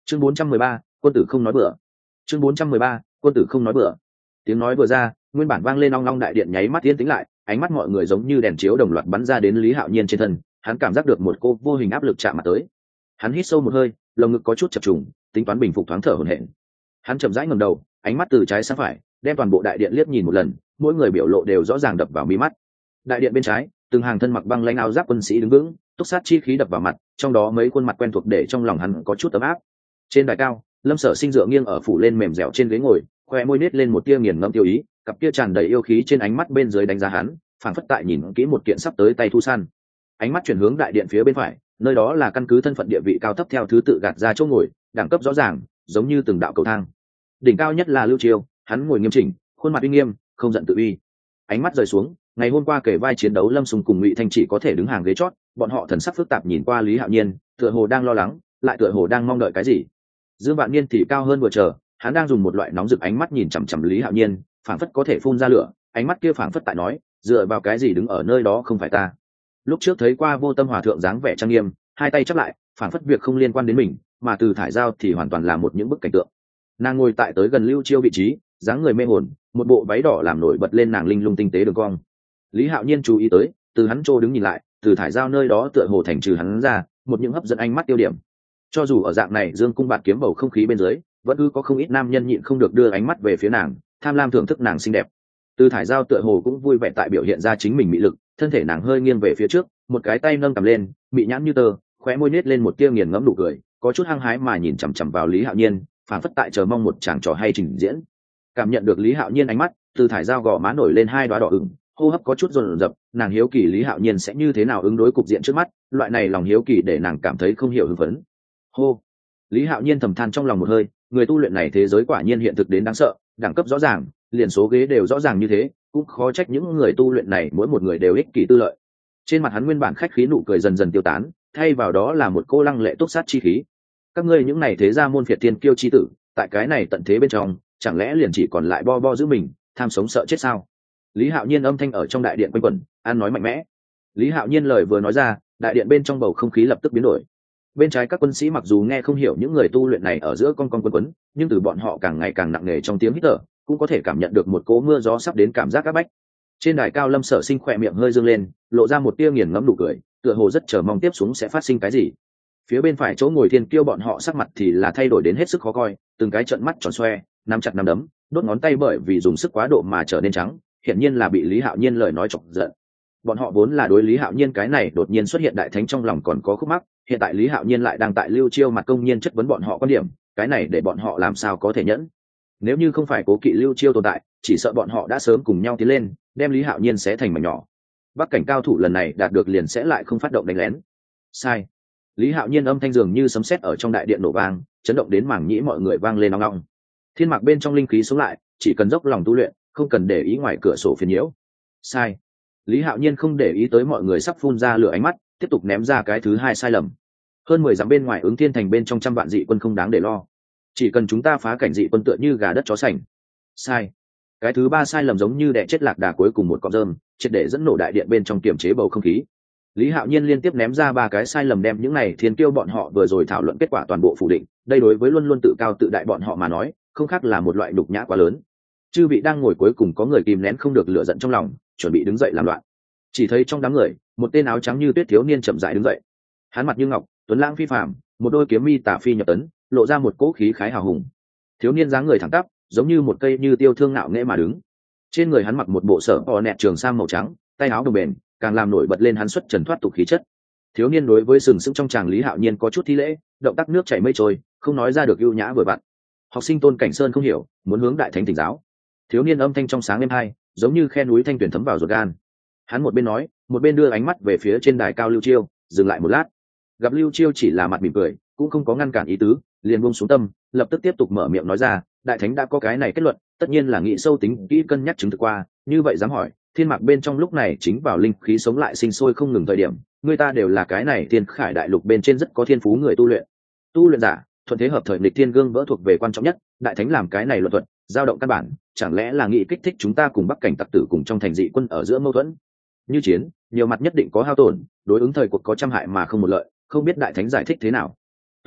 Chương 413, quân tử không nói bừa. Chương 413, quân tử không nói bừa. Tiếng nói vừa ra, nguyên bản vang lên ong ong đại điện nháy mắt yên tĩnh lại, ánh mắt mọi người giống như đèn chiếu đồng loạt bắn ra đến Lý Hạo Nhiên trên thân, hắn cảm giác được một cô vô hình áp lực chạm mặt tới. Hắn hít sâu một hơi, lồng ngực có chút chập trùng, tính toán bình phục thoáng thở hổn hển. Hắn chậm rãi ngẩng đầu, ánh mắt từ trái sang phải, đem toàn bộ đại điện liếc nhìn một lần, mỗi người biểu lộ đều rõ ràng đập vào mí mắt. Đại điện bên trái, từng hàng thân mặc băng lãnh áo giáp quân sĩ đứng vững, túc sát chi khí đập vào mặt, trong đó mấy khuôn mặt quen thuộc để trong lòng hắn có chút ấm áp. Trên đài cao, Lâm Sở Sinh dựa nghiêng ở phủ lên mềm dẻo trên ghế ngồi, khoe môi nết lên một tia nghiền ngẫm tiêu ý, cặp kia tràn đầy yêu khí trên ánh mắt bên dưới đánh giá hắn, phảng phất tại nhìn kỹ một kiện sắp tới tay thu săn. Ánh mắt chuyển hướng đại điện phía bên phải, nơi đó là căn cứ thân phận địa vị cao thấp theo thứ tự gạt ra chỗ ngồi, đẳng cấp rõ ràng, giống như từng đạo cầu thang. Đỉnh cao nhất là Lưu Chiêu, hắn ngồi nghiêm chỉnh, khuôn mặt uy nghiêm, không giận tự uy. Ánh mắt rời xuống, ngày hôm qua kể vai chiến đấu Lâm Sùng cùng Ngụy Thanh chỉ có thể đứng hàng ghế chót, bọn họ thần sắc phức tạp nhìn qua Lý Hạo Nhiên, tựa hồ đang lo lắng, lại tựa hồ đang mong đợi cái gì. Dương Vạn Niên thì cao hơn vừa chờ, hắn đang dùng một loại nóng rực ánh mắt nhìn chằm chằm Lý Hạo Nhiên, phảng phất có thể phun ra lửa, ánh mắt kia phảng phất tại nói, dựa vào cái gì đứng ở nơi đó không phải ta. Lúc trước thấy qua Vô Tâm hòa thượng dáng vẻ trang nghiêm, hai tay chắp lại, phảng phất việc không liên quan đến mình, mà Từ Thải Giao thì hoàn toàn là một những bức cảnh tượng. Nàng ngồi tại tới gần Lưu Chiêu vị trí, dáng người mê hồn, một bộ váy đỏ làm nổi bật lên nàng linh lung tinh tế đường cong. Lý Hạo Nhiên chú ý tới, từ hắn trô đứng nhìn lại, Từ Thải Giao nơi đó tựa hồ thành trừ hắn ra, một những hấp dẫn ánh mắt tiêu điểm. Cho dù ở dạng này dương cung bạt kiếm bầu không khí bên dưới, vẫn cứ có không ít nam nhân nhịn không được đưa ánh mắt về phía nàng, tham lam thưởng thức nàng xinh đẹp. Từ Thải Giao tựa hồ cũng vui vẻ tại biểu hiện ra chính mình mị lực, thân thể nàng hơi nghiêng về phía trước, một cái tay nâng cầm lên, mị nhãn như tơ, khóe môi nết lên một tia nghiền ngẫm nụ cười, có chút hăng hái mà nhìn chằm chằm vào Lý Hạo Nhiên, phảng phất tại chờ mong một chàng trò hay trình diễn. Cảm nhận được Lý Hạo Nhiên ánh mắt, Từ Thải Giao gò má nổi lên hai đóa đỏ ửng, hô hấp có chút dồn dập, nàng hiếu kỳ Lý Hạo Nhiên sẽ như thế nào ứng đối cục diện trước mắt, loại này lòng hiếu kỳ để nàng cảm thấy không hiểu hưng phấn. Hô. Lý Hạo Nhiên thầm than trong lòng một hơi, người tu luyện này thế giới quả nhiên hiện thực đến đáng sợ, đẳng cấp rõ ràng, liền số ghế đều rõ ràng như thế, cũng khó trách những người tu luyện này mỗi một người đều ích kỷ tư lợi. Trên mặt hắn nguyên bản khách khí nụ cười dần dần tiêu tán, thay vào đó là một cô lăng lệ túc sát chi khí. Các ngươi những này thế gia môn phiệt thiên kiêu chi tử, tại cái này tận thế bên trong, chẳng lẽ liền chỉ còn lại bo bo giữ mình, tham sống sợ chết sao? Lý Hạo Nhiên âm thanh ở trong đại điện quanh quẩn, an nói mạnh mẽ. Lý Hạo Nhiên lời vừa nói ra, đại điện bên trong bầu không khí lập tức biến đổi. Bên trái các quân sĩ mặc dù nghe không hiểu những người tu luyện này ở giữa con quấn quấn, nhưng từ bọn họ càng ngày càng nặng nề trong tiếng hít thở, cũng có thể cảm nhận được một cỗ mưa gió sắp đến cảm giác áp bách. Trên đài cao Lâm Sở Sinh khỏe miệng hơi dương lên, lộ ra một tia nghiền ngẫm nụ cười, tựa hồ rất chờ mong tiếp xuống sẽ phát sinh cái gì. Phía bên phải chỗ ngồi thiên kiêu bọn họ sắc mặt thì là thay đổi đến hết sức khó coi, từng cái trợn mắt tròn xoe, nắm chặt nắm đấm, đốt ngón tay bởi vì dùng sức quá độ mà trở nên trắng, hiển nhiên là bị Lý Hạo Nhiên lời nói chọc giận. Bọn họ vốn là đối Lý Hạo Nhiên cái này đột nhiên xuất hiện đại thánh trong lòng còn có khúc mắc, hiện tại Lý Hạo Nhiên lại đang tại Lưu Chiêu mặt công nhiên chất vấn bọn họ quan điểm, cái này để bọn họ làm sao có thể nhẫn. Nếu như không phải cố kỵ Lưu Chiêu tồn tại, chỉ sợ bọn họ đã sớm cùng nhau tiến lên, đem Lý Hạo Nhiên xé thành mảnh nhỏ. Bắc cảnh cao thủ lần này đạt được liền sẽ lại không phát động đánh lén. Sai. Lý Hạo Nhiên âm thanh dường như sấm sét ở trong đại điện nổ vang, chấn động đến mảng nhĩ mọi người vang lên ong ong. Thiên mạc bên trong linh khí sống lại, chỉ cần dốc lòng tu luyện, không cần để ý ngoài cửa sổ phiền nhiễu. Sai. Lý Hạo Nhiên không để ý tới mọi người sắp phun ra lửa ánh mắt, tiếp tục ném ra cái thứ hai sai lầm. Hơn 10 dặm bên ngoài Ứng Thiên thành bên trong trăm vạn dị quân không đáng để lo. Chỉ cần chúng ta phá cảnh dị quân tựa như gà đất chó sành. Sai. Cái thứ ba sai lầm giống như đẻ chết lạc đà cuối cùng một cọng rơm, triệt để dẫn nổ đại điện bên trong kiềm chế bầu không khí. Lý Hạo Nhiên liên tiếp ném ra ba cái sai lầm đem những này thiên kiêu bọn họ vừa rồi thảo luận kết quả toàn bộ phủ định, đây đối với luôn luôn tự cao tự đại bọn họ mà nói, không khác là một loại nhục nhã quá lớn. Chư vị đang ngồi cuối cùng có người kìm nén không được lửa giận trong lòng, chuẩn bị đứng dậy làm loạn. Chỉ thấy trong đám người, một tên áo trắng như tuyết thiếu niên chậm rãi đứng dậy. Hắn mặt như ngọc, tuấn lãng phi phàm, một đôi kiếm mi tả phi nhập tấn, lộ ra một cỗ khí khái hào hùng. Thiếu niên dáng người thẳng tắp, giống như một cây như tiêu thương ngạo nghễ mà đứng. Trên người hắn mặc một bộ sở bò nẹt trường sam màu trắng, tay áo đồng bền, càng làm nổi bật lên hắn xuất trần thoát tục khí chất. Thiếu niên đối với sừng sững trong tràng Lý Hạo Nhiên có chút thi lễ, động tác nước chảy mây trôi, không nói ra được ưu nhã vừa vặn. Học sinh Tôn Cảnh Sơn không hiểu, muốn hướng đại thánh thỉnh giáo. Thiếu niên âm thanh trong sáng êm hai, giống như khe núi thanh tuyển thấm vào ruột gan. Hắn một bên nói, một bên đưa ánh mắt về phía trên đài cao Lưu Chiêu, dừng lại một lát. Gặp Lưu Chiêu chỉ là mặt mỉm cười, cũng không có ngăn cản ý tứ, liền buông xuống tâm, lập tức tiếp tục mở miệng nói ra, đại thánh đã có cái này kết luận, tất nhiên là nghĩ sâu tính kỹ cân nhắc chứng thực qua, như vậy dám hỏi, thiên mạc bên trong lúc này chính vào linh khí sống lại sinh sôi không ngừng thời điểm, người ta đều là cái này thiên khải đại lục bên trên rất có thiên phú người tu luyện giả, thuận thế hợp thời nghịch thiên gương vỡ thuộc về quan trọng nhất, đại thánh làm cái này luận thuận, dao động căn bản, chẳng lẽ là nghĩ kích thích chúng ta cùng Bắc cảnh tặc tử cùng trong thành dị quân ở giữa mâu thuẫn? Như chiến, nhiều mặt nhất định có hao tổn, đối ứng thời cuộc có trăm hại mà không một lợi, không biết đại thánh giải thích thế nào.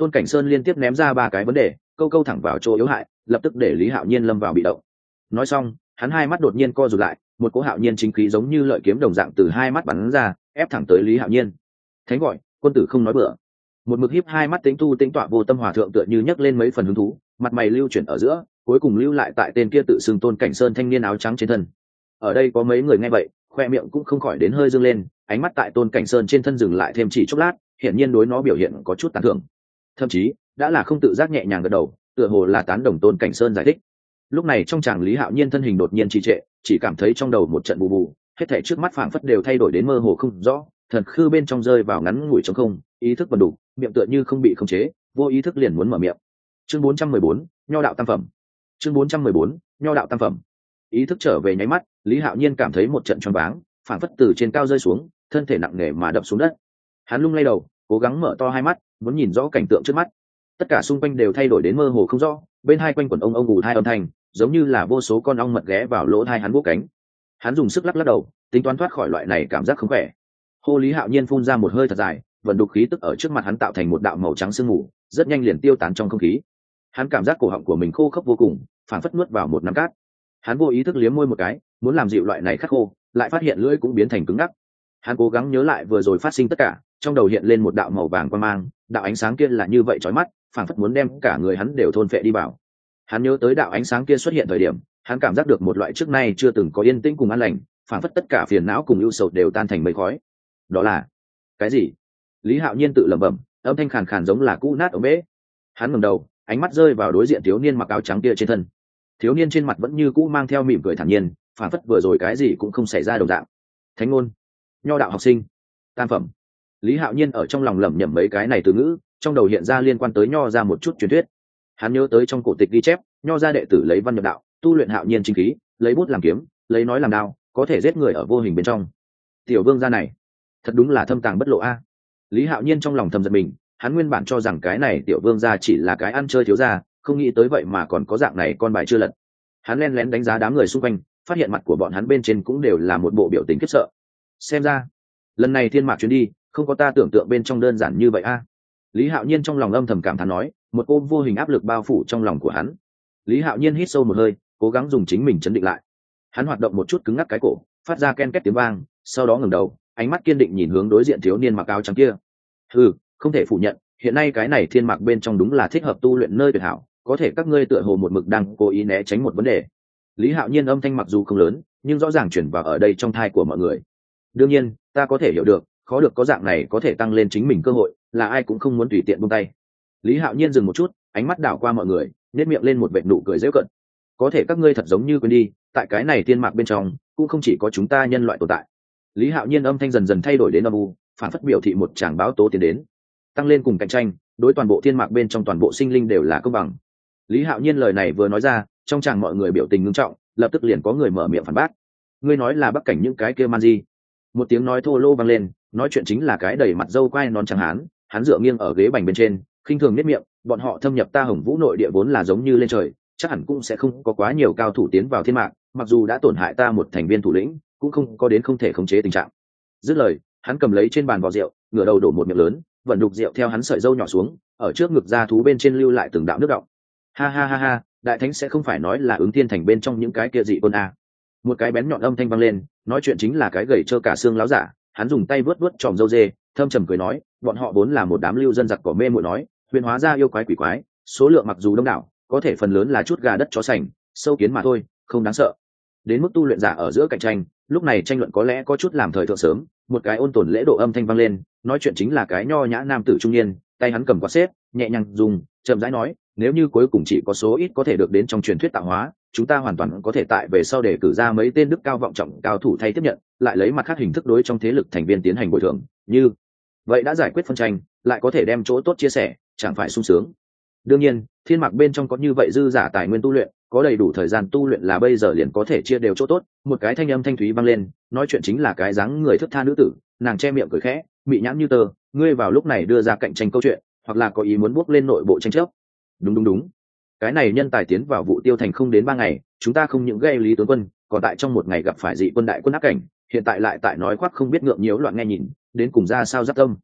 Tôn Cảnh Sơn liên tiếp ném ra 3 cái vấn đề, câu câu thẳng vào chỗ yếu hại, lập tức để Lý Hạo Nhiên lâm vào bị động. Nói xong, hắn hai mắt đột nhiên co rụt lại, một cỗ hạo nhiên chính khí giống như lợi kiếm đồng dạng từ hai mắt bắn ra, ép thẳng tới Lý Hạo Nhiên. Thánh gọi, quân tử không nói bừa. Một mực híp hai mắt tính tu tính tọa vô tâm hòa thượng tựa như nhấc lên mấy phần hứng thú, mặt mày lưu chuyển ở giữa, cuối cùng lưu lại tại tên kia tự xưng Tôn Cảnh Sơn thanh niên áo trắng trên thân. Ở đây có mấy người nghe vậy, khoe miệng cũng không khỏi đến hơi dương lên, ánh mắt tại Tôn Cảnh Sơn trên thân dừng lại thêm chỉ chốc lát, hiển nhiên đối nó biểu hiện có chút tán thưởng. Thậm chí, đã là không tự giác nhẹ nhàng gật đầu, tựa hồ là tán đồng Tôn Cảnh Sơn giải thích. Lúc này trong chàng Lý Hạo Nhiên thân hình đột nhiên trì trệ, chỉ cảm thấy trong đầu một trận bù bù, hết thảy trước mắt phảng phất đều thay đổi đến mơ hồ không rõ, thần khư bên trong rơi vào ngắn ngủi trống không, ý thức vần đủ, miệng tựa như không bị khống chế, vô ý thức liền muốn mở miệng. Chương 414, Nho đạo tam phẩm. Chương 414, Nho đạo tam phẩm. Ý thức trở về nháy mắt, Lý Hạo Nhiên cảm thấy một trận choáng váng, phảng phất từ trên cao rơi xuống, thân thể nặng nề mà đập xuống đất. Hắn lung lay đầu, cố gắng mở to hai mắt, muốn nhìn rõ cảnh tượng trước mắt. Tất cả xung quanh đều thay đổi đến mơ hồ không rõ, bên hai quanh quẩn ông ù hai âm thanh, giống như là vô số con ong mật ghé vào lỗ tai hắn buốt cánh. Hắn dùng sức lắc lắc đầu, tính toán thoát khỏi loại này cảm giác không khỏe. Hô Lý Hạo Nhiên phun ra một hơi thật dài, vận đục khí tức ở trước mặt hắn tạo thành một đạo màu trắng sương mù, rất nhanh liền tiêu tán trong không khí. Hắn cảm giác cổ họng của mình khô khốc vô cùng, phảng phất nuốt vào một nắm cát. Hắn vô ý thức liếm môi một cái, muốn làm dịu loại này khắc khô, lại phát hiện lưỡi cũng biến thành cứng ngắc. Hắn cố gắng nhớ lại vừa rồi phát sinh tất cả, trong đầu hiện lên một đạo màu vàng quang mang, đạo ánh sáng kia là như vậy chói mắt, phảng phất muốn đem cả người hắn đều thôn phệ đi vào. Hắn nhớ tới đạo ánh sáng kia xuất hiện thời điểm, hắn cảm giác được một loại trước nay chưa từng có yên tĩnh cùng an lành, phảng phất tất cả phiền não cùng ưu sầu đều tan thành mây khói. Đó là cái gì? Lý Hạo Nhiên tự lẩm bẩm, âm thanh khàn khàn giống là cũ nát ống bể. Hắn ngẩng đầu, ánh mắt rơi vào đối diện thiếu niên mặc áo trắng kia trên thân. Thiếu niên trên mặt vẫn như cũ mang theo mỉm cười thản nhiên, phảng phất vừa rồi cái gì cũng không xảy ra đồng dạng. Thánh ngôn, Nho đạo học sinh, tam phẩm. Lý Hạo Nhiên ở trong lòng lẩm nhẩm mấy cái này từ ngữ, trong đầu hiện ra liên quan tới Nho ra một chút truyền thuyết. Hắn nhớ tới trong cổ tịch ghi chép, Nho ra đệ tử lấy văn nhập đạo, tu luyện hạo nhiên chính khí, lấy bút làm kiếm, lấy nói làm đao, có thể giết người ở vô hình bên trong. Tiểu vương gia này, thật đúng là thâm tàng bất lộ a. Lý Hạo Nhiên trong lòng thầm giật mình, hắn nguyên bản cho rằng cái này tiểu vương gia chỉ là cái ăn chơi thiếu gia, không nghĩ tới vậy mà còn có dạng này con bài chưa lật. Hắn lén lén đánh giá đám người xung quanh, phát hiện mặt của bọn hắn bên trên cũng đều là một bộ biểu tình khiếp sợ. Xem ra, lần này thiên mạc chuyến đi, không có ta tưởng tượng bên trong đơn giản như vậy a. Lý Hạo Nhiên trong lòng âm thầm cảm thán nói, một ôm vô hình áp lực bao phủ trong lòng của hắn. Lý Hạo Nhiên hít sâu một hơi, cố gắng dùng chính mình chấn định lại. Hắn hoạt động một chút cứng ngắc cái cổ, phát ra ken két tiếng vang, sau đó ngẩng đầu, ánh mắt kiên định nhìn hướng đối diện thiếu niên mặc áo trắng kia. Không thể phủ nhận, hiện nay cái này thiên mạc bên trong đúng là thích hợp tu luyện nơi tuyệt hảo, có thể các ngươi tựa hồ một mực đang cố ý né tránh một vấn đề. Lý Hạo Nhiên âm thanh mặc dù không lớn, nhưng rõ ràng chuyển vào ở đây trong thai của mọi người. Đương nhiên, ta có thể hiểu được, khó được có dạng này có thể tăng lên chính mình cơ hội, là ai cũng không muốn tùy tiện buông tay. Lý Hạo Nhiên dừng một chút, ánh mắt đảo qua mọi người, nhếch miệng lên một vệt nụ cười giễu cợt. Có thể các ngươi thật giống như quên đi, tại cái này thiên mạc bên trong, cũng không chỉ có chúng ta nhân loại tồn tại. Lý Hạo Nhiên âm thanh dần dần thay đổi đến âm u, phản phất biểu thị một tràng báo tố tiến đến, tăng lên cùng cạnh tranh, đối toàn bộ thiên mạc bên trong toàn bộ sinh linh đều là công bằng. Lý Hạo Nhiên lời này vừa nói ra, trong tràng mọi người biểu tình ngưng trọng, lập tức liền có người mở miệng phản bác. Ngươi nói là bắc cảnh những cái kia man di? Một tiếng nói thô lô vang lên, nói chuyện chính là cái đầy mặt râu quai nón trắng hán, hắn dựa nghiêng ở ghế bành bên trên, khinh thường nếp miệng, bọn họ thâm nhập ta Hồng Vũ nội địa vốn là giống như lên trời, chắc hẳn cũng sẽ không có quá nhiều cao thủ tiến vào thiên mạc, mặc dù đã tổn hại ta một thành viên thủ lĩnh, cũng không có đến không thể khống chế tình trạng. Dứt lời, hắn cầm lấy trên bàn vò rượu, ngửa đầu đổ một miệng lớn, vận đục rượu theo hắn sợi râu nhỏ xuống, ở trước ngực da thú bên trên lưu lại từng đạo nước đọng. Ha ha ha ha, đại thánh sẽ không phải nói là ứng thiên thành bên trong những cái kia dị quân a? Một cái bén nhọn âm thanh vang lên, nói chuyện chính là cái gầy trơ cả xương láo giả, hắn dùng tay vớt vớt tròm râu dê, thâm trầm cười nói, bọn họ vốn là một đám lưu dân giặc cỏ mê muội nói, huyền hóa ra yêu quái quỷ quái, số lượng mặc dù đông đảo, có thể phần lớn là chút gà đất chó sành, sâu kiến mà thôi, không đáng sợ. Đến mức tu luyện giả ở giữa cạnh tranh, lúc này tranh luận có lẽ có chút làm thời thượng sớm, một cái ôn tồn lễ độ âm thanh vang lên, nói chuyện chính là cái nho nhã nam tử trung niên, tay hắn cầm quạt xếp, nhẹ nhàng dùng, chậm rãi nói, nếu như cuối cùng chỉ có số ít có thể được đến trong truyền thuyết tạo hóa, chúng ta hoàn toàn có thể tại về sau để cử ra mấy tên đức cao vọng trọng cao thủ thay tiếp nhận, lại lấy mặt khác hình thức đối trong thế lực thành viên tiến hành bồi thường, như vậy đã giải quyết phân tranh, lại có thể đem chỗ tốt chia sẻ, chẳng phải sung sướng. Đương nhiên, thiên mạc bên trong có như vậy dư giả tài nguyên tu luyện, có đầy đủ thời gian tu luyện là bây giờ liền có thể chia đều chỗ tốt. Một cái thanh âm thanh thúy vang lên, nói chuyện chính là cái dáng người thướt tha nữ tử, nàng che miệng cười khẽ, mị nhãn như tơ, ngươi vào lúc này đưa ra cạnh tranh câu chuyện, hoặc là có ý muốn bước lên nội bộ tranh chấp. Đúng, cái này nhân tài tiến vào vụ tiêu thành không đến 3 ngày, chúng ta không những gây Lý tướng quân, còn tại trong một ngày gặp phải dị quân đại quân áp cảnh, hiện tại lại tại nói khoác không biết ngượng nhiễu loạn nghe nhìn, đến cùng ra sao giáp tâm.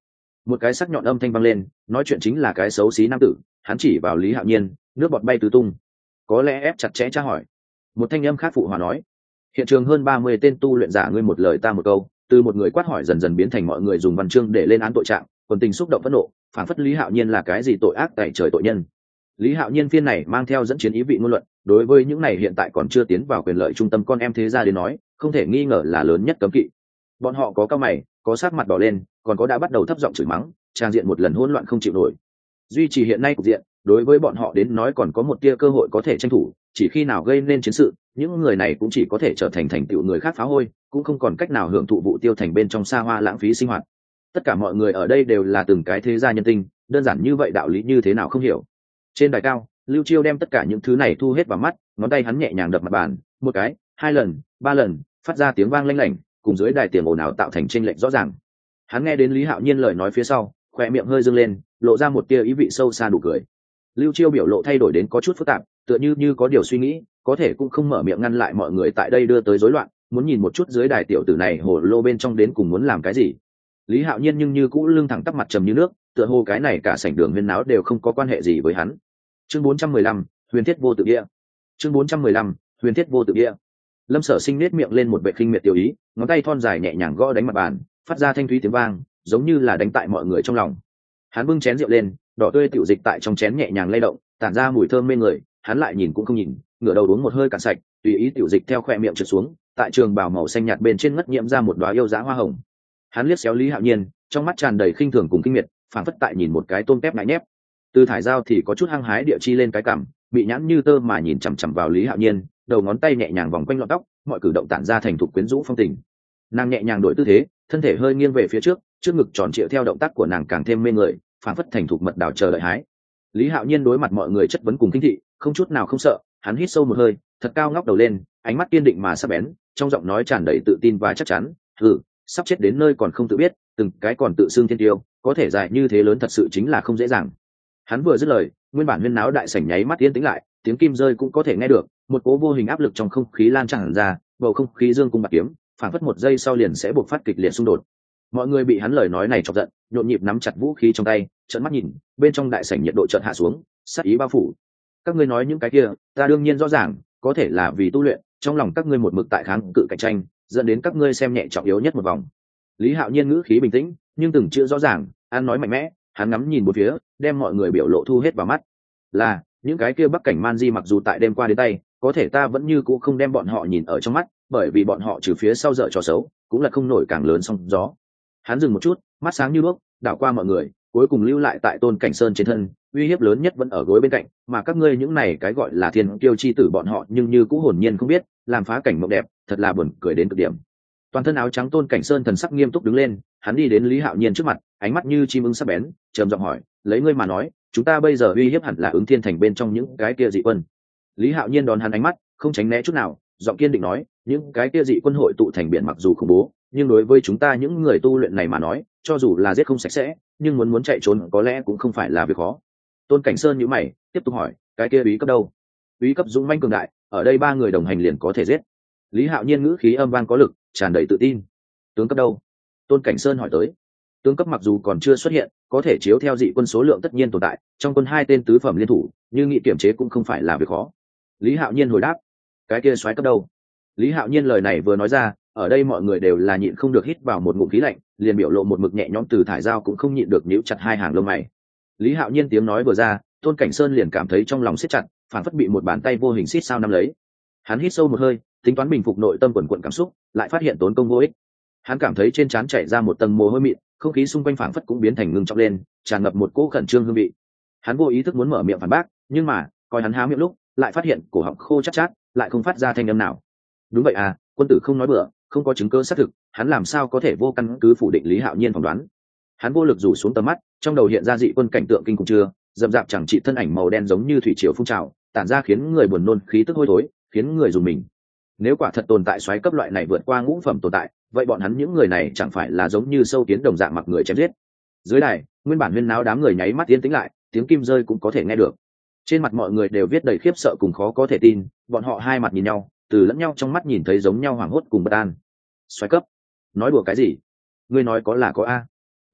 Một cái sắc nhọn âm thanh vang lên, nói chuyện chính là cái xấu xí nam tử. Hắn chỉ vào Lý Hạo Nhiên, nước bọt bay tứ tung. Có lẽ ép chặt chẽ tra hỏi. Một thanh âm khác phụ hòa nói, hiện trường hơn 30 tên tu luyện giả, ngươi một lời ta một câu, từ một người quát hỏi dần dần biến thành mọi người dùng văn chương để lên án tội trạng, quần tình xúc động phẫn nộ, phản phất Lý Hạo Nhiên là cái gì tội ác tày trời tội nhân. Lý Hạo Nhiên phiên này mang theo dẫn chiến ý vị ngôn luận, đối với những này hiện tại còn chưa tiến vào quyền lợi trung tâm con em thế gia đến nói, không thể nghi ngờ là lớn nhất cấm kỵ. Bọn họ có cao mày, có sắc mặt đỏ lên, còn có đã bắt đầu thấp giọng chửi mắng, trang diện một lần hỗn loạn không chịu nổi. Duy trì hiện nay cục diện, đối với bọn họ đến nói còn có một tia cơ hội có thể tranh thủ, chỉ khi nào gây nên chiến sự, những người này cũng chỉ có thể trở thành thành tựu người khác phá hôi, cũng không còn cách nào hưởng thụ vụ tiêu thành bên trong xa hoa lãng phí sinh hoạt. Tất cả mọi người ở đây đều là từng cái thế gia nhân tinh, đơn giản như vậy đạo lý như thế nào không hiểu. Trên đài cao, Lưu Chiêu đem tất cả những thứ này thu hết vào mắt, ngón tay hắn nhẹ nhàng đập mặt bàn, một cái, hai lần, ba lần, phát ra tiếng vang lanh lảnh, cùng dưới đài tiền ồn ào tạo thành chênh lệch rõ ràng. Hắn nghe đến Lý Hạo Nhiên lời nói phía sau, khóe miệng hơi dương lên, lộ ra một tia ý vị sâu xa đủ cười. Lưu Chiêu biểu lộ thay đổi đến có chút phức tạp, tựa như có điều suy nghĩ, có thể cũng không mở miệng ngăn lại mọi người tại đây đưa tới rối loạn, muốn nhìn một chút dưới đài tiểu tử này hồ lô bên trong đến cùng muốn làm cái gì. Lý Hạo Nhiên nhưng như cũ lưng thẳng tắp mặt trầm như nước, tựa hồ cái này cả sảnh đường huyên náo đều không có quan hệ gì với hắn. Chương 415, Huyền Thiết vô tự địa. Chương 415, Huyền Thiết vô tự địa. Lâm Sở Sinh nét miệng lên một vẻ khinh miệt tiêu ý, ngón tay thon dài nhẹ nhàng gõ đánh mặt bàn, phát ra thanh thúy tiếng vang, giống như là đánh tại mọi người trong lòng. Hắn bưng chén rượu lên, đỏ tươi tiểu dịch tại trong chén nhẹ nhàng lay động, tản ra mùi thơm mê người. Hắn lại nhìn cũng không nhìn, ngửa đầu uống một hơi cạn sạch, tùy ý tiểu dịch theo khóe miệng trượt xuống, tại trường bào màu xanh nhạt bên trên ngất nhiễm ra một đóa yêu dã hoa hồng. Hắn liếc xéo Lý Hạo Nhiên, trong mắt tràn đầy khinh thường cùng kinh miệt, phảng phất tại nhìn một cái tôm tép ngại nhép. Từ thải giao thì có chút hăng hái địa chi lên cái cằm, bị nhãn như tơ mà nhìn chằm chằm vào Lý Hạo Nhiên, đầu ngón tay nhẹ nhàng vòng quanh lọn tóc, mọi cử động tản ra thành thục quyến rũ phong tình. Nàng nhẹ nhàng đổi tư thế, thân thể hơi nghiêng về phía trước, trước ngực tròn trịa theo động tác của nàng càng thêm mê người, phảng phất thành thục mật đào chờ đợi hái. Lý Hạo Nhiên đối mặt mọi người chất vấn cùng kinh thị, không chút nào không sợ, hắn hít sâu một hơi, thật cao ngóc đầu lên, ánh mắt kiên định mà sắc bén, trong giọng nói tràn đầy tự tin và chắc chắn. Sắp chết đến nơi còn không tự biết, từng cái còn tự xưng thiên tiêu, có thể dài như thế lớn thật sự chính là không dễ dàng. Hắn vừa dứt lời, nguyên bản huyên náo đại sảnh nháy mắt yên tĩnh lại, tiếng kim rơi cũng có thể nghe được, một cỗ vô hình áp lực trong không khí lan tràn ra, bầu không khí dương cung bạc kiếm, phảng phất một giây sau liền sẽ buộc phát kịch liệt xung đột. Mọi người bị hắn lời nói này chọc giận, nhộn nhịp nắm chặt vũ khí trong tay, trợn mắt nhìn, bên trong đại sảnh nhiệt độ chợt hạ xuống, sát ý bao phủ. Các ngươi nói những cái kia, ta đương nhiên rõ ràng, có thể là vì tu luyện, trong lòng các ngươi một mực tại kháng cự cạnh tranh, dẫn đến các ngươi xem nhẹ trọng yếu nhất một vòng. Lý Hạo Nhiên ngữ khí bình tĩnh, nhưng từng chữ rõ ràng, ăn nói mạnh mẽ, hắn ngắm nhìn một phía, đem mọi người biểu lộ thu hết vào mắt. Là những cái kia bắc cảnh man di mặc dù tại đêm qua đến tay, có thể ta vẫn như cũ không đem bọn họ nhìn ở trong mắt, bởi vì bọn họ trừ phía sau dở trò xấu, cũng là không nổi càng lớn sóng gió. Hắn dừng một chút, mắt sáng như đuốc, đảo qua mọi người, cuối cùng lưu lại tại Tôn Cảnh Sơn trên thân, uy hiếp lớn nhất vẫn ở gối bên cạnh, mà các ngươi những này cái gọi là thiên kiêu chi tử bọn họ nhưng như cũ hồn nhiên không biết, làm phá cảnh mộng đẹp, thật là buồn cười đến cực điểm. Toàn thân áo trắng Tôn Cảnh Sơn thần sắc nghiêm túc đứng lên, hắn đi đến Lý Hạo Nhiên trước mặt, ánh mắt như chim ưng sắc bén, trầm giọng hỏi, lấy ngươi mà nói, chúng ta bây giờ uy hiếp hẳn là Ứng Thiên Thành bên trong những cái kia dị quân. Lý Hạo Nhiên đón hắn ánh mắt, không tránh né chút nào, giọng kiên định nói, những cái kia dị quân hội tụ thành biển mặc dù khủng bố, nhưng đối với chúng ta những người tu luyện này mà nói, cho dù là giết không sạch sẽ, nhưng muốn chạy trốn có lẽ cũng không phải là việc khó. Tôn Cảnh Sơn nhíu mày, tiếp tục hỏi, cái kia úy cấp đâu? Úy cấp dũng mãnh cường đại, ở đây ba người đồng hành liền có thể giết. Lý Hạo Nhiên ngữ khí âm vang có lực, tràn đầy tự tin. Tướng cấp đâu? Tôn Cảnh Sơn hỏi tới. Tướng cấp mặc dù còn chưa xuất hiện, có thể chiếu theo dị quân số lượng tất nhiên tồn tại, trong quân 2 tên tứ phẩm liên thủ, như nghị kiểm chế cũng không phải là việc khó. Lý Hạo Nhiên hồi đáp, cái kia soái cấp đâu? Lý Hạo Nhiên lời này vừa nói ra, ở đây mọi người đều là nhịn không được hít vào một ngụm khí lạnh, liền biểu lộ một mực nhẹ nhõm từ thải dao cũng không nhịn được nhíu chặt hai hàng lông mày. Lý Hạo Nhiên tiếng nói vừa ra, Tôn Cảnh Sơn liền cảm thấy trong lòng siết chặt, phản phất bị một bàn tay vô hình siết sao nắm lấy. Hắn hít sâu một hơi, tính toán bình phục nội tâm quần quật cảm xúc, lại phát hiện tốn công vô ích. Hắn cảm thấy trên trán chảy ra một tầng mồ hôi mịn, không khí xung quanh phảng phất cũng biến thành ngưng trọng lên, tràn ngập một cỗ khẩn trương hương vị. Hắn vô ý thức muốn mở miệng phản bác, nhưng mà coi hắn há miệng lúc, lại phát hiện cổ họng khô chát chát, lại không phát ra thanh âm nào. Đúng vậy à, quân tử không nói bừa, không có chứng cứ xác thực, hắn làm sao có thể vô căn cứ phủ định Lý Hạo Nhiên phỏng đoán. Hắn vô lực rủ xuống tầm mắt, trong đầu hiện ra dị quân cảnh tượng kinh khủng chưa, dậm dạp chẳng trị thân ảnh màu đen giống như thủy triều phun trào, tản ra khiến người buồn nôn khí tức hôi thối, khiến người dùng mình. Nếu quả thật tồn tại soái cấp loại này vượt qua ngũ phẩm tồn tại, vậy bọn hắn những người này chẳng phải là giống như sâu kiến đồng dạng mặc người chém giết. Dưới đài, nguyên bản huyên náo đám người nháy mắt yên tĩnh lại, tiếng kim rơi cũng có thể nghe được. Trên mặt mọi người đều viết đầy khiếp sợ cùng khó có thể tin, bọn họ hai mặt nhìn nhau, từ lẫn nhau trong mắt nhìn thấy giống nhau hoảng hốt cùng bất an. Soái cấp? Nói đùa cái gì? Ngươi nói có là có a?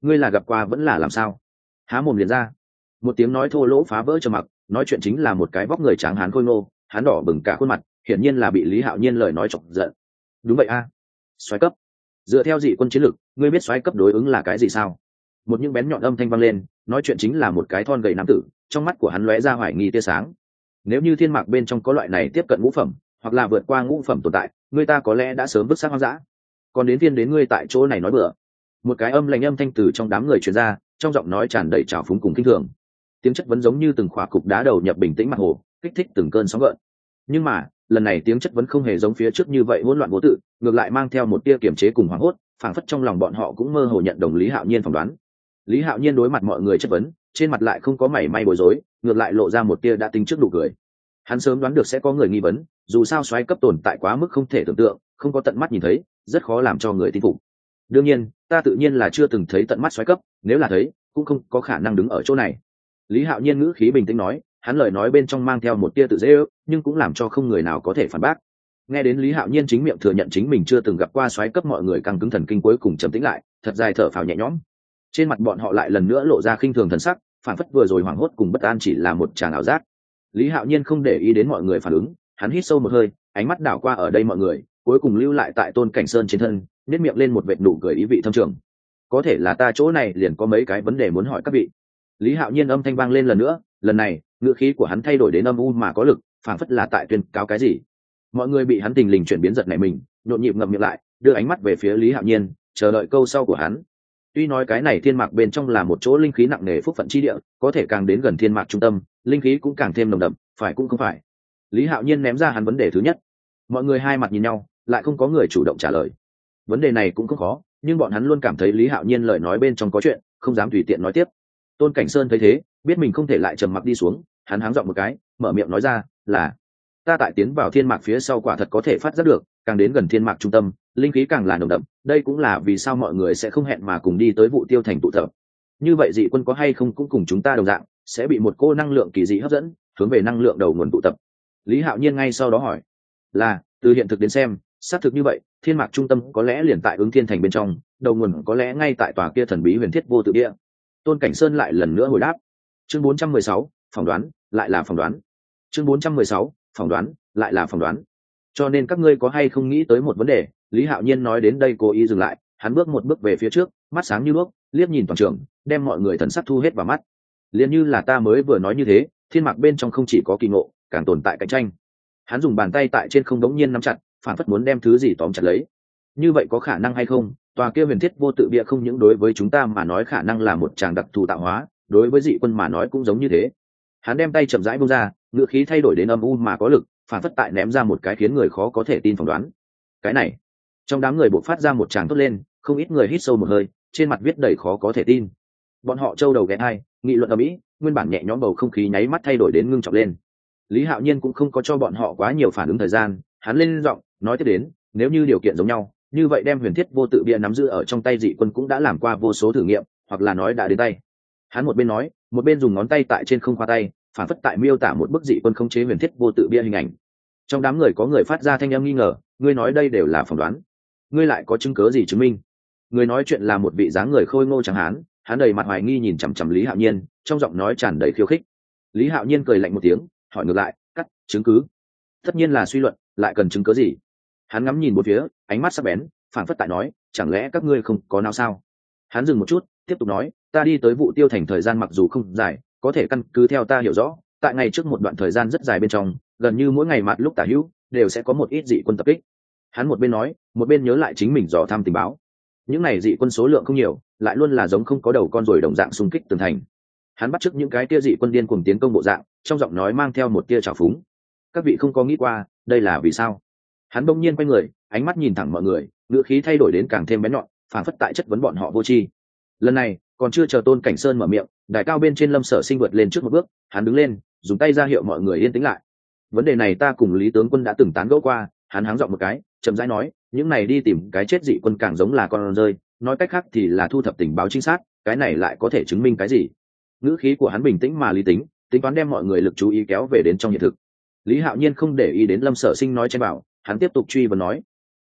ngươi là gặp qua vẫn là làm sao? Há mồm liền ra. Một tiếng nói thô lỗ phá vỡ trầm mặc, nói chuyện chính là một cái vóc người tráng hán khôi ngô, hắn đỏ bừng cả khuôn mặt, hiển nhiên là bị Lý Hạo Nhiên lời nói chọc giận. Đúng vậy a, soái cấp. Dựa theo dị quân chiến lược, ngươi biết soái cấp đối ứng là cái gì sao? Một những bén nhọn âm thanh vang lên, nói chuyện chính là một cái thon gầy nam tử, trong mắt của hắn lóe ra hoài nghi tia sáng. Nếu như thiên mạc bên trong có loại này tiếp cận ngũ phẩm, hoặc là vượt qua ngũ phẩm tồn tại, người ta có lẽ đã sớm vứt xác hoang dã. Còn đến phiên đến ngươi tại chỗ này nói bừa. Một cái âm lạnh âm thanh từ trong đám người truyền ra, trong giọng nói tràn đầy trào phúng cùng kinh thường. Tiếng chất vấn giống như từng khỏa cục đá đầu nhập bình tĩnh mặt hồ, kích thích từng cơn sóng gợn. Nhưng mà lần này tiếng chất vấn không hề giống phía trước như vậy hỗn loạn vô tự, ngược lại mang theo một tia kiềm chế cùng hoảng hốt, phảng phất trong lòng bọn họ cũng mơ hồ nhận đồng Lý Hạo Nhiên phỏng đoán. Lý Hạo Nhiên đối mặt mọi người chất vấn, trên mặt lại không có mảy may bối rối, ngược lại lộ ra một tia đã tính trước nụ cười. Hắn sớm đoán được sẽ có người nghi vấn, dù sao soái cấp tồn tại quá mức không thể tưởng tượng, không có tận mắt nhìn thấy, rất khó làm cho người tin phục. Đương nhiên, ta tự nhiên là chưa từng thấy tận mắt soái cấp, nếu là thấy, cũng không có khả năng đứng ở chỗ này. Lý Hạo Nhiên ngữ khí bình tĩnh nói, hắn lời nói bên trong mang theo một tia tự dễ ước, nhưng cũng làm cho không người nào có thể phản bác. Nghe đến Lý Hạo Nhiên chính miệng thừa nhận chính mình chưa từng gặp qua soái cấp, mọi người căng cứng thần kinh cuối cùng trầm tĩnh lại, thật dài thở phào nhẹ nhõm. Trên mặt bọn họ lại lần nữa lộ ra khinh thường thần sắc, phản phất vừa rồi hoảng hốt cùng bất an chỉ là một tràng ảo giác. Lý Hạo Nhiên không để ý đến mọi người phản ứng, hắn hít sâu một hơi, ánh mắt đảo qua ở đây mọi người, cuối cùng lưu lại tại Tôn Cảnh Sơn trên thân, nhếch miệng lên một vệt nụ cười ý vị thâm trường. Có thể là ta chỗ này liền có mấy cái vấn đề muốn hỏi các vị. Lý Hạo Nhiên âm thanh vang lên lần nữa, lần này ngữ khí của hắn thay đổi đến âm u mà có lực, phảng phất là tại tuyên cáo cái gì. Mọi người bị hắn tình lình chuyển biến giật nảy mình, nhộn nhịp ngậm miệng lại, đưa ánh mắt về phía Lý Hạo Nhiên, chờ đợi câu sau của hắn. Tuy nói cái này thiên mạc bên trong là một chỗ linh khí nặng nề phúc phận chi địa, có thể càng đến gần thiên mạc trung tâm, linh khí cũng càng thêm nồng đậm, phải cũng không phải. Lý Hạo Nhiên ném ra hắn vấn đề thứ nhất. Mọi người hai mặt nhìn nhau, lại không có người chủ động trả lời. Vấn đề này cũng không khó, nhưng bọn hắn luôn cảm thấy Lý Hạo Nhiên lời nói bên trong có chuyện, không dám tùy tiện nói tiếp. Tôn Cảnh Sơn thấy thế, biết mình không thể lại trầm mặc đi xuống, hắn háng giọng một cái, mở miệng nói ra, là ta tại tiến vào thiên mạc phía sau quả thật có thể phát giác được, càng đến gần thiên mạc trung tâm, linh khí càng là nồng đậm, đây cũng là vì sao mọi người sẽ không hẹn mà cùng đi tới Vụ Tiêu thành tụ tập. Như vậy dị quân có hay không cũng cùng chúng ta đồng dạng, sẽ bị một cô năng lượng kỳ dị hấp dẫn, hướng về năng lượng đầu nguồn tụ tập. Lý Hạo Nhiên ngay sau đó hỏi, là từ hiện thực đến xem, xác thực như vậy, thiên mạc trung tâm có lẽ liền tại Ứng Thiên thành bên trong, đầu nguồn có lẽ ngay tại tòa kia thần bí huyền thiết vô tự địa. Tôn Cảnh Sơn lại lần nữa hồi đáp. Chương 416, phỏng đoán, lại là phỏng đoán. Chương 416, phỏng đoán, lại là phỏng đoán. Cho nên các ngươi có hay không nghĩ tới một vấn đề? Lý Hạo Nhiên nói đến đây cố ý dừng lại, hắn bước một bước về phía trước, mắt sáng như đuốc, liếc nhìn toàn trường, đem mọi người thần sắc thu hết vào mắt. Liền như là ta mới vừa nói như thế, thiên mạc bên trong không chỉ có kỳ ngộ, càng tồn tại cạnh tranh. Hắn dùng bàn tay tại trên không đống nhiên nắm chặt, phản phất muốn đem thứ gì tóm chặt lấy. Như vậy có khả năng hay không? Tòa kia huyền thiết vô tự bia không những đối với chúng ta mà nói khả năng là một tràng đặc thù tạo hóa, đối với dị quân mà nói cũng giống như thế. Hắn đem tay chậm rãi buông ra, ngữ khí thay đổi đến âm u mà có lực, phản phất tại ném ra một cái khiến người khó có thể tin phỏng đoán. Cái này, trong đám người bộc phát ra một tràng thốt lên, không ít người hít sâu một hơi, trên mặt viết đầy khó có thể tin. Bọn họ trâu đầu ghé hai, nghị luận ầm ĩ, nguyên bản nhẹ nhõm bầu không khí nháy mắt thay đổi đến ngưng trọng lên. Lý Hạo Nhiên cũng không có cho bọn họ quá nhiều phản ứng thời gian, hắn lên giọng nói tiếp đến, nếu như điều kiện giống nhau, như vậy đem huyền thiết vô tự bia nắm giữ ở trong tay dị quân cũng đã làm qua vô số thử nghiệm, hoặc là nói đã đến tay. Hắn một bên nói, một bên dùng ngón tay tại trên không khoa tay, phản phất tại miêu tả một bức dị quân khống chế huyền thiết vô tự bia hình ảnh. Trong đám người có người phát ra thanh âm nghi ngờ, ngươi nói đây đều là phỏng đoán, ngươi lại có chứng cớ gì chứng minh? Người nói chuyện là một vị dáng người khôi ngô trắng hán, hắn đầy mặt hoài nghi nhìn chằm chằm Lý Hạo Nhiên, trong giọng nói tràn đầy khiêu khích. Lý Hạo Nhiên cười lạnh một tiếng, hỏi ngược lại, cắt chứng cứ? Tất nhiên là suy luận, lại cần chứng cứ gì? Hắn ngắm nhìn bốn phía, ánh mắt sắc bén, phản phất tại nói, chẳng lẽ các ngươi không có não sao? Hắn dừng một chút, tiếp tục nói, ta đi tới Vụ Tiêu thành thời gian mặc dù không dài, có thể căn cứ theo ta hiểu rõ, tại ngày trước một đoạn thời gian rất dài bên trong, gần như mỗi ngày mặt lúc tả hữu đều sẽ có một ít dị quân tập kích. Hắn một bên nói, một bên nhớ lại chính mình dò thăm tình báo. Những này dị quân số lượng không nhiều, lại luôn là giống không có đầu con rồi đồng dạng xung kích tường thành. Hắn bắt chước những cái tia dị quân điên cuồng tiến công bộ dạng, trong giọng nói mang theo một tia trào phúng. Các vị không có nghĩ qua, đây là vì sao? Hắn bỗng nhiên quay người, ánh mắt nhìn thẳng mọi người, ngữ khí thay đổi đến càng thêm bén nhọn, phảng phất tại chất vấn bọn họ vô tri. Lần này, còn chưa chờ Tôn Cảnh Sơn mở miệng, đài cao bên trên Lâm Sở Sinh vượt lên trước một bước, hắn đứng lên, dùng tay ra hiệu mọi người yên tĩnh lại. Vấn đề này ta cùng Lý tướng quân đã từng tán gẫu qua, hắn háng giọng một cái, chậm rãi nói, những này đi tìm cái chết dị quân càng giống là con rơi, nói cách khác thì là thu thập tình báo chính xác, cái này lại có thể chứng minh cái gì? Ngữ khí của hắn bình tĩnh mà lý tính, tính toán đem mọi người lực chú ý kéo về đến trong hiện thực. Lý Hạo Nhiên không để ý đến Lâm Sở Sinh nói trên bảo, hắn tiếp tục truy vấn nói,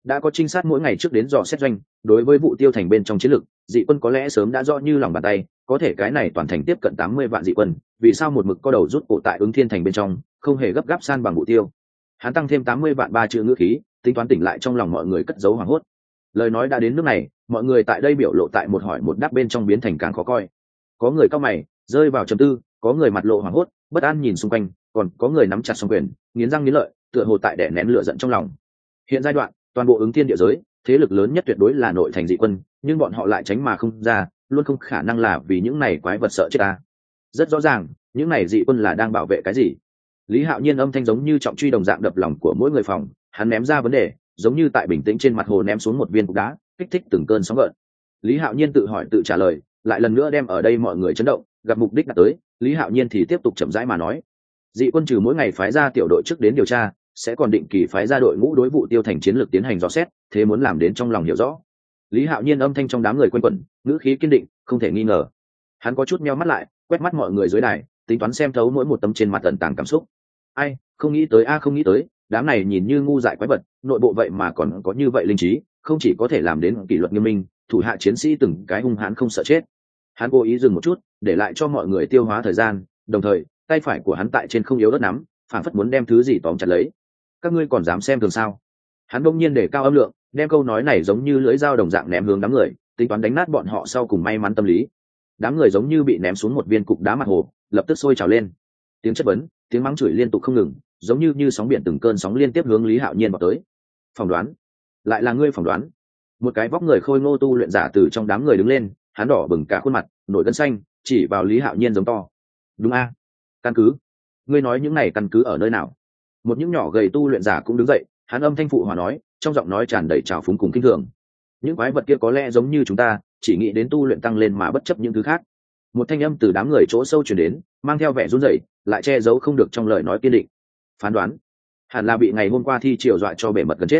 đã có trinh sát mỗi ngày trước đến dò xét doanh, đối với vụ tiêu thành bên trong chiến lược, dị quân có lẽ sớm đã rõ như lòng bàn tay, có thể cái này toàn thành tiếp cận 80 vạn dị quân, vì sao một mực co đầu rút cổ tại Ứng Thiên thành bên trong, không hề gấp gáp san bằng vụ tiêu. Hắn tăng thêm 80 vạn ba chữ ngữ khí, tính toán tỉnh lại trong lòng mọi người cất giấu hoảng hốt. Lời nói đã đến nước này, mọi người tại đây biểu lộ tại một hỏi một đáp bên trong biến thành càng khó coi. Có người cau mày, rơi vào trầm tư, có người mặt lộ hoảng hốt, bất an nhìn xung quanh, còn có người nắm chặt song quyền, nghiến răng nghiến lợi, tựa hồ tại đè nén lửa giận trong lòng. Hiện giai đoạn, toàn bộ Ứng Thiên địa giới, thế lực lớn nhất tuyệt đối là nội thành dị quân, nhưng bọn họ lại tránh mà không ra, luôn không khả năng là vì những này quái vật sợ chết ta. Rất rõ ràng, những này dị quân là đang bảo vệ cái gì. Lý Hạo Nhiên âm thanh giống như trọng truy đồng dạng đập lòng của mỗi người phòng, hắn ném ra vấn đề, giống như tại bình tĩnh trên mặt hồ ném xuống một viên cục đá, kích thích từng cơn sóng gợn. Lý Hạo Nhiên tự hỏi tự trả lời, lại lần nữa đem ở đây mọi người chấn động, gặp mục đích đã tới, Lý Hạo Nhiên thì tiếp tục chậm rãi mà nói. Dị quân trừ mỗi ngày phái ra tiểu đội trước đến điều tra, sẽ còn định kỳ phái ra đội ngũ đối vụ tiêu thành chiến lược tiến hành dò xét, thế muốn làm đến trong lòng hiểu rõ. Lý Hạo Nhiên âm thanh trong đám người quanh quẩn, ngữ khí kiên định, không thể nghi ngờ. Hắn có chút meo mắt lại, quét mắt mọi người dưới đài, tính toán xem thấu mỗi một tấm trên mặt tận tàng cảm xúc. Ai, không nghĩ tới không nghĩ tới, đám này nhìn như ngu dại quái vật, nội bộ vậy mà còn có như vậy linh trí, không chỉ có thể làm đến kỷ luật nghiêm minh, thủ hạ chiến sĩ từng cái hung hãn không sợ chết. Hắn cố ý dừng một chút, để lại cho mọi người tiêu hóa thời gian, đồng thời, tay phải của hắn tại trên không yếu đất nắm, phảng phất muốn đem thứ gì tóm chặt lấy. Các ngươi còn dám xem thường sao? Hắn bỗng nhiên để cao âm lượng, đem câu nói này giống như lưỡi dao đồng dạng ném hướng đám người, tính toán đánh nát bọn họ sau cùng may mắn tâm lý. Đám người giống như bị ném xuống một viên cục đá mặt hồ, lập tức sôi trào lên. Tiếng chất vấn, tiếng mắng chửi liên tục không ngừng, giống như sóng biển từng cơn sóng liên tiếp hướng Lý Hạo Nhiên vào tới. Phỏng đoán, lại là ngươi phỏng đoán. Một cái vóc người khôi ngô tu luyện giả từ trong đám người đứng lên, hắn đỏ bừng cả khuôn mặt, nổi gân xanh, chỉ vào Lý Hạo Nhiên giống to. Đúng a? Căn cứ? Ngươi nói những này căn cứ ở nơi nào? Một những nhỏ gầy tu luyện giả cũng đứng dậy, hắn âm thanh phụ hòa nói, trong giọng nói tràn đầy trào phúng cùng kinh thường. Những quái vật kia có lẽ giống như chúng ta, chỉ nghĩ đến tu luyện tăng lên mà bất chấp những thứ khác. Một thanh âm từ đám người chỗ sâu truyền đến, mang theo vẻ run rẩy, lại che giấu không được trong lời nói kiên định. Phán đoán, hẳn là bị ngày hôm qua thi triều dọa cho bể mật gần chết.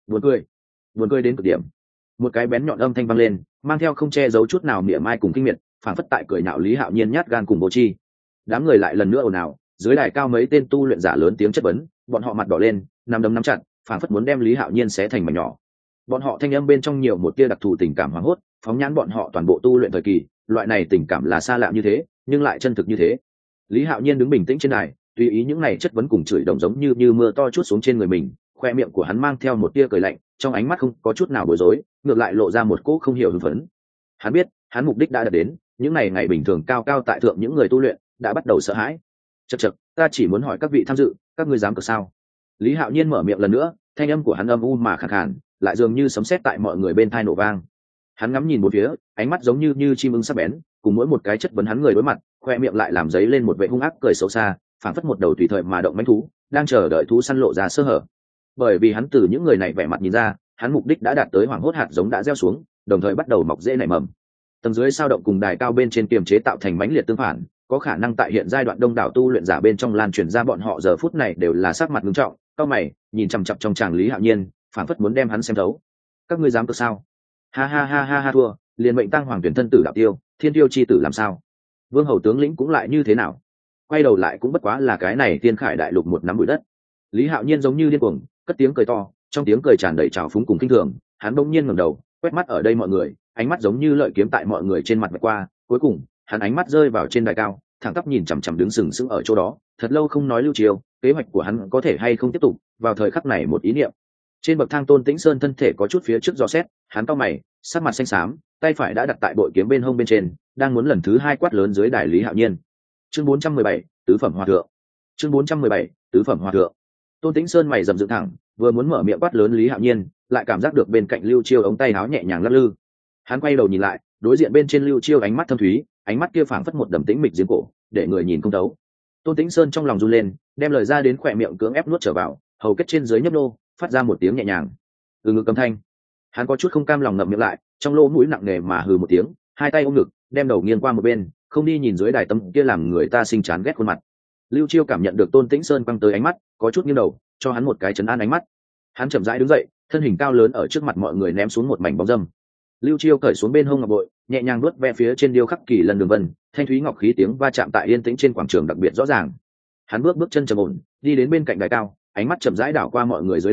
Buồn cười đến cực điểm. Một cái bén nhọn âm thanh vang lên, mang theo không che giấu chút nào mỉa mai cùng kinh miệt, phản phất tại cười nhạo Lý Hạo Nhiên nhát gan cùng vô tri. Đám người lại lần nữa ồn ào, dưới đài cao mấy tên tu luyện giả lớn tiếng chất vấn, bọn họ mặt đỏ lên, nắm đấm nắm chặt, phản phất muốn đem Lý Hạo Nhiên xé thành mảnh nhỏ. Bọn họ thanh âm bên trong nhiều một tia đặc thù tình cảm hoảng hốt, phóng nhãn bọn họ toàn bộ tu luyện thời kỳ, loại này tình cảm là xa lạ như thế, nhưng lại chân thực như thế. Lý Hạo Nhiên đứng bình tĩnh trên đài, tùy ý những này chất vấn cùng chửi đồng giống như mưa to chút xuống trên người mình, khoe miệng của hắn mang theo một tia cười lạnh, trong ánh mắt không có chút nào bối rối, ngược lại lộ ra một cỗ không hiểu hưng phấn. Hắn biết, hắn mục đích đã đạt đến, những này ngày bình thường cao cao tại thượng những người tu luyện đã bắt đầu sợ hãi. Chậc, ta chỉ muốn hỏi các vị tham dự, các ngươi dám cược sao? Lý Hạo Nhiên mở miệng lần nữa, thanh âm của hắn âm u mà khàn khàn, lại dường như sấm sét tại mọi người bên tai nổ vang. Hắn ngắm nhìn một phía, ánh mắt giống như chim ưng sắc bén, cùng mỗi một cái chất vấn hắn người đối mặt, khoe miệng lại làm dấy lên một vẻ hung ác cười xấu xa, phảng phất một đầu tùy thời mà động mãnh thú, đang chờ đợi thú săn lộ ra sơ hở. Bởi vì hắn từ những người này vẻ mặt nhìn ra, hắn mục đích đã đạt tới, hoảng hốt hạt giống đã gieo xuống, đồng thời bắt đầu mọc rễ nảy mầm. Tầng dưới sao động cùng đài cao bên trên kiềm chế tạo thành mãnh liệt tương phản, có khả năng tại hiện giai đoạn đông đảo tu luyện giả bên trong lan truyền ra, bọn họ giờ phút này đều là sắc mặt nghiêm trọng, cau mày, nhìn chằm chằm trong tràng Lý Hạo Nhiên, phảng phất muốn đem hắn xem thấu. Các ngươi dám cược sao? Ha ha ha ha ha, thua, liền mệnh tăng hoàng tuyển thân tử đạo tiêu, thiên tiêu chi tử làm sao? Vương hầu tướng lĩnh cũng lại như thế nào? Quay đầu lại cũng bất quá là cái này tiên khải đại lục một nắm bụi đất. Lý Hạo Nhiên giống như điên cuồng, cất tiếng cười to, trong tiếng cười tràn đầy trào phúng cùng kinh thường. Hắn bỗng nhiên ngẩng đầu, quét mắt ở đây mọi người, ánh mắt giống như lợi kiếm tại mọi người trên mặt vạch qua. Cuối cùng, hắn ánh mắt rơi vào trên đài cao, thẳng tắp nhìn chằm chằm đứng sừng sững ở chỗ đó, thật lâu không nói lưu chiều, kế hoạch của hắn có thể hay không tiếp tục. Vào thời khắc này một ý niệm. Trên bậc thang Tôn Tĩnh Sơn thân thể có chút phía trước dò xét, hắn cau mày, sắc mặt xanh xám, tay phải đã đặt tại bội kiếm bên hông bên trên, đang muốn lần thứ hai quát lớn dưới đài Lý Hạo Nhiên. Chương 417, tứ phẩm hòa thượng. Chương 417, tứ phẩm hòa thượng. Tôn Tĩnh Sơn mày rậm dựng thẳng, vừa muốn mở miệng quát lớn Lý Hạo Nhiên, lại cảm giác được bên cạnh Lưu Chiêu ống tay áo nhẹ nhàng lắc lư. Hắn quay đầu nhìn lại, đối diện bên trên Lưu Chiêu ánh mắt thâm thúy, ánh mắt kia phảng phất một đầm tĩnh mịch giếng cổ, để người nhìn không thấu. Tôn Tĩnh Sơn trong lòng run lên, đem lời ra đến khỏe miệng cưỡng ép nuốt trở vào, hầu kết trên dưới nhấp nô, phát ra một tiếng nhẹ nhàng. Từ ngực cầm thanh. Hắn có chút không cam lòng ngậm miệng lại, trong lỗ mũi nặng nề mà hừ một tiếng, hai tay ôm ngực, đem đầu nghiêng qua một bên, không đi nhìn dưới đài tâm kia làm người ta sinh chán ghét khuôn mặt. Lưu Chiêu cảm nhận được Tôn Tĩnh Sơn quăng tới ánh mắt, có chút nghiêng đầu, cho hắn một cái trấn an ánh mắt. Hắn chậm rãi đứng dậy, thân hình cao lớn ở trước mặt mọi người ném xuống một mảnh bóng dâm. Lưu Chiêu cởi xuống bên hông ngọc bội, nhẹ nhàng vuốt ve phía trên điêu khắc kỳ lần đường vân, thanh thúy ngọc khí tiếng va chạm tại yên tĩnh trên quảng trường đặc biệt rõ ràng. Hắn bước chân trầm ổn, đi đến bên cạnh đài cao, ánh mắt chậm rãi đảo qua mọi người dưới đài,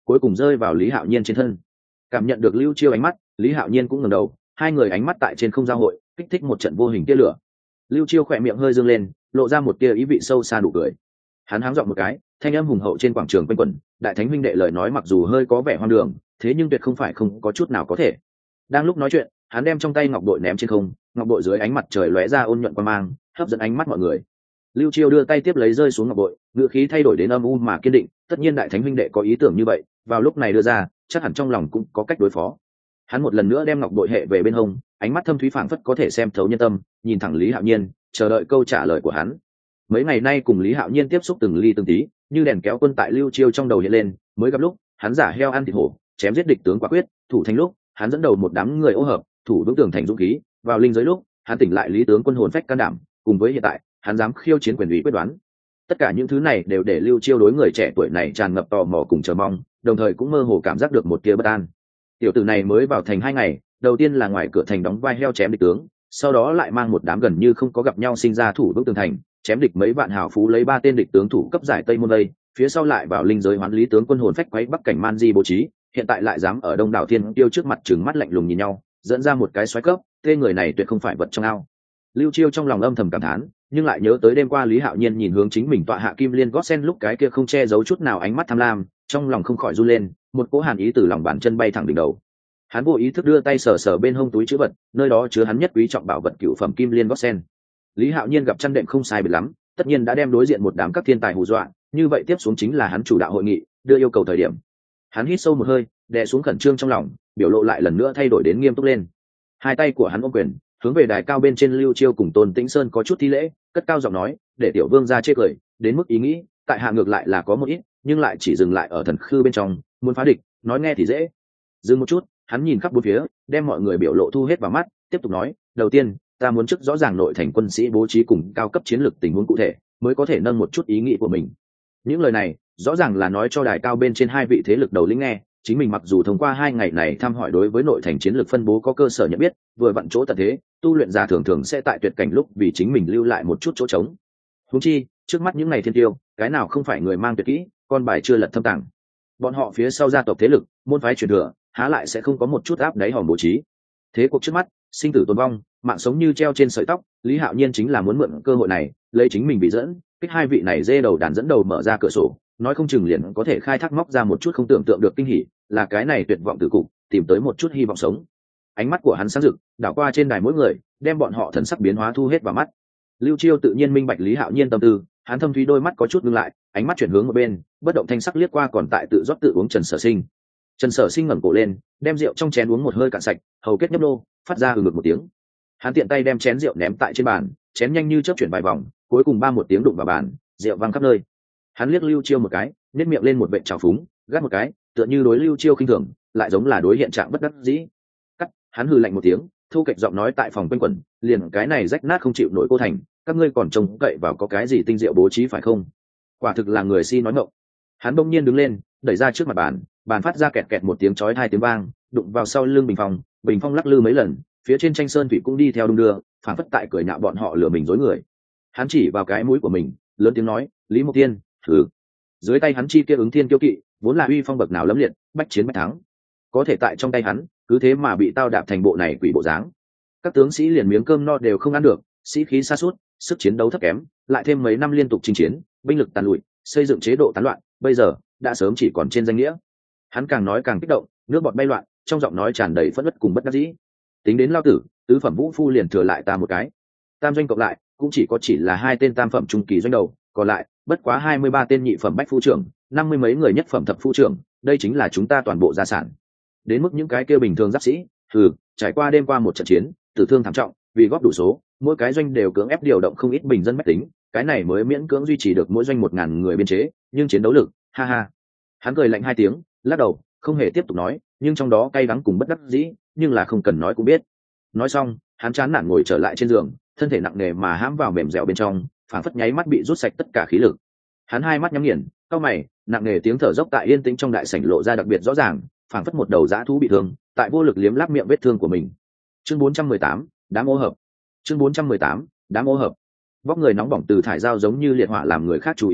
cuối cùng rơi vào Lý Hạo Nhiên trên thân. Cảm nhận được Lưu Chiêu ánh mắt, Lý Hạo Nhiên cũng ngẩng đầu, hai người ánh mắt tại trên không giao hội, kích thích một trận vô hình tia lửa. Lưu Chiêu khỏe miệng hơi dương lên, lộ ra một tia ý vị sâu xa nụ cười. Hắn háng giọng một cái, thanh âm hùng hậu trên quảng trường quanh quẩn, đại thánh huynh đệ lời nói mặc dù hơi có vẻ hoang đường, thế nhưng tuyệt không phải không có chút nào có thể. Đang lúc nói chuyện, hắn đem trong tay ngọc bội ném trên không, ngọc bội dưới ánh mặt trời lóe ra ôn nhuận quang mang, hấp dẫn ánh mắt mọi người. Lưu Chiêu đưa tay tiếp lấy rơi xuống ngọc bội, ngữ khí thay đổi đến âm u mà kiên định, tất nhiên đại thánh huynh đệ có ý tưởng như vậy, vào lúc này đưa ra, chắc hẳn trong lòng cũng có cách đối phó. Hắn một lần nữa đem ngọc bội hệ về bên hông, ánh mắt thâm thúy phảng phất có thể xem thấu nhân tâm, nhìn thẳng Lý Hạo Nhiên, chờ đợi câu trả lời của hắn. Mấy ngày nay cùng Lý Hạo Nhiên tiếp xúc từng ly từng tí, như đèn kéo quân tại Lưu Chiêu trong đầu hiện lên, mới gặp lúc, hắn giả heo ăn thịt hổ, chém giết địch tướng quả quyết, thủ thành lúc, hắn dẫn đầu một đám người ô hợp, thủ vững tường thành dũng khí, vào linh giới lúc, hắn tỉnh lại lý tướng quân hồn phách can đảm, cùng với hiện tại, hắn dám khiêu chiến quyền ủy quyết đoán. Tất cả những thứ này đều để Lưu Chiêu đối người trẻ tuổi này tràn ngập tò mò cùng chờ mong, đồng thời cũng mơ hồ cảm giác được một tia bất an. Tiểu tử này mới vào thành 2 ngày, đầu tiên là ngoài cửa thành đóng vai heo chém địch tướng, sau đó lại mang một đám gần như không có gặp nhau sinh ra thủ vững tường thành, chém địch mấy vạn hào phú lấy 3 tên địch tướng thủ cấp giải Tây Môn Vây, phía sau lại vào linh giới hoán lý tướng quân hồn phách quấy bắc cảnh man di bố trí, hiện tại lại dám ở Đông đảo Thiên Tiêu trước mặt trừng mắt lạnh lùng nhìn nhau, dẫn ra một cái xoáy cấp, tên người này tuyệt không phải vật trong ao. Lưu Chiêu trong lòng âm thầm cảm thán, nhưng lại nhớ tới đêm qua Lý Hạo Nhiên nhìn hướng chính mình tọa hạ Kim Liên gót sen lúc cái kia không che giấu chút nào ánh mắt tham lam, trong lòng không khỏi run lên, một cỗ hàn ý từ lòng bàn chân bay thẳng đỉnh đầu. Hắn vô ý thức đưa tay sờ sờ bên hông túi trữ vật, nơi đó chứa hắn nhất quý trọng bảo vật cựu phẩm Kim Liên gót sen. Lý Hạo Nhiên gặp chăn đệm không sai biệt lắm, tất nhiên đã đem đối diện một đám các thiên tài hù dọa, như vậy tiếp xuống chính là hắn chủ đạo hội nghị, đưa yêu cầu thời điểm. Hắn hít sâu một hơi, đè xuống khẩn trương trong lòng, biểu lộ lại lần nữa thay đổi đến nghiêm túc lên. Hai tay của hắn ôm quyền, hướng về đài cao bên trên Lưu Chiêu cùng Tôn Tĩnh Sơn có chút thi lễ, cất cao giọng nói, để tiểu vương ra chê cười, đến mức ý nghĩ, tại hạ ngược lại là có một ít, nhưng lại chỉ dừng lại ở thần khư bên trong, muốn phá địch, nói nghe thì dễ. Dừng một chút, hắn nhìn khắp bốn phía, đem mọi người biểu lộ thu hết vào mắt, tiếp tục nói, đầu tiên, ta muốn trước rõ ràng nội thành quân sĩ bố trí cùng cao cấp chiến lược tình huống cụ thể, mới có thể nâng một chút ý nghĩ của mình. Những lời này, rõ ràng là nói cho đài cao bên trên hai vị thế lực đầu lĩnh nghe, chính mình mặc dù thông qua 2 ngày này thăm hỏi đối với nội thành chiến lược phân bố có cơ sở nhận biết, vừa vặn chỗ tận thế, tu luyện giả thường thường sẽ tại tuyệt cảnh lúc vì chính mình lưu lại một chút chỗ trống. Huống chi, trước mắt những ngày thiên tiêu, cái nào không phải người mang tuyệt kỹ, con bài chưa lật thâm tàng. Bọn họ phía sau gia tộc thế lực, môn phái truyền thừa, há lại sẽ không có một chút áp đáy hòm bố trí. Thế cuộc trước mắt, sinh tử tồn vong, mạng sống như treo trên sợi tóc, Lý Hạo Nhiên chính là muốn mượn cơ hội này, lấy chính mình bị dẫn, kích hai vị này dê đầu đàn dẫn đầu mở ra cửa sổ, nói không chừng liền có thể khai thác móc ra một chút không tưởng tượng được kinh hỉ, là cái này tuyệt vọng từ cục, tìm tới một chút hy vọng sống. Ánh mắt của hắn sáng rực, đảo qua trên đài mỗi người, đem bọn họ thần sắc biến hóa thu hết vào mắt. Lưu Chiêu tự nhiên minh bạch Lý Hạo Nhiên tâm tư, hắn thâm thúy đôi mắt có chút ngưng lại, ánh mắt chuyển hướng một bên, bất động thanh sắc liếc qua còn tại tự rót tự uống Trần Sở Sinh. Trần Sở Sinh ngẩng cổ lên, đem rượu trong chén uống một hơi cạn sạch, hầu kết nhấp nô, phát ra ngực một tiếng. Hắn tiện tay đem chén rượu ném tại trên bàn, chén nhanh như chớp chuyển vài vòng, cuối cùng ba một tiếng đụng vào bàn, rượu văng khắp nơi. Hắn liếc Lưu Chiêu một cái, nhếch miệng lên một vệt trào phúng, gắt một cái, tựa như đối Lưu Chiêu khinh thường, lại giống là đối hiện trạng bất đắc dĩ. Cắt, hắn hừ lạnh một tiếng, thu kệch giọng nói tại phòng quanh quẩn, liền cái này rách nát không chịu nổi cô thành, các ngươi còn trông cậy vào có cái gì tinh diệu bố trí phải không? Quả thực là người si nói ngọng. Hắn bỗng nhiên đứng lên, đẩy ra trước mặt bàn, bàn phát ra kẹt kẹt một tiếng chói tai tiếng vang, đụng vào sau lưng bình phong lắc lư mấy lần, phía trên tranh sơn thủy cũng đi theo đung đưa, phản phất tại cười nhạo bọn họ lừa mình dối người. Hắn chỉ vào cái mũi của mình, lớn tiếng nói, Lý Mộc Thiên, thử. Dưới tay hắn chi kia ứng thiên kiêu kỵ, vốn là uy phong bậc nào lẫm liệt, bách chiến bách thắng, có thể tại trong tay hắn, cứ thế mà bị tao đạp thành bộ này quỷ bộ dáng. Các tướng sĩ liền miếng cơm no đều không ăn được, sĩ khí sa sút, sức chiến đấu thấp kém, lại thêm mấy năm liên tục chinh chiến, binh lực tàn lụi, xây dựng chế độ tán loạn, bây giờ đã sớm chỉ còn trên danh nghĩa. Hắn càng nói càng kích động, nước bọt bay loạn, trong giọng nói tràn đầy phẫn uất cùng bất đắc dĩ. Tính đến lao tử, tứ phẩm vũ phu liền thừa lại ta một cái, tam doanh cộng lại cũng chỉ là 2 tên tam phẩm trung kỳ doanh đầu, còn lại bất quá 23 tên nhị phẩm bách phu trưởng, 50 mấy người nhất phẩm thập phu trưởng, đây chính là chúng ta toàn bộ gia sản. Đến mức những cái kia bình thường giáp sĩ, trải qua đêm qua một trận chiến, tử thương thảm trọng, vì góp đủ số, mỗi cái doanh đều cưỡng ép điều động không ít bình dân bách tính, cái này mới miễn cưỡng duy trì được mỗi doanh 1000 người biên chế, nhưng chiến đấu lực, ha ha. Hắn cười lạnh 2 tiếng, lắc đầu, không hề tiếp tục nói, nhưng trong đó cay đắng cùng bất đắc dĩ, nhưng là không cần nói cũng biết. Nói xong, hắn chán nản ngồi trở lại trên giường, thân thể nặng nề mà hãm vào mềm dẻo bên trong, phảng phất nháy mắt bị rút sạch tất cả khí lực. Hắn hai mắt nhắm nghiền, cau mày, nặng nề tiếng thở dốc tại yên tĩnh trong đại sảnh lộ ra đặc biệt rõ ràng, phảng phất một đầu dã thú bị thương, tại vô lực liếm láp miệng vết thương của mình. Chương 418, đám ô hợp. Chương 418, đám ô hợp. Vóc người nóng bỏng từ thải dao giống như liệt hỏa làm người khác chú ý,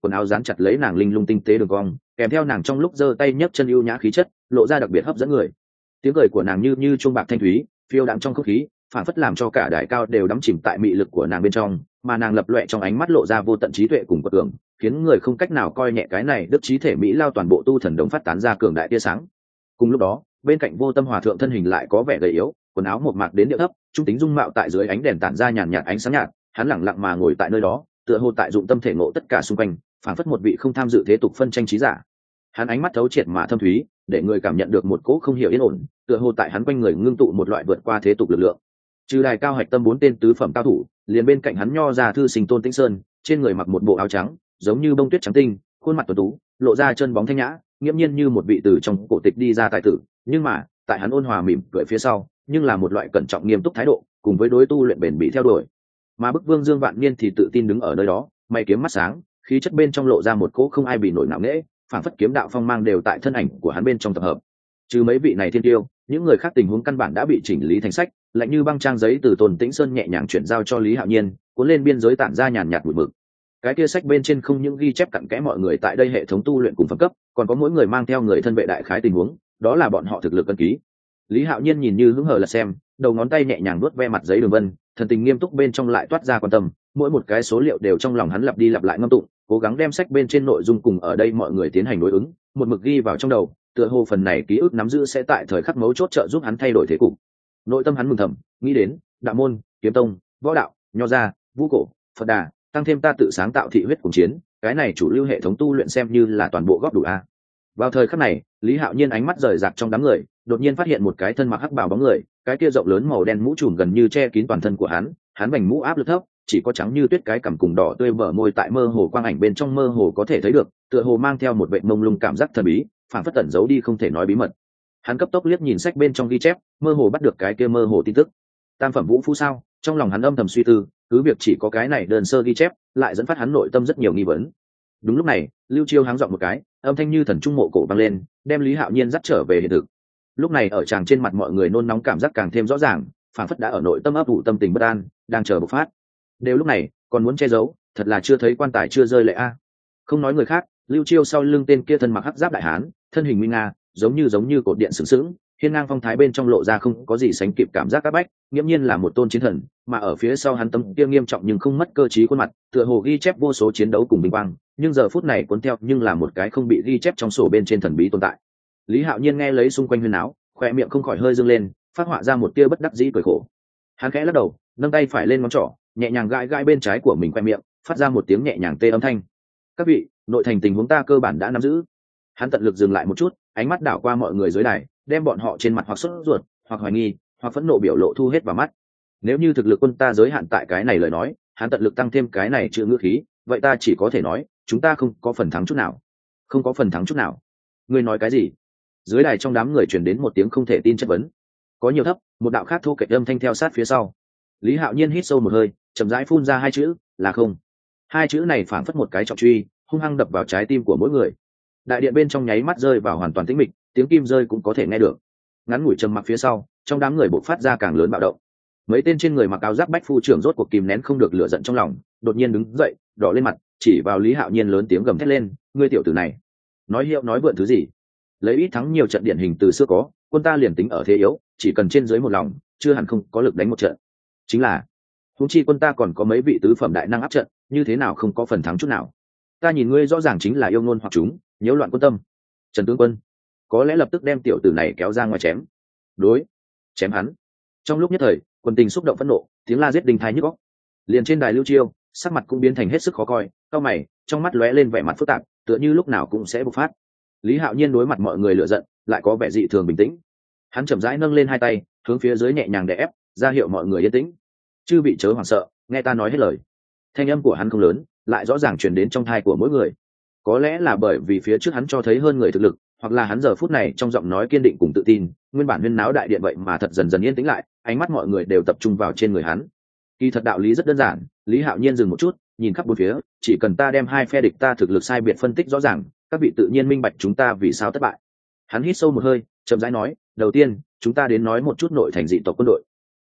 quần áo dán chặt lấy nàng linh lung tinh tế đường cong, kèm theo nàng trong lúc giơ tay nhấc chân ưu nhã khí chất, lộ ra đặc biệt hấp dẫn người. Tiếng cười của nàng như chuông bạc thanh thúy, phiêu đạm trong không khí, phản phất làm cho cả đài cao đều đắm chìm tại mị lực của nàng bên trong, mà nàng lập loè trong ánh mắt lộ ra vô tận trí tuệ cùng quật cường, khiến người không cách nào coi nhẹ cái này đức trí thể mỹ lao toàn bộ tu thần đồng phát tán ra cường đại tia sáng. Cùng lúc đó, bên cạnh Vô Tâm hòa thượng thân hình lại có vẻ gầy yếu, quần áo một mạc đến điệu thấp, trung tính dung mạo tại dưới ánh đèn tản ra nhàn nhạt ánh sáng nhạt, hắn lặng lặng mà ngồi tại nơi đó, tựa hồ tại dụng tâm thể ngộ tất cả xung quanh, phản phất một vị không tham dự thế tục phân tranh trí giả. Hắn ánh mắt thấu triệt mà thâm thúy, để người cảm nhận được một cỗ không hiểu yên ổn, tựa hồ tại hắn quanh người ngưng tụ một loại vượt qua thế tục lực lượng. Trừ đài cao hạch tâm 4 tên tứ phẩm cao thủ, liền bên cạnh hắn nho ra thư sinh Tôn Tĩnh Sơn, trên người mặc một bộ áo trắng, giống như bông tuyết trắng tinh, khuôn mặt tuấn tú, lộ ra chân bóng thanh nhã, nghiễm nhiên như một vị từ trong cổ tịch đi ra tài tử, nhưng mà, tại hắn ôn hòa mỉm cười phía sau, nhưng là một loại cẩn trọng nghiêm túc thái độ, cùng với đối tu luyện bền bỉ theo đuổi. Mà Bức Vương Dương Vạn Niên thì tự tin đứng ở nơi đó, mày kiếm mắt sáng, khí chất bên trong lộ ra một cỗ không ai bị nổi nạo nghễ, phản phất kiếm đạo phong mang đều tại thân ảnh của hắn bên trong tập hợp. Trừ mấy vị này thiên tiêu, những người khác tình huống căn bản đã bị chỉnh lý thành sách, lạnh như băng trang giấy từ Tôn Tĩnh Sơn nhẹ nhàng chuyển giao cho Lý Hạo Nhiên, cuốn lên biên giới tản ra nhàn nhạt bụi mực. Cái kia sách bên trên không những ghi chép cặn kẽ mọi người tại đây hệ thống tu luyện cùng phẩm cấp, còn có mỗi người mang theo người thân vệ đại khái tình huống, đó là bọn họ thực lực cân ký. Lý Hạo Nhiên nhìn như hứng hờ là xem, đầu ngón tay nhẹ nhàng vuốt ve mặt giấy đường vân, thần tình nghiêm túc bên trong lại toát ra quan tâm, mỗi một cái số liệu đều trong lòng hắn lặp đi lặp lại ngâm tụng, cố gắng đem sách bên trên nội dung cùng ở đây mọi người tiến hành đối ứng, một mực ghi vào trong đầu, tựa hồ phần này ký ức nắm giữ sẽ tại thời khắc mấu chốt trợ giúp hắn thay đổi thế cục. Nội tâm hắn mừng thầm, nghĩ đến đạo môn, kiếm tông, võ đạo, nho gia, vũ cổ, Phật đà, tăng thêm ta tự sáng tạo thị huyết cùng chiến, cái này chủ lưu hệ thống tu luyện xem như là toàn bộ góp đủ a. Vào thời khắc này, Lý Hạo Nhiên ánh mắt rời rạc trong đám người, đột nhiên phát hiện một cái thân mặc hắc bào bóng người, cái kia rộng lớn màu đen mũ trùm gần như che kín toàn thân của hắn vành mũ áp lực thấp, chỉ có trắng như tuyết cái cằm cùng đỏ tươi bờ môi tại mơ hồ quang ảnh bên trong mơ hồ có thể thấy được, tựa hồ mang theo một vẻ mông lung cảm giác thần bí, phản phất tẩn giấu đi không thể nói bí mật. Hắn cấp tốc liếc nhìn sách bên trong ghi chép, mơ hồ bắt được cái kia mơ hồ tin tức. Tam phẩm vũ phu sao? Trong lòng hắn âm thầm suy tư, cứ việc chỉ có cái này đơn sơ ghi chép, lại dẫn phát hắn nội tâm rất nhiều nghi vấn. Đúng lúc này, Lưu Chiêu háng giọng một cái, âm thanh như thần trung mộ cổ vang lên, đem Lý Hạo Nhiên dắt trở về hiện thực. Lúc này ở tràng trên mặt mọi người nôn nóng cảm giác càng thêm rõ ràng, phản phất đã ở nội tâm ấp ủ tâm tình bất an, đang chờ bộc phát. Đều lúc này, còn muốn che giấu, thật là chưa thấy quan tài chưa rơi lệ a. Không nói người khác, Lưu Chiêu sau lưng tên kia thân mặc hắc giáp đại hán, thân hình nguy nga, giống như cột điện sừng sững, hiên ngang phong thái bên trong lộ ra không có gì sánh kịp cảm giác các bách, nghiễm nhiên là một tôn chiến thần, mà ở phía sau hắn tấm kia nghiêm trọng nhưng không mất cơ trí khuôn mặt, tựa hồ ghi chép vô số chiến đấu cùng vinh quang, nhưng giờ phút này cuốn theo nhưng là một cái không bị ghi chép trong sổ bên trên thần bí tồn tại. Lý Hạo Nhiên nghe lấy xung quanh huyên náo, khóe miệng không khỏi hơi dương lên, phát họa ra một tia bất đắc dĩ cười khổ. Hắn khẽ lắc đầu, nâng tay phải lên ngón trỏ, nhẹ nhàng gãi gãi bên trái của mình khóe miệng, phát ra một tiếng nhẹ nhàng tê âm thanh. Các vị, nội thành tình huống ta cơ bản đã nắm giữ. Hắn tận lực dừng lại một chút, ánh mắt đảo qua mọi người dưới đài, đem bọn họ trên mặt hoặc sốt ruột, hoặc hoài nghi, hoặc phẫn nộ biểu lộ thu hết vào mắt. Nếu như thực lực quân ta giới hạn tại cái này lời nói, hắn tận lực tăng thêm cái này chữ ngữ khí, vậy ta chỉ có thể nói, chúng ta không có phần thắng chút nào. Không có phần thắng chút nào? Ngươi nói cái gì? Dưới đài trong đám người truyền đến một tiếng không thể tin chất vấn. Có nhiều thấp, một đạo khác thô kệch âm thanh theo sát phía sau. Lý Hạo Nhiên hít sâu một hơi, chậm rãi phun ra hai chữ, là không. Hai chữ này phảng phất một cái trọng truy, hung hăng đập vào trái tim của mỗi người. Đại điện bên trong nháy mắt rơi vào hoàn toàn tĩnh mịch, tiếng kim rơi cũng có thể nghe được. Ngắn ngủi trầm mặc phía sau, trong đám người bộc phát ra càng lớn bạo động. Mấy tên trên người mặc áo giáp bách phu trưởng rốt cuộc kìm nén không được lửa giận trong lòng, đột nhiên đứng dậy, đỏ lên mặt, chỉ vào Lý Hạo Nhiên lớn tiếng gầm thét lên, ngươi tiểu tử này, nói hiệu nói vượn thứ gì? Lấy ít thắng nhiều trận điển hình từ xưa có, quân ta liền tính ở thế yếu, chỉ cần trên dưới một lòng, chưa hẳn không có lực đánh một trận. Chính là, huống chi quân ta còn có mấy vị tứ phẩm đại năng áp trận, như thế nào không có phần thắng chút nào? Ta nhìn ngươi rõ ràng chính là yêu ngôn hoặc chúng, nhiễu loạn quân tâm. Trần tướng quân, có lẽ lập tức đem tiểu tử này kéo ra ngoài chém. Đối, chém hắn. Trong lúc nhất thời, quân tình xúc động phẫn nộ, tiếng la giết đình thái nhức óc. Liền trên đài Lưu Chiêu, sắc mặt cũng biến thành hết sức khó coi, cau mày, trong mắt lóe lên vẻ mặt phức tạp, tựa như lúc nào cũng sẽ bộc phát. Lý Hạo Nhiên đối mặt mọi người lựa giận, lại có vẻ dị thường bình tĩnh. Hắn chậm rãi nâng lên hai tay, hướng phía dưới nhẹ nhàng đè ép, ra hiệu mọi người yên tĩnh. Chư bị chớ hoảng sợ, nghe ta nói hết lời. Thanh âm của hắn không lớn, lại rõ ràng truyền đến trong tai của mỗi người. Có lẽ là bởi vì phía trước hắn cho thấy hơn người thực lực, hoặc là hắn giờ phút này trong giọng nói kiên định cùng tự tin, nguyên bản huyên náo đại điện vậy mà thật dần dần yên tĩnh lại, ánh mắt mọi người đều tập trung vào trên người hắn. Kỳ thật đạo lý rất đơn giản, Lý Hạo Nhiên dừng một chút, nhìn khắp bốn phía, chỉ cần ta đem hai phe địch ta thực lực sai biệt phân tích rõ ràng, các vị tự nhiên minh bạch chúng ta vì sao thất bại. Hắn hít sâu một hơi, chậm rãi nói, đầu tiên, chúng ta đến nói một chút nội thành dị tộc quân đội.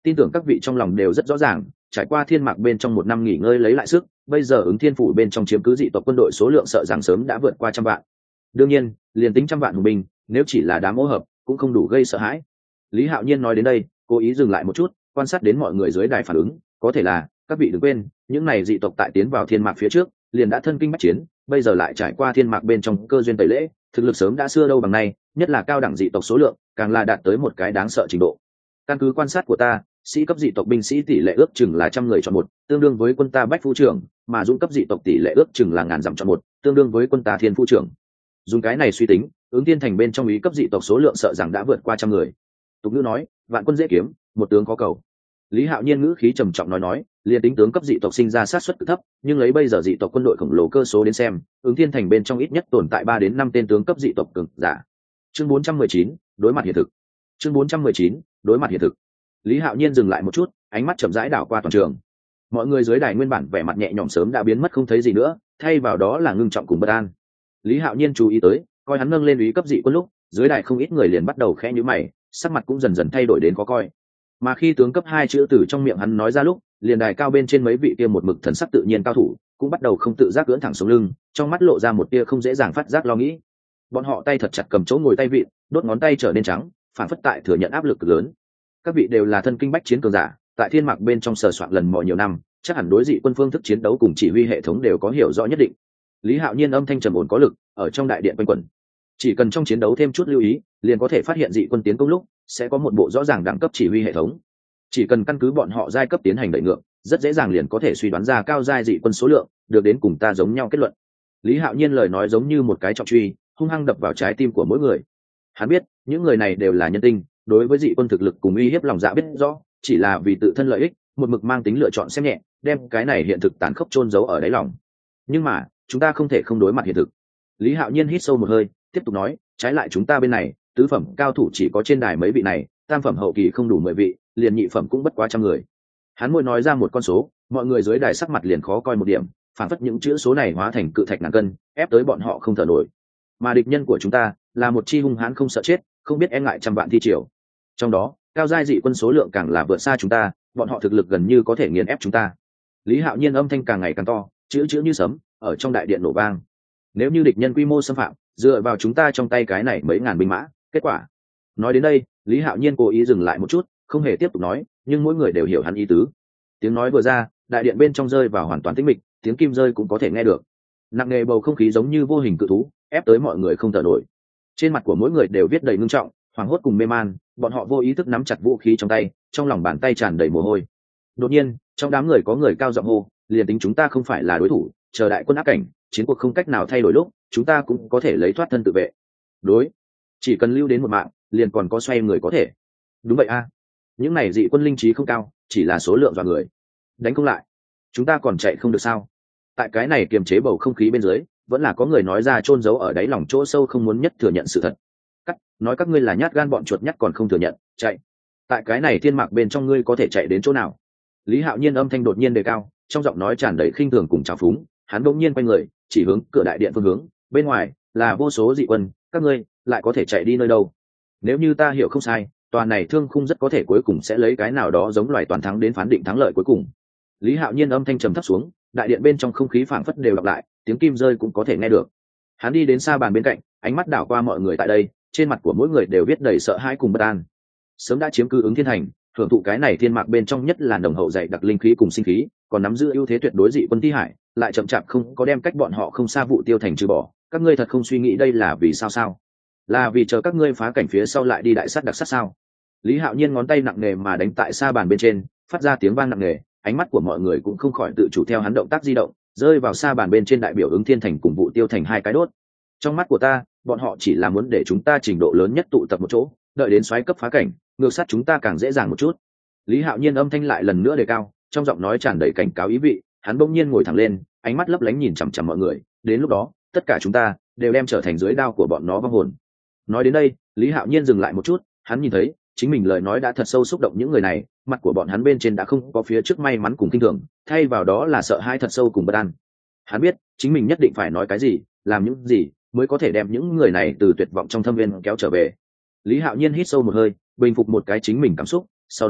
tin tưởng các vị trong lòng đều rất rõ ràng, trải qua thiên mạc bên trong 1 năm nghỉ ngơi lấy lại sức, bây giờ ứng thiên phủ bên trong chiếm cứ dị tộc quân đội số lượng sợ rằng sớm đã vượt qua 100 vạn. Đương nhiên liền tính 100 vạn hùng binh, nếu chỉ là đám ô hợp cũng không đủ gây sợ hãi. Lý Hạo Nhiên nói đến đây, cố ý dừng lại một chút, quan sát đến mọi người dưới đài phản ứng, có thể là các vị đừng quên, những này dị tộc tại tiến vào thiên mạc phía trước liền đã thân kinh bách chiến, bây giờ lại trải qua thiên mạc bên trong cơ duyên tẩy lễ, thực lực sớm đã xưa đâu bằng nay, nhất là cao đẳng dị tộc số lượng càng là đạt tới một cái đáng sợ trình độ. Căn cứ quan sát của ta, sĩ cấp dị tộc binh sĩ tỷ lệ ước chừng là 100 người chọn một, tương đương với quân ta bách phu trưởng, mà dũng cấp dị tộc tỷ lệ ước chừng là ngàn dặm chọn một, tương đương với quân ta thiên phu trưởng. Dùng cái này suy tính, ứng thiên thành bên trong ý cấp dị tộc số lượng sợ rằng đã vượt qua 100 người. Tục ngữ nói, vạn quân dễ kiếm, một tướng có cầu. Lý Hạo Nhiên ngữ khí trầm trọng nói, liền tính tướng cấp dị tộc sinh ra sát suất cực thấp, nhưng lấy bây giờ dị tộc quân đội khổng lồ cơ số đến xem, ứng thiên thành bên trong ít nhất tồn tại 3 đến 5 tên tướng cấp dị tộc cường giả. Chương 419, đối mặt hiện thực. Chương 419, đối mặt hiện thực. Lý Hạo Nhiên dừng lại một chút, ánh mắt chậm rãi đảo qua toàn trường. Mọi người dưới đài nguyên bản vẻ mặt nhẹ nhõm sớm đã biến mất không thấy gì nữa, thay vào đó là ngưng trọng cùng bất an. Lý Hạo Nhiên chú ý tới, coi hắn nâng lên úy cấp dị quân lúc, dưới đài không ít người liền bắt đầu khẽ nhíu mày, sắc mặt cũng dần dần thay đổi đến khó coi. Mà khi tướng cấp 2 chữ từ trong miệng hắn nói ra lúc, liền đài cao bên trên mấy vị kia một mực thần sắc tự nhiên cao thủ cũng bắt đầu không tự giác cưỡn thẳng xuống lưng, trong mắt lộ ra một tia không dễ dàng phát giác lo nghĩ. Bọn họ tay thật chặt cầm chỗ ngồi tay vịn, đốt ngón tay trở nên trắng, phản phất tại thừa nhận áp lực lớn. Các vị đều là thân kinh bách chiến cường giả, tại thiên mạc bên trong sờ soạn lần mò nhiều năm, chắc hẳn đối dị quân phương thức chiến đấu cùng chỉ huy hệ thống đều có hiểu rõ nhất định. Lý Hạo Nhiên âm thanh trầm ổn có lực ở trong đại điện quanh quẩn. Chỉ cần trong chiến đấu thêm chút lưu ý, liền có thể phát hiện dị quân tiến công lúc sẽ có một bộ rõ ràng đẳng cấp chỉ huy hệ thống. Chỉ cần căn cứ bọn họ giai cấp tiến hành đẩy ngược, rất dễ dàng liền có thể suy đoán ra cao giai dị quân số lượng, được đến cùng ta giống nhau kết luận. Lý Hạo Nhiên lời nói giống như một cái trọng truy, hung hăng đập vào trái tim của mỗi người. Hắn biết, những người này đều là nhân tinh, đối với dị quân thực lực cùng uy hiếp lòng dạ biết rõ, chỉ là vì tự thân lợi ích, một mực mang tính lựa chọn xem nhẹ, đem cái này hiện thực tàn khốc chôn giấu ở đáy lòng. Nhưng mà, chúng ta không thể không đối mặt hiện thực. Lý Hạo Nhiên hít sâu một hơi, tiếp tục nói, trái lại chúng ta bên này, tứ phẩm cao thủ chỉ có trên đài mấy vị này, tam phẩm hậu kỳ không đủ 10 vị, liền nhị phẩm cũng bất quá 100 người. Hắn môi nói ra một con số, mọi người dưới đài sắc mặt liền khó coi một điểm, phản phất những chữ số này hóa thành cự thạch ngàn cân, ép tới bọn họ không thở nổi. Mà địch nhân của chúng ta là một chi hung hãn không sợ chết, không biết e ngại 100 vạn thi triều. Trong đó, cao giai dị quân số lượng càng là vượt xa chúng ta, bọn họ thực lực gần như có thể nghiền ép chúng ta. Lý Hạo Nhiên âm thanh càng ngày càng to, chữ như sấm, ở trong đại điện nổ vang. Nếu như địch nhân quy mô xâm phạm, dựa vào chúng ta trong tay cái này mấy ngàn binh mã, kết quả. Nói đến đây, Lý Hạo Nhiên cố ý dừng lại một chút, không hề tiếp tục nói, nhưng mỗi người đều hiểu hắn ý tứ. Tiếng nói vừa ra, đại điện bên trong rơi vào hoàn toàn tĩnh mịch, tiếng kim rơi cũng có thể nghe được. Nặng nề bầu không khí giống như vô hình cự thú, ép tới mọi người không thở nổi. Trên mặt của mỗi người đều viết đầy ngưng trọng, hoảng hốt cùng mê man, bọn họ vô ý thức nắm chặt vũ khí trong tay, trong lòng bàn tay tràn đầy mồ hôi. Đột nhiên, trong đám người có người cao giọng hô, liền tính chúng ta không phải là đối thủ, chờ đại quân áp cảnh, chiến cuộc không cách nào thay đổi lúc, chúng ta cũng có thể lấy thoát thân tự vệ. Đối, chỉ cần lưu đến một mạng, liền còn có xoay người có thể. Đúng vậy a, những này dị quân linh trí không cao, chỉ là số lượng dọa người, đánh không lại, chúng ta còn chạy không được sao? Tại cái này kiềm chế bầu không khí bên dưới, vẫn là có người nói ra chôn giấu ở đáy lòng chỗ sâu không muốn nhất thừa nhận sự thật. Nói các ngươi là nhát gan bọn chuột nhắt còn không thừa nhận, chạy. Tại cái này thiên mạc bên trong ngươi có thể chạy đến chỗ nào? Lý Hạo Nhiên âm thanh đột nhiên đề cao, trong giọng nói tràn đầy khinh thường cùng trào phúng, hắn bỗng nhiên quay người, chỉ hướng cửa đại điện phương hướng, bên ngoài là vô số dị quân, các ngươi lại có thể chạy đi nơi đâu? Nếu như ta hiểu không sai, tòa này thương khung rất có thể cuối cùng sẽ lấy cái nào đó giống loài toàn thắng đến phán định thắng lợi cuối cùng. Lý Hạo Nhiên âm thanh trầm thấp xuống, đại điện bên trong không khí phảng phất đều lặp lại, tiếng kim rơi cũng có thể nghe được. Hắn đi đến xa bàn bên cạnh, ánh mắt đảo qua mọi người tại đây, trên mặt của mỗi người đều viết đầy sợ hãi cùng bất an. Sớm đã chiếm cứ ứng thiên thành, hưởng thụ cái này thiên mạc bên trong nhất là nồng hậu dày đặc linh khí cùng sinh khí, còn nắm giữ ưu thế tuyệt đối dị quân Ti Hải, lại chậm chạp không có đem cách bọn họ không xa vụ tiêu thành trừ bỏ. Các ngươi thật không suy nghĩ đây là vì sao sao? Là vì chờ các ngươi phá cảnh phía sau lại đi đại sát đặc sát sao? Lý Hạo Nhiên ngón tay nặng nề mà đánh tại xa bàn bên trên, phát ra tiếng vang nặng nề, ánh mắt của mọi người cũng không khỏi tự chủ theo hắn động tác di động, rơi vào xa bàn bên trên đại biểu ứng thiên thành cùng vụ tiêu thành hai cái đốt. Trong mắt của ta, bọn họ chỉ là muốn để chúng ta trình độ lớn nhất tụ tập một chỗ, đợi đến xoáy cấp phá cảnh, ngược sát chúng ta càng dễ dàng một chút. Lý Hạo Nhiên âm thanh lại lần nữa đề cao, trong giọng nói tràn đầy cảnh cáo ý vị, hắn bỗng nhiên ngồi thẳng lên, ánh mắt lấp lánh nhìn chằm chằm mọi người, đến lúc đó, tất cả chúng ta đều đem trở thành dưới đao của bọn nó vong hồn. Nói đến đây, Lý Hạo Nhiên dừng lại một chút, hắn nhìn thấy, chính mình lời nói đã thật sâu xúc động những người này, mặt của bọn hắn bên trên đã không có phía trước may mắn cùng kinh thường, thay vào đó là sợ hãi thật sâu cùng bất an. Hắn biết, chính mình nhất định phải nói cái gì, làm những gì mới có thể đem những người này từ tuyệt vọng trong thâm viên kéo trở về. Lý Hạo Nhiên hít sâu một hơi, bình phục một cái chính mình cảm xúc, sau đó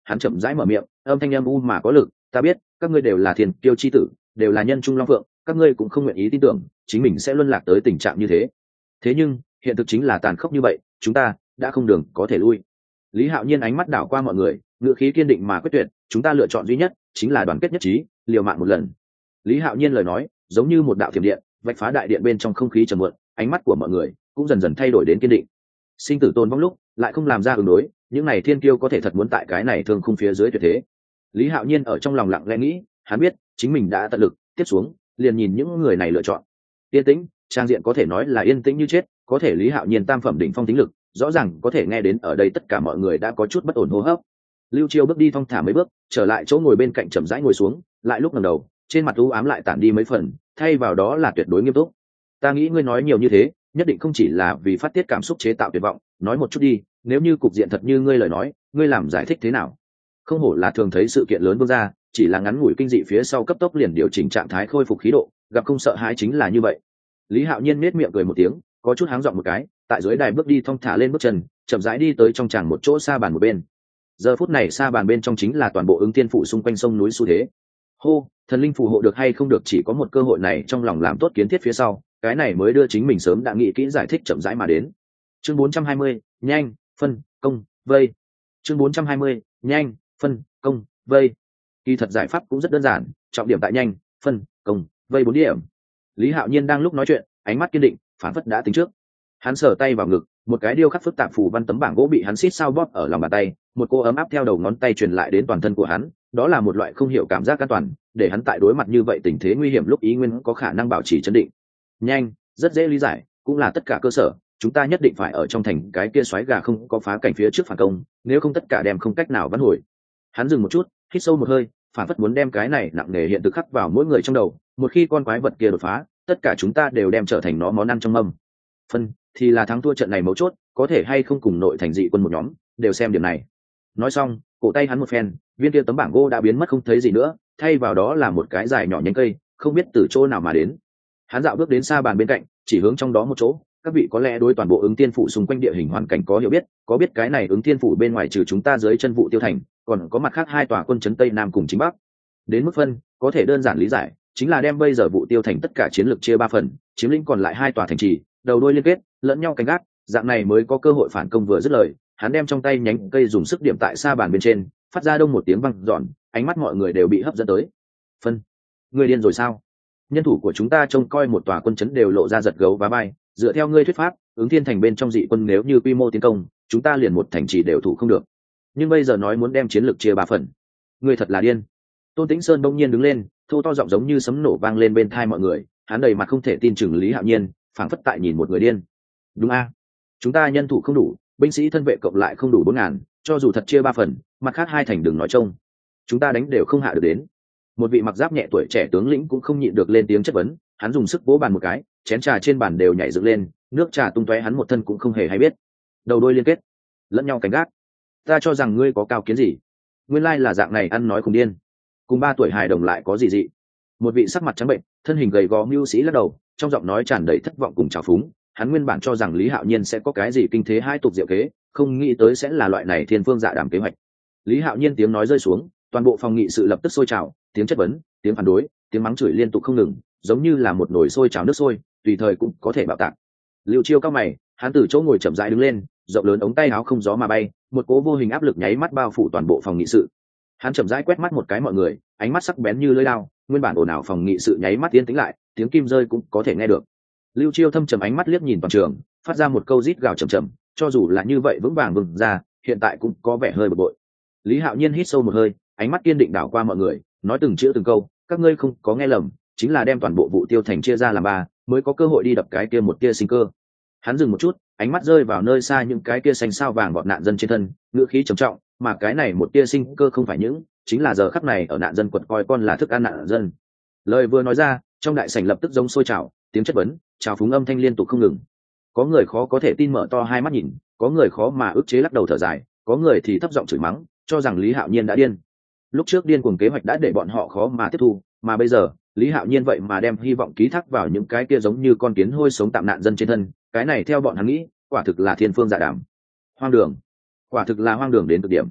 hắn chậm rãi mở miệng, âm thanh âm u mà có lực, ta biết các ngươi đều là thiên kiêu chi tử, đều là nhân trung long phượng, các ngươi cũng không nguyện ý tin tưởng chính mình sẽ luân lạc tới tình trạng như thế. Thế nhưng hiện thực chính là tàn khốc như vậy, chúng ta đã không đường có thể lui. Lý Hạo Nhiên ánh mắt đảo qua mọi người, ngữ khí kiên định mà quyết tuyệt, chúng ta lựa chọn duy nhất chính là đoàn kết nhất trí, liều mạng một lần. Lý Hạo Nhiên lời nói giống như một đạo thiểm điện, vạch phá đại điện bên trong không khí trầm muộn, ánh mắt của mọi người cũng dần dần thay đổi đến kiên định. Sinh tử tồn vong lúc lại không làm ra ứng đối, những này thiên kiêu có thể thật muốn tại cái này thương khung phía dưới tuyệt thế. Lý Hạo Nhiên ở trong lòng lặng lẽ nghĩ, hắn biết chính mình đã tận lực, tiếp xuống liền nhìn những người này lựa chọn. Yên tĩnh, trang diện có thể nói là yên tĩnh như chết, có thể Lý Hạo Nhiên tam phẩm đỉnh phong tính lực, rõ ràng có thể nghe đến ở đây tất cả mọi người đã có chút bất ổn hô hấp. Lưu Chiêu bước đi thong thả mấy bước, trở lại chỗ ngồi bên cạnh chậm rãi ngồi xuống, lại lúc ngẩng đầu, trên mặt u ám lại tản đi mấy phần, thay vào đó là tuyệt đối nghiêm túc. Ta nghĩ ngươi nói nhiều như thế, nhất định không chỉ là vì phát tiết cảm xúc chế tạo tuyệt vọng, nói một chút đi, nếu như cục diện thật như ngươi lời nói, ngươi làm giải thích thế nào? Không hổ là thường thấy sự kiện lớn vương ra, chỉ là ngắn ngủi kinh dị phía sau cấp tốc liền điều chỉnh trạng thái khôi phục khí độ, gặp không sợ hãi chính là như vậy. Lý Hạo Nhiên nét miệng cười một tiếng, có chút háng giọng một cái, tại dưới đài bước đi thong thả lên bước chân, chậm rãi đi tới trong tràng một chỗ xa bàn một bên. Giờ phút này xa bàn bên trong chính là toàn bộ ứng thiên phủ xung quanh sông núi xu thế. Hô, thần linh phù hộ được hay không được chỉ có một cơ hội này trong lòng làm tốt kiến thiết phía sau, cái này mới đưa chính mình sớm đã nghĩ kỹ giải thích chậm rãi mà đến. Chương 420, nhanh, phân, công, vây. Chương 420, nhanh, phân, công, vây. Kỳ thật giải pháp cũng rất đơn giản, trọng điểm tại nhanh, phân, công, vây 4 điểm. Lý Hạo Nhiên đang lúc nói chuyện, ánh mắt kiên định, phản phất đã tính trước. Hắn sờ tay vào ngực, một cái điêu khắc phức tạp phù văn tấm bảng gỗ bị hắn xít sao bóp ở lòng bàn tay, một cô ấm áp theo đầu ngón tay truyền lại đến toàn thân của hắn, đó là một loại không hiểu cảm giác an toàn, để hắn tại đối mặt như vậy tình thế nguy hiểm lúc ý nguyên có khả năng bảo trì trấn định. Nhanh, rất dễ lý giải, cũng là tất cả cơ sở, chúng ta nhất định phải ở trong thành cái kia xoáy gà không có phá cảnh phía trước phản công, nếu không tất cả đem không cách nào vãn hồi. Hắn dừng một chút, hít sâu một hơi, phản phất muốn đem cái này nặng nề hiện thực khắc vào mỗi người trong đầu, một khi con quái vật kia đột phá, tất cả chúng ta đều đem trở thành nó món ăn trong mâm. Phân thì là thắng thua trận này mấu chốt, có thể hay không cùng nội thành dị quân một nhóm, đều xem điểm này. Nói xong, cổ tay hắn một phen, viên kia tấm bảng gỗ đã biến mất không thấy gì nữa, thay vào đó là một cái dài nhỏ nhánh cây, không biết từ chỗ nào mà đến. Hắn dạo bước đến xa bàn bên cạnh, chỉ hướng trong đó một chỗ, các vị có lẽ đối toàn bộ ứng tiên phủ xung quanh địa hình hoàn cảnh có hiểu biết, có biết cái này ứng tiên phủ bên ngoài trừ chúng ta dưới chân vụ tiêu thành, còn có mặt khác 2 tòa quân trấn tây nam cùng chính bắc. Đến mức phân, có thể đơn giản lý giải, chính là đem bây giờ vụ tiêu thành tất cả chiến lược chia 3 phần, chiếm lĩnh còn lại 2 tòa thành trì, đầu đuôi liên kết, lẫn nhau canh gác, dạng này mới có cơ hội phản công. Vừa dứt lời, hắn đem trong tay nhánh cây dùng sức điểm tại xa bàn bên trên, phát ra đông một tiếng vang dọn, ánh mắt mọi người đều bị hấp dẫn tới. Phân, người điên rồi sao? Nhân thủ của chúng ta trông coi một tòa quân trấn đều lộ ra giật gấu và bay, dựa theo ngươi thuyết pháp, ứng thiên thành bên trong dị quân nếu như quy mô tiến công, chúng ta liền một thành trì đều thủ không được. Nhưng bây giờ nói muốn đem chiến lược chia 3 phần, ngươi thật là điên. Tôn Tĩnh Sơn bỗng nhiên đứng lên, thô to giọng giống như sấm nổ vang lên bên tai mọi người, hắn đầy mặt không thể tin chừng Lý Hạo Nhiên, phảng phất tại nhìn một người điên. Đúng a, chúng ta nhân thủ không đủ, binh sĩ thân vệ cộng lại không đủ 4.000, cho dù thật chia 3 phần, mặt khác 2 thành đừng nói trông, chúng ta đánh đều không hạ được đến. Một vị mặc giáp nhẹ tuổi trẻ tướng lĩnh cũng không nhịn được lên tiếng chất vấn, hắn dùng sức vỗ bàn một cái, chén trà trên bàn đều nhảy dựng lên, nước trà tung tóe, hắn một thân cũng không hề hay biết. Đầu đuôi liên kết, lẫn nhau canh gác. Ta cho rằng ngươi có cao kiến gì? Nguyên lai là dạng này, ăn nói cùng điên. Cùng 3 tuổi hài đồng lại có gì dị? Một vị sắc mặt trắng bệnh, thân hình gầy gò mưu sĩ lắc đầu, trong giọng nói tràn đầy thất vọng cùng trào phúng. Hắn nguyên bản cho rằng Lý Hạo Nhiên sẽ có cái gì kinh thế hai tục diệu kế, không nghĩ tới sẽ là loại này thiên phương dạ đàm kế hoạch. Lý Hạo Nhiên tiếng nói rơi xuống, toàn bộ phòng nghị sự lập tức sôi trào, tiếng chất vấn, tiếng phản đối, tiếng mắng chửi liên tục không ngừng, giống như là một nồi sôi trào nước sôi, tùy thời cũng có thể bạo tạc. Lưu Chiêu cao mày, hắn từ chỗ ngồi chậm rãi đứng lên, rộng lớn ống tay áo không gió mà bay, một cỗ vô hình áp lực nháy mắt bao phủ toàn bộ phòng nghị sự. Hắn chậm rãi quét mắt một cái mọi người, ánh mắt sắc bén như lưỡi dao, nguyên bản ồn ào phòng nghị sự nháy mắt yên tĩnh lại, tiếng kim rơi cũng có thể nghe được. Lưu Chiêu thâm trầm ánh mắt liếc nhìn toàn trường, phát ra một câu rít gào trầm trầm, cho dù là như vậy vững vàng vừng ra, hiện tại cũng có vẻ hơi bực bội. Lý Hạo Nhiên hít sâu một hơi, ánh mắt kiên định đảo qua mọi người, nói từng chữ từng câu, các ngươi không có nghe lầm, chính là đem toàn bộ vụ tiêu thành chia ra làm 3, mới có cơ hội đi đập cái kia một tia sinh cơ. Hắn dừng một chút, ánh mắt rơi vào nơi xa những cái kia xanh sao vàng gọt nạn dân trên thân, ngữ khí trầm trọng, mà cái này một tia sinh cơ không phải những, chính là giờ khắc này ở nạn dân quật coi con là thức ăn nạn dân. Lời vừa nói ra, trong đại sảnh lập tức giống sôi trào, tiếng chất vấn, trào phúng âm thanh liên tục không ngừng. Có người khó có thể tin mở to hai mắt nhìn, có người khó mà ức chế lắc đầu thở dài, có người thì thấp giọng chửi mắng, cho rằng Lý Hạo Nhiên đã điên. Lúc trước điên cuồng kế hoạch đã để bọn họ khó mà tiếp thu, mà bây giờ Lý Hạo Nhiên vậy mà đem hy vọng ký thác vào những cái kia giống như con kiến hôi sống tạm nạn dân trên thân, cái này theo bọn hắn nghĩ, quả thực là thiên phương dạ đàm. Hoang đường, quả thực là hoang đường đến cực điểm.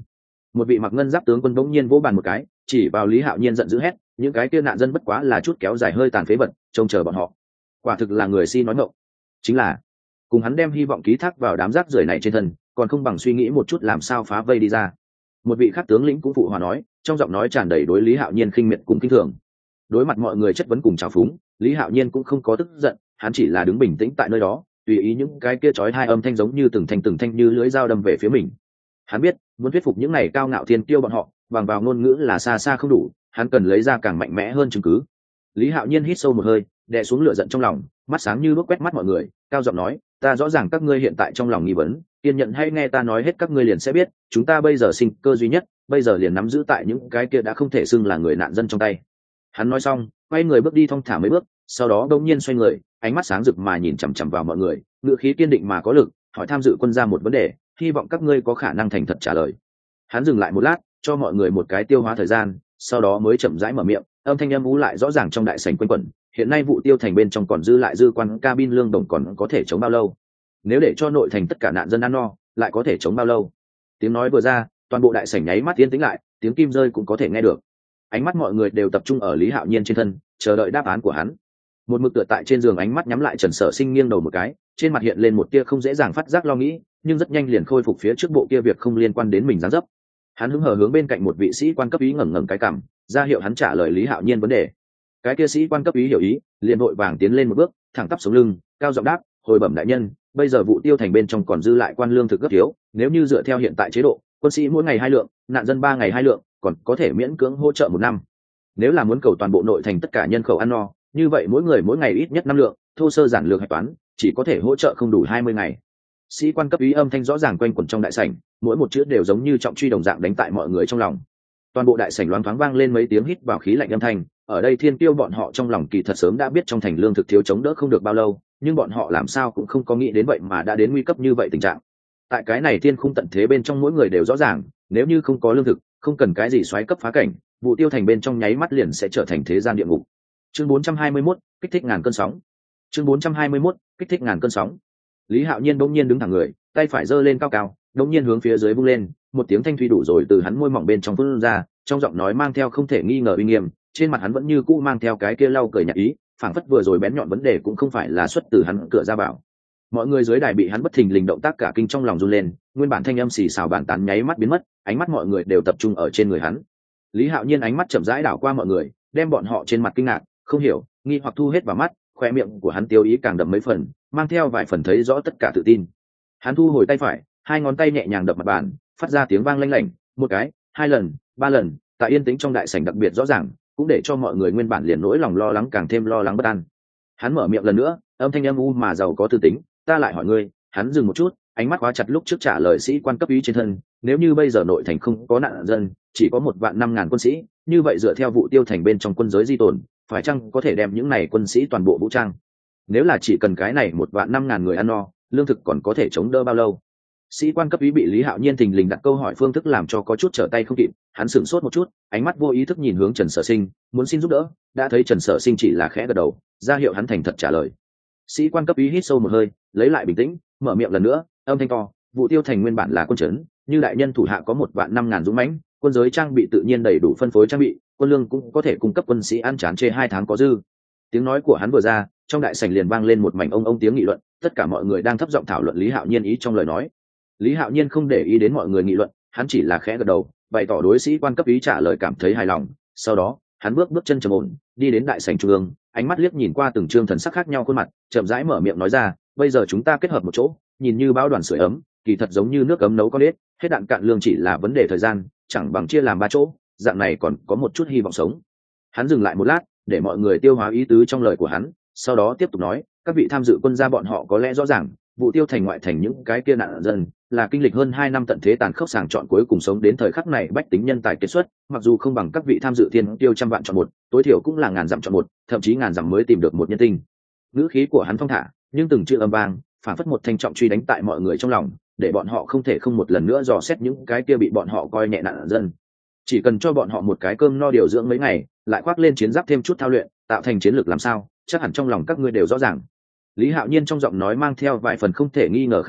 Một vị mặc ngân giáp tướng quân bỗng nhiên vỗ bàn một cái, chỉ vào Lý Hạo Nhiên giận dữ hét, những cái kia nạn dân bất quá là chút kéo dài hơi tàn phế vật, trông chờ bọn họ. Quả thực là người si nói ngọng. Chính là cùng hắn đem hy vọng ký thác vào đám rác rưởi này trên thân, còn không bằng suy nghĩ một chút làm sao phá vây đi ra. Một vị khác tướng lĩnh cũng phụ hòa nói, trong giọng nói tràn đầy đối Lý Hạo Nhiên khinh miệt cùng kinh thường. Đối mặt mọi người chất vấn cùng trào phúng, Lý Hạo Nhiên cũng không có tức giận, hắn chỉ là đứng bình tĩnh tại nơi đó, tùy ý những cái kia chói tai âm thanh giống như từng thanh như lưỡi dao đâm về phía mình. Hắn biết, muốn thuyết phục những này cao ngạo thiên kiêu bọn họ, bằng vào ngôn ngữ là xa xa không đủ, hắn cần lấy ra càng mạnh mẽ hơn chứng cứ. Lý Hạo Nhiên hít sâu một hơi, đè xuống lửa giận trong lòng, mắt sáng như đuốc quét mắt mọi người, cao giọng nói, ta rõ ràng các ngươi hiện tại trong lòng nghi vấn, kiên nhận hay nghe ta nói hết các ngươi liền sẽ biết, chúng ta bây giờ sinh cơ duy nhất, bây giờ liền nắm giữ tại những cái kia đã không thể xưng là người nạn dân trong tay. Hắn nói xong, quay người bước đi thong thả mấy bước, sau đó đột nhiên xoay người, ánh mắt sáng rực mà nhìn chằm chằm vào mọi người, ngữ khí kiên định mà có lực, hỏi tham dự quân ra một vấn đề, hy vọng các ngươi có khả năng thành thật trả lời. Hắn dừng lại một lát, cho mọi người một cái tiêu hóa thời gian, sau đó mới chậm rãi mở miệng, âm thanh âm u lại rõ ràng trong đại sảnh quanh quẩn. Hiện nay vụ tiêu thành bên trong còn dư lại dư quan cabin lương đồng còn có thể chống bao lâu? Nếu để cho nội thành tất cả nạn dân ăn no, lại có thể chống bao lâu? Tiếng nói vừa ra, toàn bộ đại sảnh nháy mắt yên tĩnh lại, tiếng kim rơi cũng có thể nghe được. Ánh mắt mọi người đều tập trung ở Lý Hạo Nhiên trên thân, chờ đợi đáp án của hắn. Một mực tựa tại trên giường ánh mắt nhắm lại Trần Sở Sinh nghiêng đầu một cái, trên mặt hiện lên một tia không dễ dàng phát giác lo nghĩ, nhưng rất nhanh liền khôi phục phía trước bộ kia việc không liên quan đến mình dáng dấp. Hắn hứng hờ hướng bên cạnh một vị sĩ quan cấp úy ngẩng ngẩng cái cằm, ra hiệu hắn trả lời Lý Hạo Nhiên vấn đề. Cái kia sĩ quan cấp úy hiểu ý, liền vội vàng tiến lên một bước, thẳng tắp sống lưng, cao giọng đáp, hồi bẩm đại nhân, bây giờ vụ tiêu thành bên trong còn dư lại quan lương thực gấp thiếu, nếu như dựa theo hiện tại chế độ, quân sĩ mỗi ngày 2 lượng, nạn dân 3 ngày 2 lượng, còn có thể miễn cưỡng hỗ trợ 1 năm. Nếu là muốn cầu toàn bộ nội thành tất cả nhân khẩu ăn no, như vậy mỗi người mỗi ngày ít nhất 5 lượng, thô sơ giản lược hạch toán, chỉ có thể hỗ trợ không đủ 20 ngày. Sĩ quan cấp úy âm thanh rõ ràng quanh quẩn trong đại sảnh, mỗi một chữ đều giống như trọng truy đồng dạng đánh tại mọi người trong lòng. Toàn bộ đại sảnh loáng thoáng vang lên mấy tiếng hít vào khí lạnh âm thanh, ở đây thiên tiêu bọn họ trong lòng kỳ thật sớm đã biết trong thành lương thực thiếu chống đỡ không được bao lâu, nhưng bọn họ làm sao cũng không có nghĩ đến vậy mà đã đến nguy cấp như vậy tình trạng. Tại cái này thiên khung tận thế bên trong mỗi người đều rõ ràng, nếu như không có lương thực, không cần cái gì xoáy cấp phá cảnh, vụ tiêu thành bên trong nháy mắt liền sẽ trở thành thế gian địa ngục. Chương 421, kích thích ngàn cơn sóng. Chương 421, kích thích ngàn cơn sóng. Lý Hạo Nhiên bỗng nhiên đứng thẳng người, tay phải giơ lên cao cao, bỗng nhiên hướng phía dưới vung lên, một tiếng thanh thủy đủ rồi từ hắn môi mỏng bên trong phun ra, trong giọng nói mang theo không thể nghi ngờ uy nghiêm, trên mặt hắn vẫn như cũ mang theo cái kia lau cười nhạt ý, phảng phất vừa rồi bén nhọn vấn đề cũng không phải là xuất từ hắn cửa ra bảo. Mọi người dưới đài bị hắn bất thình lình động tác cả kinh trong lòng run lên, nguyên bản thanh âm xì xào bàn tán nháy mắt biến mất, ánh mắt mọi người đều tập trung ở trên người hắn. Lý Hạo Nhiên ánh mắt chậm rãi đảo qua mọi người, đem bọn họ trên mặt kinh ngạc, không hiểu, nghi hoặc thu hết vào mắt, khoe miệng của hắn tiêu ý càng đậm mấy phần, mang theo vài phần thấy rõ tất cả tự tin. Hắn thu hồi tay phải, 2 ngón tay nhẹ nhàng đập mặt bàn, phát ra tiếng vang lanh lảnh, 1 cái, 2 lần, 3 lần, tại yên tĩnh trong đại sảnh đặc biệt rõ ràng, cũng để cho mọi người nguyên bản liền nỗi lòng lo lắng càng thêm lo lắng bất an. Hắn mở miệng lần nữa, âm thanh âm u mà giàu có tư tính, ta lại hỏi ngươi. Hắn dừng một chút, ánh mắt khóa chặt lúc trước trả lời sĩ quan cấp úy trên thân, nếu như bây giờ nội thành không có nạn dân, chỉ có 1.500.000 quân sĩ, như vậy dựa theo vụ tiêu thành bên trong quân giới di tồn, phải chăng có thể đem những này quân sĩ toàn bộ vũ trang? Nếu là chỉ cần cái này 1.500.000 người ăn no, lương thực còn có thể chống đỡ bao lâu? Sĩ quan cấp úy bị Lý Hạo Nhiên thình lình đặt câu hỏi phương thức làm cho có chút trở tay không kịp, hắn sửng sốt một chút, ánh mắt vô ý thức nhìn hướng Trần Sở Sinh, muốn xin giúp đỡ, đã thấy Trần Sở Sinh chỉ là khẽ gật đầu, ra hiệu hắn thành thật trả lời. Sĩ quan cấp úy hít sâu một hơi, lấy lại bình tĩnh, mở miệng lần nữa, âm thanh to, vụ tiêu thành nguyên bản là quân trấn, như đại nhân thủ hạ có 1.500.000 dũng mãnh, quân giới trang bị tự nhiên đầy đủ phân phối trang bị, quân lương cũng có thể cung cấp quân sĩ ăn chán chê 2 tháng có dư. Tiếng nói của hắn vừa ra, trong đại sảnh liền vang lên một mảnh ông tiếng nghị luận, tất cả mọi người đang thấp giọng thảo luận Lý Hạo Nhiên ý trong lời nói. Lý Hạo Nhiên không để ý đến mọi người nghị luận, hắn chỉ là khẽ gật đầu, bày tỏ đối sĩ quan cấp úy trả lời cảm thấy hài lòng. Sau đó, hắn bước chân trầm ổn, đi đến đại sảnh trung ương, ánh mắt liếc nhìn qua từng trương thần sắc khác nhau khuôn mặt, chậm rãi mở miệng nói ra, bây giờ chúng ta kết hợp một chỗ, nhìn như bão đoàn sưởi ấm, kỳ thật giống như nước ấm nấu con ếch, hết đạn cạn lương chỉ là vấn đề thời gian, chẳng bằng chia làm 3 chỗ, dạng này còn có một chút hy vọng sống. Hắn dừng lại một lát, để mọi người tiêu hóa ý tứ trong lời của hắn, sau đó tiếp tục nói, các vị tham dự quân gia bọn họ có lẽ rõ ràng, vụ tiêu thành ngoại thành những cái kia nạn dân là kinh lịch hơn 2 năm tận thế tàn khốc sàng chọn cuối cùng sống đến thời khắc này bách tính nhân tài kết xuất, mặc dù không bằng các vị tham dự thiên tiêu trăm vạn chọn một, tối thiểu cũng là ngàn dặm chọn một, thậm chí ngàn dặm mới tìm được một nhân tinh. Ngữ khí của hắn thong thả, nhưng từng chữ âm vang, phản phất một thanh trọng truy đánh tại mọi người trong lòng, để bọn họ không thể không một lần nữa dò xét những cái kia bị bọn họ coi nhẹ nạn dân. Chỉ cần cho bọn họ một cái cơm no điều dưỡng mấy ngày, lại khoác lên chiến giáp thêm chút thao luyện, tạo thành chiến lược làm sao, chắc hẳn trong lòng các ngươi đều rõ ràng. Lý Hạo Nhiên trong giọng nói mang theo vài phần không thể nghi ngờ khẳng định,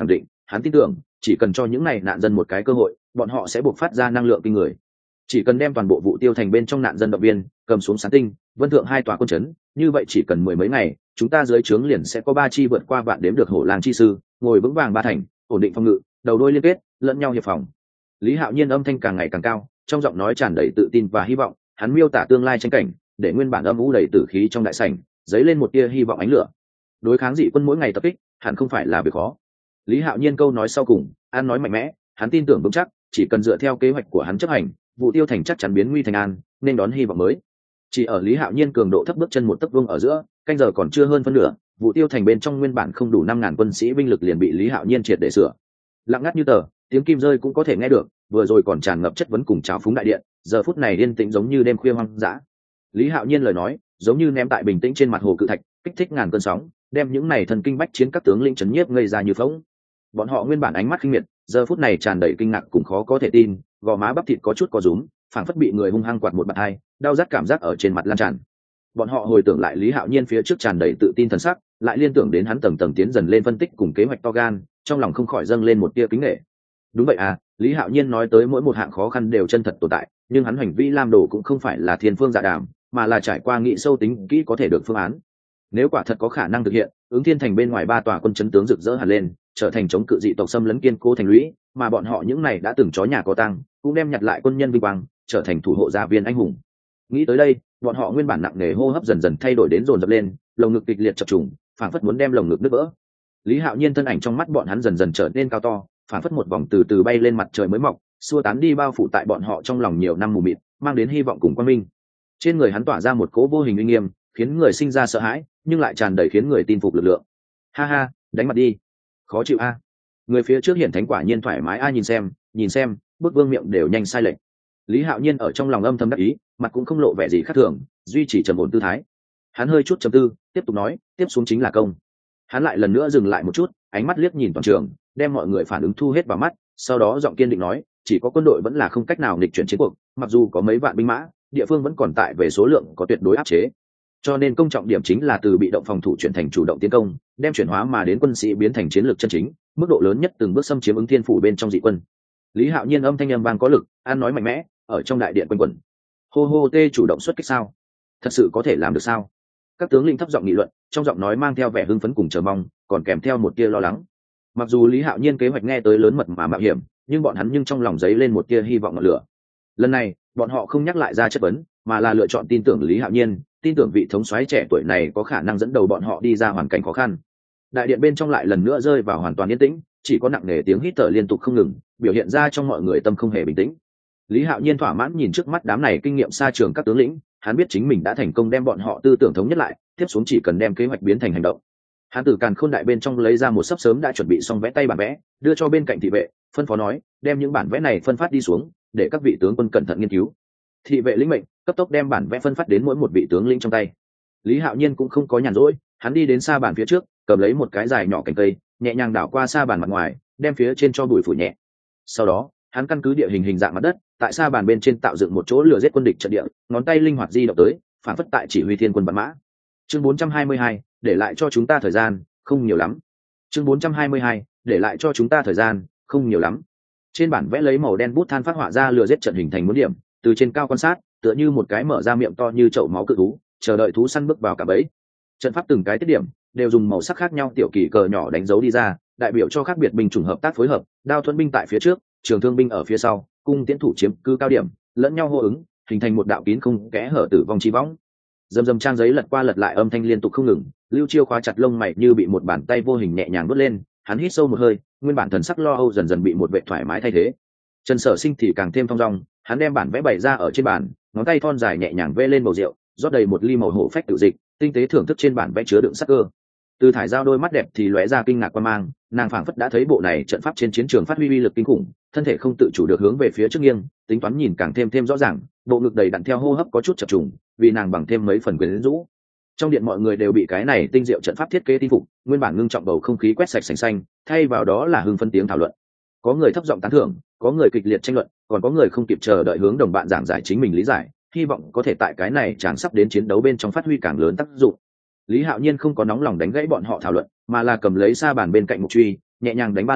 hắn tin tưởng chỉ cần cho những này nạn dân một cái cơ hội, bọn họ sẽ buộc phát ra năng lượng kinh người. Chỉ cần đem toàn bộ Vũ Tiêu thành bên trong nạn dân động viên cầm xuống Sán Tinh, Vân Thượng hai tòa quân trấn, như vậy chỉ cần mười mấy ngày, chúng ta dưới trướng liền sẽ có 3 chi vượt qua vạn đếm được hổ lang chi sư, ngồi vững vàng ba thành, ổn định phòng ngự, đầu đôi liên kết, lẫn nhau hiệp phòng. Lý Hạo Nhiên âm thanh càng ngày càng cao, trong giọng nói tràn đầy tự tin và hy vọng, hắn miêu tả tương lai tranh cảnh, để nguyên bản âm u đầy tử khí trong đại sảnh dấy lên một tia hy vọng ánh lửa. Đối kháng dị quân mỗi ngày tập kích, hẳn không phải là việc khó. Lý Hạo Nhiên câu nói sau cùng, an nói mạnh mẽ, hắn tin tưởng vững chắc, chỉ cần dựa theo kế hoạch của hắn chấp hành, Vũ Tiêu thành chắc chắn biến nguy thành an, nên đón hy vọng mới. Chỉ ở Lý Hạo Nhiên cường độ thấp bước chân một tấc vuông ở giữa, canh giờ còn chưa hơn phân nửa, Vũ Tiêu thành bên trong nguyên bản không đủ 5.000 quân sĩ binh lực liền bị Lý Hạo Nhiên triệt để sửa. Lặng ngắt như tờ, tiếng kim rơi cũng có thể nghe được, vừa rồi còn tràn ngập chất vấn cùng trào phúng đại điện, giờ phút này yên tĩnh giống như đêm khuya hoang dã. Lý Hạo Nhiên lời nói, giống như ném tại bình tĩnh trên mặt hồ cự thạch, kích thích ngàn cơn sóng, đem những này thần kinh bách chiến các tướng lĩnh chấn nhiếp ngây ra như phỗng. Bọn họ nguyên bản ánh mắt khinh miệt, giờ phút này tràn đầy kinh ngạc cùng khó có thể tin, gò má bắp thịt có chút co rúm, phảng phất bị người hung hăng quạt một bạt hai, đau rát cảm giác ở trên mặt lan tràn. Bọn họ hồi tưởng lại Lý Hạo Nhiên phía trước tràn đầy tự tin thần sắc, lại liên tưởng đến hắn tầng tầng tiến dần lên phân tích cùng kế hoạch to gan, trong lòng không khỏi dâng lên một tia kính nể. Đúng vậy à, Lý Hạo Nhiên nói tới mỗi một hạng khó khăn đều chân thật tồn tại, nhưng hắn hành vi lam đồ cũng không phải là thiên phương dạ đàm, mà là trải qua nghị sâu tính kỹ có thể được phương án. Nếu quả thật có khả năng thực hiện, ứng thiên thành bên ngoài 3 tòa quân chấn tướng rực rỡ hẳn lên, trở thành chống cự dị tộc xâm lấn kiên cố thành lũy, mà bọn họ những này đã từng chó nhà có tang, cũng đem nhặt lại quân nhân vinh quang, trở thành thủ hộ gia viên anh hùng. Nghĩ tới đây, bọn họ nguyên bản nặng nề hô hấp dần dần thay đổi đến dồn dập lên, lồng ngực kịch liệt chập trùng, phảng phất muốn đem lồng ngực nứt vỡ. Lý Hạo Nhiên thân ảnh trong mắt bọn hắn dần dần trở nên cao to, phảng phất một vòng từ từ bay lên mặt trời mới mọc, xua tán đi bao phủ tại bọn họ trong lòng nhiều năm mù mịt, mang đến hy vọng cùng quang minh. Trên người hắn tỏa ra một cỗ vô hình uy nghiêm, khiến người sinh ra sợ hãi, nhưng lại tràn đầy khiến người tin phục lực lượng. Ha ha, đánh mặt đi. Khó chịu a. Người phía trước hiển thánh quả nhiên thoải mái a, nhìn xem, bước vương miệng đều nhanh sai lệch. Lý Hạo Nhiên ở trong lòng âm thầm đắc ý, mặt cũng không lộ vẻ gì khác thường, duy trì trầm ổn tư thái. Hắn hơi chút trầm tư, tiếp tục nói, tiếp xuống chính là công. Hắn lại lần nữa dừng lại một chút, ánh mắt liếc nhìn toàn trường, đem mọi người phản ứng thu hết vào mắt, sau đó giọng kiên định nói, chỉ có quân đội vẫn là không cách nào nghịch chuyển chiến cuộc, mặc dù có mấy vạn binh mã, địa phương vẫn còn tại về số lượng có tuyệt đối áp chế. Cho nên công trọng điểm chính là từ bị động phòng thủ chuyển thành chủ động tiến công, đem chuyển hóa mà đến quân sĩ biến thành chiến lược chân chính, mức độ lớn nhất từng bước xâm chiếm ứng thiên phủ bên trong dị quân. Lý Hạo Nhiên âm thanh âm vang có lực, an nói mạnh mẽ, ở trong đại điện quanh quẩn. Hô hô tê chủ động xuất kích sao? Thật sự có thể làm được sao? Các tướng lĩnh thấp giọng nghị luận, trong giọng nói mang theo vẻ hưng phấn cùng chờ mong, còn kèm theo một tia lo lắng. Mặc dù Lý Hạo Nhiên kế hoạch nghe tới lớn mật mà mạo hiểm, nhưng bọn hắn nhưng trong lòng dấy lên một tia hy vọng ngọn lửa. Lần này, bọn họ không nhắc lại ra chất vấn, mà là lựa chọn tin tưởng Lý Hạo Nhiên, tin tưởng vị thống soái trẻ tuổi này có khả năng dẫn đầu bọn họ đi ra hoàn cảnh khó khăn. Đại điện bên trong lại lần nữa rơi vào hoàn toàn yên tĩnh, chỉ có nặng nề tiếng hít thở liên tục không ngừng, biểu hiện ra trong mọi người tâm không hề bình tĩnh. Lý Hạo Nhiên thỏa mãn nhìn trước mắt đám này kinh nghiệm xa trường các tướng lĩnh, hắn biết chính mình đã thành công đem bọn họ tư tưởng thống nhất lại, tiếp xuống chỉ cần đem kế hoạch biến thành hành động. Hắn từ càn khôn đại bên trong lấy ra một sấp sớm đã chuẩn bị xong vẽ tay bản vẽ, đưa cho bên cạnh thị vệ, phân phó nói, đem những bản vẽ này phân phát đi xuống, để các vị tướng quân cẩn thận nghiên cứu. Thị vệ lĩnh mệnh, cấp tốc đem bản vẽ phân phát đến mỗi một vị tướng lĩnh trong tay. Lý Hạo Nhiên cũng không có nhàn rỗi, hắn đi đến sa bàn phía trước, cầm lấy một cái dài nhỏ cành cây, nhẹ nhàng đảo qua sa bàn mặt ngoài, đem phía trên cho bụi phủ nhẹ. Sau đó, hắn căn cứ địa hình dạng mặt đất, tại sa bàn bên trên tạo dựng một chỗ lửa giết quân địch trận địa, ngón tay linh hoạt di động tới, phản phất tại chỉ huy thiên quân bắn mã. Chương 422, để lại cho chúng ta thời gian, không nhiều lắm. Chương 422, để lại cho chúng ta thời gian, không nhiều lắm. Trên bản vẽ lấy màu đen bút than phát họa ra lửa giết trận hình thành muốn điểm, từ trên cao quan sát, tựa như một cái mở ra miệng to như chậu máu cự thú, chờ đợi thú săn bước vào cả bẫy. Trận pháp từng cái tiết điểm đều dùng màu sắc khác nhau tiểu kỳ cờ nhỏ đánh dấu đi ra, đại biểu cho khác biệt binh chủng hợp tác phối hợp, đao thuẫn binh tại phía trước, trường thương binh ở phía sau, cung tiễn thủ chiếm cứ cao điểm, lẫn nhau hô ứng, hình thành một đạo kín không kẽ hở tử vong chi võng. Dầm dầm trang giấy lật qua lật lại, âm thanh liên tục không ngừng. Lưu Chiêu khóa chặt lông mày như bị một bàn tay vô hình nhẹ nhàng vớt lên, hắn hít sâu một hơi, nguyên bản thần sắc lo âu dần dần bị một vệ thoải mái thay thế. Trần Sở Sinh thì càng thêm thong dong, hắn đem bản vẽ bày ra ở trên bàn, ngón tay thon dài nhẹ nhàng vê lên bầu rượu, rót đầy một ly màu hổ phách tự dịch, tinh tế thưởng thức trên bản vẽ chứa đựng sắc cơ. Từ Thải Giao đôi mắt đẹp thì lóe ra kinh ngạc quan mang, nàng phảng phất đã thấy bộ này trận pháp trên chiến trường phát huy uy lực kinh khủng, thân thể không tự chủ được hướng về phía trước nghiêng, tính toán nhìn càng thêm rõ ràng, bộ ngực đầy đặn theo hô hấp có chút chập trùng, vì nàng bằng thêm mấy phần quyến rũ. Trong điện mọi người đều bị cái này tinh diệu trận pháp thiết kế tin phục, nguyên bản ngưng trọng bầu không khí quét sạch sành xanh, thay vào đó là hưng phân tiếng thảo luận. Có người thấp giọng tán thưởng, có người kịch liệt tranh luận, còn có người không kịp chờ đợi hướng đồng bạn giảng giải chính mình lý giải, hy vọng có thể tại cái này chàng sắp đến chiến đấu bên trong phát huy càng lớn tác dụng. Lý Hạo Nhiên không có nóng lòng đánh gãy bọn họ thảo luận, mà là cầm lấy sa bàn bên cạnh một truy, nhẹ nhàng đánh 3 lần,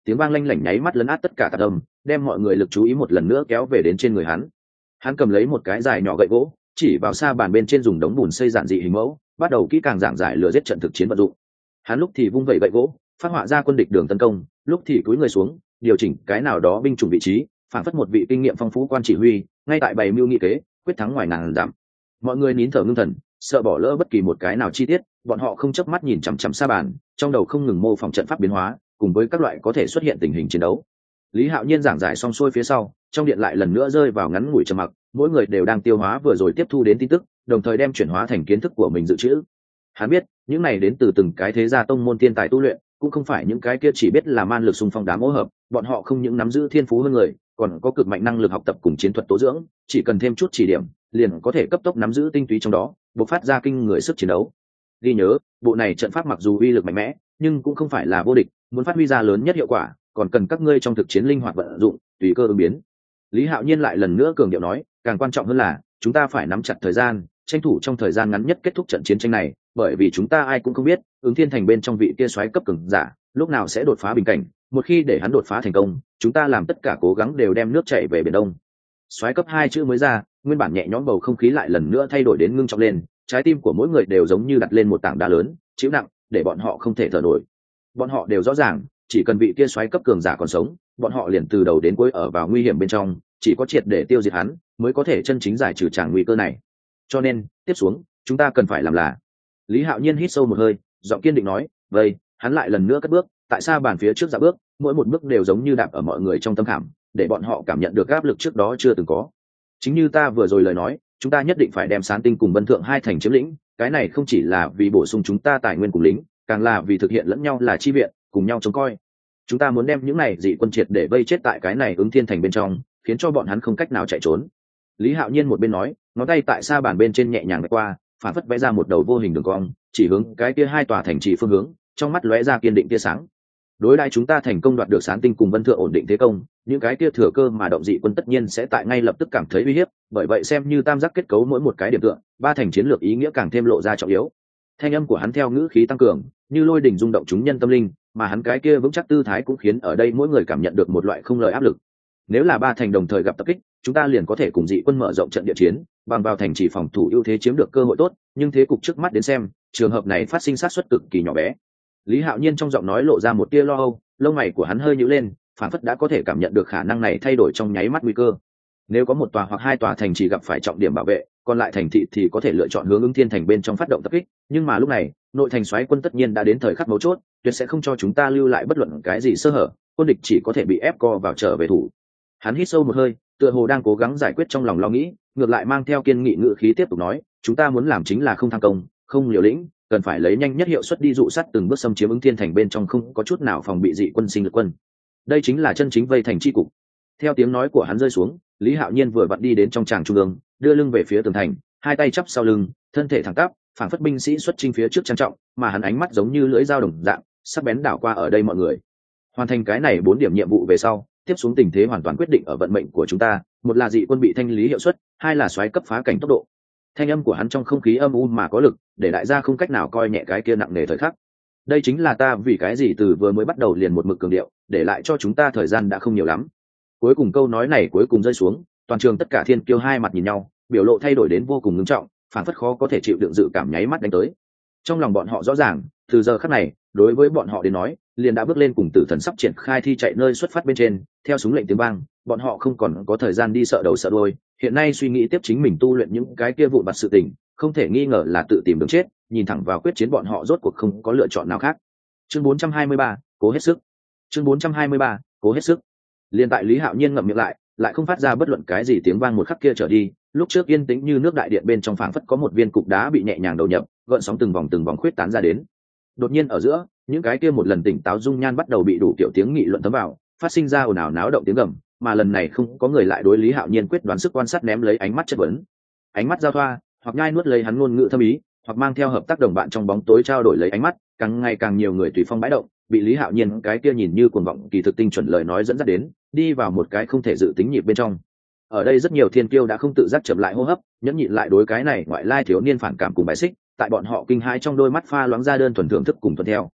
tiếng vang lanh lảnh nháy mắt lấn át tất cả tạp âm, đem mọi người lực chú ý một lần nữa kéo về đến trên người hắn. Hắn cầm lấy một cái dài nhỏ gậy gỗ, chỉ vào xa bàn bên trên dùng đống bùn xây giản dị hình mẫu, bắt đầu kỹ càng giảng giải lừa giết trận thực chiến vận dụng. Hắn lúc thì vung vẩy gậy gỗ, phát họa ra quân địch đường tấn công, lúc thì cúi người xuống, điều chỉnh cái nào đó binh chủng vị trí, phản phất một vị kinh nghiệm phong phú quan chỉ huy, ngay tại bày mưu nghị kế, quyết thắng ngoài ngàn dặm. Mọi người nín thở ngưng thần, sợ bỏ lỡ bất kỳ một cái nào chi tiết, bọn họ không chớp mắt nhìn chằm chằm xa bàn, trong đầu không ngừng mô phỏng trận pháp biến hóa, cùng với các loại có thể xuất hiện tình hình chiến đấu. Lý Hạo Nhiên giảng giải xong xuôi phía sau, trong điện lại lần nữa rơi vào ngắn ngủi trầm mặc, mỗi người đều đang tiêu hóa vừa rồi tiếp thu đến tin tức, đồng thời đem chuyển hóa thành kiến thức của mình dự trữ. Hắn biết, những này đến từ từng cái thế gia tông môn tiên tài tu luyện, cũng không phải những cái kia chỉ biết là man lực xung phong đám ô hợp, bọn họ không những nắm giữ thiên phú hơn người, còn có cực mạnh năng lực học tập cùng chiến thuật tố dưỡng, chỉ cần thêm chút chỉ điểm, liền có thể cấp tốc nắm giữ tinh túy trong đó, bộc phát ra kinh người sức chiến đấu. Ghi nhớ, bộ này trận pháp mặc dù uy lực mạnh mẽ, nhưng cũng không phải là vô địch, muốn phát huy ra lớn nhất hiệu quả, còn cần các ngươi trong thực chiến linh hoạt vận dụng, tùy cơ ứng biến. Lý Hạo Nhiên lại lần nữa cường điệu nói, càng quan trọng hơn là chúng ta phải nắm chặt thời gian, tranh thủ trong thời gian ngắn nhất kết thúc trận chiến tranh này, bởi vì chúng ta ai cũng không biết, Ứng Thiên Thành bên trong vị kia soái cấp cường giả, lúc nào sẽ đột phá bình cảnh, một khi để hắn đột phá thành công, chúng ta làm tất cả cố gắng đều đem nước chảy về biển Đông. Soái cấp 2 chữ mới ra, nguyên bản nhẹ nhõm bầu không khí lại lần nữa thay đổi đến ngưng trọng lên, trái tim của mỗi người đều giống như đặt lên một tảng đá lớn, chịu nặng, để bọn họ không thể thở nổi. Bọn họ đều rõ ràng, chỉ cần vị kia soái cấp cường giả còn sống, bọn họ liền từ đầu đến cuối ở vào nguy hiểm bên trong, chỉ có triệt để tiêu diệt hắn, mới có thể chân chính giải trừ tràng nguy cơ này. Cho nên, tiếp xuống, chúng ta cần phải làm là. Lý Hạo Nhiên hít sâu một hơi, giọng kiên định nói, "Vậy." Hắn lại lần nữa cất bước, tại sao bàn phía trước dạo bước, mỗi một bước đều giống như đạp ở mọi người trong tâm khảm, để bọn họ cảm nhận được áp lực trước đó chưa từng có. Chính như ta vừa rồi lời nói, chúng ta nhất định phải đem Sán Tinh cùng Vân Thượng hai thành chiếm lĩnh, cái này không chỉ là vì bổ sung chúng ta tài nguyên cùng lính, càng là vì thực hiện lẫn nhau là chi viện, cùng nhau chống coi. Chúng ta muốn đem những này dị quân triệt để vây chết tại cái này Ứng Thiên Thành bên trong, khiến cho bọn hắn không cách nào chạy trốn. Lý Hạo Nhiên một bên nói, ngón tay tại xa bàn bên trên nhẹ nhàng vạch qua, phản phất vẽ ra một đầu vô hình đường cong, chỉ hướng cái kia hai tòa thành trì phương hướng, trong mắt lóe ra kiên định tia sáng. Đối đãi chúng ta thành công đoạt được Sán Tinh cùng Vân Thượng ổn định thế công, những cái kia thừa cơ mà động dị quân tất nhiên sẽ tại ngay lập tức cảm thấy uy hiếp, bởi vậy xem như tam giác kết cấu mỗi một cái điểm tựa, ba thành chiến lược ý nghĩa càng thêm lộ ra trọng yếu. Thanh âm của hắn theo ngữ khí tăng cường, như lôi đình rung động chúng nhân tâm linh, mà hắn cái kia vững chắc tư thái cũng khiến ở đây mỗi người cảm nhận được một loại không lời áp lực. Nếu là ba thành đồng thời gặp tập kích, chúng ta liền có thể cùng dị quân mở rộng trận địa chiến, bằng vào thành trì phòng thủ ưu thế chiếm được cơ hội tốt, nhưng thế cục trước mắt đến xem, trường hợp này phát sinh sát suất cực kỳ nhỏ bé. Lý Hạo Nhiên trong giọng nói lộ ra một tia lo âu, lông mày của hắn hơi nhíu lên, phản phất đã có thể cảm nhận được khả năng này thay đổi trong nháy mắt nguy cơ. Nếu có một tòa hoặc hai tòa thành trì gặp phải trọng điểm bảo vệ, còn lại thành thị thì có thể lựa chọn hướng Ứng Thiên Thành bên trong phát động tập kích, nhưng mà lúc này, nội thành soái quân tất nhiên đã đến thời khắc mấu chốt, tuyệt sẽ không cho chúng ta lưu lại bất luận cái gì sơ hở, quân địch chỉ có thể bị ép co vào trở về thủ. Hắn hít sâu một hơi, tựa hồ đang cố gắng giải quyết trong lòng lo nghĩ, ngược lại mang theo kiên nghị ngữ khí tiếp tục nói, chúng ta muốn làm chính là không tham công, không liều lĩnh, cần phải lấy nhanh nhất hiệu suất đi dụ sát từng bước xâm chiếm Ứng Thiên Thành bên trong không có chút nào phòng bị dị quân sinh lực quân. Đây chính là chân chính vây thành chi cục. Theo tiếng nói của hắn rơi xuống, Lý Hạo Nhiên vừa vặn đi đến trong tràng trung ương, đưa lưng về phía tường thành, hai tay chắp sau lưng, thân thể thẳng tắp, phảng phất binh sĩ xuất chinh phía trước trang trọng, mà hắn ánh mắt giống như lưỡi dao đồng dạng, sắc bén đảo qua ở đây mọi người. Hoàn thành cái này 4 điểm nhiệm vụ về sau, tiếp xuống tình thế hoàn toàn quyết định ở vận mệnh của chúng ta, một là dị quân bị thanh lý hiệu suất, hai là soái cấp phá cảnh tốc độ. Thanh âm của hắn trong không khí âm u mà có lực, để đại gia không cách nào coi nhẹ cái kia nặng nề thời khắc. Đây chính là ta vì cái gì từ vừa mới bắt đầu liền một mực cường điệu, để lại cho chúng ta thời gian đã không nhiều lắm. Cuối cùng câu nói này cuối cùng rơi xuống, toàn trường tất cả thiên kiêu hai mặt nhìn nhau, biểu lộ thay đổi đến vô cùng nghiêm trọng, phản phất khó có thể chịu đựng dự cảm nháy mắt đánh tới. Trong lòng bọn họ rõ ràng, từ giờ khắc này, đối với bọn họ đến nói, liền đã bước lên cùng tử thần sắp triển khai thi chạy nơi xuất phát bên trên, theo súng lệnh tiếng vang, bọn họ không còn có thời gian đi sợ đầu sợ đuôi, hiện nay suy nghĩ tiếp chính mình tu luyện những cái kia vụn vặt sự tình, không thể nghi ngờ là tự tìm đường chết, nhìn thẳng vào quyết chiến bọn họ rốt cuộc không có lựa chọn nào khác. Chương 423, cố hết sức. Chương 423, cố hết sức. Liên tại Lý Hạo Nhiên ngậm miệng lại không phát ra bất luận cái gì tiếng vang một khắc kia trở đi, lúc trước yên tĩnh như nước đại điện bên trong phảng phất có một viên cục đá bị nhẹ nhàng đầu nhập, gợn sóng từng vòng khuyết tán ra đến. Đột nhiên ở giữa, những cái kia một lần tỉnh táo dung nhan bắt đầu bị đủ kiểu tiếng nghị luận thấm vào, phát sinh ra ồn ào náo động tiếng gầm, mà lần này không có người lại đối Lý Hạo Nhiên quyết đoán sức quan sát ném lấy ánh mắt chất vấn. Ánh mắt giao thoa, hoặc nhai nuốt lấy hắn ngôn ngữ thâm ý, hoặc mang theo hợp tác đồng bạn trong bóng tối trao đổi lấy ánh mắt, càng ngày càng nhiều người tùy phong bãi động, bị Lý Hạo Nhiên cái kia nhìn như cuồng vọng kỳ thực tinh chuẩn lời nói dẫn dắt đến, đi vào một cái không thể dự tính nhịp bên trong. Ở đây rất nhiều thiên kiêu đã không tự giác chậm lại hô hấp, nhẫn nhịn lại đối cái này ngoại lai thiếu niên phản cảm cùng bài xích, tại bọn họ kinh hãi trong đôi mắt pha loáng ra đơn thuần thưởng thức cùng thuận theo.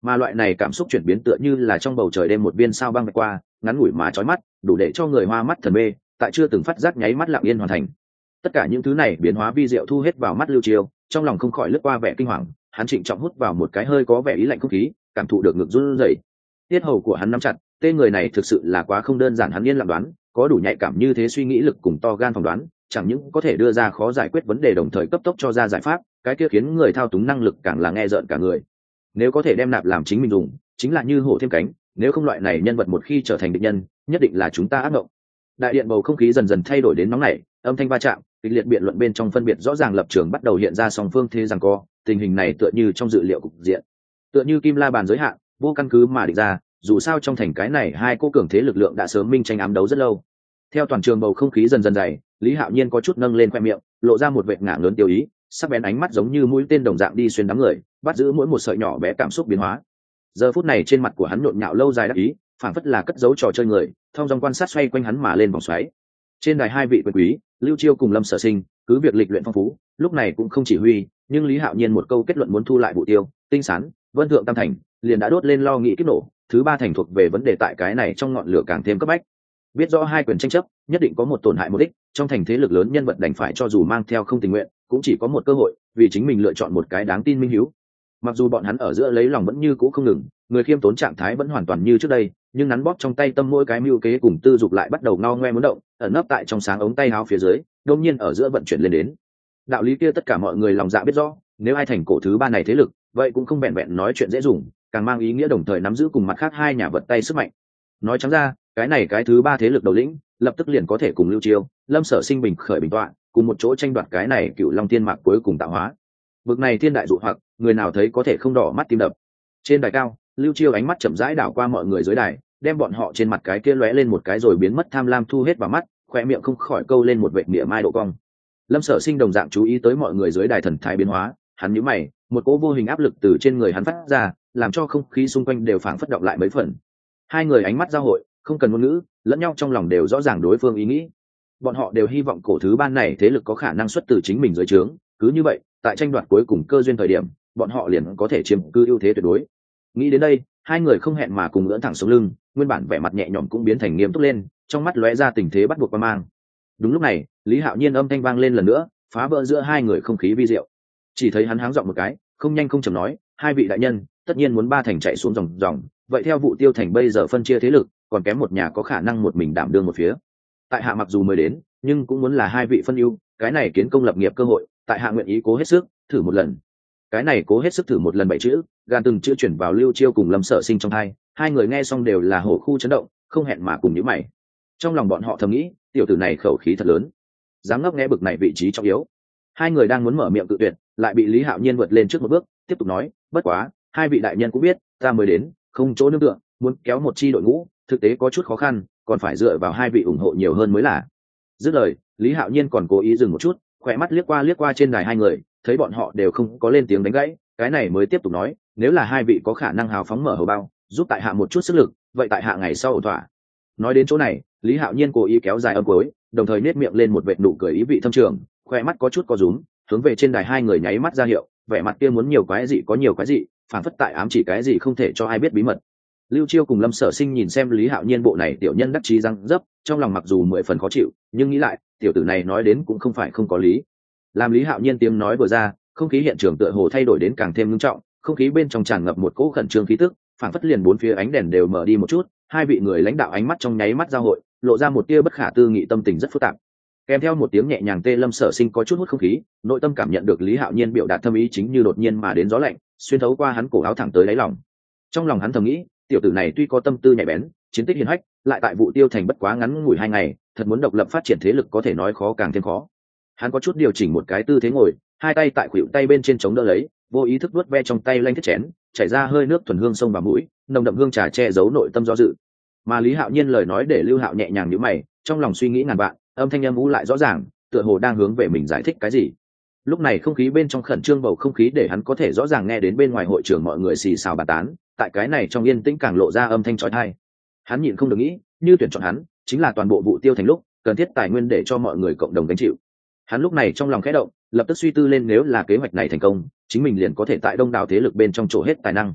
mà loại này cảm xúc chuyển biến tựa như là trong bầu trời đêm một viên sao băng vạch qua, ngắn ngủi mà chói mắt, đủ để cho người hoa mắt thần mê, tại chưa từng phát giác nháy mắt lặng yên hoàn thành. Tất cả những thứ này biến hóa vi diệu thu hết vào mắt Lưu Chiêu, trong lòng không khỏi lướt qua vẻ kinh hoàng, hắn trịnh trọng hút vào một cái hơi có vẻ ý lạnh không khí, cảm thụ được ngực run rẩy. Tiết hầu của hắn nắm chặt, tên người này thực sự là quá không đơn giản, hắn yên lặng đoán, có đủ nhạy cảm như thế suy nghĩ lực cùng to gan phỏng đoán, chẳng những có thể đưa ra khó giải quyết vấn đề đồng thời cấp tốc cho ra giải pháp, cái kia khiến người thao túng năng lực càng là nghe rợn cả người. Nếu có thể đem nạp làm chính mình dùng, chính là như hổ thêm cánh, nếu không loại này nhân vật một khi trở thành địch nhân, nhất định là chúng ta ác mộng. Đại điện bầu không khí dần dần thay đổi đến nóng nảy, âm thanh va chạm, kịch liệt biện luận bên trong phân biệt rõ ràng lập trường bắt đầu hiện ra song phương thế giằng co, tình hình này tựa như trong dự liệu cục diện, tựa như kim la bàn giới hạn, vô căn cứ mà định ra, dù sao trong thành cái này hai cô cường thế lực lượng đã sớm minh tranh ám đấu rất lâu. Theo toàn trường bầu không khí dần dần dày, Lý Hạo Nhiên có chút nâng lên khoe miệng, lộ ra một vệt ngả lớn tiêu ý, sắc bén ánh mắt giống như mũi tên đồng dạng đi xuyên đám người, bắt giữ mỗi một sợi nhỏ bé cảm xúc biến hóa. Giờ phút này trên mặt của hắn nhộn nhạo lâu dài đắc ý, phảng phất là cất giấu trò chơi người, thông dòng quan sát xoay quanh hắn mà lên vòng xoáy. Trên đài hai vị quyền quý, Lưu Chiêu cùng Lâm Sở Sinh, cứ việc lịch luyện phong phú, lúc này cũng không chỉ huy, nhưng Lý Hạo Nhiên một câu kết luận muốn thu lại Vũ Tiêu, Tinh Sán, Vân Thượng Tam thành, liền đã đốt lên lo nghĩ kích nổ. Thứ ba thành thuộc về vấn đề tại cái này trong ngọn lửa càng thêm cấp bách. Biết rõ hai quyền tranh chấp nhất định có một tổn hại một ích, trong thành thế lực lớn nhân vật đành phải cho dù mang theo không tình nguyện, cũng chỉ có một cơ hội, vì chính mình lựa chọn một cái đáng tin minh hiếu. Mặc dù bọn hắn ở giữa lấy lòng vẫn như cũ không ngừng, người khiêm tốn trạng thái vẫn hoàn toàn như trước đây, nhưng nắn bóp trong tay tâm mỗi cái mưu kế cùng tư dục lại bắt đầu ngao ngoe muốn động, ẩn nấp tại trong sáng ống tay áo phía dưới, đột nhiên ở giữa vận chuyển lên đến. Đạo lý kia tất cả mọi người lòng dạ biết rõ, nếu ai thành cổ thứ ba này thế lực, vậy cũng không vẹn vẹn nói chuyện dễ dùng, càng mang ý nghĩa đồng thời nắm giữ cùng mặt khác hai nhà vật tay sức mạnh. Nói trắng ra, cái này cái thứ ba thế lực đầu lĩnh, lập tức liền có thể cùng Lưu Chiêu, Lâm Sở Sinh bình khởi bình tọa, cùng một chỗ tranh đoạt cái này Cựu Long Tiên Mạc cuối cùng tạo hóa. Bực này thiên đại dụ hoặc, người nào thấy có thể không đỏ mắt tim đập. Trên đài cao, Lưu Chiêu ánh mắt chậm rãi đảo qua mọi người dưới đài, đem bọn họ trên mặt cái kia lóe lên một cái rồi biến mất tham lam thu hết vào mắt, khóe miệng không khỏi câu lên một vệt mỉa mai độ cong. Lâm Sở Sinh đồng dạng chú ý tới mọi người dưới đài thần thái biến hóa, hắn nhíu mày, một cỗ vô hình áp lực từ trên người hắn phát ra, làm cho không khí xung quanh đều phảng phất động lại mấy phần. Hai người ánh mắt giao hội, không cần ngôn ngữ, lẫn nhau trong lòng đều rõ ràng đối phương ý nghĩ. Bọn họ đều hy vọng cổ thứ ban này thế lực có khả năng xuất từ chính mình dưới trướng, cứ như vậy, tại tranh đoạt cuối cùng cơ duyên thời điểm, bọn họ liền có thể chiếm cư ưu thế tuyệt đối. Nghĩ đến đây, hai người không hẹn mà cùng ưỡn thẳng sống lưng, nguyên bản vẻ mặt nhẹ nhõm cũng biến thành nghiêm túc lên, trong mắt lóe ra tình thế bắt buộc qua mang. Đúng lúc này, Lý Hạo Nhiên âm thanh vang lên lần nữa, phá vỡ giữa hai người không khí vi diệu. Chỉ thấy hắn háng giọng một cái, không nhanh không chậm nói, hai vị đại nhân, tất nhiên muốn ba thành chạy xuống dòng, vậy theo Vũ Tiêu thành bây giờ phân chia thế lực, còn kém một nhà có khả năng một mình đảm đương một phía. Tại hạ mặc dù mới đến, nhưng cũng muốn là hai vị phân ưu, cái này kiến công lập nghiệp cơ hội, tại hạ nguyện ý cố hết sức, thử một lần. Cái này cố hết sức thử một lần bảy chữ, gan từng chữ chuyển vào Lưu Chiêu cùng Lâm Sở Sinh trong hai người nghe xong đều là hổ khu chấn động, không hẹn mà cùng nhíu mày. Trong lòng bọn họ thầm nghĩ, tiểu tử này khẩu khí thật lớn, dám ngấp nghé bực này vị trí trọng yếu. Hai người đang muốn mở miệng tự tuyệt, lại bị Lý Hạo Nhiên vượt lên trước một bước, tiếp tục nói, bất quá, hai vị đại nhân cũng biết, ta mới đến, không chỗ nương tựa, muốn kéo một chi đội ngũ, thực tế có chút khó khăn, còn phải dựa vào hai vị ủng hộ nhiều hơn mới là. Dứt lời, Lý Hạo Nhiên còn cố ý dừng một chút, khỏe mắt liếc qua trên đài hai người, thấy bọn họ đều không có lên tiếng đánh gãy, cái này mới tiếp tục nói, nếu là hai vị có khả năng hào phóng mở hầu bao, giúp tại hạ một chút sức lực, vậy tại hạ ngày sau ổn thỏa. Nói đến chỗ này, Lý Hạo Nhiên cố ý kéo dài âm cuối, đồng thời nét miệng lên một vệt nụ cười ý vị thâm trường, khỏe mắt có chút co rúm, hướng về trên đài hai người nháy mắt ra hiệu, vẻ mặt kia muốn nhiều quái dị có nhiều quái dị, phản phất tại ám chỉ cái gì không thể cho ai biết bí mật. Lưu Chiêu cùng Lâm Sở Sinh nhìn xem Lý Hạo Nhiên bộ này tiểu nhân đắc chí răng dấp, trong lòng mặc dù 10 phần khó chịu, nhưng nghĩ lại, tiểu tử này nói đến cũng không phải không có lý. Làm Lý Hạo Nhiên tiếng nói vừa ra, không khí hiện trường tựa hồ thay đổi đến càng thêm nghiêm trọng, không khí bên trong tràn ngập một cỗ khẩn trương khí tức, phản phất liền bốn phía ánh đèn đều mở đi một chút, hai vị người lãnh đạo ánh mắt trong nháy mắt giao hội, lộ ra một tia bất khả tư nghị tâm tình rất phức tạp. Kèm theo một tiếng nhẹ nhàng tê, Lâm Sở Sinh có chút hút không khí, nội tâm cảm nhận được Lý Hạo Nhiên biểu đạt thâm ý chính như đột nhiên mà đến gió lạnh, xuyên thấu qua hắn cổ áo thẳng tới đáy lòng. Trong lòng hắn thầm nghĩ, tiểu tử này tuy có tâm tư nhạy bén, chiến tích hiển hách, lại tại Vũ Tiêu thành bất quá ngắn ngủi 2 ngày, thật muốn độc lập phát triển thế lực có thể nói khó càng thêm khó. Hắn có chút điều chỉnh một cái tư thế ngồi, hai tay tại khuỷu tay bên trên chống đỡ lấy, vô ý thức vuốt ve trong tay lanh thiết chén, chảy ra hơi nước thuần hương sông vào mũi, nồng đậm hương trà che giấu nội tâm do dự. Mà Lý Hạo Nhiên lời nói để Lưu Hạo nhẹ nhàng nhíu mày, trong lòng suy nghĩ ngàn vạn, âm thanh âm u lại rõ ràng, tựa hồ đang hướng về mình giải thích cái gì. Lúc này không khí bên trong khẩn trương bầu không khí để hắn có thể rõ ràng nghe đến bên ngoài hội trường mọi người xì xào bàn tán, tại cái này trong yên tĩnh càng lộ ra âm thanh chói tai. Hắn nhịn không được nghĩ, như tuyển chọn hắn, chính là toàn bộ Vũ Tiêu thành lúc cần thiết tài nguyên để cho mọi người cộng đồng gánh chịu. Hắn lúc này trong lòng khẽ động, lập tức suy tư lên nếu là kế hoạch này thành công, chính mình liền có thể tại đông đảo thế lực bên trong trổ hết tài năng.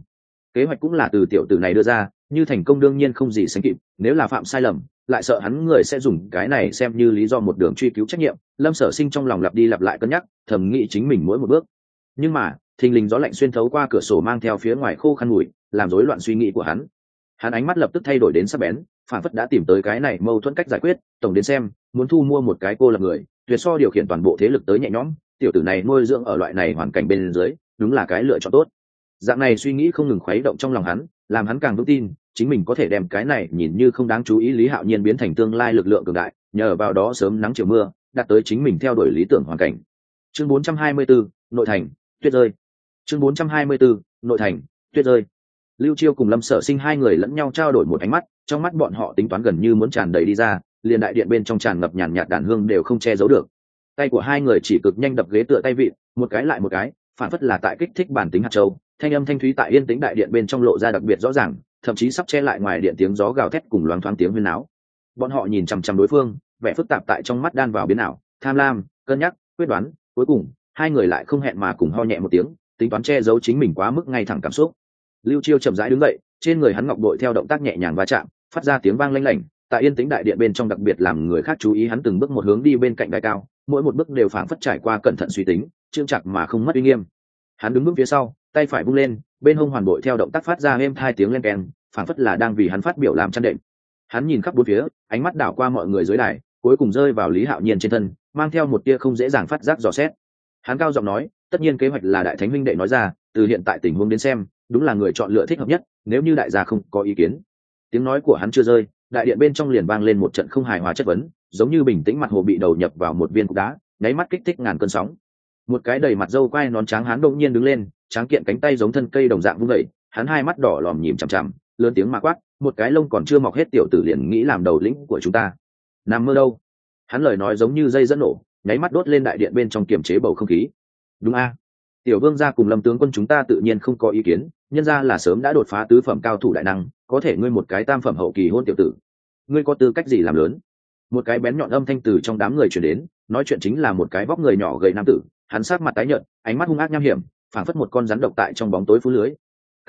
kế hoạch cũng là từ tiểu tử này đưa ra, như thành công đương nhiên không gì sánh kịp, nếu là phạm sai lầm lại sợ hắn người sẽ dùng cái này xem như lý do một đường truy cứu trách nhiệm. Lâm Sở Sinh trong lòng lặp đi lặp lại cân nhắc, thầm nghĩ chính mình mỗi một bước. Nhưng mà thình lình gió lạnh xuyên thấu qua cửa sổ mang theo phía ngoài khô khăn mùi, làm rối loạn suy nghĩ của hắn. Hắn ánh mắt lập tức thay đổi đến sắc bén, phản phất đã tìm tới cái này mâu thuẫn cách giải quyết. Tổng đến xem, muốn thu mua một cái cô lập người, tuyệt so điều khiển toàn bộ thế lực tới nhẹ nhõm. Tiểu tử này nuôi dưỡng ở loại này hoàn cảnh bên dưới, đúng là cái lựa chọn tốt. Dạng này suy nghĩ không ngừng khuấy động trong lòng hắn, làm hắn càng vững tin chính mình có thể đem cái này nhìn như không đáng chú ý Lý Hạo Nhiên biến thành tương lai lực lượng cường đại, nhờ vào đó sớm nắng chiều mưa, đạt tới chính mình theo đuổi lý tưởng hoàn cảnh. Chương 424, nội thành, tuyết rơi. Chương 424, nội thành, tuyết rơi. Lưu Chiêu cùng Lâm Sở Sinh hai người lẫn nhau trao đổi một ánh mắt, trong mắt bọn họ tính toán gần như muốn tràn đầy đi ra, liền đại điện bên trong tràn ngập nhàn nhạt đàn hương đều không che giấu được. Tay của hai người chỉ cực nhanh đập ghế tựa tay vịn, một cái lại một cái, phản phất là tại kích thích bản tính hạt châu. Thanh âm thanh thúy tại yên tĩnh đại điện bên trong lộ ra đặc biệt rõ ràng, thậm chí sắp che lại ngoài điện tiếng gió gào thét cùng loáng thoáng tiếng huyên náo. Bọn họ nhìn chằm chằm đối phương, vẻ phức tạp tại trong mắt đan vào biến ảo, tham lam, cân nhắc, quyết đoán. Cuối cùng hai người lại không hẹn mà cùng ho nhẹ một tiếng, tính toán che giấu chính mình quá mức ngay thẳng cảm xúc. Lưu Chiêu chậm rãi đứng dậy, trên người hắn ngọc bội theo động tác nhẹ nhàng va chạm, phát ra tiếng vang lanh lảnh. Tại yên tĩnh đại điện bên trong đặc biệt làm người khác chú ý, hắn từng bước một hướng đi bên cạnh đài cao, mỗi một bước đều phảng phất trải qua cẩn thận suy tính, trương chặt mà không mất uy nghiêm. Hắn đứng bước phía sau, tay phải vung lên, bên hông hoàn bội theo động tác phát ra êm hai tiếng len keng, phảng phất là đang vì hắn phát biểu làm chăn đệm. Hắn nhìn khắp bốn phía, ánh mắt đảo qua mọi người dưới đài, cuối cùng rơi vào Lý Hạo Nhiên trên thân, mang theo một tia không dễ dàng phát giác dò xét. Hắn cao giọng nói, tất nhiên kế hoạch là đại thánh huynh đệ nói ra, từ hiện tại tình huống đến xem, đúng là người chọn lựa thích hợp nhất, nếu như đại gia không có ý kiến. Tiếng nói của hắn chưa rơi, đại điện bên trong liền vang lên một trận không hài hòa chất vấn, giống như bình tĩnh mặt hồ bị đầu nhập vào một viên cục đá, nháy mắt kích thích ngàn cơn sóng. Một cái đầy mặt râu quai nón trắng hán đột nhiên đứng lên, tráng kiện cánh tay giống thân cây đồng dạng vung dậy, hắn hai mắt đỏ lòm nhìn chằm chằm, lớn tiếng mà quát, một cái lông còn chưa mọc hết tiểu tử liền nghĩ làm đầu lĩnh của chúng ta, nằm mơ đâu. Hắn lời nói giống như dây dẫn nổ, nháy mắt đốt lên đại điện bên trong kiềm chế bầu không khí. Đúng a, tiểu vương gia cùng Lâm tướng quân chúng ta tự nhiên không có ý kiến, nhân ra là sớm đã đột phá tứ phẩm cao thủ đại năng, có thể ngươi một cái tam phẩm hậu kỳ hôn tiểu tử, ngươi có tư cách gì làm lớn? Một cái bén nhọn âm thanh từ trong đám người truyền đến, nói chuyện chính là một cái vóc người nhỏ gầy nam tử, hắn sát mặt tái nhợt, ánh mắt hung ác nham hiểm, phảng phất một con rắn độc tại trong bóng tối phú lưới.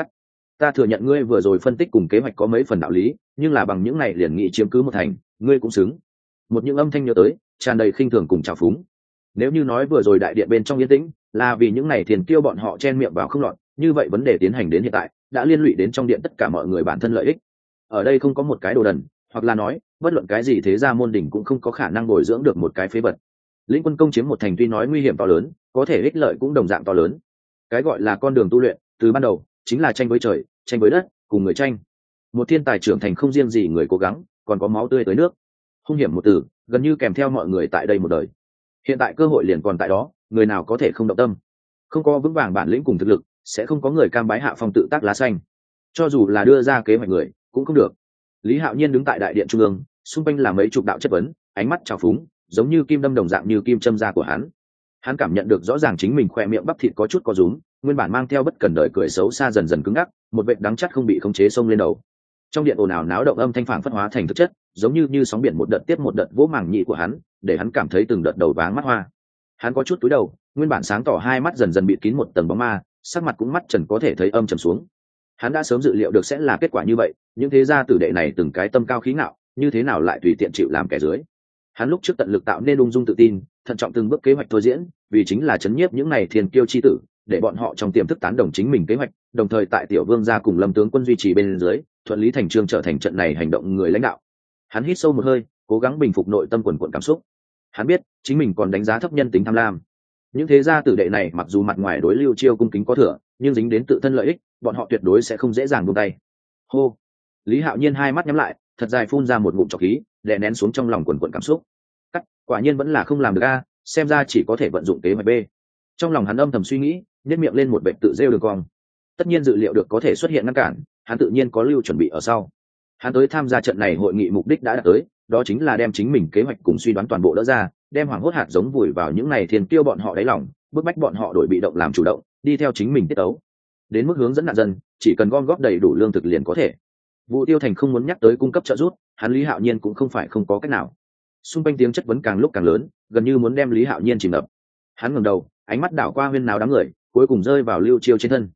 Ta thừa nhận ngươi vừa rồi phân tích cùng kế hoạch có mấy phần đạo lý, nhưng là bằng những này liền nghị chiếm cứ một thành, ngươi cũng xứng. Một những âm thanh nhớ tới, tràn đầy khinh thường cùng trào phúng. Nếu như nói vừa rồi đại điện bên trong yên tĩnh là vì những này thiền kiêu bọn họ chen miệng vào không lọt, như vậy vấn đề tiến hành đến hiện tại đã liên lụy đến trong điện tất cả mọi người bản thân lợi ích. Ở đây không có một cái đồ đần, hoặc là nói bất luận cái gì thế gia môn đỉnh cũng không có khả năng bồi dưỡng được một cái phế vật. Lĩnh quân công chiếm một thành tuy nói nguy hiểm to lớn, có thể ích lợi cũng đồng dạng to lớn. Cái gọi là con đường tu luyện từ ban đầu chính là tranh với trời, tranh với đất, cùng người tranh. Một thiên tài trưởng thành không riêng gì người cố gắng, còn có máu tươi tới nước. Hung hiểm một từ, gần như kèm theo mọi người tại đây một đời. Hiện tại cơ hội liền còn tại đó, người nào có thể không động tâm? Không có vững vàng bản lĩnh cùng thực lực, sẽ không có người cam bái hạ phong tự tác lá xanh. Cho dù là đưa ra kế hoạch người, cũng không được. Lý Hạo Nhiên đứng tại đại điện trung ương, xung quanh là mấy chục đạo chất vấn, ánh mắt trào phúng, giống như kim đâm đồng dạng như kim châm da của hắn. Hắn cảm nhận được rõ ràng chính mình khoe miệng bắp thịt có chút co rúm, nguyên bản mang theo bất cần đời cười xấu xa dần dần cứng ngắc, một vệt đắng chát không bị khống chế xông lên đầu. Trong điện ồn ào náo động âm thanh phảng phất hóa thành thực chất, giống như sóng biển một đợt tiếp một đợt vỗ màng nhĩ của hắn, để hắn cảm thấy từng đợt đầu váng mắt hoa. Hắn có chút túi đầu, nguyên bản sáng tỏ hai mắt dần dần bịt kín một tầng bóng ma, sắc mặt cũng mắt trần có thể thấy âm trầm xuống. Hắn đã sớm dự liệu được sẽ là kết quả như vậy, những thế gia tử đệ này từng cái tâm cao khí ngạo, như thế nào lại tùy tiện chịu làm kẻ dưới. Hắn lúc trước tận lực tạo nên ung dung tự tin, thận trọng từng bước kế hoạch thôi diễn, vì chính là chấn nhiếp những này thiên kiêu chi tử, để bọn họ trong tiềm thức tán đồng chính mình kế hoạch, đồng thời tại tiểu vương gia cùng Lâm tướng quân duy trì bên dưới, thuận lý thành chương trở thành trận này hành động người lãnh đạo. Hắn hít sâu một hơi, cố gắng bình phục nội tâm quần quần cảm xúc. Hắn biết chính mình còn đánh giá thấp nhân tính tham lam. Những thế gia tử đệ này mặc dù mặt ngoài đối Lưu Chiêu cung kính có thừa, nhưng dính đến tự thân lợi ích, bọn họ tuyệt đối sẽ không dễ dàng buông tay. Hô. Lý Hạo Nhiên hai mắt nhắm lại, thật dài phun ra một ngụm trọc khí, đè nén xuống trong lòng quần quần cảm xúc. Quả nhiên vẫn là không làm được a, xem ra chỉ có thể vận dụng kế hoạch B. Trong lòng hắn âm thầm suy nghĩ, nhếch miệng lên một vệt tự rêu đường cong. Tất nhiên dự liệu được có thể xuất hiện ngăn cản, hắn tự nhiên có lưu chuẩn bị ở sau. Hắn tới tham gia trận này hội nghị mục đích đã đạt tới, đó chính là đem chính mình kế hoạch cùng suy đoán toàn bộ đỡ ra, đem hoàng hốt hạt giống vùi vào những này thiên kiêu bọn họ đáy lòng, bức bách bọn họ đổi bị động làm chủ động, đi theo chính mình tiết tấu. Đến mức hướng dẫn nạn dân, chỉ cần gom góp đầy đủ lương thực liền có thể. Vũ Tiêu Thành không muốn nhắc tới cung cấp trợ giúp, hắn Lý Hạo Nhiên cũng không phải không có cách nào. Xung quanh tiếng chất vấn càng lúc càng lớn, gần như muốn đem Lý Hạo Nhiên chìm ngập. Hắn ngẩng đầu, ánh mắt đảo qua huyên náo đám người, cuối cùng rơi vào Lưu Chiêu trên thân.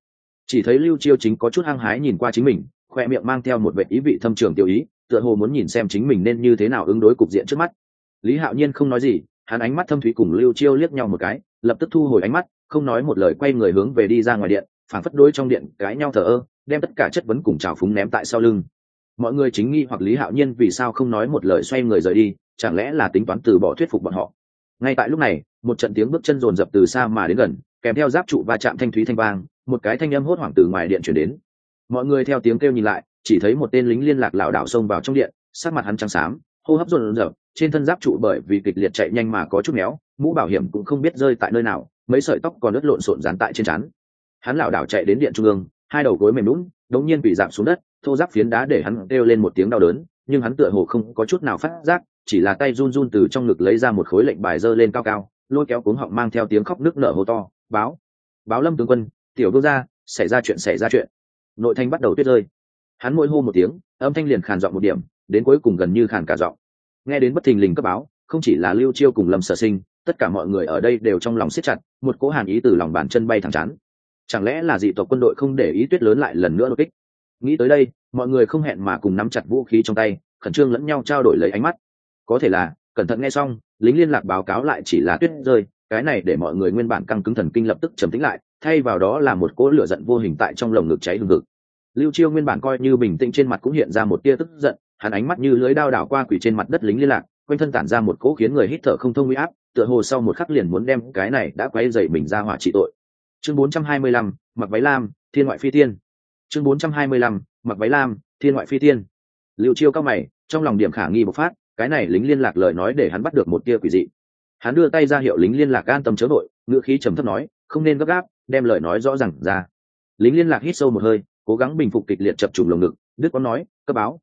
Chỉ thấy Lưu Chiêu chính có chút hăng hái nhìn qua chính mình, khoe miệng mang theo một vẻ ý vị thâm trường tiêu ý, tựa hồ muốn nhìn xem chính mình nên như thế nào ứng đối cục diện trước mắt. Lý Hạo Nhiên không nói gì, hắn ánh mắt thâm thúy cùng Lưu Chiêu liếc nhau một cái, lập tức thu hồi ánh mắt, không nói một lời quay người hướng về đi ra ngoài điện, phảng phất đối trong điện cãi nhau thờ ơ, đem tất cả chất vấn cùng trào phúng ném tại sau lưng. Mọi người chính nghi hoặc Lý Hạo Nhiên vì sao không nói một lời xoay người rời đi, chẳng lẽ là tính toán từ bỏ thuyết phục bọn họ. Ngay tại lúc này, một trận tiếng bước chân rồn rập từ xa mà đến gần, kèm theo giáp trụ va chạm thanh thúy thanh vang, một cái thanh âm hốt hoảng từ ngoài điện truyền đến. Mọi người theo tiếng kêu nhìn lại, chỉ thấy một tên lính liên lạc lảo đảo xông vào trong điện, sắc mặt hắn trắng xám, hô hấp rồn rập, trên thân giáp trụ bởi vì kịch liệt chạy nhanh mà có chút méo, mũ bảo hiểm cũng không biết rơi tại nơi nào, mấy sợi tóc còn ướt lộn xộn dán tại trên trán. Hắn lảo đảo chạy đến điện trung ương, hai đầu gối mềm nhũn, đống nhiên bị giảm xuống đất, thô giáp phiến đá để hắn kêu lên một tiếng đau đớn, nhưng hắn tựa hồ không có chút nào phát giác, chỉ là tay run run từ trong ngực lấy ra một khối lệnh bài giơ lên cao cao, lôi kéo cuống họng mang theo tiếng khóc nức nở hô to, báo Lâm tướng quân, tiểu đô gia, xảy ra chuyện. Nội thành bắt đầu tuyết rơi. Hắn môi hô một tiếng, âm thanh liền khàn giọng một điểm, đến cuối cùng gần như khàn cả giọng. Nghe đến bất thình lình cấp báo, không chỉ là Lưu Chiêu cùng Lâm Sở Sinh, tất cả mọi người ở đây đều trong lòng siết chặt, một cỗ hàn ý từ lòng bàn chân bay thẳng chán. Chẳng lẽ là dị tộc quân đội không để ý tuyết lớn lại lần nữa đột kích? Nghĩ tới đây, mọi người không hẹn mà cùng nắm chặt vũ khí trong tay, khẩn trương lẫn nhau trao đổi lấy ánh mắt. Có thể là, cẩn thận nghe xong, lính liên lạc báo cáo lại chỉ là tuyết rơi, cái này để mọi người nguyên bản căng cứng thần kinh lập tức trầm tĩnh lại, thay vào đó là một cỗ lửa giận vô hình tại trong lồng ngực cháy hừng hực. Lưu Chiêu nguyên bản coi như bình tĩnh trên mặt cũng hiện ra một tia tức giận, hắn ánh mắt như lưới đao đảo qua quỷ trên mặt đất lính liên lạc, quanh thân tản ra một cỗ khiến người hít thở không thông uy áp, tựa hồ sau một khắc liền muốn đem cái này đã quấy dậy mình ra hỏa trị tội. Chương 425, mặc váy lam, thiên ngoại phi tiên. Chương 425, mặc váy lam, thiên ngoại phi tiên. Lưu Chiêu cao mày, trong lòng điểm khả nghi bộc phát, cái này lính liên lạc lời nói để hắn bắt được một tia quỷ dị. Hắn đưa tay ra hiệu lính liên lạc an tâm chớ vội, ngữ khí trầm thấp nói, không nên gấp gáp, đem lời nói rõ ràng ra. Lính liên lạc hít sâu một hơi, cố gắng bình phục kịch liệt chập trùng lồng ngực, đứt quãng nói, cấp báo.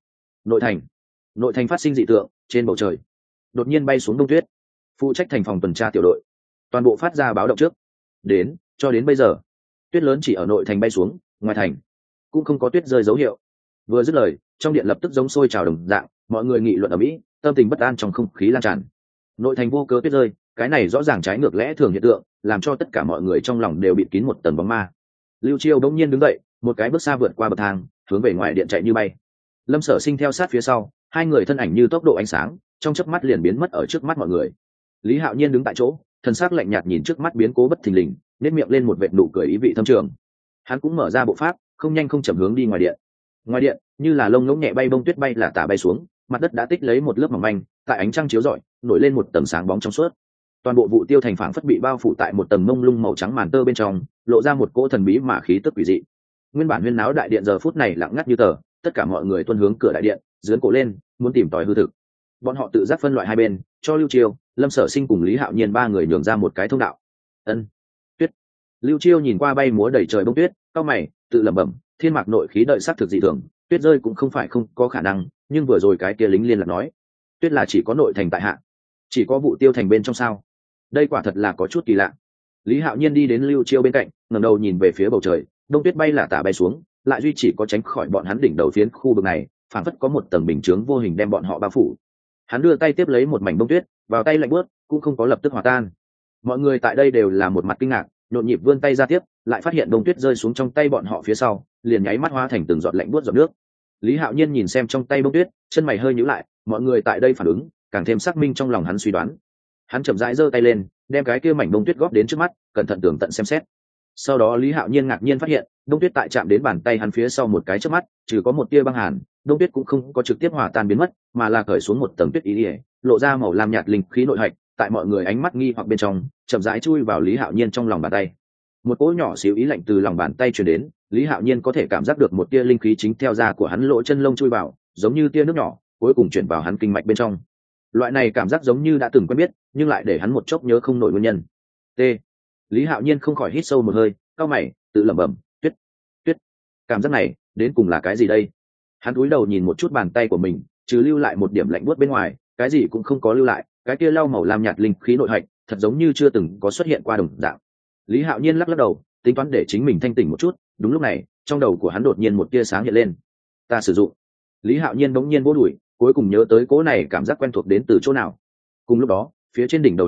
Nội thành phát sinh dị tượng, trên bầu trời đột nhiên bay xuống đông tuyết. Phụ trách thành phòng tuần tra tiểu đội toàn bộ phát ra báo động trước. Cho đến bây giờ, tuyết lớn chỉ ở nội thành bay xuống, ngoài thành cũng không có tuyết rơi dấu hiệu. Vừa dứt lời, trong điện lập tức giống sôi trào đồng dạng, mọi người nghị luận ở mỹ, tâm tình bất an trong không khí lan tràn. Nội thành vô cớ tuyết rơi, cái này rõ ràng trái ngược lẽ thường hiện tượng, làm cho tất cả mọi người trong lòng đều bịt kín một tầng bóng ma. Lưu Chiêu bỗng nhiên đứng dậy, một cái bước xa vượt qua bậc thang, hướng về ngoài điện chạy như bay. Lâm Sở Sinh theo sát phía sau, hai người thân ảnh như tốc độ ánh sáng, trong chớp mắt liền biến mất ở trước mắt mọi người. Lý Hạo Nhiên đứng tại chỗ, thân xác lạnh nhạt nhìn trước mắt biến cố bất thình lình, nét miệng lên một vệt nụ cười ý vị thâm trường. Hắn cũng mở ra bộ pháp, không nhanh không chậm hướng đi ngoài điện. Ngoài điện, như là lông ngỗng nhẹ bay bông tuyết bay là tả bay xuống, mặt đất đã tích lấy một lớp mỏng manh, tại ánh trăng chiếu rọi, nổi lên một tầng sáng bóng trong suốt. Toàn bộ vụ tiêu thành phảng phất bị bao phủ tại một tầng mông lung màu trắng màn tơ bên trong, lộ ra một cỗ thần bí mà khí tức quỷ dị. Nguyên bản huyên náo đại điện giờ phút này lặng ngắt như tờ, tất cả mọi người tuân hướng cửa đại điện, giương cổ lên, muốn tìm tòi hư thực. Bọn họ tự giác phân loại hai bên, cho Lưu Chiêu, Lâm Sở Sinh cùng Lý Hạo Nhiên ba người nhường ra một cái thông đạo. Tuyết. Lưu Chiêu nhìn qua bay múa đầy trời bông tuyết, cau mày, tự lẩm bẩm, thiên mạc nội khí đợi sắc thực dị thường, tuyết rơi cũng không phải không có khả năng, nhưng vừa rồi cái kia lính liên lạc nói, tuyết là chỉ có nội thành tại hạ, chỉ có vụ tiêu thành bên trong sao? Đây quả thật là có chút kỳ lạ. Lý Hạo Nhiên đi đến Lưu Chiêu bên cạnh, ngẩng đầu nhìn về phía bầu trời, đông tuyết bay là tả bay xuống, lại duy chỉ có tránh khỏi bọn hắn đỉnh đầu phiến khu vực này, phản phất có một tầng bình chướng vô hình đem bọn họ bao phủ. Hắn đưa tay tiếp lấy một mảnh bông tuyết, vào tay lạnh buốt, cũng không có lập tức hòa tan. Mọi người tại đây đều là một mặt kinh ngạc, nhộn nhịp vươn tay ra tiếp, lại phát hiện bông tuyết rơi xuống trong tay bọn họ phía sau, liền nháy mắt hóa thành từng giọt lạnh buốt giọt nước. Lý Hạo Nhiên nhìn xem trong tay bông tuyết, chân mày hơi nhíu lại, mọi người tại đây phản ứng, càng thêm xác minh trong lòng hắn suy đoán. Hắn chậm rãi giơ tay lên, đem cái kia mảnh bông tuyết góp đến trước mắt, cẩn thận tường tận xem xét. Sau đó Lý Hạo Nhiên ngạc nhiên phát hiện, đông tuyết tại chạm đến bàn tay hắn phía sau một cái chớp mắt, trừ có một tia băng hàn, đông tuyết cũng không có trực tiếp hòa tan biến mất, mà là cởi xuống một tầng tuyết ý ỉa, lộ ra màu lam nhạt linh khí nội hạch, tại mọi người ánh mắt nghi hoặc bên trong, chậm rãi chui vào Lý Hạo Nhiên trong lòng bàn tay. Một cỗ nhỏ xíu ý lạnh từ lòng bàn tay truyền đến, Lý Hạo Nhiên có thể cảm giác được một tia linh khí chính theo da của hắn lỗ chân lông chui vào, giống như tia nước nhỏ, cuối cùng chuyển vào hắn kinh mạch bên trong. Loại này cảm giác giống như đã từng quen biết, nhưng lại để hắn một chốc nhớ không nổi nguyên nhân. T. Lý Hạo Nhiên không khỏi hít sâu một hơi, cau mày, tự lẩm bẩm, tuyết. Cảm giác này, đến cùng là cái gì đây? Hắn cúi đầu nhìn một chút bàn tay của mình, trừ lưu lại một điểm lạnh buốt bên ngoài, cái gì cũng không có lưu lại, cái kia lau màu lam nhạt linh khí nội hạch, thật giống như chưa từng có xuất hiện qua đồng dạng. Lý Hạo Nhiên lắc lắc đầu, tính toán để chính mình thanh tỉnh một chút, đúng lúc này, trong đầu của hắn đột nhiên một tia sáng hiện lên. Ta sử dụng. Lý Hạo Nhiên bỗng nhiên vỗ đùi, cuối cùng nhớ tới cỗ này cảm giác quen thuộc đến từ chỗ nào. Cùng lúc đó, phía trên đỉnh đầu hắn,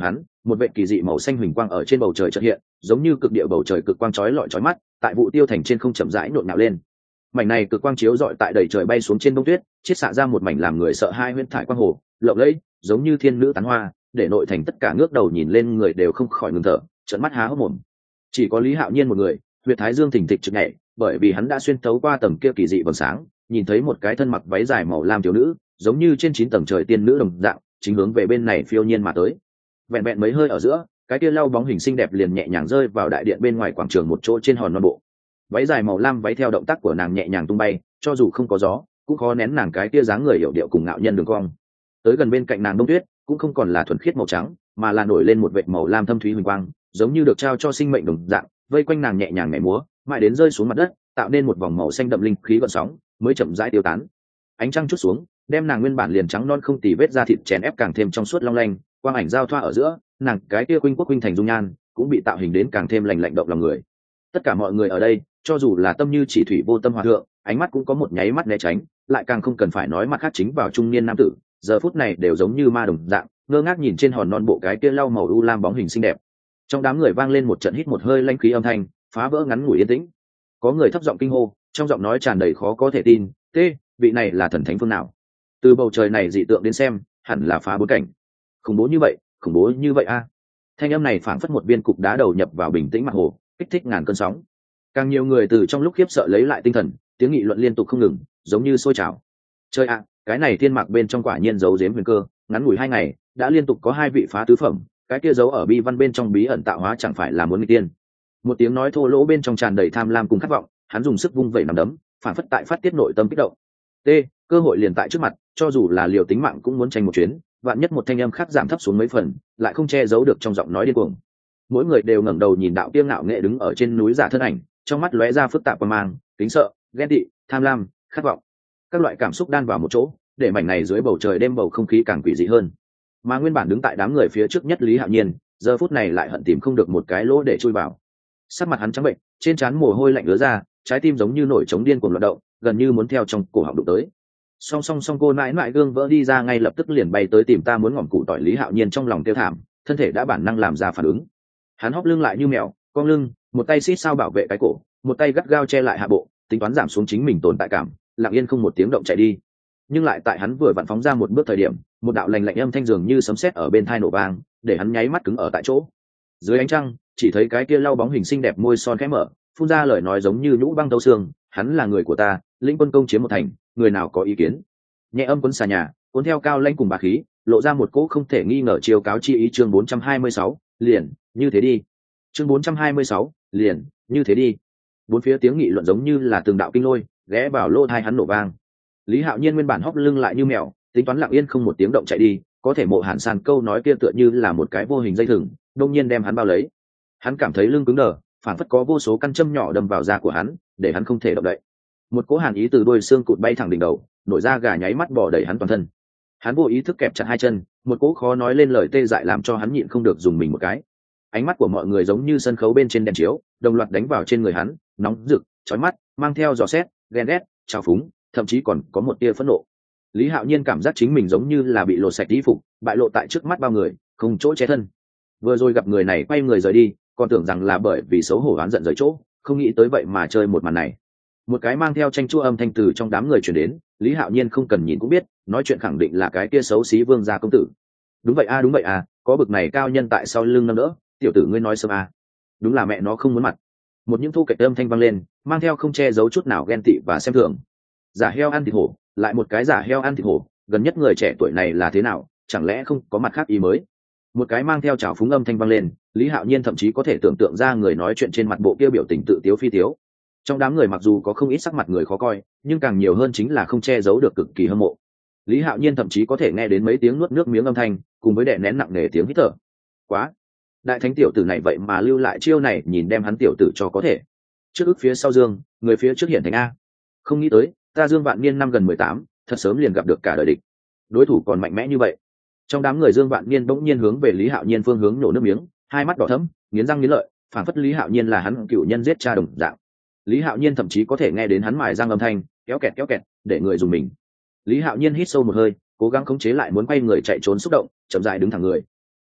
một vệ kỳ dị màu xanh huỳnh quang ở trên bầu trời chợt hiện, giống như cực địa bầu trời cực quang chói lọi chói mắt, tại vụ tiêu thành trên không chậm rãi nhộn nhạo lên. Mảnh này cực quang chiếu rọi tại đầy trời bay xuống trên đông tuyết, chiết xạ ra một mảnh làm người sợ hai huyễn thải quang hồ, lộng lẫy, giống như thiên nữ tán hoa, để nội thành tất cả ngước đầu nhìn lên người đều không khỏi ngừng thở, trợn mắt há hốc mồm. Chỉ có Lý Hạo Nhiên một người, huyệt thái dương thình thịch trực nhảy, bởi vì hắn đã xuyên thấu qua tầng kia kỳ dị vầng sáng, nhìn thấy một cái thân mặc váy dài màu lam thiếu nữ, giống như trên 9 tầng trời tiên nữ đồng dạng, chính hướng về bên này phiêu nhiên mà tới. Vẹn vẹn mấy hơi ở giữa, cái kia lau bóng hình xinh đẹp liền nhẹ nhàng rơi vào đại điện bên ngoài quảng trường một chỗ trên hòn non bộ. Váy dài màu lam váy theo động tác của nàng nhẹ nhàng tung bay, cho dù không có gió, cũng khó nén nàng cái kia dáng người hiểu điệu cùng ngạo nhân đường cong. Tới gần bên cạnh nàng đông tuyết, cũng không còn là thuần khiết màu trắng, mà là nổi lên một vệt màu lam thâm thúy huỳnh quang, giống như được trao cho sinh mệnh đồng dạng, vây quanh nàng nhẹ nhàng nhảy múa, mãi đến rơi xuống mặt đất, tạo nên một vòng màu xanh đậm linh khí gợn sóng, mới chậm rãi tiêu tán. Ánh trăng chút xuống, đem nàng nguyên bản liền trắng non không tì vết da thịt chèn ép càng thêm trong suốt long lanh, quang ảnh giao thoa ở giữa, nàng cái kia khuynh quốc khuynh thành dung nhan, cũng bị tạo hình đến càng thêm lành lạnh động lòng người. Tất cả mọi người ở đây, cho dù là tâm như chỉ thủy vô tâm hòa thượng, ánh mắt cũng có một nháy mắt né tránh, lại càng không cần phải nói mặt khác chính vào trung niên nam tử, giờ phút này đều giống như ma đồng dạng, ngơ ngác nhìn trên hòn non bộ cái kia lau màu u lam bóng hình xinh đẹp. Trong đám người vang lên một trận hít một hơi lãnh khí âm thanh, phá vỡ ngắn ngủi yên tĩnh. Có người thấp giọng kinh hô, trong giọng nói tràn đầy khó có thể tin, "Tê, vị này là thần thánh phương nào? Từ bầu trời này dị tượng đến xem, hẳn là phá bối cảnh. Khủng bố như vậy a." Thanh âm này phảng phất một viên cục đá đầu nhập vào bình tĩnh mặt hồ, kích thích ngàn cơn sóng. Càng nhiều người từ trong lúc khiếp sợ lấy lại tinh thần, tiếng nghị luận liên tục không ngừng, giống như sôi trào. Chơi ạ, cái này thiên mạc bên trong quả nhiên giấu giếm huyền cơ, ngắn ngủi 2 ngày, đã liên tục có 2 vị phá tứ phẩm, cái kia giấu ở bi văn bên trong bí ẩn tạo hóa chẳng phải là muốn nghịch tiên. Một tiếng nói thô lỗ bên trong tràn đầy tham lam cùng khát vọng, hắn dùng sức vung vẩy nắm đấm, phản phất tại phát tiết nội tâm kích động. T, cơ hội liền tại trước mặt, cho dù là liều tính mạng cũng muốn tranh một chuyến, vạn nhất một thanh âm khác giảm thấp xuống mấy phần, lại không che giấu được trong giọng nói điên cuồng. Mỗi người đều ngẩng đầu nhìn đạo tiêu ngạo nghệ đứng ở trên núi giả thân ảnh, trong mắt lóe ra phức tạp quan mang, kính sợ, ghen tị, tham lam, khát vọng, các loại cảm xúc đan vào một chỗ, để mảnh này dưới bầu trời đêm bầu không khí càng quỷ dị hơn. Mà nguyên bản đứng tại đám người phía trước nhất Lý Hạo Nhiên, giờ phút này lại hận tìm không được một cái lỗ để chui vào. Sắc mặt hắn trắng bệnh, trên trán mồ hôi lạnh ứa ra, trái tim giống như nổi trống điên cuồng loạn động, gần như muốn theo trong cổ họng đụng tới. Song cô mãi mãi gương vỡ đi ra ngay lập tức liền bay tới tìm ta muốn ngỏm củ tỏi. Lý Hạo Nhiên trong lòng tiêu thảm, thân thể đã bản năng làm ra phản ứng. Hắn hóp lưng lại như mèo, cong lưng, một tay xít sao bảo vệ cái cổ, một tay gắt gao che lại hạ bộ, tính toán giảm xuống chính mình tồn tại cảm, lặng yên không một tiếng động chạy đi. Nhưng lại tại hắn vừa vặn phóng ra một bước thời điểm, một đạo lạnh lạnh âm thanh dường như sấm sét ở bên tai nổ vang, để hắn nháy mắt cứng ở tại chỗ. Dưới ánh trăng, chỉ thấy cái kia lau bóng hình xinh đẹp môi son khẽ mở, phun ra lời nói giống như nhũ băng thấu xương, "Hắn là người của ta, lĩnh quân công chiếm một thành, người nào có ý kiến?" Nhẹ âm cuốn xà nhà, cuốn theo cao lãnh cùng bá khí, lộ ra một cỗ không thể nghi ngờ chiêu cáo chi ý. Chương 426, liền, như thế đi. Chương 426, liền, như thế đi. Bốn phía tiếng nghị luận giống như là từng đạo kinh lôi, ghé vào lỗ tai hắn nổ vang. Lý Hạo Nhiên nguyên bản hóp lưng lại như mèo, tính toán lặng yên không một tiếng động chạy đi, có thể Mộ Hàn San câu nói kia tựa như là một cái vô hình dây thừng, đông nhiên đem hắn bao lấy. Hắn cảm thấy lưng cứng đờ, phản phất có vô số căn châm nhỏ đâm vào da của hắn, để hắn không thể động đậy. Một cỗ hàn ý từ đôi xương cụt bay thẳng đỉnh đầu, nổi da gà nháy mắt bò đầy hắn toàn thân. Hắn vô ý thức kẹp chặt hai chân, một cỗ khó nói lên lời tê dại làm cho hắn nhịn không được dùng mình một cái. Ánh mắt của mọi người giống như sân khấu bên trên đèn chiếu, đồng loạt đánh vào trên người hắn, nóng rực, chói mắt, mang theo dò xét, ghen ghét, trào phúng, thậm chí còn có một tia phẫn nộ. Lý Hạo Nhiên cảm giác chính mình giống như là bị lột sạch y phục, bại lộ tại trước mắt bao người, không chỗ che thân. Vừa rồi gặp người này quay người rời đi, còn tưởng rằng là bởi vì xấu hổ oán giận rời chỗ, không nghĩ tới vậy mà chơi một màn này. Một cái mang theo tranh chua âm thanh từ trong đám người truyền đến, Lý Hạo Nhiên không cần nhìn cũng biết, nói chuyện khẳng định là cái kia xấu xí Vương gia công tử. Đúng vậy a, có bực này cao nhân tại sau lưng nâng đỡ, tiểu tử ngươi nói sớm a. Đúng là mẹ nó không muốn mặt. Một những thu kệch âm thanh vang lên, mang theo không che giấu chút nào ghen tị và xem thường. Giả heo ăn thịt hổ, lại một cái giả heo ăn thịt hổ, gần nhất người trẻ tuổi này là thế nào, chẳng lẽ không có mặt khác ý mới? Một cái mang theo trào phúng âm thanh vang lên, Lý Hạo Nhiên thậm chí có thể tưởng tượng ra người nói chuyện trên mặt bộ kia biểu tình tự tiếu phi tiếu. Trong đám người mặc dù có không ít sắc mặt người khó coi, nhưng càng nhiều hơn chính là không che giấu được cực kỳ hâm mộ. Lý Hạo Nhiên thậm chí có thể nghe đến mấy tiếng nuốt nước miếng âm thanh, cùng với đè nén nặng nề tiếng hít thở. Quá, đại thánh tiểu tử này vậy mà lưu lại chiêu này, nhìn đem hắn tiểu tử cho có thể. Trước ức phía sau dương, người phía trước hiển thành a. Không nghĩ tới, ta Dương Vạn Niên năm gần 18, thật sớm liền gặp được cả đời địch. Đối thủ còn mạnh mẽ như vậy. Trong đám người Dương Vạn Niên bỗng nhiên hướng về Lý Hạo Nhiên phương hướng nổ nước miếng, hai mắt đỏ thẫm, nghiến răng nghiến lợi, phảng phất Lý Hạo Nhiên là hắn cựu nhân giết cha đồng dạng. Lý Hạo Nhiên thậm chí có thể nghe đến hắn mài răng âm thanh, kéo kẹt, để người dùng mình. Lý Hạo Nhiên hít sâu một hơi, cố gắng khống chế lại muốn quay người chạy trốn xúc động, chậm rãi đứng thẳng người.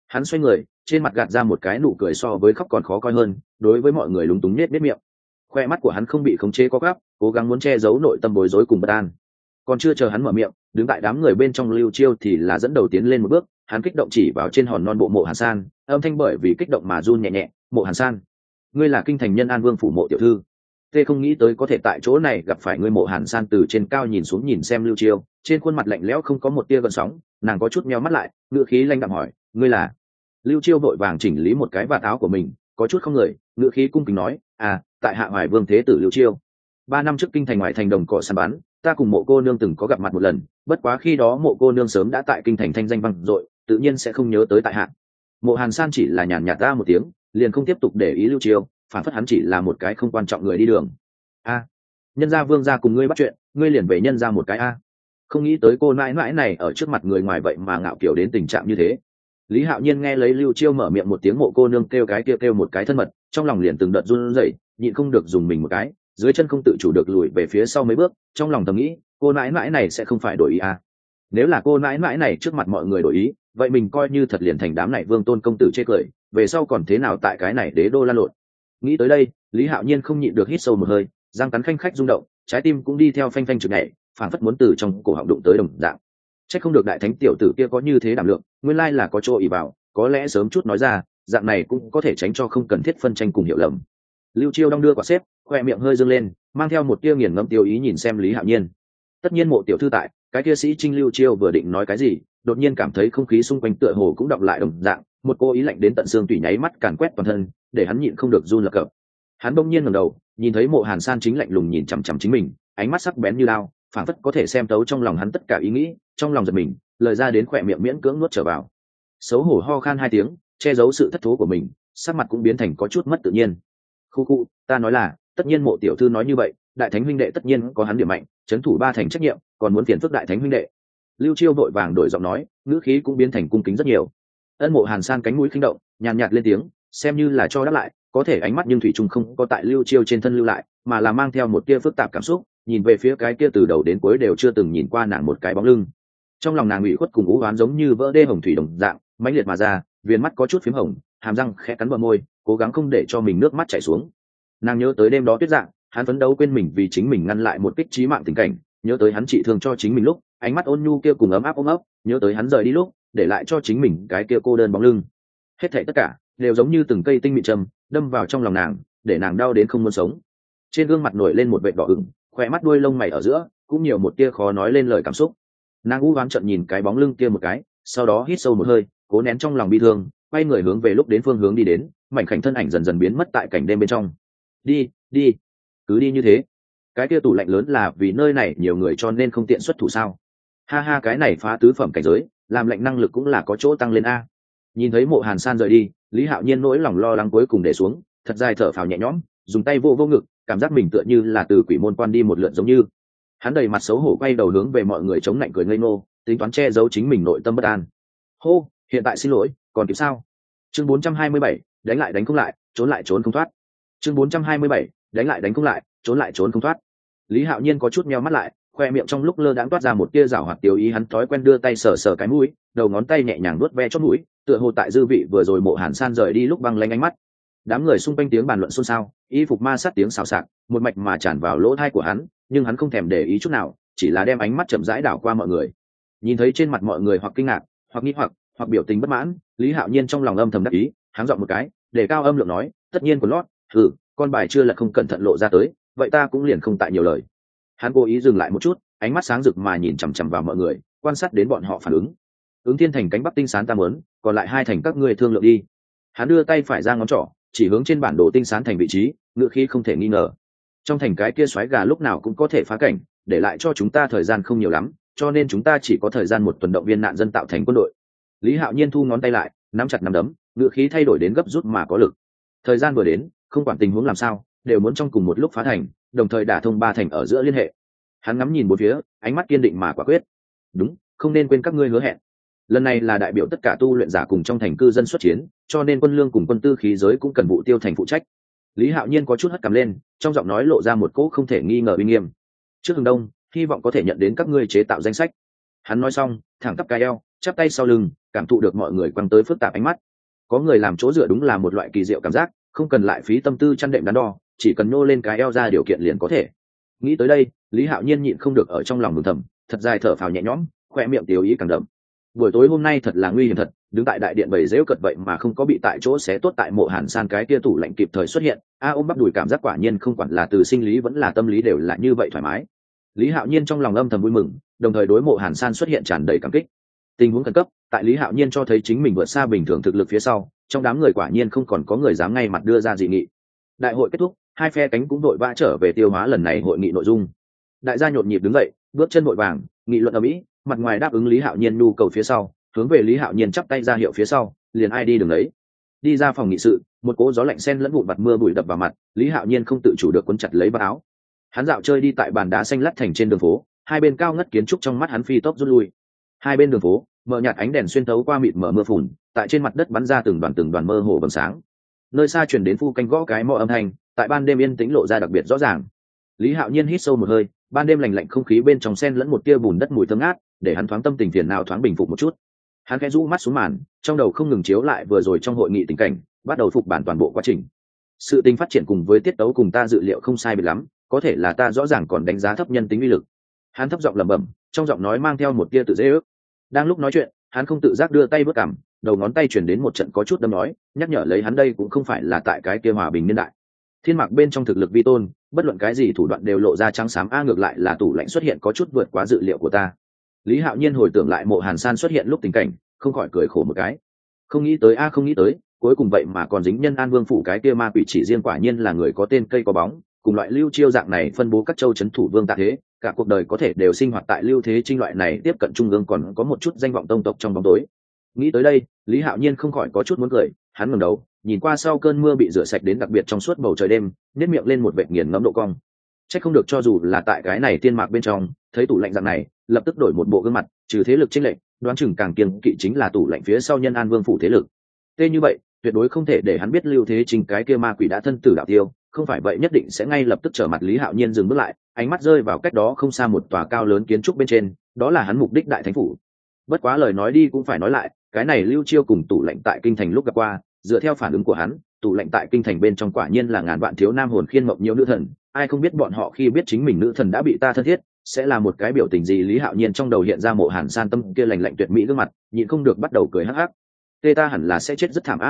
Hắn xoay người, trên mặt gạt ra một cái nụ cười so với khóc còn khó coi hơn, đối với mọi người lúng túng nết nết miệng. Khoe mắt của hắn không bị khống chế có gắp, cố gắng muốn che giấu nội tâm bối rối cùng bất an. Còn chưa chờ hắn mở miệng, đứng tại đám người bên trong Lưu Chiêu thì là dẫn đầu tiến lên một bước, hắn kích động chỉ vào trên hòn non bộ Mộ Hàn San, âm thanh bởi vì kích động mà run nhẹ nhẹ. Mộ Hàn San, ngươi là kinh thành nhân An Vương phủ Mộ tiểu thư. Tê không nghĩ tới có thể tại chỗ này gặp phải ngươi. Mộ Hàn San từ trên cao nhìn xuống nhìn xem Lưu Chiêu, trên khuôn mặt lạnh lẽo không có một tia gợn sóng, nàng có chút meo mắt lại, ngữ khí lanh đạm hỏi, ngươi là? Lưu Chiêu vội vàng chỉnh lý một cái vạt áo của mình, có chút không người, ngữ khí cung kính nói, tại Hạ Hoài Vương thế tử Lưu Chiêu. 3 năm trước kinh thành ngoại thành đồng cỏ săn bắn, ta cùng Mộ cô nương từng có gặp mặt một lần, bất quá khi đó Mộ cô nương sớm đã tại kinh thành thanh danh vang dội, tự nhiên sẽ không nhớ tới tại hạ. Mộ Hàn San chỉ là nhàn nhạt ra một tiếng, liền không tiếp tục để ý Lưu Chiêu, phản phất hắn chỉ là một cái không quan trọng người đi đường. Nhân gia Vương gia cùng ngươi bắt chuyện, ngươi liền về nhân gia một cái không nghĩ tới cô nãi nãi này ở trước mặt người ngoài vậy mà ngạo kiểu đến tình trạng như thế. Lý Hạo Nhiên nghe lấy Lưu Chiêu mở miệng một tiếng Mộ cô nương kêu cái kia kêu một cái thân mật, trong lòng liền từng đợt run rẩy, nhịn không được dùng mình một cái, dưới chân không tự chủ được lùi về phía sau mấy bước, trong lòng thầm nghĩ, cô nãi nãi này sẽ không phải đổi ý nếu là cô nãi nãi này trước mặt mọi người đổi ý, vậy mình coi như thật liền thành đám này Vương tôn công tử chê cười, về sau còn thế nào tại cái này đế đô lan lộn. Nghĩ tới đây, Lý Hạo Nhiên không nhịn được hít sâu một hơi, răng cắn khanh khách rung động, trái tim cũng đi theo phanh phanh chực nhảy, phảng phất muốn từ trong cổ họng đụng tới đồng dạng. Chắc không được đại thánh tiểu tử kia có như thế đảm lượng, nguyên lai là có chỗ ỷ vào, có lẽ sớm chút nói ra, dạng này cũng có thể tránh cho không cần thiết phân tranh cùng hiểu lầm. Lưu Chiêu đong đưa quả xếp, khoe miệng hơi dương lên, mang theo một tia nghiền ngẫm tiêu ý nhìn xem Lý Hạo Nhiên. Tất nhiên Mộ tiểu thư tại, cái kia sĩ Trinh Lưu Chiêu vừa định nói cái gì, đột nhiên cảm thấy không khí xung quanh tựa hồ cũng đọng lại đồng dạng, một cô ý lạnh đến tận xương tủy nháy mắt càn quét toàn thân, để hắn nhịn không được run lập cập. Hắn bỗng nhiên ngẩng đầu, nhìn thấy Mộ Hàn San chính lạnh lùng nhìn chằm chằm chính mình, ánh mắt sắc bén như lao, phảng phất có thể xem thấu trong lòng hắn tất cả ý nghĩ. Trong lòng giật mình, lời ra đến khỏe miệng miễn cưỡng nuốt trở vào, xấu hổ ho khan 2 tiếng, che giấu sự thất thố của mình, sắc mặt cũng biến thành có chút mất tự nhiên. Khu, ta nói là, tất nhiên Mộ tiểu thư nói như vậy, đại thánh huynh đệ tất nhiên có hắn điểm mạnh, trấn thủ 3 thành trách nhiệm, còn muốn phiền phức đại thánh huynh đệ. Lưu Chiêu vội vàng đổi giọng nói, ngữ khí cũng biến thành cung kính rất nhiều. Mộ Hàn San cánh mũi khinh động, nhàn nhạt lên tiếng, xem như là cho đáp lại, có thể ánh mắt nhưng thủy chung không có tại Lưu Chiêu trên thân lưu lại, mà là mang theo một tia phức tạp cảm xúc, nhìn về phía cái kia từ đầu đến cuối đều chưa từng nhìn qua nàng một cái bóng lưng. Trong lòng nàng ủy khuất cùng u oán giống như vỡ đê hồng thủy đồng dạng, mãnh liệt mà ra, viền mắt có chút phím hồng, hàm răng khẽ cắn bờ môi, cố gắng không để cho mình nước mắt chảy xuống. Nàng nhớ tới đêm đó Tuyết Dạng, hắn phấn đấu quên mình vì chính mình ngăn lại một kích chí mạng tình cảnh, nhớ tới hắn trị thương cho chính mình lúc, ánh mắt ôn nhu kia cùng ấm áp ôm ấp, nhớ tới hắn rời đi lúc, để lại cho chính mình cái kia cô đơn bóng lưng. Hết thảy tất cả đều giống như từng cây tinh mịn châm đâm vào trong lòng nàng, để nàng đau đến không muốn sống. Trên gương mặt nổi lên một vệt đỏ ửng, khỏe mắt đuôi lông mày ở giữa cũng nhiều một tia khó nói lên lời cảm xúc. Nàng u ám trận nhìn cái bóng lưng kia một cái, sau đó hít sâu một hơi, cố nén trong lòng bi thương, quay người hướng về lúc đến phương hướng đi đến, mảnh khảnh thân ảnh dần dần biến mất tại cảnh đêm bên trong. Đi, cứ đi như thế. Cái kia tủ lạnh lớn là vì nơi này nhiều người cho nên không tiện xuất thủ sao? Ha, cái này phá tứ phẩm cảnh giới, làm lệnh năng lực cũng là có chỗ tăng lên a. Nhìn thấy Mộ Hàn San rời đi, Lý Hạo Nhiên nỗi lòng lo lắng cuối cùng để xuống, thật dài thở phào nhẹ nhõm, dùng tay vô ngực, cảm giác mình tựa như là từ quỷ môn quan đi một lượt giống như. Hắn đầy mặt xấu hổ quay đầu hướng về mọi người chống lạnh cười ngây ngô, tính toán che giấu chính mình nội tâm bất an. Hô, hiện tại xin lỗi, còn kịp sao? Chương 427, đánh lại đánh không lại, trốn lại trốn không thoát. Chương 427, đánh lại đánh không lại, trốn lại trốn không thoát. Lý Hạo Nhiên có chút meo mắt lại, khoe miệng trong lúc lơ đãng toát ra một tia giảo hoạt tiêu ý, hắn thói quen đưa tay sờ cái mũi, đầu ngón tay nhẹ nhàng vuốt ve chót mũi, tựa hồ tại dư vị vừa rồi Mộ Hàn San rời đi lúc băng lanh ánh mắt. Đám người xung quanh tiếng bàn luận xôn xao, y phục ma sát tiếng xào xạc, một mạch mà tràn vào lỗ tai của hắn, nhưng hắn không thèm để ý chút nào, chỉ là đem ánh mắt chậm rãi đảo qua mọi người. Nhìn thấy trên mặt mọi người hoặc kinh ngạc, hoặc nghi hoặc biểu tình bất mãn, Lý Hạo Nhiên trong lòng âm thầm đắc ý, háng giọng một cái, để cao âm lượng nói, tất nhiên của lót, con bài chưa là không cẩn thận lộ ra tới, vậy ta cũng liền không tại nhiều lời. Hắn cố ý dừng lại một chút, ánh mắt sáng rực mà nhìn chằm chằm vào mọi người, quan sát đến bọn họ phản ứng. Ứng Thiên thành cánh bắc tinh sán ta muốn, còn lại 2 thành các ngươi thương lượng đi. Hắn đưa tay phải ra ngón trỏ, chỉ hướng trên bản đồ tinh sán thành vị trí, ngựa khí không thể nghi ngờ. Trong thành cái kia xoáy gà lúc nào cũng có thể phá cảnh, để lại cho chúng ta thời gian không nhiều lắm, cho nên chúng ta chỉ có thời gian 1 tuần động viên nạn dân tạo thành quân đội. Lý Hạo Nhiên thu ngón tay lại, nắm chặt nắm đấm, ngựa khí thay đổi đến gấp rút mà có lực. Thời gian vừa đến, không quản tình huống làm sao, đều muốn trong cùng một lúc phá thành, đồng thời đả thông 3 thành ở giữa liên hệ. Hắn ngắm nhìn bốn phía, ánh mắt kiên định mà quả quyết. Đúng, không nên quên các ngươi hứa hẹn. Lần này là đại biểu tất cả tu luyện giả cùng trong thành cư dân xuất chiến, cho nên quân lương cùng quân tư khí giới cũng cần vụ tiêu thành phụ trách. Lý Hạo Nhiên có chút hất cằm lên, trong giọng nói lộ ra một cỗ không thể nghi ngờ uy nghiêm. Trước hướng đông, hy vọng có thể nhận đến các ngươi chế tạo danh sách. Hắn nói xong, thẳng tắp cái eo, chắp tay sau lưng, cảm thụ được mọi người quăng tới phức tạp ánh mắt. Có người làm chỗ dựa đúng là một loại kỳ diệu cảm giác, không cần lại phí tâm tư chăn đệm đắn đo, chỉ cần nô lên cái eo ra điều kiện liền có thể. Nghĩ tới đây, Lý Hạo Nhiên nhịn không được ở trong lòng mừng thầm, thật dài thở phào nhẹ nhõm, khoe miệng tiêu ý càng đậm. Buổi tối hôm nay thật là nguy hiểm thật, đứng tại đại điện bầy rêu cật vậy mà không có bị tại chỗ xé tốt tại Mộ Hàn San cái kia tủ lạnh kịp thời xuất hiện. Ôm bắp đùi cảm giác quả nhiên không quản là từ sinh lý vẫn là tâm lý đều là như vậy thoải mái. Lý Hạo Nhiên trong lòng âm thầm vui mừng, đồng thời đối Mộ Hàn San xuất hiện tràn đầy cảm kích. Tình huống khẩn cấp, tại Lý Hạo Nhiên cho thấy chính mình vượt xa bình thường thực lực phía sau, trong đám người quả nhiên không còn có người dám ngay mặt đưa ra dị nghị. Đại hội kết thúc, hai phe cánh cũng vội vã trở về tiêu hóa lần này hội nghị nội dung. Đại gia nhộn nhịp đứng dậy, bước chân vội vàng, nghị luận ầm ĩ, mặt ngoài đáp ứng Lý Hạo Nhiên nhu cầu phía sau, hướng về Lý Hạo Nhiên chắp tay ra hiệu phía sau, liền ai đi đường đấy. Đi ra phòng nghị sự, một cỗ gió lạnh xen lẫn vụn vặt mưa bụi đập vào mặt, Lý Hạo Nhiên không tự chủ được cuốn chặt lấy vạt áo. Hắn dạo chơi đi tại bàn đá xanh lát thành trên đường phố, hai bên cao ngất kiến trúc trong mắt hắn phi tốc rút lui. Hai bên đường phố, mờ nhạt ánh đèn xuyên thấu qua mịt mờ mưa phùn, tại trên mặt đất bắn ra từng đoàn mơ hồ vầng sáng. Nơi xa truyền đến phu canh gõ cái mõ âm thanh, tại ban đêm yên tĩnh lộ ra đặc biệt rõ ràng. Lý Hạo Nhiên hít sâu một hơi, ban đêm lạnh lạnh không khí bên trong xen lẫn một tia bùn đất mùi thơm ngát, để hắn thoáng tâm tình phiền nào thoáng bình phục một chút. Hắn khẽ rũ mắt xuống màn, trong đầu không ngừng chiếu lại vừa rồi trong hội nghị tình cảnh, bắt đầu phục bản toàn bộ quá trình. Sự tình phát triển cùng với tiết tấu cùng ta dự liệu không sai biệt lắm, có thể là ta rõ ràng còn đánh giá thấp nhân tính uy lực. Hắn thấp giọng lẩm bẩm, trong giọng nói mang theo một tia tự dễ ước. Đang lúc nói chuyện, hắn không tự giác đưa tay bước cằm, đầu ngón tay chuyển đến một trận có chút đâm nói, nhắc nhở lấy hắn đây cũng không phải là tại cái kia hòa bình niên đại. Thiên mạc bên trong thực lực vi tôn, bất luận cái gì thủ đoạn đều lộ ra trắng xám. Ngược lại là tủ lạnh xuất hiện có chút vượt quá dự liệu của ta. Lý Hạo Nhiên hồi tưởng lại Mộ Hàn San xuất hiện lúc tình cảnh, không khỏi cười khổ một cái. Không nghĩ tới, cuối cùng vậy mà còn dính nhân An Vương phủ cái kia ma quỷ chỉ riêng quả nhiên là người có tên cây có bóng, cùng loại Lưu Chiêu dạng này phân bố các châu trấn thủ vương tạ thế, cả cuộc đời có thể đều sinh hoạt tại Lưu Thế Trinh loại này tiếp cận trung ương còn có một chút danh vọng tông tộc trong bóng tối. Nghĩ tới đây, Lý Hạo Nhiên không khỏi có chút muốn cười, hắn ngẩng đầu, nhìn qua sau cơn mưa bị rửa sạch đến đặc biệt trong suốt bầu trời đêm, nhếch miệng lên một vệt nghiền ngẫm độ cong. Chắc không được cho dù là tại cái này tiên mạc bên trong, thấy tủ lạnh dạng này, lập tức đổi một bộ gương mặt, trừ thế lực chênh lệch, đoán chừng càng kiêng kỵ chính là tủ lạnh phía sau nhân An Vương phủ thế lực. Tê như vậy, tuyệt đối không thể để hắn biết Lưu Thế Trinh cái kia ma quỷ đã thân tử đạo tiêu, không phải vậy nhất định sẽ ngay lập tức trở mặt. Lý Hạo Nhiên dừng bước lại, ánh mắt rơi vào cách đó không xa một tòa cao lớn kiến trúc bên trên, đó là hắn mục đích đại thánh phủ. Bất quá lời nói đi cũng phải nói lại, cái này Lưu Chiêu cùng tủ lạnh tại kinh thành lúc gặp qua, dựa theo phản ứng của hắn, tủ lạnh tại kinh thành bên trong quả nhiên là ngàn vạn thiếu nam hồn khiên mộng nhiễu nữ thần, ai không biết bọn họ khi biết chính mình nữ thần đã bị ta thân thiết, sẽ là một cái biểu tình gì. Lý Hạo Nhiên trong đầu hiện ra Mộ Hàn San tâm kia lành lạnh tuyệt mỹ gương mặt, nhịn không được bắt đầu cười hắc hắc. Tê ta hẳn là sẽ chết rất thảm,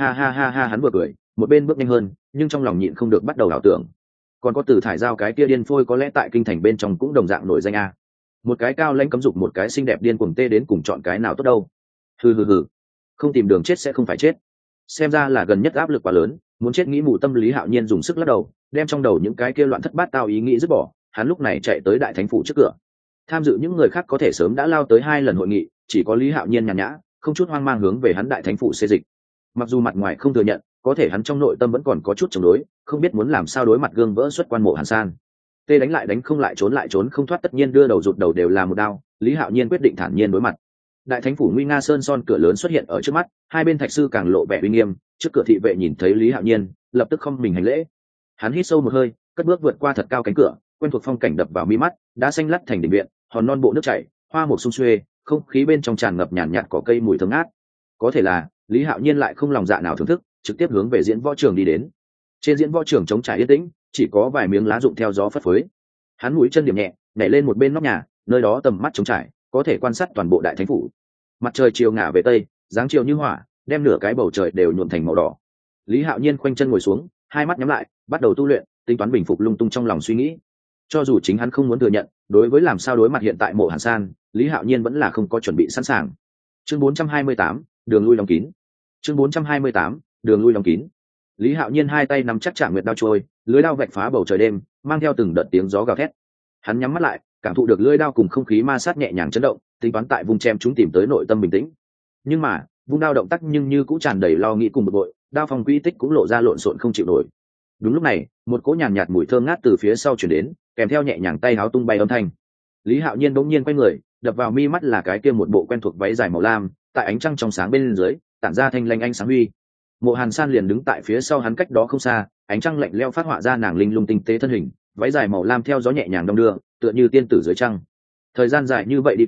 ha, hắn vừa cười, một bên bước nhanh hơn, nhưng trong lòng nhịn không được bắt đầu ảo tưởng. Còn có Từ Thải Giao cái kia điên phôi có lẽ tại kinh thành bên trong cũng đồng dạng nổi danh a. Một cái cao lãnh cấm dục, một cái xinh đẹp điên cuồng, tê đến cùng chọn cái nào tốt đâu. Hừ, không tìm đường chết sẽ không phải chết. Xem ra là gần nhất áp lực quá lớn, muốn chết nghĩ mù tâm. Lý Hạo Nhiên dùng sức lắc đầu, đem trong đầu những cái kia loạn thất bát tao ý nghĩ dứt bỏ. Hắn lúc này chạy tới đại thánh phủ trước cửa. Tham dự những người khác có thể sớm đã lao tới 2 lần hội nghị, chỉ có Lý Hạo Nhiên nhàn nhã, không chút hoang mang hướng về hắn đại thánh phủ xê dịch. Mặc dù mặt ngoài không thừa nhận, có thể hắn trong nội tâm vẫn còn có chút chống đối, không biết muốn làm sao đối mặt gương vỡ xuất quan Mộ Hàn San. Tê đánh lại đánh không lại, trốn không thoát, tất nhiên đưa đầu rụt đầu đều là một đao. Lý Hạo Nhiên quyết định thản nhiên đối mặt. Đại thánh phủ nguy nga sơn son cửa lớn xuất hiện ở trước mắt, hai bên thạch sư càng lộ vẻ uy nghiêm. Trước cửa thị vệ nhìn thấy Lý Hạo Nhiên, lập tức không mình hành lễ. Hắn hít sâu một hơi, cất bước vượt qua thật cao cánh cửa, quen thuộc phong cảnh đập vào mi mắt, đá xanh lắt thành đỉnh viện, hòn non bộ nước chảy, hoa mộc sum xuê, không khí bên trong tràn ngập nhàn nhạt cỏ cây mùi thơm ngát. Có thể là Lý Hạo Nhiên lại không lòng dạ nào thưởng thức, trực tiếp hướng về diễn võ trường đi đến. Trên diễn võ trường trống trải yên tĩnh, chỉ có vài miếng lá rụng theo gió phất phới. Hắn mũi chân điểm nhẹ, nhảy lên một bên nóc nhà, nơi đó tầm mắt trống trải, có thể quan sát toàn bộ đại thánh phủ. Mặt trời chiều ngả về tây, dáng chiều như hỏa, đem nửa cái bầu trời đều nhuộm thành màu đỏ. Lý Hạo Nhiên khoanh chân ngồi xuống, hai mắt nhắm lại, bắt đầu tu luyện, tính toán bình phục lung tung trong lòng suy nghĩ. Cho dù chính hắn không muốn thừa nhận, đối với làm sao đối mặt hiện tại Mộ Hàn San, Lý Hạo Nhiên vẫn là không có chuẩn bị sẵn sàng. Chương 428, đường lui đóng kín. Chương 428, đường lui đóng kín. Lý Hạo Nhiên hai tay nắm chắc Trảm Nguyệt đao trôi, lưỡi đao vạch phá bầu trời đêm, mang theo từng đợt tiếng gió gào thét. Hắn nhắm mắt lại, cảm thụ được lưỡi đao cùng không khí ma sát nhẹ nhàng chấn động, tính toán tại vùng chém chúng tìm tới nội tâm bình tĩnh. Nhưng mà, vung đao động tác nhưng như cũng tràn đầy lo nghĩ cùng bực bội, đao phong quy tích cũng lộ ra lộn xộn không chịu nổi. Đúng lúc này, một cỗ nhàn nhạt mùi thơm ngát từ phía sau truyền đến, kèm theo nhẹ nhàng tay háo tung bay âm thanh. Lý Hạo Nhiên bỗng nhiên quay người, đập vào mi mắt là cái kia một bộ quen thuộc váy dài màu lam, tại ánh trăng trong sáng bên dưới, tản ra thanh lanh ánh sáng huy. Mộ Hàn San liền đứng tại phía sau hắn cách đó không xa, ánh trăng lạnh lẽo phát họa ra nàng linh lung tinh tế thân hình, váy dài màu lam theo gió nhẹ nhàng đong đưa, tựa như tiên tử dưới trăng. Thời gian dài như vậy đi qua,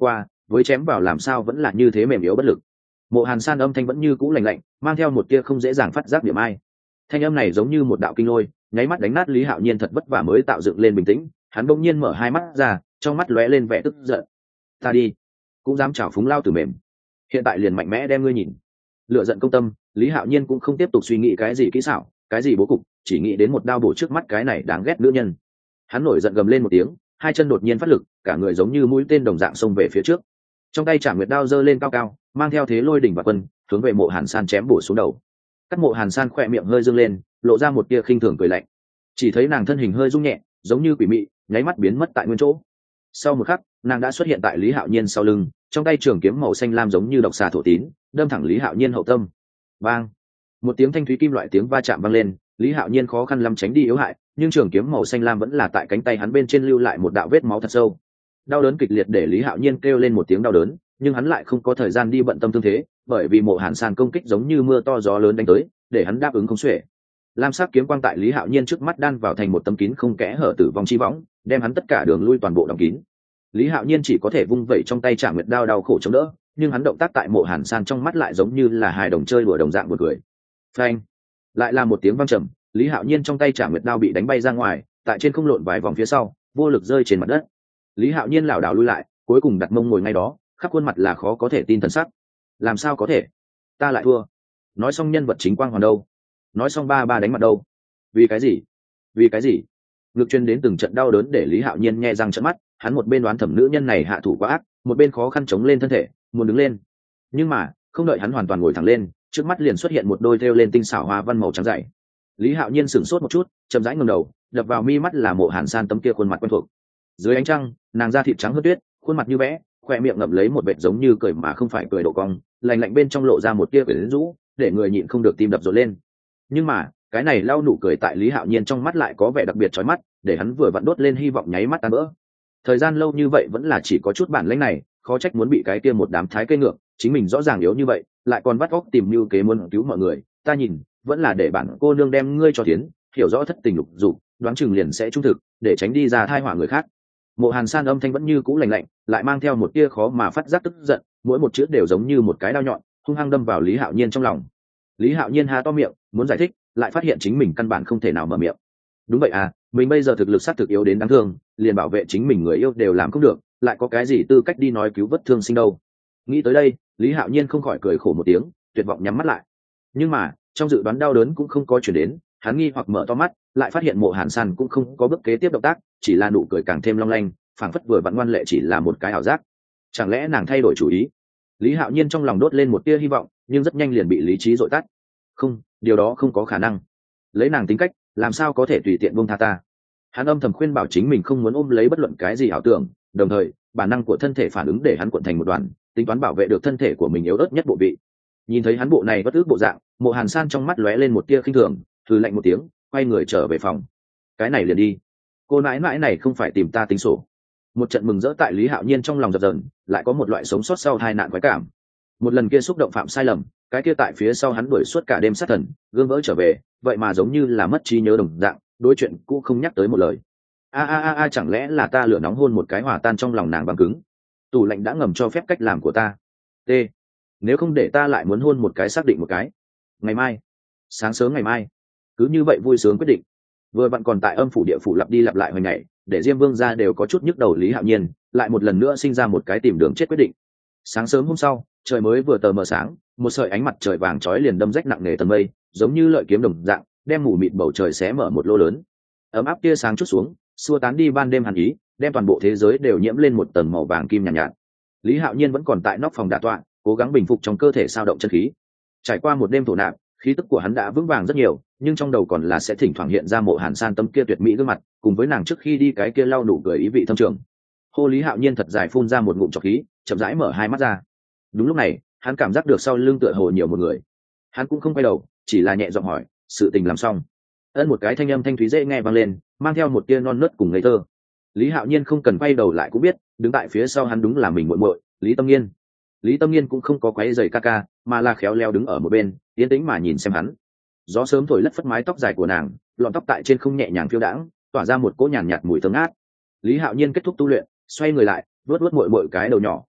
với chém vào làm sao vẫn là như thế mềm yếu bất lực. Mộ Hàn San âm thanh vẫn như cũ lạnh lạnh, mang theo một tia không dễ dàng phát giác điểm ai. Thanh âm này giống như một đạo kinh lôi, nháy mắt đánh nát Lý Hạo Nhiên thật vất vả mới tạo dựng lên bình tĩnh. Hắn bỗng nhiên mở hai mắt ra, trong mắt lóe lên vẻ tức giận. Ta đi, cũng dám chảo phúng lao tử mềm, hiện tại liền mạnh mẽ đem ngươi nhìn. Lựa giận công tâm, Lý Hạo Nhiên cũng không tiếp tục suy nghĩ cái gì kỹ xảo, cái gì bố cục, chỉ nghĩ đến một đao bổ trước mắt cái này đáng ghét nữ nhân. Hắn nổi giận gầm lên một tiếng, hai chân đột nhiên phát lực, cả người giống như mũi tên đồng dạng xông về phía trước. Trong tay Trảm Nguyệt đao giơ lên cao cao, mang theo thế lôi đỉnh và quân, hướng về Mộ Hàn San chém bổ xuống đầu. Cắt Mộ Hàn San khỏe miệng hơi dương lên, lộ ra một tia khinh thường cười lạnh. Chỉ thấy nàng thân hình hơi rung nhẹ, giống như quỷ mị, nháy mắt biến mất tại nguyên chỗ. Sau một khắc, nàng đã xuất hiện tại Lý Hạo Nhiên sau lưng, trong tay trường kiếm màu xanh lam giống như độc xà thổ tín, đâm thẳng Lý Hạo Nhiên hậu tâm. Bang! Một tiếng thanh thúy kim loại tiếng va chạm vang lên, Lý Hạo Nhiên khó khăn lắm tránh đi yếu hại, nhưng trường kiếm màu xanh lam vẫn là tại cánh tay hắn bên trên lưu lại một đạo vết máu thật sâu. Đau đớn kịch liệt để Lý Hạo Nhiên kêu lên một tiếng đau đớn, nhưng hắn lại không có thời gian đi bận tâm thương thế, bởi vì Mộ Hàn San công kích giống như mưa to gió lớn đánh tới, để hắn đáp ứng không xuể. Lam sắc kiếm quang tại Lý Hạo Nhiên trước mắt đan vào thành một tấm kín không kẽ hở tử vong chi võng, đem hắn tất cả đường lui toàn bộ đóng kín. Lý Hạo Nhiên chỉ có thể vung vẩy trong tay Trảm Nguyệt đao đau khổ chống đỡ, nhưng hắn động tác tại Mộ Hàn San trong mắt lại giống như là hài đồng chơi đùa đồng dạng buồn cười. Phanh! Lại là một tiếng vang trầm, Lý Hạo Nhiên trong tay Trảm Nguyệt đao bị đánh bay ra ngoài, tại trên không lộn vài vòng phía sau, vô lực rơi trên mặt đất. Lý Hạo Nhiên lảo đảo lui lại, cuối cùng đặt mông ngồi ngay đó, khắp khuôn mặt là khó có thể tin thần sắc. Làm sao có thể? Ta lại thua. Nói xong nhân vật chính quang hoàn đâu? Nói xong ba đánh mặt đâu? Vì cái gì? Vì cái gì? Ngực chuyên đến từng trận đau đớn để Lý Hạo Nhiên nghe răng trợn mắt, hắn một bên đoán thẩm nữ nhân này hạ thủ quá ác, một bên khó khăn chống lên thân thể, muốn đứng lên. Nhưng mà, không đợi hắn hoàn toàn ngồi thẳng lên, trước mắt liền xuất hiện một đôi thêu lên tinh xảo hoa văn màu trắng dày. Lý Hạo Nhiên sửng sốt một chút, chậm rãi ngẩng đầu, đập vào mi mắt là Mộ Hàn San tấm kia khuôn mặt quen thuộc. Dưới ánh trăng, nàng da thịt trắng hơn tuyết, khuôn mặt như vẽ, khoe miệng ngậm lấy một vệt giống như cười mà không phải cười độ cong, lạnh lạnh bên trong lộ ra một tia quyến rũ, để người nhịn không được tim đập rộn lên. Nhưng mà, cái này lau nụ cười tại Lý Hạo Nhiên trong mắt lại có vẻ đặc biệt chói mắt, để hắn vừa vặn đốt lên hy vọng nháy mắt tan vỡ. Thời gian lâu như vậy vẫn là chỉ có chút bản lĩnh này, khó trách muốn bị cái kia một đám thái cây ngược, chính mình rõ ràng yếu như vậy, lại còn bắt óc tìm mưu kế muốn cứu mọi người, ta nhìn, vẫn là để bản cô nương đem ngươi cho tiến, hiểu rõ thất tình lục dục, đoán chừng liền sẽ trung thực, để tránh đi ra thai họa người khác. Mộ Hàn San âm thanh vẫn như cũ lạnh lạnh, lại mang theo một tia khó mà phát giác tức giận, mỗi một chữ đều giống như một cái đao nhọn, hung hăng đâm vào Lý Hạo Nhiên trong lòng. Lý Hạo Nhiên há to miệng, muốn giải thích, lại phát hiện chính mình căn bản không thể nào mở miệng. Đúng vậy à, mình bây giờ thực lực xác thực yếu đến đáng thương, liền bảo vệ chính mình người yêu đều làm không được, lại có cái gì tư cách đi nói cứu vớt thương sinh đâu. Nghĩ tới đây, Lý Hạo Nhiên không khỏi cười khổ một tiếng, tuyệt vọng nhắm mắt lại. Nhưng mà, trong dự đoán đau đớn cũng không có chuyển đến, hắn nghi hoặc mở to mắt, lại phát hiện Mộ Hàn San cũng không có bước kế tiếp động tác, chỉ là nụ cười càng thêm long lanh, phảng phất vừa vặn ngoan lệ chỉ là một cái ảo giác. Chẳng lẽ nàng thay đổi chủ ý? Lý Hạo Nhiên trong lòng đốt lên một tia hy vọng, nhưng rất nhanh liền bị lý trí dội tắt. Không, điều đó không có khả năng. Lấy nàng tính cách, làm sao có thể tùy tiện buông tha ta? Hắn âm thầm khuyên bảo chính mình không muốn ôm lấy bất luận cái gì ảo tưởng, đồng thời, bản năng của thân thể phản ứng để hắn cuộn thành một đoàn, tính toán bảo vệ được thân thể của mình yếu ớt nhất bộ vị. Nhìn thấy hắn bộ này bất ước bộ dạng, Mộ Hàn San trong mắt lóe lên một tia khinh thường, hừ lạnh một tiếng, quay người trở về phòng. Cái này liền đi. Cô nãi nãi này không phải tìm ta tính sổ. Một trận mừng rỡ tại Lý Hạo Nhiên trong lòng dập dờn, lại có một loại sống sót sau tai nạn quái cảm. Một lần kia xúc động phạm sai lầm, cái kia tại phía sau hắn đuổi suốt cả đêm sát thần, gương vỡ trở về, vậy mà giống như là mất trí nhớ đồng dạng, đối chuyện cũ không nhắc tới một lời. Chẳng lẽ là ta lửa nóng hôn một cái hòa tan trong lòng nàng băng cứng. Tủ lạnh đã ngầm cho phép cách làm của ta. T. Nếu không để ta lại muốn hôn một cái xác định một cái. Ngày mai, sáng sớm ngày mai, cứ như vậy vui sướng quyết định. Vừa vặn còn tại âm phủ địa phủ lặp đi lặp lại hồi ngày, để Diêm Vương gia đều có chút nhức đầu. Lý Hạo Nhiên lại một lần nữa sinh ra một cái tìm đường chết quyết định. Sáng sớm hôm sau, trời mới vừa tờ mờ sáng, một sợi ánh mặt trời vàng chói liền đâm rách nặng nề tầng mây, giống như lợi kiếm đồng dạng, đem mù mịt bầu trời xé mở một lỗ lớn. Ấm áp tia sáng chút xuống, xua tán đi ban đêm hàn ý, đem toàn bộ thế giới đều nhiễm lên một tầng màu vàng kim nhàn nhạt. Lý Hạo Nhiên vẫn còn tại nóc phòng đả tọa, cố gắng bình phục trong cơ thể sao động chân khí. Trải qua một đêm thổ nạp, khí tức của hắn đã vững vàng rất nhiều, nhưng trong đầu còn là sẽ thỉnh thoảng hiện ra Mộ Hàn San tâm kia tuyệt mỹ gương mặt, cùng với nàng trước khi đi cái kia lau nụ cười ý vị thâm trường. Hô Lý Hạo Nhiên thật dài phun ra một ngụm trọc khí, chậm rãi mở hai mắt ra. Đúng lúc này, hắn cảm giác được sau lưng tựa hồ nhiều một người. Hắn cũng không quay đầu, chỉ là nhẹ giọng hỏi, sự tình làm xong? Ân, một cái thanh âm thanh thúy dễ nghe vang lên, mang theo một tia non nớt cùng ngây thơ. Lý Hạo Nhiên không cần quay đầu lại cũng biết, đứng tại phía sau hắn đúng là mình muội muội, Lý Tâm Nghiên. Lý Tâm Nghiên cũng không có quấy rầy ca ca, mà là khéo léo đứng ở một bên, yên tĩnh mà nhìn xem hắn. Gió sớm thổi lất phất mái tóc dài của nàng, lọn tóc tại trên không nhẹ nhàng phiêu đãng, tỏa ra một cỗ nhàn nhạt mùi thơm ngát. Lý Hạo Nhiên kết thúc tu luyện, xoay người lại, vuốt vuốt muội muội cái đầu nhỏ,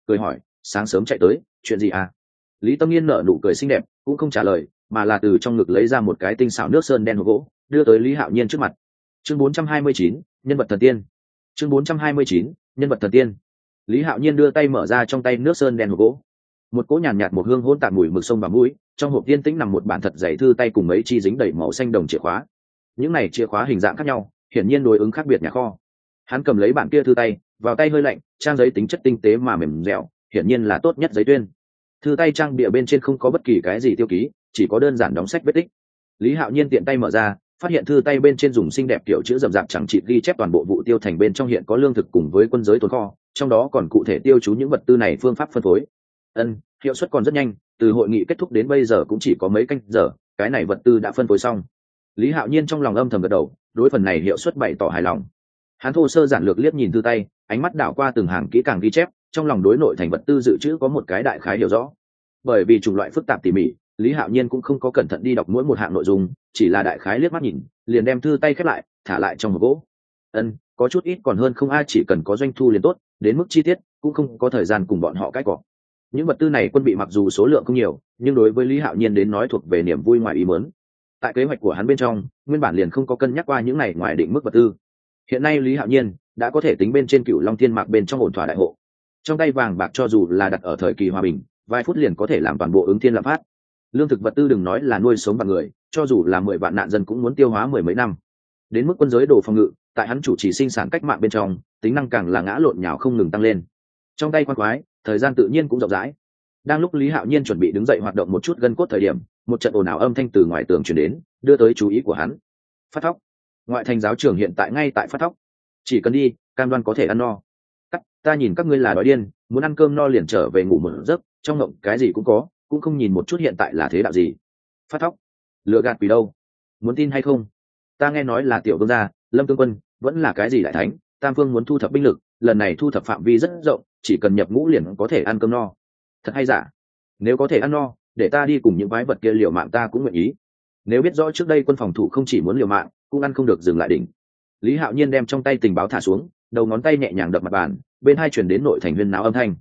cười hỏi sáng sớm chạy tới chuyện gì à? Lý Tâm Nghiên nở nụ cười xinh đẹp cũng không trả lời, mà là từ trong ngực lấy ra một cái tinh xảo nước sơn đen hộp gỗ đưa tới Lý Hạo Nhiên trước mặt. Chương 429, nhân vật thần tiên. Chương 429, nhân vật thần tiên. Lý Hạo Nhiên đưa tay mở ra trong tay nước sơn đen hộp gỗ. Một cỗ nhàn nhạt một hương hỗn tạp mùi mực sông và mũi, trong hộp tiên tĩnh nằm một bản thật dày thư tay cùng mấy chi dính đầy màu xanh đồng chìa khóa. Những này chìa khóa hình dạng khác nhau, hiển nhiên đối ứng khác biệt nhà kho. Hắn cầm lấy bản kia thư tay, vào tay hơi lạnh, trang giấy tính chất tinh tế mà mềm dẻo, hiển nhiên là tốt nhất giấy tuyên. Thư tay trang bìa bên trên không có bất kỳ cái gì tiêu ký, chỉ có đơn giản đóng sách vết tích. Lý Hạo Nhiên tiện tay mở ra, phát hiện thư tay bên trên dùng xinh đẹp kiểu chữ rậm rạp chẳng chịt ghi chép toàn bộ vụ tiêu thành bên trong hiện có lương thực cùng với quân giới tồn kho, trong đó còn cụ thể tiêu chú những vật tư này phương pháp phân phối. Hiệu suất còn rất nhanh, từ hội nghị kết thúc đến bây giờ cũng chỉ có mấy canh giờ, cái này vật tư đã phân phối xong. Lý Hạo Nhiên trong lòng âm thầm gật đầu, đối phần này hiệu suất bày tỏ hài lòng. Hắn thô sơ giản lược liếc nhìn thư tay, ánh mắt đảo qua từng hàng kỹ càng ghi chép, trong lòng đối nội thành vật tư dự trữ có một cái đại khái hiểu rõ. Bởi vì chủng loại phức tạp tỉ mỉ, Lý Hạo Nhiên cũng không có cẩn thận đi đọc mỗi một hạng nội dung, chỉ là đại khái liếc mắt nhìn, liền đem thư tay khép lại, thả lại trong hộp gỗ. Có chút ít còn hơn không, ai chỉ cần có doanh thu liền tốt, đến mức chi tiết cũng không có thời gian cùng bọn họ cãi cọ. Những vật tư này quân bị mặc dù số lượng không nhiều, nhưng đối với Lý Hạo Nhiên đến nói thuộc về niềm vui ngoài ý muốn. Tại kế hoạch của hắn bên trong, nguyên bản liền không có cân nhắc qua những này ngoài định mức vật tư. Hiện nay Lý Hạo Nhiên đã có thể tính bên trên Cửu Long Thiên Mạc bên trong ổn thỏa đại hộ. Trong tay vàng bạc cho dù là đặt ở thời kỳ hòa bình, vài phút liền có thể làm toàn bộ ứng thiên lạm phát. Lương thực vật tư đừng nói là nuôi sống vạn người, cho dù là 10 vạn nạn dân cũng muốn tiêu hóa mười mấy năm. Đến mức quân giới đồ phòng ngự, tại hắn chủ trì sinh sản cách mạng bên trong, tính năng càng là ngã lộn nhào không ngừng tăng lên. Trong tay quan quái, thời gian tự nhiên cũng rộng rãi. Đang lúc Lý Hạo Nhiên chuẩn bị đứng dậy hoạt động một chút gân cốt thời điểm, một trận ồn ào âm thanh từ ngoài tường truyền đến, đưa tới chú ý của hắn. Phát thóc. Ngoại thành giáo trường hiện tại ngay tại phát thóc. Chỉ cần đi, cam đoan có thể ăn no. Ta nhìn các ngươi là đói điên, muốn ăn cơm no liền trở về ngủ một giấc, trong mộng cái gì cũng có, cũng không nhìn một chút hiện tại là thế đạo gì. Phát thóc. Lừa gạt vì đâu? Muốn tin hay không? Ta nghe nói là tiểu vương gia, Lâm tướng quân, vẫn là cái gì đại thánh, Tam Vương muốn thu thập binh lực, lần này thu thập phạm vi rất rộng, chỉ cần nhập ngũ liền có thể ăn cơm no. Thật hay giả? Nếu có thể ăn no, để ta đi cùng những quái vật kia liều mạng ta cũng nguyện ý. Nếu biết rõ trước đây quân phòng thủ không chỉ muốn liều mạng, cũng ăn không được dừng lại đỉnh. Lý Hạo Nhiên đem trong tay tình báo thả xuống, đầu ngón tay nhẹ nhàng đập mặt bàn, bên hai truyền đến nội thành huyên náo âm thanh.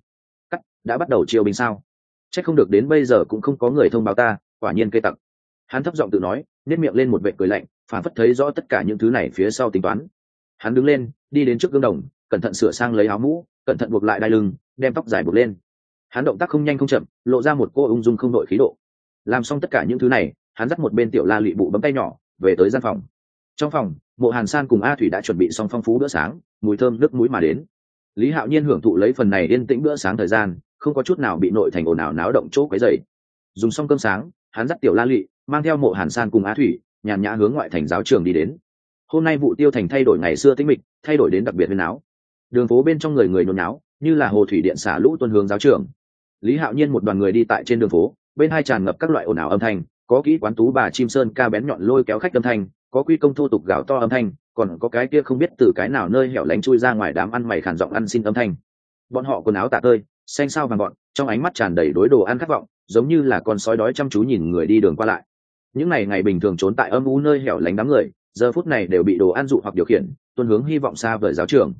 Đã bắt đầu chiêu binh sao? Chắc không được đến bây giờ cũng không có người thông báo ta, quả nhiên cây tặc. Hắn thấp giọng tự nói, nét miệng lên một vệt cười lạnh, phản phất thấy rõ tất cả những thứ này phía sau tính toán. Hắn đứng lên, đi đến trước gương đồng, cẩn thận sửa sang lấy áo mũ, cẩn thận buộc lại đai lưng, đem tóc dài buộc lên. Hắn động tác không nhanh không chậm, lộ ra một cô ung dung không đội khí độ. Làm xong tất cả những thứ này, hắn dắt một bên tiểu La Lị Bụ bấm tay nhỏ, về tới gian phòng. Trong phòng, Mộ Hàn San cùng A Thủy đã chuẩn bị xong phong phú bữa sáng, mùi thơm nước mũi mà đến. Lý Hạo Nhiên hưởng thụ lấy phần này yên tĩnh bữa sáng thời gian, không có chút nào bị nội thành ồn ào náo động chỗ quấy rầy. Dùng xong cơm sáng, hắn dắt tiểu La Lị, mang theo Mộ Hàn San cùng A Thủy, nhàn nhã hướng ngoại thành giáo trường đi đến. Hôm nay vụ tiêu thành thay đổi ngày xưa tĩnh mịch, thay đổi đến đặc biệt huyên náo. Đường phố bên trong người người nhốn náo, như là hồ thủy điện xả lũ tuôn hướng giáo trường. Lý Hạo Nhiên một đoàn người đi tại trên đường phố, bên hai tràn ngập các loại ồn ào âm thanh, có kỹ quán tú bà chim sơn ca bén nhọn lôi kéo khách âm thanh, có quy công thô tục gào to âm thanh, còn có cái kia không biết từ cái nào nơi hẻo lánh chui ra ngoài đám ăn mày khản giọng ăn xin âm thanh. Bọn họ quần áo tả tơi, xanh xao vàng gọn, trong ánh mắt tràn đầy đối đồ ăn khát vọng, giống như là con sói đói chăm chú nhìn người đi đường qua lại. Những ngày bình thường trốn tại âm u nơi hẻo lánh đám người, giờ phút này đều bị đồ ăn dụ hoặc điều khiển, tuôn hướng hy vọng xa vời giáo trường.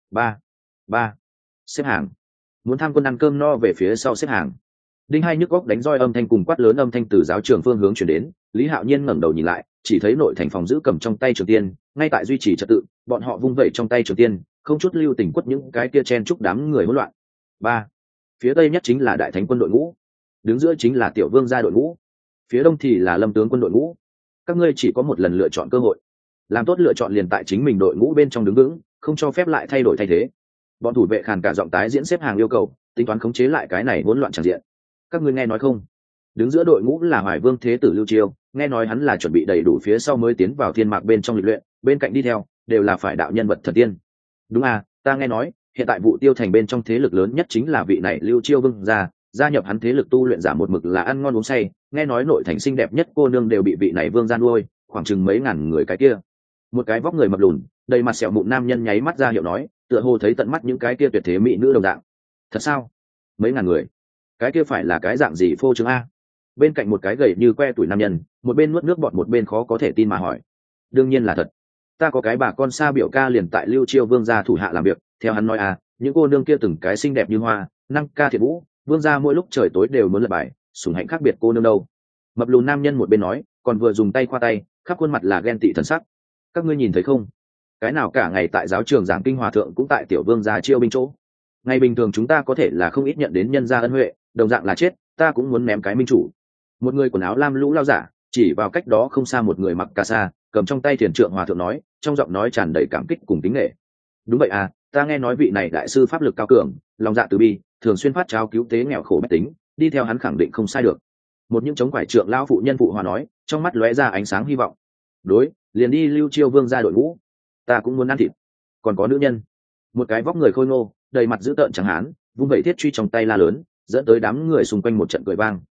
Ba, xếp hàng. Muốn tham quân ăn cơm no về phía sau xếp hàng. Đinh hai nhức góc đánh roi âm thanh cùng quát lớn âm thanh từ giáo trường phương hướng chuyển đến. Lý Hạo Nhiên ngẩng đầu nhìn lại, chỉ thấy nội thành phòng giữ cầm trong tay trường tiên, ngay tại duy trì trật tự, bọn họ vung vẩy trong tay trường tiên, không chút lưu tình quất những cái kia chen chúc đám người hỗn loạn. Phía tây nhất chính là đại thánh quân đội ngũ, đứng giữa chính là tiểu vương gia đội ngũ, phía đông thì là Lâm tướng quân đội ngũ. Các ngươi chỉ có một lần lựa chọn cơ hội, làm tốt lựa chọn liền tại chính mình đội ngũ bên trong đứng vững, không cho phép lại thay đổi thay thế. Bọn thủ vệ khàn cả giọng tái diễn xếp hàng yêu cầu, tính toán khống chế lại cái này hỗn loạn tràn diện. Các ngươi nghe nói không? Đứng giữa đội ngũ là Hoài Vương Thế tử Lưu Chiêu, nghe nói hắn là chuẩn bị đầy đủ phía sau mới tiến vào thiên mạc bên trong lịch luyện, bên cạnh đi theo đều là phải đạo nhân vật thần tiên. Đúng à, ta nghe nói hiện tại vụ tiêu thành bên trong thế lực lớn nhất chính là vị này Lưu Chiêu vương gia nhập hắn thế lực tu luyện giả một mực là ăn ngon uống say, nghe nói nội thành xinh đẹp nhất cô nương đều bị vị này vương gia nuôi, khoảng chừng mấy ngàn người cái kia. Một cái vóc người mập lùn, đầy mặt sẹo mụn nam nhân nháy mắt ra hiệu nói, tựa hồ thấy tận mắt những cái kia tuyệt thế mỹ nữ đồng dạng. Thật sao? Mấy ngàn người? Cái kia phải là cái dạng gì phô trương a? Bên cạnh một cái gầy như que tuổi nam nhân, một bên nuốt nước bọt một bên khó có thể tin mà hỏi. Đương nhiên là thật. Ta có cái bà con xa biểu ca liền tại Lưu Chiêu vương gia thủ hạ làm việc, theo hắn nói à, những cô nương kia từng cái xinh đẹp như hoa, năng ca thiện vũ, vương gia mỗi lúc trời tối đều muốn lập bài sủng hạnh khác biệt cô nương đâu. Mập lùn nam nhân một bên nói còn vừa dùng tay khoa tay, khắp khuôn mặt là ghen tị thần sắc. Các ngươi nhìn thấy không, cái nào cả ngày tại giáo trường giảng kinh hòa thượng cũng tại tiểu vương gia chiêu binh chỗ. Ngày bình thường chúng ta có thể là không ít nhận đến nhân gia ân huệ, đồng dạng là chết ta cũng muốn ném cái minh chủ. Một người quần áo lam lũ lao giả chỉ vào cách đó không xa một người mặc cà sa cầm trong tay thiền trượng hòa thượng nói, trong giọng nói tràn đầy cảm kích cùng kính nghệ. Đúng vậy à, ta nghe nói vị này đại sư pháp lực cao cường, lòng dạ từ bi, thường xuyên phát cháo cứu tế nghèo khổ bách tính, đi theo hắn khẳng định không sai được. Một những chống quải trượng lao phụ nhân phụ hòa nói, trong mắt lóe ra ánh sáng hy vọng. Đối, liền đi lưu chiêu vương ra đội ngũ, ta cũng muốn ăn thịt. Còn có nữ nhân, một cái vóc người khôi ngô đầy mặt dữ tợn chẳng hán vung vẩy thiết truy trong tay la lớn, dẫn tới đám người xung quanh một trận cười vang.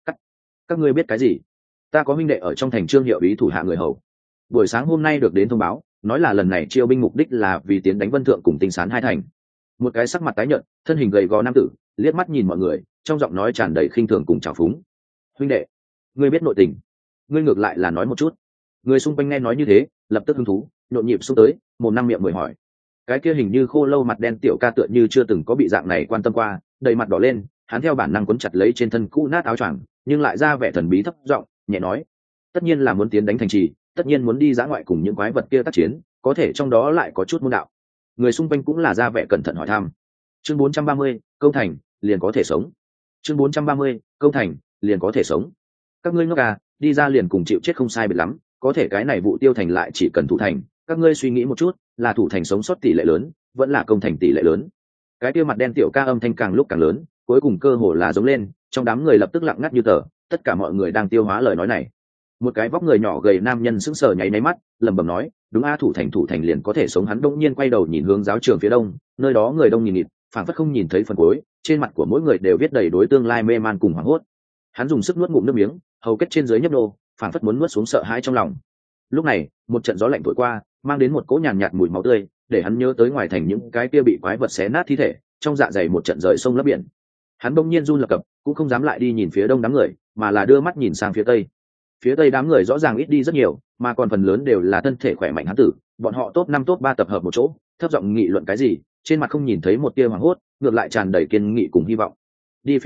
Các ngươi biết cái gì? Ta có huynh đệ ở trong thành trương hiệu ý thủ hạ người hầu, buổi sáng hôm nay được đến thông báo, nói là lần này chiêu binh mục đích là vì tiến đánh Vân Thượng cùng Tinh Sán hai thành. Một cái sắc mặt tái nhợt, thân hình gầy gò nam tử liếc mắt nhìn mọi người, trong giọng nói tràn đầy khinh thường cùng trào phúng. Huynh đệ, ngươi biết nội tình, ngươi ngược lại là nói một chút. Người xung quanh nghe nói như thế lập tức hứng thú nhộn nhịp xung tới, mồm năm miệng mười hỏi. Cái kia hình như khô lâu mặt đen tiểu ca tựa như chưa từng có bị dạng này quan tâm qua, đầy mặt đỏ lên, hắn theo bản năng quấn chặt lấy trên thân cũ nát áo choàng, nhưng lại ra vẻ thần bí thấp giọng nhẹ nói, tất nhiên là muốn tiến đánh thành trì, tất nhiên muốn đi dã ngoại cùng những quái vật kia tác chiến, có thể trong đó lại có chút môn đạo. Người xung quanh cũng là ra vẻ cẩn thận hỏi thăm. Chương 430, công thành liền có thể sống. Chương 430, công thành liền có thể sống. Các ngươi ngốc à, đi ra liền cùng chịu chết không sai biệt lắm, có thể cái này vụ tiêu thành lại chỉ cần thủ thành, các ngươi suy nghĩ một chút, là thủ thành sống sót tỷ lệ lớn, vẫn là công thành tỷ lệ lớn. Cái kia mặt đen tiểu ca âm thanh càng lúc càng lớn, cuối cùng cơ hồ là giống lên, trong đám người lập tức lặng ngắt như tờ, tất cả mọi người đang tiêu hóa lời nói này. Một cái vóc người nhỏ gầy nam nhân sững sờ nháy mắt lẩm bẩm nói, đúng a, thủ thành liền có thể sống. Hắn đông nhiên quay đầu nhìn hướng giáo trường phía đông, nơi đó người đông nghìn nghịt, phảng phất không nhìn thấy phần cuối, trên mặt của mỗi người đều viết đầy đối tương lai mê man cùng hoảng hốt. Hắn dùng sức nuốt ngụm nước miếng, hầu kết trên dưới nhấp nô, phảng phất muốn nuốt xuống sợ hãi trong lòng. Lúc này một trận gió lạnh thổi qua, mang đến một cỗ nhàn nhạt mùi máu tươi, để hắn nhớ tới ngoài thành những cái kia bị quái vật xé nát thi thể, trong dạ dày một trận rời sông lấp biển. Hắn bỗng nhiên run lập cập, cũng không dám lại đi nhìn phía đông đám người, mà là đưa mắt nhìn sang phía tây. Phía tây đám người rõ ràng ít đi rất nhiều, mà còn phần lớn đều là thân thể khỏe mạnh hán tử, bọn họ top 5 top 3 tập hợp một chỗ, thấp giọng nghị luận cái gì, trên mặt không nhìn thấy một tia hoảng hốt, ngược lại tràn đầy kiên nghị cùng hy vọng. Đi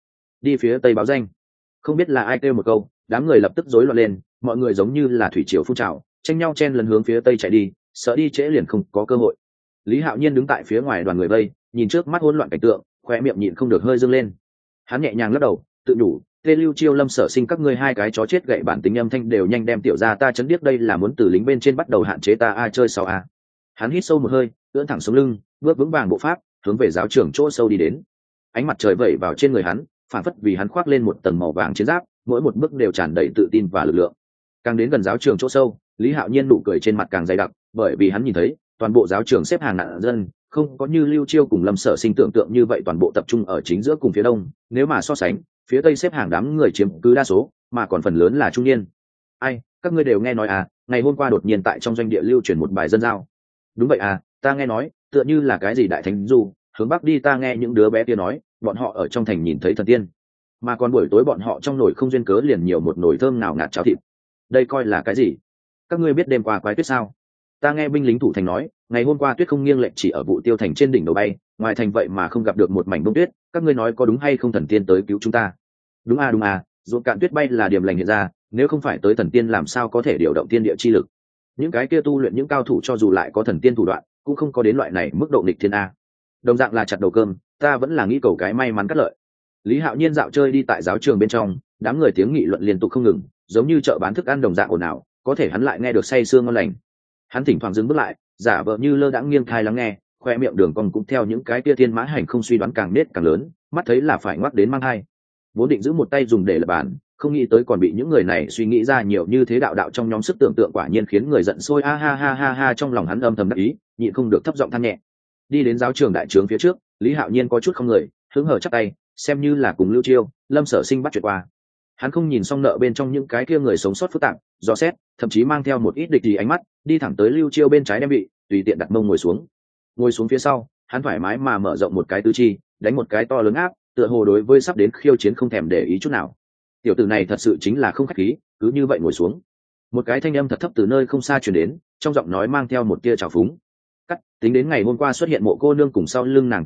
phía tây báo danh. Không biết là ai kêu một câu, đám người lập tức rối loạn lên, mọi người giống như là thủy triều phun trào, tranh nhau chen lấn hướng phía tây chạy đi, sợ đi trễ liền không có cơ hội. Lý Hạo Nhiên đứng tại phía ngoài đoàn người vây, nhìn trước mắt hỗn loạn cảnh tượng, khóe miệng nhịn không được hơi dương lên. Hắn nhẹ nhàng lắc đầu, tự nhủ, Tê Lưu Chiêu Lâm Sở Sinh các ngươi hai cái chó chết gậy bản tính âm thanh đều nhanh đem tiểu gia ta chấn điếc, đây là muốn từ lính bên trên bắt đầu hạn chế ta a chơi sao a. Hắn hít sâu một hơi, ưỡn thẳng sống lưng, bước vững vàng bộ pháp, hướng về giáo trường chỗ sâu đi đến. Ánh mặt trời vẩy vào trên người hắn, phản phất vì hắn khoác lên một tầng màu vàng chiến giáp, mỗi một bước đều tràn đầy tự tin và lực lượng. Càng đến gần giáo trường chỗ sâu, Lý Hạo Nhiên nụ cười trên mặt càng dày đặc, bởi vì hắn nhìn thấy toàn bộ giáo trường xếp hàng nạn dân, không có như Lưu Chiêu cùng Lâm Sở Sinh tưởng tượng như vậy toàn bộ tập trung ở chính giữa cùng phía đông, nếu mà so sánh, phía tây xếp hàng đám người chiếm cứ đa số, mà còn phần lớn là trung niên. Ai, các ngươi đều nghe nói à, ngày hôm qua đột nhiên tại trong doanh địa lưu truyền một bài dân giao. Đúng vậy à, ta nghe nói, tựa như là cái gì đại thánh du, hướng bắc đi ta nghe những đứa bé kia nói, bọn họ ở trong thành nhìn thấy thần tiên, mà còn buổi tối bọn họ trong nồi không duyên cớ liền nhiều một nồi thơm nào ngạt cháo thịt. Đây coi là cái gì? Các ngươi biết đêm qua quái tuyết sao? Ta nghe binh lính thủ thành nói, ngày hôm qua tuyết không nghiêng lệch chỉ ở vụ tiêu thành trên đỉnh đầu bay, ngoài thành vậy mà không gặp được một mảnh bông tuyết, các ngươi nói có đúng hay không, thần tiên tới cứu chúng ta? Đúng à, ruộng cạn tuyết bay là điểm lành hiện ra, nếu không phải tới thần tiên làm sao có thể điều động tiên địa chi lực. Những cái kia tu luyện những cao thủ cho dù lại có thần tiên thủ đoạn, cũng không có đến loại này mức độ nghịch thiên a. Đồng dạng là chặt đầu cơm, ta vẫn là nghĩ cầu cái may mắn cắt lợi. Lý Hạo Nhiên dạo chơi đi tại giáo trường bên trong, đám người tiếng nghị luận liên tục không ngừng, giống như chợ bán thức ăn đồng dạng ồn ào, có thể hắn lại nghe được say sương ngon lành. Hắn thỉnh thoảng dừng bước lại, giả vờ như lơ đãng nghiêng thai lắng nghe, khoe miệng đường cong cũng theo những cái tia thiên mã hành không suy đoán càng nết càng lớn, mắt thấy là phải ngoắc đến mang hai. Vốn định giữ một tay dùng để lập bàn, không nghĩ tới còn bị những người này suy nghĩ ra nhiều như thế, đạo trong nhóm sức tưởng tượng quả nhiên khiến người giận sôi, a ha ha ha ha, trong lòng hắn âm thầm đắc ý, nhịn không được thấp giọng than nhẹ. Đi đến giáo trường đại trướng phía trước, Lý Hạo Nhiên có chút không người, hứng hở chắp tay, xem như là cùng Lưu Chiêu, Lâm Sở Sinh bắt chuyện qua. Hắn không nhìn xong nợ bên trong những cái kia người sống sót phức tạp, dò xét, thậm chí mang theo một ít địch ý ánh mắt, đi thẳng tới Lưu Chiêu bên trái đem vị, tùy tiện đặt mông ngồi xuống. Ngồi xuống phía sau, hắn thoải mái mà mở rộng một cái tứ chi, đánh một cái to lớn áp, tựa hồ đối với sắp đến khiêu chiến không thèm để ý chút nào. Tiểu tử này thật sự chính là không khách khí, cứ như vậy ngồi xuống. Một cái thanh âm thật thấp từ nơi không xa truyền đến, trong giọng nói mang theo một tia trào phúng. Tính đến ngày hôm qua xuất hiện mộ cô nương cùng sau lưng nàng thế lực,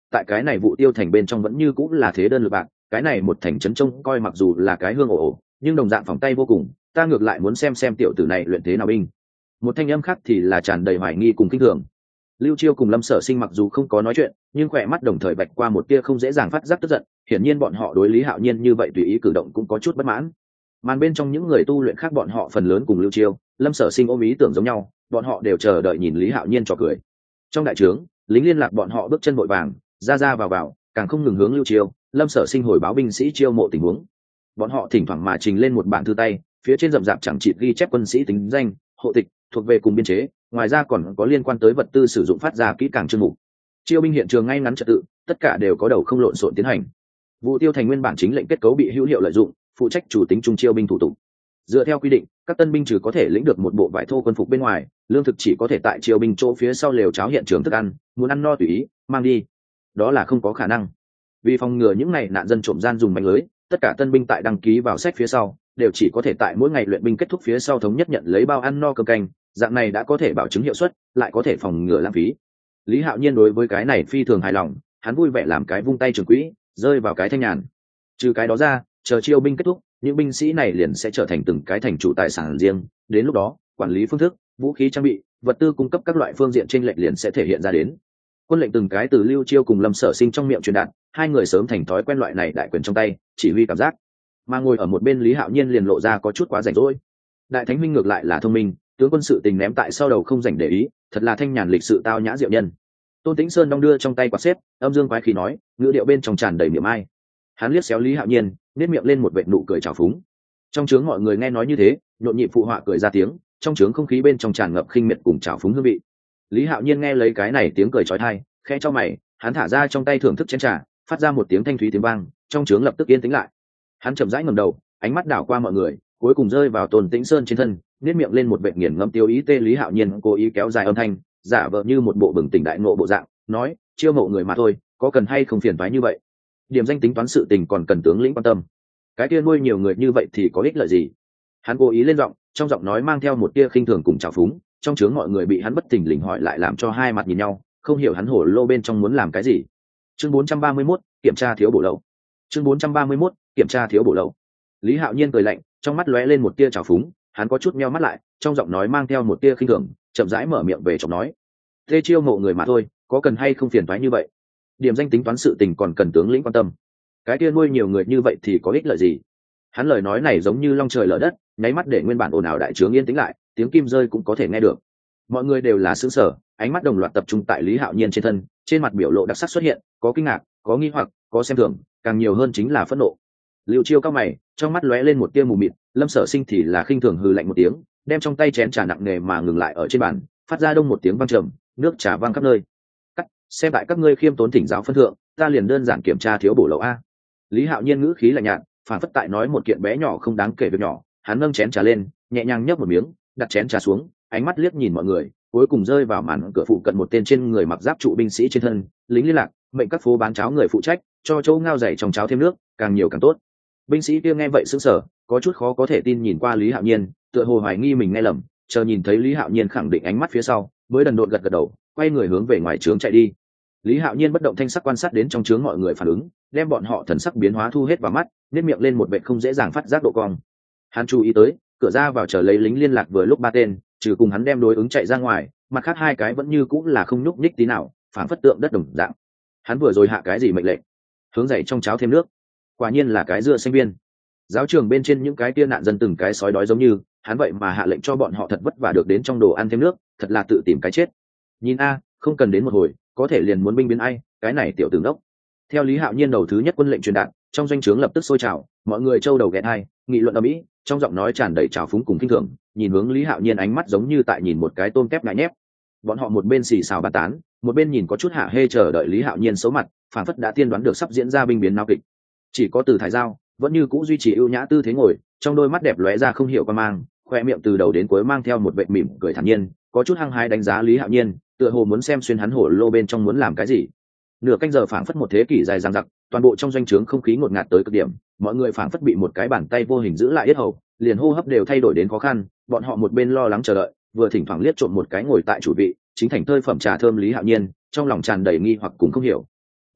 tại cái này vụ tiêu thành bên trong vẫn như cũng là thế đơn lực bạc, cái này một thành trấn trông coi mặc dù là cái hương ổ, nhưng đồng dạng phòng tay vô cùng, ta ngược lại muốn xem tiểu tử này luyện thế nào binh. Một thanh âm khác thì là tràn đầy hoài nghi cùng kinh thường. Lưu Chiêu cùng Lâm Sở Sinh mặc dù không có nói chuyện, nhưng khỏe mắt đồng thời bạch qua một tia không dễ dàng phát giác tức giận, hiển nhiên bọn họ đối Lý Hạo Nhiên như vậy tùy ý cử động cũng có chút bất mãn. Màn bên trong những người tu luyện khác bọn họ phần lớn cùng Lưu Chiêu, Lâm Sở Sinh ôm ý tưởng giống nhau, bọn họ đều chờ đợi nhìn Lý Hạo Nhiên trò cười. Trong đại trướng, lính liên lạc bọn họ bước chân vội vàng, ra vào, càng không ngừng hướng Lưu Chiêu, Lâm Sở Sinh hồi báo binh sĩ chiêu mộ tình huống. Bọn họ thỉnh thoảng mà trình lên một bản thư tay, phía trên rậm rạp chẳng chịt ghi chép quân sĩ tính danh, hộ tịch, thuộc về cùng biên chế, ngoài ra còn có liên quan tới vật tư sử dụng phát ra kỹ càng chương mục. Chiêu binh hiện trường ngay ngắn trật tự, tất cả đều có đầu không lộn xộn tiến hành. Vụ tiêu thành nguyên bản chính lệnh kết cấu bị hữu hiệu lợi dụng, phụ trách chủ tính trung chiêu binh thủ tục. Dựa theo quy định, các tân binh trừ có thể lĩnh được một bộ vải thô quân phục bên ngoài, lương thực chỉ có thể tại chiêu binh chỗ phía sau lều cháo hiện trường thức ăn, muốn ăn no tùy ý mang đi, đó là không có khả năng. Vì phòng ngừa những ngày nạn dân trộm gian dùng manh lưới, tất cả tân binh tại đăng ký vào sách phía sau đều chỉ có thể tại mỗi ngày luyện binh kết thúc phía sau thống nhất nhận lấy bao ăn no cơm canh, dạng này đã có thể bảo chứng hiệu suất, lại có thể phòng ngừa lãng phí. Lý Hạo Nhiên đối với cái này phi thường hài lòng, hắn vui vẻ làm cái vung tay trường quỹ, rơi vào cái thanh nhàn. Trừ cái đó ra, chờ chiêu binh kết thúc, những binh sĩ này liền sẽ trở thành từng cái thành chủ tài sản riêng, đến lúc đó, quản lý phương thức, vũ khí trang bị, vật tư cung cấp các loại phương diện chênh lệch liền sẽ thể hiện ra đến. Quân lệnh từng cái từ Lưu Chiêu cùng Lâm Sở Sinh trong miệng truyền đạt, hai người sớm thành thói quen loại này đại quyền trong tay, chỉ huy cảm giác. Mà ngồi ở một bên Lý Hạo Nhiên liền lộ ra có chút quá rảnh rỗi. Đại Thánh Minh ngược lại là thông minh, tướng quân sự tình ném tại sau đầu không rảnh để ý, thật là thanh nhàn lịch sự tao nhã diệu nhân. Tôn Tĩnh Sơn đong đưa trong tay quạt xếp, âm dương quái khí nói, ngữ điệu bên trong tràn đầy miệng ai. Hắn liếc xéo Lý Hạo Nhiên, nét miệng lên một vệt nụ cười trào phúng. Trong trướng mọi người nghe nói như thế, nhộn nhịp phụ họa cười ra tiếng, trong trướng không khí bên trong tràn ngập khinh miệt cùng trào phúng hương vị. Lý Hạo Nhiên nghe lấy cái này tiếng cười chói tai, khẽ cho mày, hắn thả ra trong tay thưởng thức chén trà, phát ra một tiếng thanh thúy tiếng vang, trong trướng lập tức yên tĩnh lại. Hắn chậm rãi ngẩng đầu, ánh mắt đảo qua mọi người, cuối cùng rơi vào Tôn Tĩnh Sơn trên thân, nét miệng lên một vệt nghiền ngẫm tiêu ý. Lý Hạo Nhiên cố ý kéo dài âm thanh, giả vờ như một bộ bừng tỉnh đại ngộ bộ dạng, nói, chiêu mộ người mà thôi, có cần hay không phiền toái như vậy. Điểm danh tính toán sự tình còn cần tướng lĩnh quan tâm. Cái kia nuôi nhiều người như vậy thì có ích lợi gì? Hắn cố ý lên giọng, trong giọng nói mang theo một tia khinh thường cùng trào phúng, trong chướng mọi người bị hắn bất thình lình hỏi lại làm cho hai mặt nhìn nhau, không hiểu hắn hổ lô bên trong muốn làm cái gì. Chương 431, kiểm tra thiếu bổ lậu. Chương 431, kiểm tra thiếu bổ lậu. Lý Hạo Nhiên cười lạnh, trong mắt lóe lên một tia trào phúng, hắn có chút meo mắt lại, trong giọng nói mang theo một tia khinh thường, chậm rãi mở miệng về chọc nói, "Tê chiêu mộ người mà thôi, có cần hay không phiền toái như vậy? Điểm danh tính toán sự tình còn cần tướng lĩnh quan tâm. Cái kia nuôi nhiều người như vậy thì có ích lợi gì?" Hắn lời nói này giống như long trời lở đất, nháy mắt để nguyên bản ồn ào đại trướng yên tĩnh lại, tiếng kim rơi cũng có thể nghe được. Mọi người đều là sững sờ, ánh mắt đồng loạt tập trung tại Lý Hạo Nhiên trên thân, trên mặt biểu lộ đặc sắc xuất hiện, có kinh ngạc, có nghi hoặc, có xem thường, càng nhiều hơn chính là phẫn nộ. Lưu Chiêu cao mày, trong mắt lóe lên một tia mù mịt, Lâm Sở Sinh thì là khinh thường hừ lạnh một tiếng, đem trong tay chén trà nặng nề mà ngừng lại ở trên bàn, phát ra đông một tiếng vang trầm, nước trà vang khắp nơi. "Cắt, xem tại các ngươi khiêm tốn thỉnh giáo phân thượng, ta liền đơn giản kiểm tra thiếu bổ lậu a." Lý Hạo Nhiên ngữ khí lạnh nhạt, phản phất tại nói một kiện bé nhỏ không đáng kể việc nhỏ. Hắn nâng chén trà lên, nhẹ nhàng nhấp một miếng, đặt chén trà xuống, ánh mắt liếc nhìn mọi người, cuối cùng rơi vào màn cửa phụ cận một tên trên người mặc giáp trụ binh sĩ trên thân, lính liên lạc, mệnh các phố bán cháo người phụ trách, cho chỗ ngao dày trong cháo thêm nước, càng nhiều càng tốt. Binh sĩ kia nghe vậy sững sờ, có chút khó có thể tin nhìn qua Lý Hạo Nhiên, tựa hồ hoài nghi mình nghe lầm, chờ nhìn thấy Lý Hạo Nhiên khẳng định ánh mắt phía sau, mới đần độn gật gật đầu, quay người hướng về ngoài trướng chạy đi. Lý Hạo Nhiên bất động thanh sắc quan sát đến trong trướng mọi người phản ứng, đem bọn họ thần sắc biến hóa thu hết vào mắt, nét miệng lên một vệt không dễ dàng phát giác độ cong. Hắn chú ý tới, cửa ra vào chờ lấy lính liên lạc vừa lúc ba tên, trừ cùng hắn đem đối ứng chạy ra ngoài, mặt khác hai cái vẫn như cũng là không nhúc nhích tí nào, phản phất tượng đất đồng dạng. Hắn vừa rồi hạ cái gì mệnh lệnh? Hướng dậy trong cháo thêm nước. Quả nhiên là cái dưa xanh viên. Giáo trường bên trên những cái kia nạn dân từng cái sói đói giống như, hắn vậy mà hạ lệnh cho bọn họ thật vất vả được đến trong đồ ăn thêm nước, thật là tự tìm cái chết. Nhìn a, không cần đến một hồi, có thể liền muốn binh biến ai, cái này tiểu tử ngốc. Theo Lý Hạo Nhiên đầu thứ nhất quân lệnh truyền đạt, trong doanh trướng lập tức sôi trào, mọi người trâu đầu ghé thai, nghị luận ầm ĩ, trong giọng nói tràn đầy trào phúng cùng kinh thường, nhìn hướng Lý Hạo Nhiên ánh mắt giống như tại nhìn một cái tôm tép ngại nhép. Bọn họ một bên xì xào bàn tán, một bên nhìn có chút hạ hê chờ đợi Lý Hạo Nhiên xấu mặt, phản phất đã tiên đoán được sắp diễn ra binh biến náo kịch. Chỉ có Từ Thái Giao vẫn như cũ duy trì ưu nhã tư thế ngồi, trong đôi mắt đẹp lóe ra không hiểu qua mang, khoe miệng từ đầu đến cuối mang theo một vệt mỉm cười thản nhiên, có chút hăng hái đánh giá Lý Hạo Nhiên, tựa hồ muốn xem xuyên hắn hổ lô bên trong muốn làm cái gì. Nửa canh giờ phảng phất một thế kỷ dài dằng dặc, toàn bộ trong doanh trướng không khí ngột ngạt tới cực điểm, mọi người phảng phất bị một cái bàn tay vô hình giữ lại yết hầu, liền hô hấp đều thay đổi đến khó khăn. Bọn họ một bên lo lắng chờ đợi, vừa thỉnh thoảng liếc trộm một cái ngồi tại chủ vị chính thành thơi phẩm trà thơm Lý Hạo Nhiên, trong lòng tràn đầy nghi hoặc cũng không hiểu.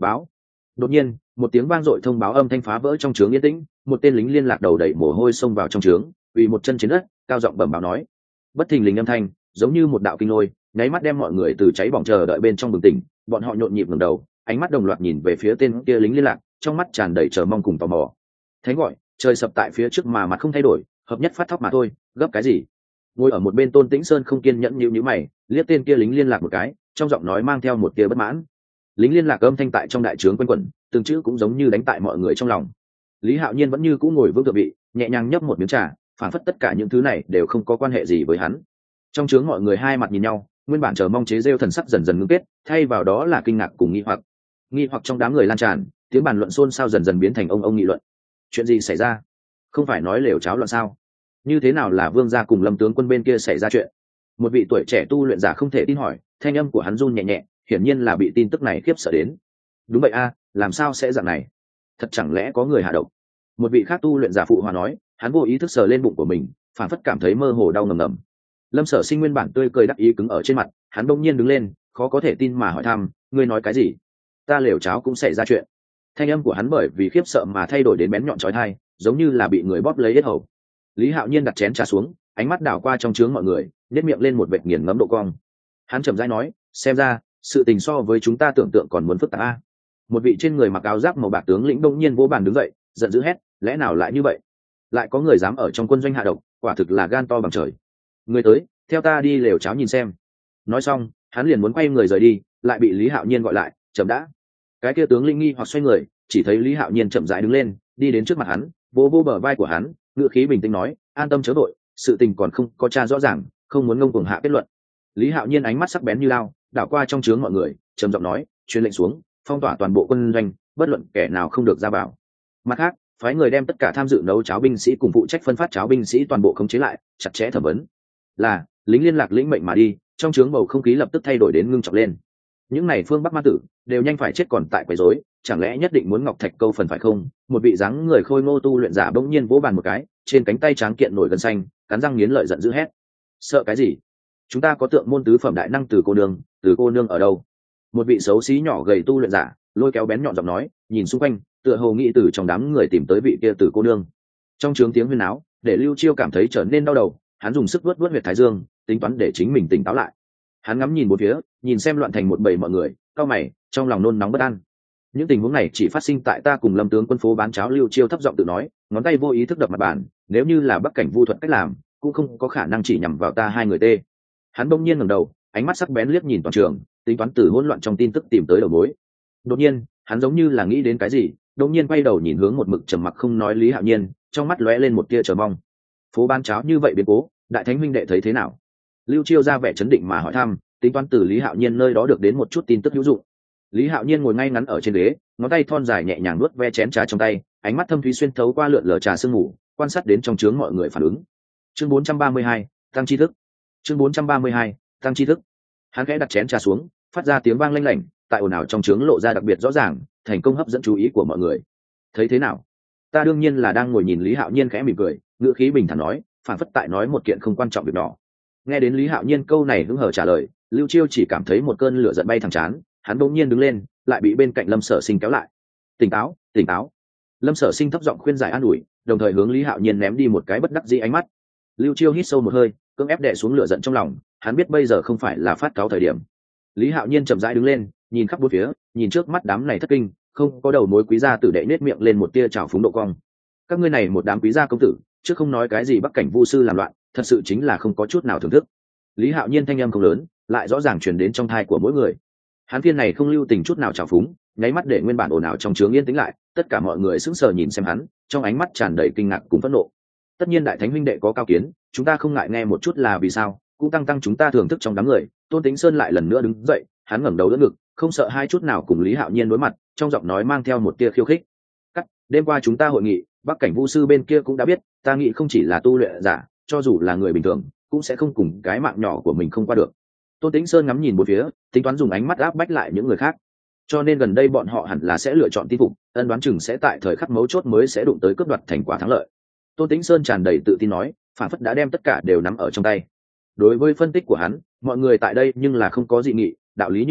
báo. Đột nhiên một tiếng vang dội thông báo âm thanh phá vỡ trong trướng yên tĩnh, một tên lính liên lạc đầu đẩy mồ hôi xông vào trong trướng, quỳ một chân trên đất, cao giọng bẩm báo nói. Bất thình lình âm thanh giống như một đạo kinh lôi, nháy mắt đem mọi người từ cháy bỏng chờ đợi bên trong bừng tỉnh. Bọn họ nhộn nhịp ngẩng đầu, ánh mắt đồng loạt nhìn về phía tên kia lính liên lạc, trong mắt tràn đầy chờ mong cùng tò mò. Thánh gọi, trời sập tại phía trước mà mặt không thay đổi, hợp nhất phát thóc mà thôi, gấp cái gì? Ngồi ở một bên Tôn Tĩnh Sơn không kiên nhẫn nhíu mày, liếc tên kia lính liên lạc một cái, trong giọng nói mang theo một tia bất mãn. Lính liên lạc âm thanh tại trong đại trướng quanh quẩn, từng chữ cũng giống như đánh tại mọi người trong lòng. Lý Hạo Nhiên vẫn như cũ ngồi vững tựa vị, nhẹ nhàng nhấp một miếng trà, phản phất tất cả những thứ này đều không có quan hệ gì với hắn. Trong trướng mọi người hai mặt nhìn nhau, nguyên bản chờ mong chế rêu thần sắc dần dần ngưng kết, thay vào đó là kinh ngạc cùng nghi hoặc. Nghi hoặc trong đám người lan tràn, tiếng bàn luận xôn xao dần dần biến thành ông nghị luận. Chuyện gì xảy ra? Không phải nói lều cháo loạn sao? Như thế nào là Vương gia cùng Lâm tướng quân bên kia xảy ra chuyện? Một vị tuổi trẻ tu luyện giả không thể tin hỏi, thanh âm của hắn run nhẹ nhẹ, hiển nhiên là bị tin tức này khiếp sợ đến. Đúng vậy a, làm sao sẽ dạng này? Thật chẳng lẽ có người hạ độc? Một vị khác tu luyện giả phụ hòa nói, hắn vô ý thức sờ lên bụng của mình, phản phất cảm thấy mơ hồ đau ngầm ngầm. Lâm Sở Sinh nguyên bản tươi cười đắc ý cứng ở trên mặt, hắn bỗng nhiên đứng lên, khó có thể tin mà hỏi thăm, ngươi nói cái gì? Ta lều cháo cũng xảy ra chuyện. Thanh âm của hắn bởi vì khiếp sợ mà thay đổi đến bén nhọn chói tai, giống như là bị người bóp lấy yết hầu. Lý Hạo Nhiên đặt chén trà xuống, ánh mắt đảo qua trong trướng mọi người, nhếch miệng lên một vệt nghiền ngẫm độ cong. Hắn chậm rãi nói, xem ra sự tình so với chúng ta tưởng tượng còn muốn phức tạp a. Một vị trên người mặc áo giáp màu bạc tướng lĩnh đông nhiên vỗ bàn đứng dậy, giận dữ hét, lẽ nào lại như vậy? Lại có người dám ở trong quân doanh hạ độc, quả thực là gan to bằng trời. Người tới, theo ta đi lều cháo nhìn xem. Nói xong, hắn liền muốn quay người rời đi, lại bị Lý Hạo Nhiên gọi lại, chậm đã. Cái kia tướng lĩnh nghi hoặc xoay người, chỉ thấy Lý Hạo Nhiên chậm rãi đứng lên, đi đến trước mặt hắn, vỗ vỗ bờ vai của hắn, ngữ khí bình tĩnh nói, an tâm chớ vội, sự tình còn không có tra rõ ràng, không muốn ngông cuồng hạ kết luận. Lý Hạo Nhiên ánh mắt sắc bén như lao, đảo qua trong trướng mọi người, trầm giọng nói, truyền lệnh xuống, phong tỏa toàn bộ quân doanh, bất luận kẻ nào không được ra vào. Mặt khác, phái người đem tất cả tham dự nấu cháo binh sĩ cùng phụ trách phân phát cháo binh sĩ toàn bộ khống chế lại, chặt chẽ thẩm vấn. Là, lính liên lạc lĩnh mệnh mà đi, trong trướng bầu không khí lập tức thay đổi đến ngưng trọng lên. Những này phương Bắc ma tử đều nhanh phải chết còn tại quấy rối, chẳng lẽ nhất định muốn Ngọc Thạch câu phần phải không? Một vị dáng người khôi ngô tu luyện giả bỗng nhiên vỗ bàn một cái, trên cánh tay tráng kiện nổi gân xanh, cắn răng nghiến lợi giận dữ hét: sợ cái gì? Chúng ta có tượng môn tứ phẩm đại năng Từ cô nương ở đâu? Một vị xấu xí nhỏ gầy tu luyện giả lôi kéo bén nhọn giọng nói, nhìn xung quanh, tựa hồ nghĩ từ trong đám người tìm tới vị kia Từ cô nương. Trong trướng tiếng huyên náo để Lưu Chiêu cảm thấy trở nên đau đầu, hắn dùng sức vuốt huyệt thái dương, tính toán để chính mình tỉnh táo lại. Hắn ngắm nhìn bốn phía, nhìn xem loạn thành một bầy mọi người, cau mày, trong lòng nôn nóng bất an. Những tình huống này chỉ phát sinh tại ta cùng Lâm tướng quân phố bán cháo. Lưu Chiêu thấp giọng tự nói, ngón tay vô ý thức đập mặt bàn, nếu như là Bắc cảnh vu thuật cách làm, cũng không có khả năng chỉ nhằm vào ta hai người tê. Hắn bỗng nhiên ngẩng đầu, ánh mắt sắc bén liếc nhìn toàn trường, tính toán từ hỗn loạn trong tin tức tìm tới đầu mối. Đột nhiên, hắn giống như là nghĩ đến cái gì, đột nhiên quay đầu nhìn hướng một mực trầm mặc không nói Lý Hạo Nhiên, trong mắt lóe lên một tia chờ mong. Phố bán cháo như vậy biến cố, đại thánh huynh đệ thấy thế nào? Lưu Chiêu ra vẻ chấn định mà hỏi thăm, tính toán từ Lý Hạo Nhiên nơi đó được đến một chút tin tức hữu dụng. Lý Hạo Nhiên ngồi ngay ngắn ở trên ghế, ngón tay thon dài nhẹ nhàng nuốt ve chén trà trong tay, ánh mắt thâm thúy xuyên thấu qua lượn lờ trà sương mù, quan sát đến trong trướng mọi người phản ứng. Chương 432, tăng tri thức. Chương 432, tăng tri thức. Hắn khẽ đặt chén trà xuống, phát ra tiếng vang lanh lảnh, tại ồn ào trong trướng lộ ra đặc biệt rõ ràng, thành công hấp dẫn chú ý của mọi người. Thấy thế nào? Ta đương nhiên là đang ngồi nhìn. Lý Hạo Nhiên khẽ mỉm cười, ngữ khí bình thản nói, phản phất tại nói một kiện không quan trọng việc nhỏ. Nghe đến Lý Hạo Nhiên câu này hứng hờ trả lời, Lưu Chiêu chỉ cảm thấy một cơn lửa giận bay thẳng trán, hắn bỗng nhiên đứng lên, lại bị bên cạnh Lâm Sở Sinh kéo lại. Tỉnh táo, tỉnh táo. Lâm Sở Sinh thấp giọng khuyên giải an ủi, đồng thời hướng Lý Hạo Nhiên ném đi một cái bất đắc dĩ ánh mắt. Lưu Chiêu hít sâu một hơi, cưỡng ép đè xuống lửa giận trong lòng, hắn biết bây giờ không phải là phát cáu thời điểm. Lý Hạo Nhiên chậm rãi đứng lên, nhìn khắp bốn phía, nhìn trước mắt đám này thất kinh, không có đầu mối quý gia tử đệ nết miệng lên một tia trào phúng độ cong. Các ngươi này một đám quý gia công tử, chứ không nói cái gì Bắc cảnh vu sư làm loạn, thật sự chính là không có chút nào thưởng thức. Lý Hạo Nhiên thanh âm không lớn, lại rõ ràng truyền đến trong tai của mỗi người. Hắn phiên này không lưu tình chút nào trào phúng, nháy mắt để nguyên bản ồn ào trong trướng yên tĩnh lại, tất cả mọi người sững sờ nhìn xem hắn, trong ánh mắt tràn đầy kinh ngạc cùng phẫn nộ. Tất nhiên đại thánh huynh đệ có cao kiến, chúng ta không ngại nghe một chút là vì sao, cũng tăng chúng ta thưởng thức trong đám người. Tôn Tĩnh Sơn lại lần nữa đứng dậy, hắn ngẩng đầu đỡ ngực, không sợ hai chút nào cùng Lý Hạo Nhiên đối mặt, trong giọng nói mang theo một tia khiêu khích. Đêm qua chúng ta hội nghị, Bắc cảnh vu sư bên kia cũng đã biết, ta nghĩ không chỉ là tu luyện giả, cho dù là người bình thường cũng sẽ không cùng cái mạng nhỏ của mình không qua được. Tôn Tĩnh Sơn ngắm nhìn một phía, tính toán dùng ánh mắt áp bách lại những người khác, cho nên gần đây bọn họ hẳn là sẽ lựa chọn tin phục, ân đoán chừng sẽ tại thời khắc mấu chốt mới sẽ đụng tới cướp đoạt thành quả thắng lợi. Tôn Tĩnh Sơn tràn đầy tự tin nói, phản phất đã đem tất cả đều nắm ở trong tay. Đối với phân tích của hắn, mọi người tại đây nhưng là không có dị nghị, đạo lý như vậy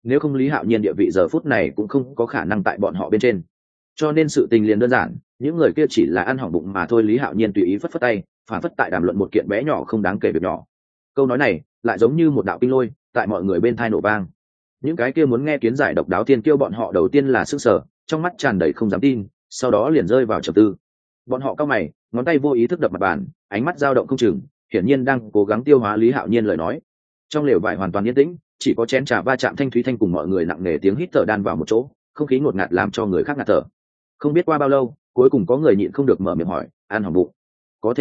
nếu không Lý Hạo Nhiên địa vị giờ phút này cũng không có khả năng tại bọn họ bên trên. Cho nên sự tình liền đơn giản, những người kia chỉ là ăn hỏng bụng mà thôi. Lý Hạo Nhiên tùy ý phất phất tay, phản phất tại đàm luận một kiện bé nhỏ không đáng kể việc nhỏ. Câu nói này lại giống như một đạo kinh lôi tại mọi người bên thai nổ vang. Những cái kia muốn nghe kiến giải độc đáo tiên kiêu bọn họ đầu tiên là sức sở, trong mắt tràn đầy không dám tin, sau đó liền rơi vào trầm tư. Bọn họ cau mày, ngón tay vô ý thức đập mặt bàn, ánh mắt dao động không chừng, hiển nhiên đang cố gắng tiêu hóa Lý Hạo Nhiên lời nói. Trong lều vải hoàn toàn yên tĩnh, chỉ có chén trà va chạm thanh thúy thanh cùng mọi người nặng nề tiếng hít thở đan vào một chỗ, không khí ngột ngạt làm cho người khác ngạt thở. Không biết qua bao lâu, cuối cùng có người nhịn không được mở miệng hỏi, ăn hỏng bụng? Có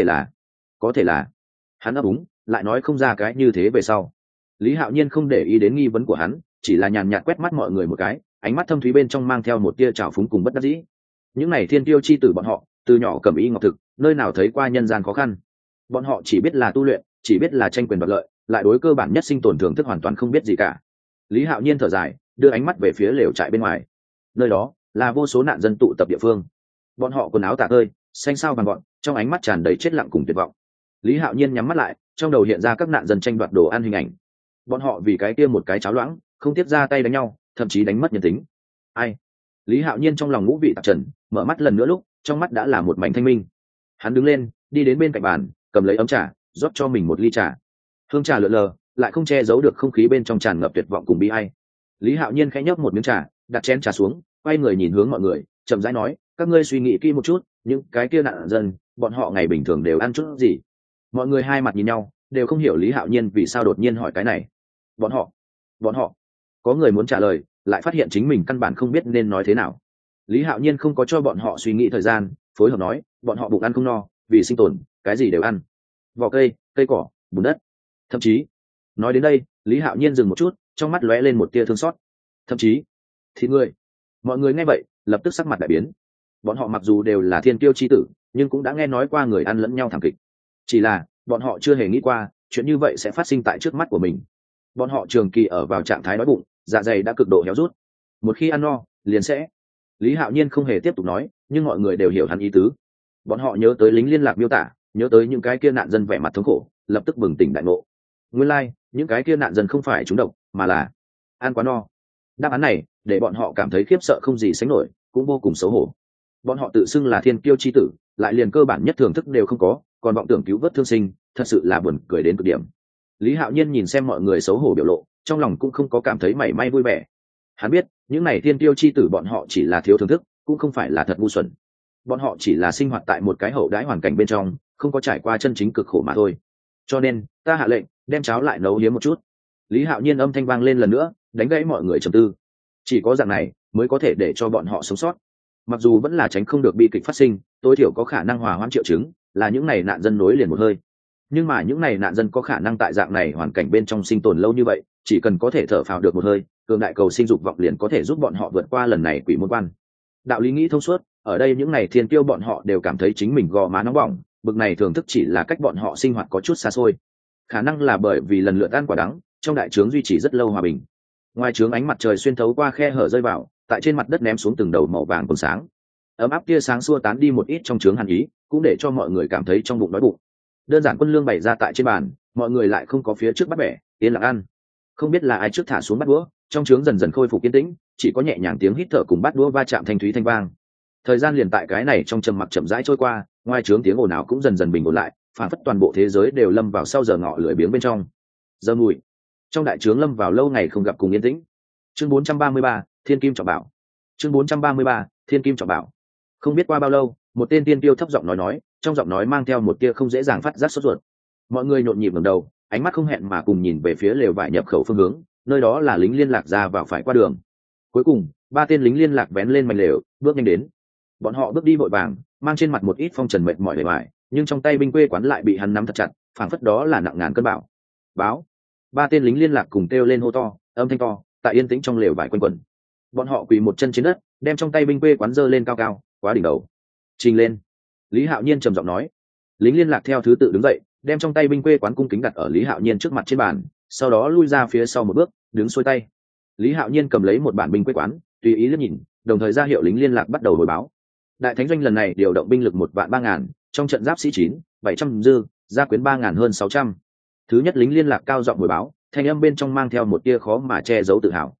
thể là hắn ấp úng, lại nói không ra cái như thế về sau. Lý Hạo Nhiên không để ý đến nghi vấn của hắn, chỉ là nhàn nhạt quét mắt mọi người một cái, ánh mắt thâm thúy bên trong mang theo một tia trào phúng cùng bất đắc dĩ. Những này thiên tiêu chi tử bọn họ, từ nhỏ cầm y ngọc thực, nơi nào thấy qua nhân gian khó khăn. Bọn họ chỉ biết là tu luyện, chỉ biết là tranh quyền đoạt lợi, lại đối cơ bản nhất sinh tồn thưởng thức hoàn toàn không biết gì cả. Lý Hạo Nhiên thở dài, đưa ánh mắt về phía lều trại bên ngoài. Nơi đó là vô số nạn dân tụ tập địa phương. Bọn họ quần áo tả tơi, xanh xao vàng gọn, trong ánh mắt tràn đầy chết lặng cùng tuyệt vọng. Lý Hạo Nhiên nhắm mắt lại, trong đầu hiện ra các nạn dân tranh đoạt đồ ăn hình ảnh. Bọn họ vì cái kia một cái cháo loãng, không tiếp ra tay đánh nhau, thậm chí đánh mất nhân tính. Ai? Lý Hạo Nhiên trong lòng ngũ vị tạp trần, mở mắt lần nữa lúc, trong mắt đã là một mảnh thanh minh. Hắn đứng lên, đi đến bên cạnh bàn, cầm lấy ấm trà, rót cho mình một ly trà. Hương trà lượn lờ, lại không che giấu được không khí bên trong tràn ngập tuyệt vọng cùng bi ai. Lý Hạo Nhiên khẽ nhấp một miếng trà, đặt chén trà xuống, quay người nhìn hướng mọi người, chậm rãi nói, các ngươi suy nghĩ kỹ một chút, những cái kia nạn dân, bọn họ ngày bình thường đều ăn chút gì? Mọi người hai mặt nhìn nhau, đều không hiểu Lý Hạo Nhiên vì sao đột nhiên hỏi cái này. Bọn họ, có người muốn trả lời, lại phát hiện chính mình căn bản không biết nên nói thế nào. Lý Hạo Nhiên không có cho bọn họ suy nghĩ thời gian, phối hợp nói, bọn họ bụng ăn không no, vì sinh tồn, cái gì đều ăn, vỏ cây, cây cỏ, bùn đất, thậm chí. Nói đến đây, Lý Hạo Nhiên dừng một chút, trong mắt lóe lên một tia thương xót. Thậm chí, thịt người. Mọi người nghe vậy, lập tức sắc mặt đại biến. Bọn họ mặc dù đều là thiên kiêu chi tử, nhưng cũng đã nghe nói qua người ăn lẫn nhau thảm kịch. Chỉ là bọn họ chưa hề nghĩ qua chuyện như vậy sẽ phát sinh tại trước mắt của mình. Bọn họ trường kỳ ở vào trạng thái đói bụng, dạ dày đã cực độ héo rút. Một khi ăn no, liền sẽ. Lý Hạo Nhiên không hề tiếp tục nói, nhưng mọi người đều hiểu hắn ý tứ. Bọn họ nhớ tới lính liên lạc miêu tả, nhớ tới những cái kia nạn dân vẻ mặt thống khổ, lập tức bừng tỉnh đại ngộ. Nguyên lai, những cái kia nạn dân không phải trúng độc, mà là ăn quá no. Đáp án này để bọn họ cảm thấy khiếp sợ không gì sánh nổi, cũng vô cùng xấu hổ. Bọn họ tự xưng là thiên kiêu chi tử, lại liền cơ bản nhất thưởng thức đều không có, còn vọng tưởng cứu vớt thương sinh, thật sự là buồn cười đến cực điểm. Lý Hạo Nhiên nhìn xem mọi người xấu hổ biểu lộ, trong lòng cũng không có cảm thấy mảy may vui vẻ. Hắn biết, những này thiên kiêu chi tử bọn họ chỉ là thiếu thưởng thức, cũng không phải là thật ngu xuẩn. Bọn họ chỉ là sinh hoạt tại một cái hậu đãi hoàn cảnh bên trong, không có trải qua chân chính cực khổ mà thôi. Cho nên, ta hạ lệnh, đem cháo lại nấu hiếm một chút. Lý Hạo Nhiên âm thanh vang lên lần nữa, đánh gãy mọi người trầm tư. Chỉ có dạng này mới có thể để cho bọn họ sống sót. Mặc dù vẫn là tránh không được bi kịch phát sinh, tối thiểu có khả năng hòa hoãn triệu chứng, là những này nạn dân nối liền một hơi. Nhưng mà những này nạn dân có khả năng tại dạng này hoàn cảnh bên trong sinh tồn lâu như vậy, chỉ cần có thể thở phào được một hơi, cường đại cầu sinh dục vọng liền có thể giúp bọn họ vượt qua lần này quỷ môn quan. Đạo lý nghĩ thông suốt, ở đây những này thiên kiêu bọn họ đều cảm thấy chính mình gò má nóng bỏng, bực này thưởng thức chỉ là cách bọn họ sinh hoạt có chút xa xôi. Khả năng là bởi vì lần lượt ăn quả đắng, trong đại trướng duy trì rất lâu hòa bình. Ngoài trướng ánh mặt trời xuyên thấu qua khe hở rơi vào, tại trên mặt đất ném xuống từng đầu màu vàng còn sáng. Ấm áp tia sáng xua tán đi một ít trong trướng hàn ý, cũng để cho mọi người cảm thấy trong bụng đói bụng. Đơn giản quân lương bày ra tại trên bàn, mọi người lại không có phía trước bắt bẻ, yên lặng ăn. Không biết là ai trước thả xuống bát đũa, trong trướng dần dần khôi phục yên tĩnh, chỉ có nhẹ nhàng tiếng hít thở cùng bát đũa va chạm thanh thúy thanh vang. Thời gian liền tại cái này trong trầm mặc chậm rãi trôi qua, ngoài trướng tiếng ồn ào cũng dần dần bình ổn lại, phản phất toàn bộ thế giới đều lâm vào sau giờ ngọ lưỡi biếng bên trong. Giờ mùi trong đại trướng lâm vào lâu ngày không gặp cùng yên tĩnh. Chương 433, Thiên Kim Trọng Bảo. Chương 433, Thiên Kim Trọng Bảo. Không biết qua bao lâu, một tên tiên tiêu thấp giọng nói, trong giọng nói mang theo một tia không dễ dàng phát giác sốt ruột. Mọi người nhộn nhịp ngẩng đầu, ánh mắt không hẹn mà cùng nhìn về phía lều vải nhập khẩu phương hướng, nơi đó là lính liên lạc ra vào phải qua đường. Cuối cùng, ba tên lính liên lạc vén lên mảnh lều, bước nhanh đến. Bọn họ bước đi vội vàng, mang trên mặt một ít phong trần mệt mỏi bề ngoài, nhưng trong tay binh quê quán lại bị hắn nắm thật chặt, phảng phất đó là nặng ngàn cân bảo. Báo. Ba tên lính liên lạc cùng kêu lên hô to, âm thanh to, tại yên tĩnh trong lều vải quanh quẩn. Bọn họ quỳ một chân trên đất, đem trong tay binh quê quán giơ lên cao cao, quá đỉnh đầu. Trình lên. Lý Hạo Nhiên trầm giọng nói. Lính liên lạc theo thứ tự đứng dậy, đem trong tay binh quê quán cung kính đặt ở Lý Hạo Nhiên trước mặt trên bàn, sau đó lui ra phía sau một bước, đứng xuôi tay. Lý Hạo Nhiên cầm lấy một bản binh quê quán, tùy ý liếc nhìn, đồng thời ra hiệu lính liên lạc bắt đầu hồi báo. Đại thánh doanh lần này điều động binh lực 1.300.000, trong trận giáp sĩ 9.700 dư, gia quyến 3.000 hơn 600. Thứ nhất lính liên lạc cao giọng hồi báo, thanh âm bên trong mang theo một tia khó mà che giấu tự hào.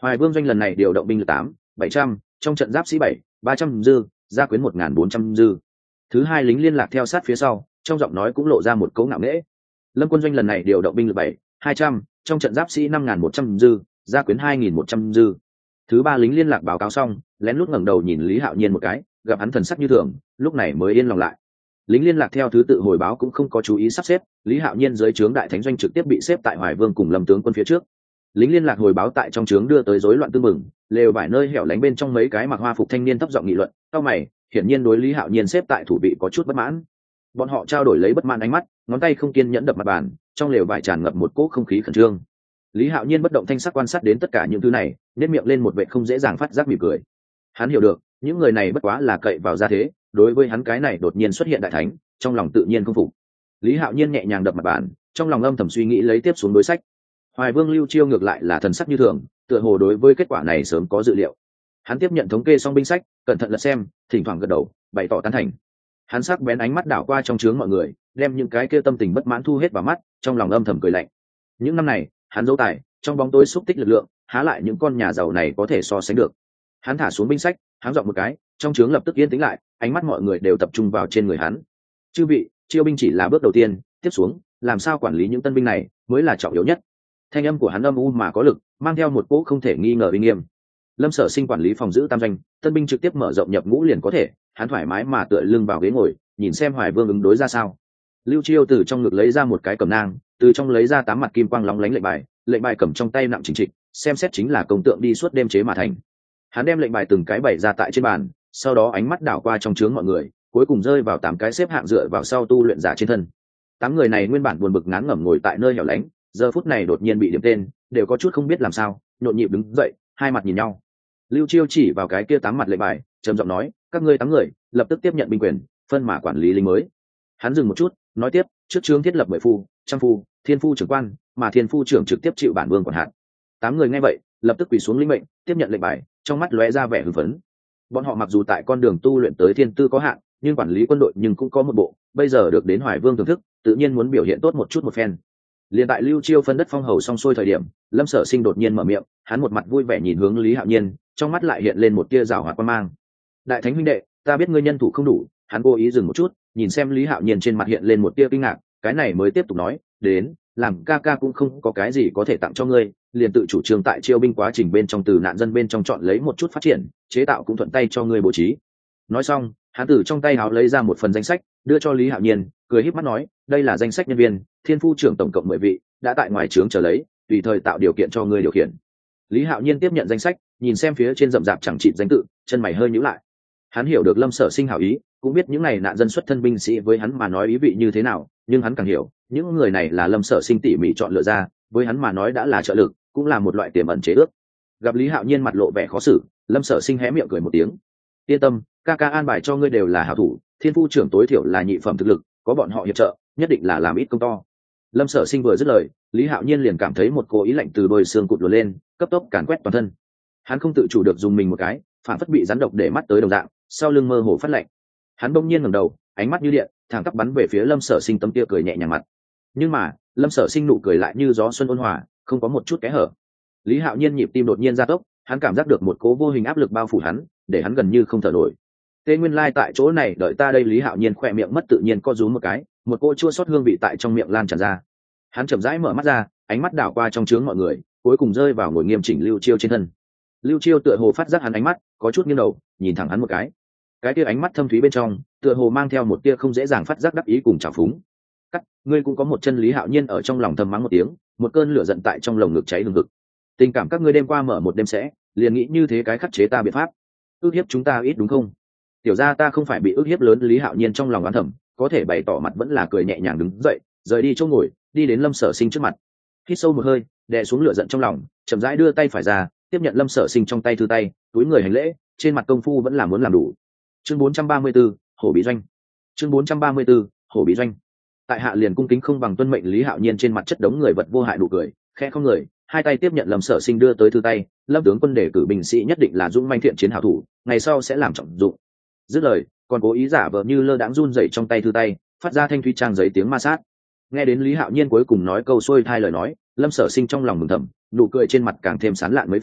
Hoài Vương doanh lần này điều động binh lực 700, trong trận giáp sĩ 300 dư, gia quyến 1400 dư. Thứ hai lính liên lạc theo sát phía sau, trong giọng nói cũng lộ ra một cấu ngạo nghễ. Lâm quân doanh lần này điều động binh lực 200, trong trận giáp sĩ 5100 dư, gia quyến 2100 dư. Thứ ba lính liên lạc báo cáo xong, lén lút ngẩng đầu nhìn Lý Hạo Nhiên một cái, gặp hắn thần sắc như thường, lúc này mới yên lòng lại. Lính liên lạc theo thứ tự hồi báo cũng không có chú ý sắp xếp, Lý Hạo Nhiên dưới trướng đại thánh doanh trực tiếp bị xếp tại Hoài Vương cùng Lâm tướng quân phía trước. Lính liên lạc hồi báo tại trong trướng đưa tới rối loạn tương mừng, lều vải nơi hẻo lánh bên trong mấy cái mặc hoa phục thanh niên thấp giọng nghị luận, cau mày, hiển nhiên đối Lý Hạo Nhiên xếp tại thủ vị có chút bất mãn. Bọn họ trao đổi lấy bất mãn ánh mắt, ngón tay không kiên nhẫn đập mặt bàn, trong lều vải tràn ngập một cỗ không khí khẩn trương. Lý Hạo Nhiên bất động thanh sắc quan sát đến tất cả những thứ này, nhếch miệng lên một vẻ không dễ dàng phát giác mỉm cười. Hắn hiểu được, những người này bất quá là cậy vào gia thế, đối với hắn cái này đột nhiên xuất hiện đại thánh, trong lòng tự nhiên không phục. Lý Hạo Nhiên nhẹ nhàng đập mặt bàn, trong lòng âm thầm suy nghĩ lấy tiếp xuống đối sách. Hoài Vương Lưu Chiêu ngược lại là thần sắc như thường, tựa hồ đối với kết quả này sớm có dự liệu. Hắn tiếp nhận thống kê xong binh sách, cẩn thận lật xem, thỉnh thoảng gật đầu, bày tỏ tán thành. Hắn sắc bén ánh mắt đảo qua trong trướng mọi người, đem những cái kia tâm tình bất mãn thu hết vào mắt, trong lòng âm thầm cười lạnh. Những năm này, hắn dấu tài, trong bóng tối xúc tích lực lượng, há lại những con nhà giàu này có thể so sánh được. Hắn thả xuống binh sách, hắn giọng một cái, trong trướng lập tức yên tĩnh lại, ánh mắt mọi người đều tập trung vào trên người hắn. Chư vị, chiêu binh chỉ là bước đầu tiên, tiếp xuống, làm sao quản lý những tân binh này mới là trọng yếu nhất. Thanh âm của hắn âm u mà có lực, mang theo một cỗ không thể nghi ngờ uy nghiêm. Lâm Sở Sinh quản lý phòng giữ tam doanh, tân binh trực tiếp mở rộng nhập ngũ liền có thể, hắn thoải mái mà tựa lưng vào ghế ngồi, nhìn xem Hoài Vương ứng đối ra sao. Lưu Chiêu từ trong ngực lấy ra một cái cẩm nang, từ trong lấy ra 8 mặt kim quang lóng lánh lệnh bài cầm trong tay nặng chỉnh trịch, xem xét chính là công tượng đi suốt đêm chế mà thành. Hắn đem lệnh bài từng cái bày ra tại trên bàn, sau đó ánh mắt đảo qua trong trướng mọi người, cuối cùng rơi vào 8 cái xếp hạng dựa vào sau tu luyện giả trên thân. 8 người này nguyên bản buồn bực ngán ngẩm ngồi tại nơi hẻo lánh, giờ phút này đột nhiên bị điểm tên, đều có chút không biết làm sao, nhộn nhịp đứng dậy, hai mặt nhìn nhau. Lưu Chiêu chỉ vào cái kia 8 mặt lệnh bài, trầm giọng nói, các ngươi 8 người, lập tức tiếp nhận binh quyền, phân mã quản lý lính mới. Hắn dừng một chút, nói tiếp, trước trướng thiết lập 10 phu, trăm phu, thiên phu trưởng quan, mà thiên phu trưởng trực tiếp chịu bản vương quản hạt. 8 người nghe vậy, lập tức quỳ xuống lĩnh mệnh, tiếp nhận lệnh bài, trong mắt lóe ra vẻ hưng phấn. Bọn họ mặc dù tại con đường tu luyện tới thiên tư có hạn, nhưng quản lý quân đội nhưng cũng có một bộ, bây giờ được đến Hoài Vương thưởng thức, tự nhiên muốn biểu hiện tốt một chút một phen. Liên tại Lưu Chiêu phân đất phong hầu xong xuôi thời điểm, Lâm Sở Sinh đột nhiên mở miệng, hắn một mặt vui vẻ nhìn hướng Lý Hạo Nhiên, trong mắt lại hiện lên một tia giảo hoạt quan mang. Đại thánh huynh đệ, ta biết ngươi nhân thủ không đủ. Hắn cố ý dừng một chút, nhìn xem Lý Hạo Nhiên trên mặt hiện lên một tia kinh ngạc, cái này mới tiếp tục nói, đến, làm ca ca cũng không có cái gì có thể tặng cho ngươi, liền tự chủ trương tại chiêu binh quá trình bên trong từ nạn dân bên trong chọn lấy một chút phát triển, chế tạo cũng thuận tay cho ngươi bố trí. Nói xong, hắn từ trong tay áo lấy ra một phần danh sách, đưa cho Lý Hạo Nhiên, cười híp mắt nói, đây là danh sách nhân viên, thiên phu trưởng tổng cộng 10 vị, đã tại ngoài trướng chờ lấy, tùy thời tạo điều kiện cho ngươi điều khiển. Lý Hạo Nhiên tiếp nhận danh sách, nhìn xem phía trên rậm rạp chẳng chịt danh tự, chân mày hơi nhíu lại. Hắn hiểu được Lâm Sở Sinh hảo ý, cũng biết những này nạn dân xuất thân binh sĩ với hắn mà nói ý vị như thế nào, nhưng hắn càng hiểu, những người này là Lâm Sở Sinh tỉ mỉ chọn lựa ra, với hắn mà nói đã là trợ lực, cũng là một loại tiềm ẩn chế ước. Gặp Lý Hạo Nhiên mặt lộ vẻ khó xử, Lâm Sở Sinh hé miệng cười một tiếng. Yên tâm, ca ca an bài cho ngươi đều là hảo thủ, thiên phu trưởng tối thiểu là nhị phẩm thực lực, có bọn họ hiệp trợ, nhất định là làm ít công to. Lâm Sở Sinh vừa dứt lời, Lý Hạo Nhiên liền cảm thấy một cố ý lạnh từ đôi xương cụt luồn lên, cấp tốc càn quét toàn thân. Hắn không tự chủ được dùng mình một cái, phản phất bị rắn độc để mắt tới đồng dạng, sau lưng mơ hồ phát lạnh. Hắn bỗng nhiên ngẩng đầu, ánh mắt như điện, thẳng tắp bắn về phía Lâm Sở Sinh tấm kia cười nhẹ nhàng mặt. Nhưng mà, Lâm Sở Sinh nụ cười lại như gió xuân ôn hòa, không có một chút kẽ hở. Lý Hạo Nhiên nhịp tim đột nhiên gia tốc, hắn cảm giác được một cố vô hình áp lực bao phủ hắn, để hắn gần như không thở nổi. Tê nguyên lai tại chỗ này đợi ta đây. Lý Hạo Nhiên khỏe miệng mất tự nhiên co rúm một cái, một cỗ chua xót hương vị tại trong miệng lan tràn ra. Hắn chậm rãi mở mắt ra, ánh mắt đảo qua trong trướng mọi người, cuối cùng rơi vào ngồi nghiêm chỉnh Lưu Chiêu trên thân. Lưu Chiêu tựa hồ phát giác hắn ánh mắt, có chút nghiêng đầu, nhìn thẳng hắn một cái kia ánh mắt thâm thúy bên trong, tựa hồ mang theo một tia không dễ dàng phát giác đắc ý cùng trào phúng. Cắt, ngươi cũng có một chân. Lý Hạo Nhiên ở trong lòng thầm mắng một tiếng, một cơn lửa giận tại trong lồng ngực cháy hừng hực. Tình cảm các ngươi đêm qua mở một đêm sẽ, liền nghĩ như thế cái khắc chế ta biện pháp, ức hiếp chúng ta ít đúng không? Tiểu gia ta không phải bị ức hiếp lớn. Lý Hạo Nhiên trong lòng oán thầm, có thể bày tỏ mặt vẫn là cười nhẹ nhàng đứng dậy, rời đi chỗ ngồi, đi đến Lâm Sở Sinh trước mặt, hít sâu một hơi, đè xuống lửa giận trong lòng, chậm rãi đưa tay phải ra, tiếp nhận Lâm Sở Sinh trong tay thư tay, túi người hành lễ, trên mặt công phu vẫn là muốn làm đủ. Chương 434, Hổ Bí Doanh. Chương 434, Hổ Bí Doanh. Tại hạ liền cung kính không bằng tuân mệnh. Lý Hạo Nhiên trên mặt chất đống người vật vô hại đủ cười, khẽ không người, hai tay tiếp nhận Lâm Sở Sinh đưa tới thư tay, Lâm tướng quân đề cử binh sĩ nhất định là dũng manh thiện chiến hảo thủ, ngày sau sẽ làm trọng dụng. Dứt lời, còn cố ý giả vờ như lơ đãng run rẩy trong tay thư tay, phát ra thanh thúy trang giấy tiếng ma sát. Nghe đến Lý Hạo Nhiên cuối cùng nói câu xuôi thai lời nói, Lâm Sở Sinh trong lòng mừng thầm, nụ cười trên mặt càng thêm sán lạn mấy phần,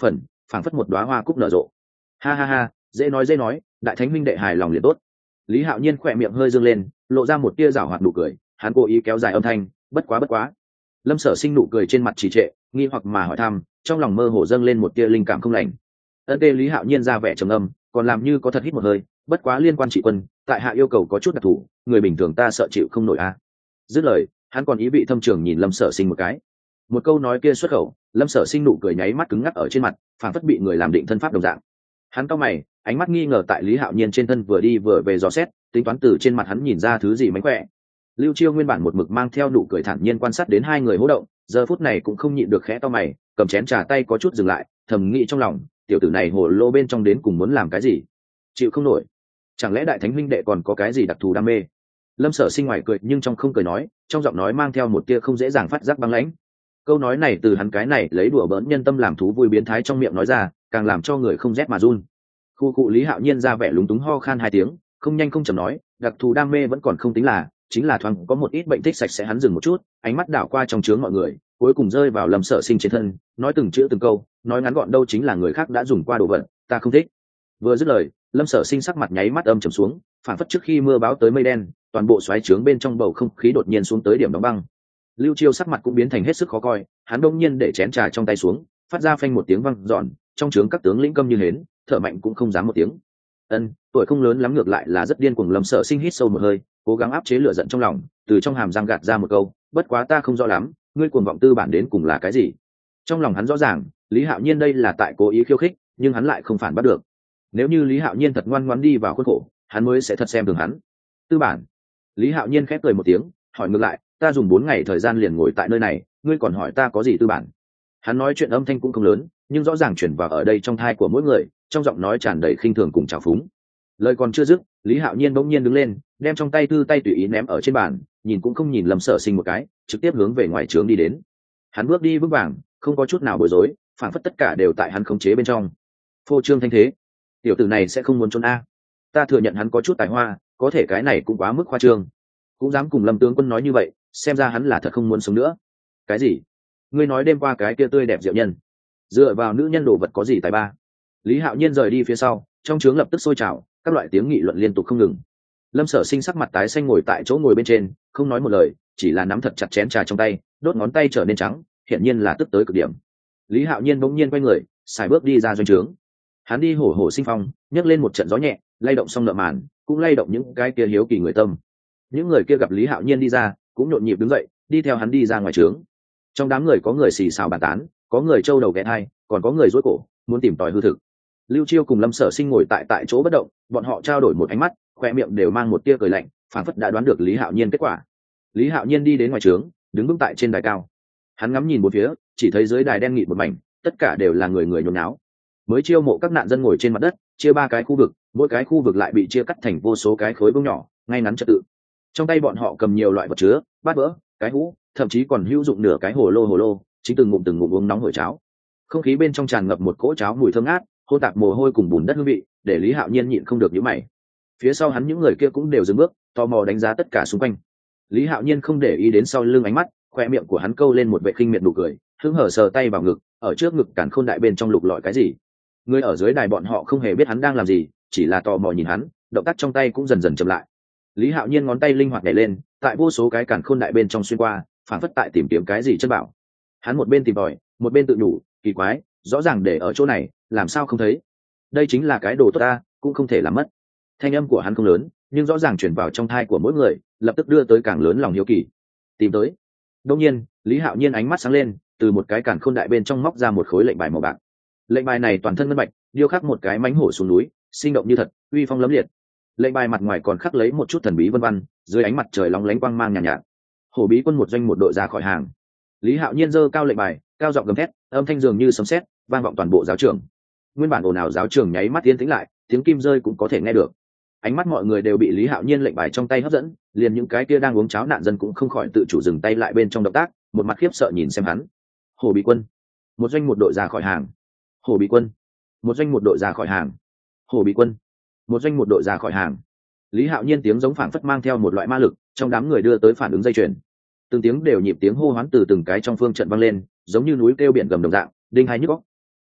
phảng phất một đóa hoa cúc nở rộ. Ha ha ha, dễ nói, đại thánh minh đệ hài lòng liền tốt. Lý Hạo Nhiên khỏe miệng hơi dương lên, lộ ra một tia giảo hoạt nụ cười, hắn cố ý kéo dài âm thanh, bất quá. Lâm Sở Sinh nụ cười trên mặt trì trệ, nghi hoặc mà hỏi thăm, trong lòng mơ hồ dâng lên một tia linh cảm không lành. Ân tê Lý Hạo Nhiên ra vẻ trầm âm, còn làm như có thật hít một hơi, bất quá liên quan trị quân, tại hạ yêu cầu có chút đặc thù, người bình thường ta sợ chịu không nổi a. Dứt lời, hắn còn ý vị thâm trường nhìn Lâm Sở Sinh một cái. Một câu nói kia xuất khẩu, Lâm Sở Sinh nụ cười nháy mắt cứng ngắc ở trên mặt, phảng phất bị người làm định thân pháp đồng dạng. Hắn cau mày, ánh mắt nghi ngờ tại Lý Hạo Nhiên trên thân vừa đi vừa về dò xét, tính toán từ trên mặt hắn nhìn ra thứ gì mánh khỏe. Lưu Chiêu nguyên bản một mực mang theo nụ cười thản nhiên quan sát đến hai người hô động, giờ phút này cũng không nhịn được khẽ cau mày, cầm chén trà tay có chút dừng lại, thầm nghĩ trong lòng, tiểu tử này hồ lô bên trong đến cùng muốn làm cái gì? Chịu không nổi. Chẳng lẽ đại thánh huynh đệ còn có cái gì đặc thù đam mê? Lâm Sở Sinh ngoài cười nhưng trong không cười nói, trong giọng nói mang theo một tia không dễ dàng phát giác băng lãnh. Câu nói này từ hắn cái này lấy đùa bỡn nhân tâm làm thú vui biến thái trong miệng nói ra, càng làm cho người không rét mà run. Khu cụ Lý Hạo Nhiên ra vẻ lúng túng ho khan hai tiếng, không nhanh không chậm nói, đặc thù đam mê vẫn còn không tính là, chính là thoáng có một ít bệnh thích sạch sẽ. Hắn dừng một chút, ánh mắt đảo qua trong chướng mọi người, cuối cùng rơi vào Lâm Sở Sinh trên thân, nói từng chữ từng câu, nói ngắn gọn đâu chính là người khác đã dùng qua đồ vật, ta không thích. Vừa dứt lời, Lâm Sở Sinh sắc mặt nháy mắt âm trầm xuống, phản phất trước khi mưa báo tới mây đen, toàn bộ xoáy trướng bên trong bầu không khí đột nhiên xuống tới điểm đóng băng. Lưu Chiêu sắc mặt cũng biến thành hết sức khó coi, hắn đông nhiên để chén trà trong tay xuống, phát ra phanh một tiếng vang dọn, trong trướng các tướng lĩnh câm như hến, thở mạnh cũng không dám một tiếng. Tuổi không lớn lắm ngược lại là rất điên cuồng. Lâm Sở Sinh hít sâu một hơi, cố gắng áp chế lửa giận trong lòng, từ trong hàm răng gạt ra một câu, bất quá ta không rõ lắm, ngươi cuồng vọng tư bản đến cùng là cái gì? Trong lòng hắn rõ ràng, Lý Hạo Nhiên đây là tại cố ý khiêu khích, nhưng hắn lại không phản bắt được. Nếu như Lý Hạo Nhiên thật ngoan ngoãn đi vào khuôn khổ, hắn mới sẽ thật xem thường hắn. Tư bản? Lý Hạo Nhiên khép cười một tiếng, hỏi ngược lại, ta dùng 4 ngày thời gian liền ngồi tại nơi này, ngươi còn hỏi ta có gì tư bản? Hắn nói chuyện âm thanh cũng không lớn, nhưng rõ ràng chuyển vào ở đây trong thai của mỗi người, trong giọng nói tràn đầy khinh thường cùng trào phúng. Lời còn chưa dứt, Lý Hạo Nhiên bỗng nhiên đứng lên, đem trong tay thư tay tùy ý ném ở trên bàn, nhìn cũng không nhìn Lâm Sở Sinh một cái, trực tiếp hướng về ngoài trướng đi đến. Hắn bước đi vững vàng, không có chút nào bối rối, phản phất tất cả đều tại hắn khống chế bên trong. Phô trương thanh thế, tiểu tử này sẽ không muốn trốn a. Ta thừa nhận hắn có chút tài hoa, có thể cái này cũng quá mức khoa trương. Cũng dám cùng Lâm tướng quân nói như vậy, xem ra hắn là thật không muốn sống nữa. Cái gì? Ngươi nói đêm qua cái kia tươi đẹp diệu nhân, dựa vào nữ nhân đồ vật có gì tài ba? Lý Hạo Nhiên rời đi phía sau, trong trướng lập tức sôi trào, các loại tiếng nghị luận liên tục không ngừng. Lâm Sở Sinh sắc mặt tái xanh ngồi tại chỗ ngồi bên trên, không nói một lời, chỉ là nắm thật chặt chén trà trong tay, đốt ngón tay trở nên trắng, hiển nhiên là tức tới cực điểm. Lý Hạo Nhiên bỗng nhiên quay người, xài bước đi ra doanh trướng. Hắn đi hổ hổ sinh phong, nhấc lên một trận gió nhẹ, lay động xong nợ màn, cũng lay động những cái kia hiếu kỳ người tâm. Những người kia gặp Lý Hạo Nhiên đi ra, cũng nhộn nhịp đứng dậy, đi theo hắn đi ra ngoài trướng. Trong đám người có người xì xào bàn tán, có người trâu đầu ghé thai, còn có người rối cổ, muốn tìm tòi hư thực. Lưu Chiêu cùng Lâm Sở Sinh ngồi tại chỗ bất động, bọn họ trao đổi một ánh mắt, khoe miệng đều mang một tia cười lạnh, phảng phất đã đoán được Lý Hạo Nhiên kết quả. Lý Hạo Nhiên đi đến ngoài trướng, đứng vững tại trên đài cao. Hắn ngắm nhìn bốn phía, chỉ thấy dưới đài đen nghịt một mảnh, tất cả đều là người nhốn náo. Mới chiêu mộ các nạn dân ngồi trên mặt đất, chia 3 cái khu vực, mỗi cái khu vực lại bị chia cắt thành vô số cái khối bông nhỏ, ngay ngắn trật tự. Trong tay bọn họ cầm nhiều loại vật chứa, bát vỡ, cái hũ, thậm chí còn hữu dụng nửa cái hồ lô, chính từng ngụm uống nóng hổi cháo. Không khí bên trong tràn ngập một cỗ cháo mùi thơm ngát, hôn tạp mồ hôi cùng bùn đất hương vị, để Lý Hạo Nhiên nhịn không được nhíu mày. Phía sau hắn những người kia cũng đều dừng bước, tò mò đánh giá tất cả xung quanh. Lý Hạo Nhiên không để ý đến sau lưng ánh mắt, khoe miệng của hắn câu lên một vệ khinh miệt nụ cười, hứng hở sờ tay vào ngực, ở trước ngực càn khôn đại bên trong lục lọi cái gì. Người ở dưới đài bọn họ không hề biết hắn đang làm gì, chỉ là tò mò nhìn hắn, động tác trong tay cũng dần dần chậm lại. Lý Hạo Nhiên ngón tay linh hoạt nhảy lên, tại vô số cái càn khôn đại bên trong xuyên qua, phản phất tại tìm kiếm cái gì chân bảo. Hắn một bên tìm tòi, một bên tự nhủ, kỳ quái, rõ ràng để ở chỗ này, làm sao không thấy? Đây chính là cái đồ tốt ta, cũng không thể làm mất. Thanh âm của hắn không lớn, nhưng rõ ràng truyền vào trong thai của mỗi người, lập tức đưa tới càng lớn lòng hiếu kỳ. Tìm tới. Đương nhiên, Lý Hạo Nhiên ánh mắt sáng lên, từ một cái càn khôn đại bên trong móc ra một khối lệnh bài màu bạc. Lệnh bài này toàn thân ngân bạch, điêu khắc một cái mãnh hổ xuống núi, sinh động như thật, uy phong lẫm liệt. Lệnh bài mặt ngoài còn khắc lấy một chút thần bí vân vân, dưới ánh mặt trời lóng lánh quang mang nhàn nhạt. Hổ bí quân một doanh một đội ra khỏi hàng. Lý Hạo Nhiên giơ cao lệnh bài, cao giọng gầm thét, âm thanh dường như sấm sét, vang vọng toàn bộ giáo trường. Nguyên bản ồn ào giáo trường nháy mắt yên tĩnh lại, tiếng kim rơi cũng có thể nghe được. Ánh mắt mọi người đều bị Lý Hạo Nhiên lệnh bài trong tay hấp dẫn, liền những cái kia đang uống cháo nạn dân cũng không khỏi tự chủ dừng tay lại bên trong động tác, một mặt khiếp sợ nhìn xem hắn. Hổ bí quân, một doanh một đội ra khỏi hàng. Hổ bí quân, một doanh một đội ra khỏi hàng. Hổ bí quân, một doanh một đội ra khỏi hàng. Lý Hạo Nhiên tiếng giống phảng phất mang theo một loại ma lực, trong đám người đưa tới phản ứng dây chuyền. Từng tiếng đều nhịp tiếng hô hoán từ từng cái trong phương trận vang lên, giống như núi kêu biển gầm đồng dạng, đinh hai nhức óc.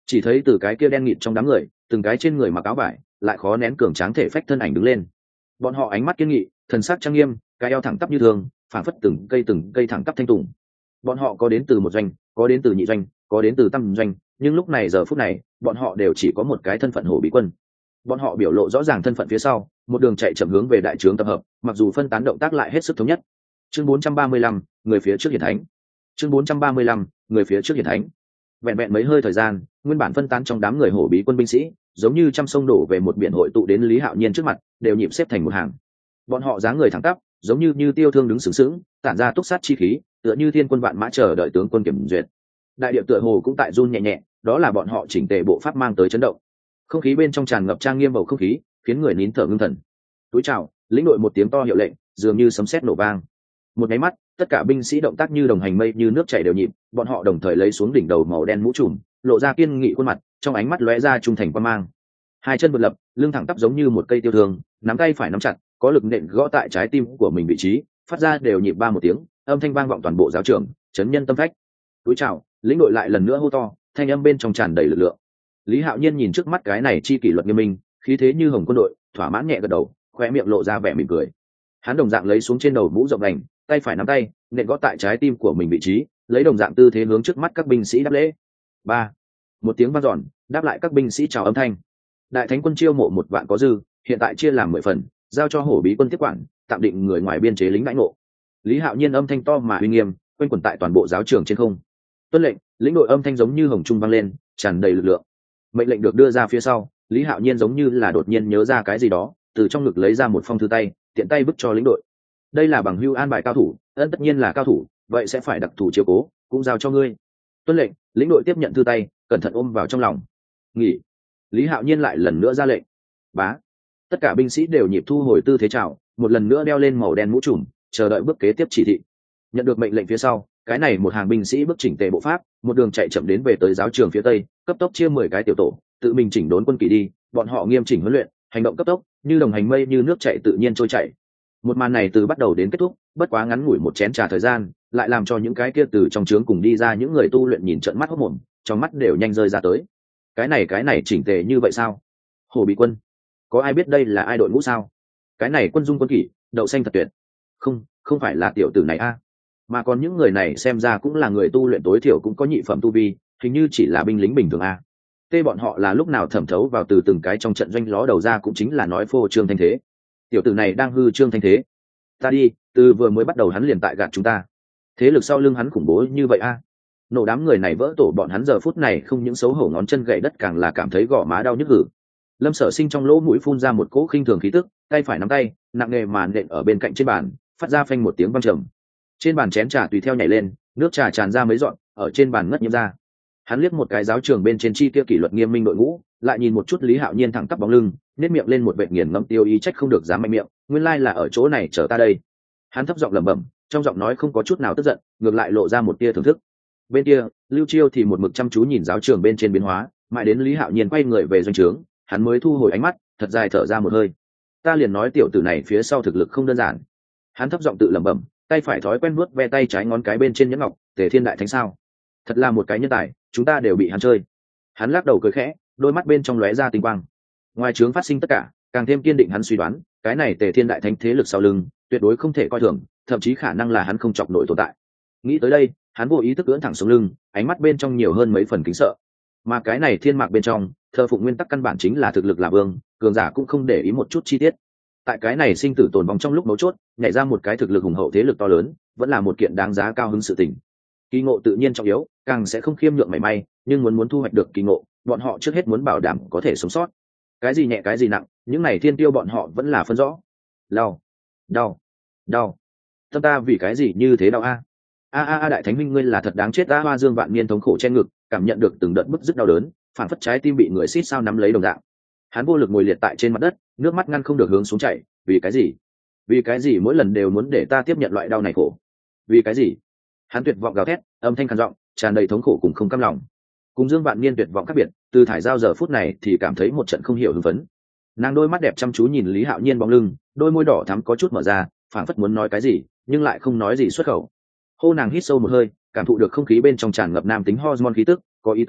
Chỉ thấy từ cái kia đen nghịt trong đám người, từng cái trên người mặc áo vải lại khó nén cường tráng thể phách thân ảnh đứng lên. Bọn họ ánh mắt kiên nghị, thần sắc trang nghiêm, cái eo thẳng tắp như thường, phảng phất từng cây thẳng tắp thanh tùng. Bọn họ có đến từ một doanh, có đến từ nhị doanh, có đến từ tam doanh, nhưng lúc này giờ phút này bọn họ đều chỉ có một cái thân phận hổ bí quân. Bọn họ biểu lộ rõ ràng thân phận phía sau, một đường chạy chậm hướng về đại trướng tập hợp, mặc dù phân tán động tác lại hết sức thống nhất. Chương 435, người phía trước hiển thánh. Chương 435, người phía trước hiển thánh. Vẹn vẹn mấy hơi thời gian, nguyên bản phân tán trong đám người hổ bí quân binh sĩ, giống như trăm sông đổ về một biển hội tụ đến Lý Hạo Nhiên trước mặt, đều nhịp xếp thành một hàng. Bọn họ dáng người thẳng tắp, giống như tiêu thương đứng sướng sướng, tản ra túc sát chi khí, tựa như thiên quân vạn mã chờ đợi tướng quân kiểm duyệt. Đại địa tựa hồ cũng tại run nhẹ nhẹ, đó là bọn họ chỉnh tề bộ pháp mang tới chấn động. Không khí bên trong tràn ngập trang nghiêm bầu không khí, khiến người nín thở ngưng thần. Túi chào, lĩnh đội một tiếng to hiệu lệnh, dường như sấm sét nổ vang. Một cái mắt, tất cả binh sĩ động tác như đồng hành mây như nước chảy đều nhịp, bọn họ đồng thời lấy xuống đỉnh đầu màu đen mũ trùm, lộ ra kiên nghị khuôn mặt, trong ánh mắt lóe ra trung thành quan mang. Hai chân vượt lập, lưng thẳng tắp giống như một cây tiêu thương, nắm tay phải nắm chặt, có lực nện gõ tại trái tim của mình vị trí, phát ra đều nhịp ba một tiếng, âm thanh vang vọng toàn bộ giáo trường, chấn nhân tâm phách. Túi chào, lĩnh đội lại lần nữa hô to, thanh âm bên trong tràn đầy lực lượng. Lý Hạo Nhiên nhìn trước mắt cái này chi kỷ luật nghiêm minh, khí thế như hồng quân đội, thỏa mãn nhẹ gật đầu, khoe miệng lộ ra vẻ mỉm cười. Hắn đồng dạng lấy xuống trên đầu mũ rộng đành, tay phải nắm tay, nện gõ tại trái tim của mình vị trí, lấy đồng dạng tư thế hướng trước mắt các binh sĩ đáp lễ. Ba, một tiếng vang dọn, đáp lại các binh sĩ chào âm thanh. Đại thánh quân chiêu mộ 1 vạn có dư, hiện tại chia làm 10 phần, giao cho hổ bí quân tiếp quản, tạm định người ngoài biên chế lính đãi ngộ. Lý Hạo Nhiên âm thanh to mà uy nghiêm, quanh quẩn tại toàn bộ giáo trường trên không. Tuân lệnh, lĩnh đội âm thanh giống như hồng trung vang lên, tràn đầy lực lượng. Mệnh lệnh được đưa ra phía sau, Lý Hạo Nhiên giống như là đột nhiên nhớ ra cái gì đó, từ trong ngực lấy ra một phong thư tay, tiện tay vứt cho lĩnh đội. Đây là bằng hưu an bài cao thủ, tất nhiên là cao thủ, vậy sẽ phải đặc thù chiếu cố, cũng giao cho ngươi. Tuân lệnh, lĩnh đội tiếp nhận thư tay, cẩn thận ôm vào trong lòng. Nghỉ. Lý Hạo Nhiên lại lần nữa ra lệnh. Bá. Tất cả binh sĩ đều nhịp thu hồi tư thế chào, một lần nữa đeo lên màu đen mũ trùm, chờ đợi bước kế tiếp chỉ thị. Nhận được mệnh lệnh phía sau, cái này một hàng binh sĩ bước chỉnh tề bộ pháp, một đường chạy chậm đến về tới giáo trường phía tây, cấp tốc chia 10 cái tiểu tổ, tự mình chỉnh đốn quân kỳ đi, bọn họ nghiêm chỉnh huấn luyện, hành động cấp tốc, như đồng hành mây như nước chảy tự nhiên trôi chảy. Một màn này từ bắt đầu đến kết thúc, bất quá ngắn ngủi một chén trà thời gian, lại làm cho những cái kia từ trong trướng cùng đi ra những người tu luyện nhìn trợn mắt hốt mồm, trong mắt đều nhanh rơi ra tới. Cái này chỉnh tề như vậy sao? Hồ Bị Quân, có ai biết đây là ai đội ngũ sao? Cái này quân dung quân kỷ, đậu xanh thật tuyệt. Không phải là tiểu tử này a, mà còn những người này xem ra cũng là người tu luyện tối thiểu cũng có nhị phẩm tu vi, hình như chỉ là binh lính bình thường a. Tê bọn họ là lúc nào thẩm thấu vào từ từng cái trong trận doanh ló đầu ra cũng chính là nói phô trương thanh thế. Tiểu tử này đang hư trương thanh thế. Ta đi, từ vừa mới bắt đầu hắn liền tại gạt chúng ta. Thế lực sau lưng hắn khủng bố như vậy a. Nổ đám người này vỡ tổ bọn hắn giờ phút này không những xấu hổ ngón chân gậy đất càng là cảm thấy gò má đau nhức hử. Lâm Sở Sinh trong lỗ mũi phun ra một cỗ khinh thường khí tức, tay phải nắm tay, nặng nề mà nện ở bên cạnh trên bàn, phát ra phanh một tiếng vang trầm. Trên bàn chén trà tùy theo nhảy lên, nước trà tràn ra mấy dọn, ở trên bàn ngất nhiễm ra. Hắn liếc một cái giáo trường bên trên chi kia kỷ luật nghiêm minh đội ngũ, lại nhìn một chút Lý Hạo Nhiên thẳng tắp bóng lưng, nét miệng lên một vệt nghiền ngẫm tiêu ý trách không được dám mạnh miệng, nguyên lai là ở chỗ này chờ ta đây. Hắn thấp giọng lẩm bẩm, trong giọng nói không có chút nào tức giận, ngược lại lộ ra một tia thưởng thức. Bên kia, Lưu Chiêu thì một mực chăm chú nhìn giáo trường bên trên biến hóa, mãi đến Lý Hạo Nhiên quay người về doanh trướng, hắn mới thu hồi ánh mắt, thật dài thở ra một hơi. Ta liền nói tiểu tử này phía sau thực lực không đơn giản. Hắn thấp giọng tự lẩm bẩm, tay phải thói quen vuốt ve tay trái ngón cái bên trên nhẫn ngọc, Tề Thiên Đại Thánh sao? Thật là một cái nhân tài, chúng ta đều bị hắn chơi. Hắn lắc đầu cười khẽ, đôi mắt bên trong lóe ra tinh quang. Ngoài trướng phát sinh tất cả, càng thêm kiên định hắn suy đoán, cái này Tề Thiên Đại Thánh thế lực sau lưng, tuyệt đối không thể coi thường, thậm chí khả năng là hắn không chọc nổi tồn tại. Nghĩ tới đây, hắn vô ý thức ưỡn thẳng xuống lưng, ánh mắt bên trong nhiều hơn mấy phần kính sợ. Mà cái này thiên mạc bên trong, thờ phụng nguyên tắc căn bản chính là thực lực là vương, cường giả cũng không để ý một chút chi tiết. Tại cái này sinh tử tồn vong trong lúc mấu chốt, nhảy ra một cái thực lực hùng hậu thế lực to lớn, vẫn là một kiện đáng giá cao hứng sự tình. Kỳ ngộ tự nhiên trọng yếu, càng sẽ không khiêm nhượng mảy may, nhưng muốn thu hoạch được kỳ ngộ, bọn họ trước hết muốn bảo đảm có thể sống sót. Cái gì nhẹ cái gì nặng, những này thiên tiêu bọn họ vẫn là phân rõ. Đau. Tâm ta vì cái gì như thế đau a? A đại thánh minh ngươi là thật đáng chết a. Hoa Dương Vạn Niên thống khổ che ngực, cảm nhận được từng đợt bức rứt đau đớn, phản phất trái tim bị người xít sao nắm lấy đồng dạng. Hắn vô lực ngồi liệt tại trên mặt đất, nước mắt ngăn không được hướng xuống chảy. Vì cái gì mỗi lần đều muốn để ta tiếp nhận loại đau này khổ? Vì cái gì? Hắn tuyệt vọng gào thét, âm thanh khàn giọng, tràn đầy thống khổ cùng không cam lòng. Cùng Dương Vạn Niên tuyệt vọng khác biệt, Từ Thải Giao giờ phút này thì cảm thấy một trận không hiểu hưng phấn. Nàng đôi mắt đẹp chăm chú nhìn Lý Hạo Nhiên bóng lưng, đôi môi đỏ thắm có chút mở ra, phảng phất muốn nói cái gì, nhưng lại không nói gì xuất khẩu. Hô nàng hít sâu một hơi, cảm thụ được không khí bên trong tràn ngập nam tính hormone khí tức, có ý tứ,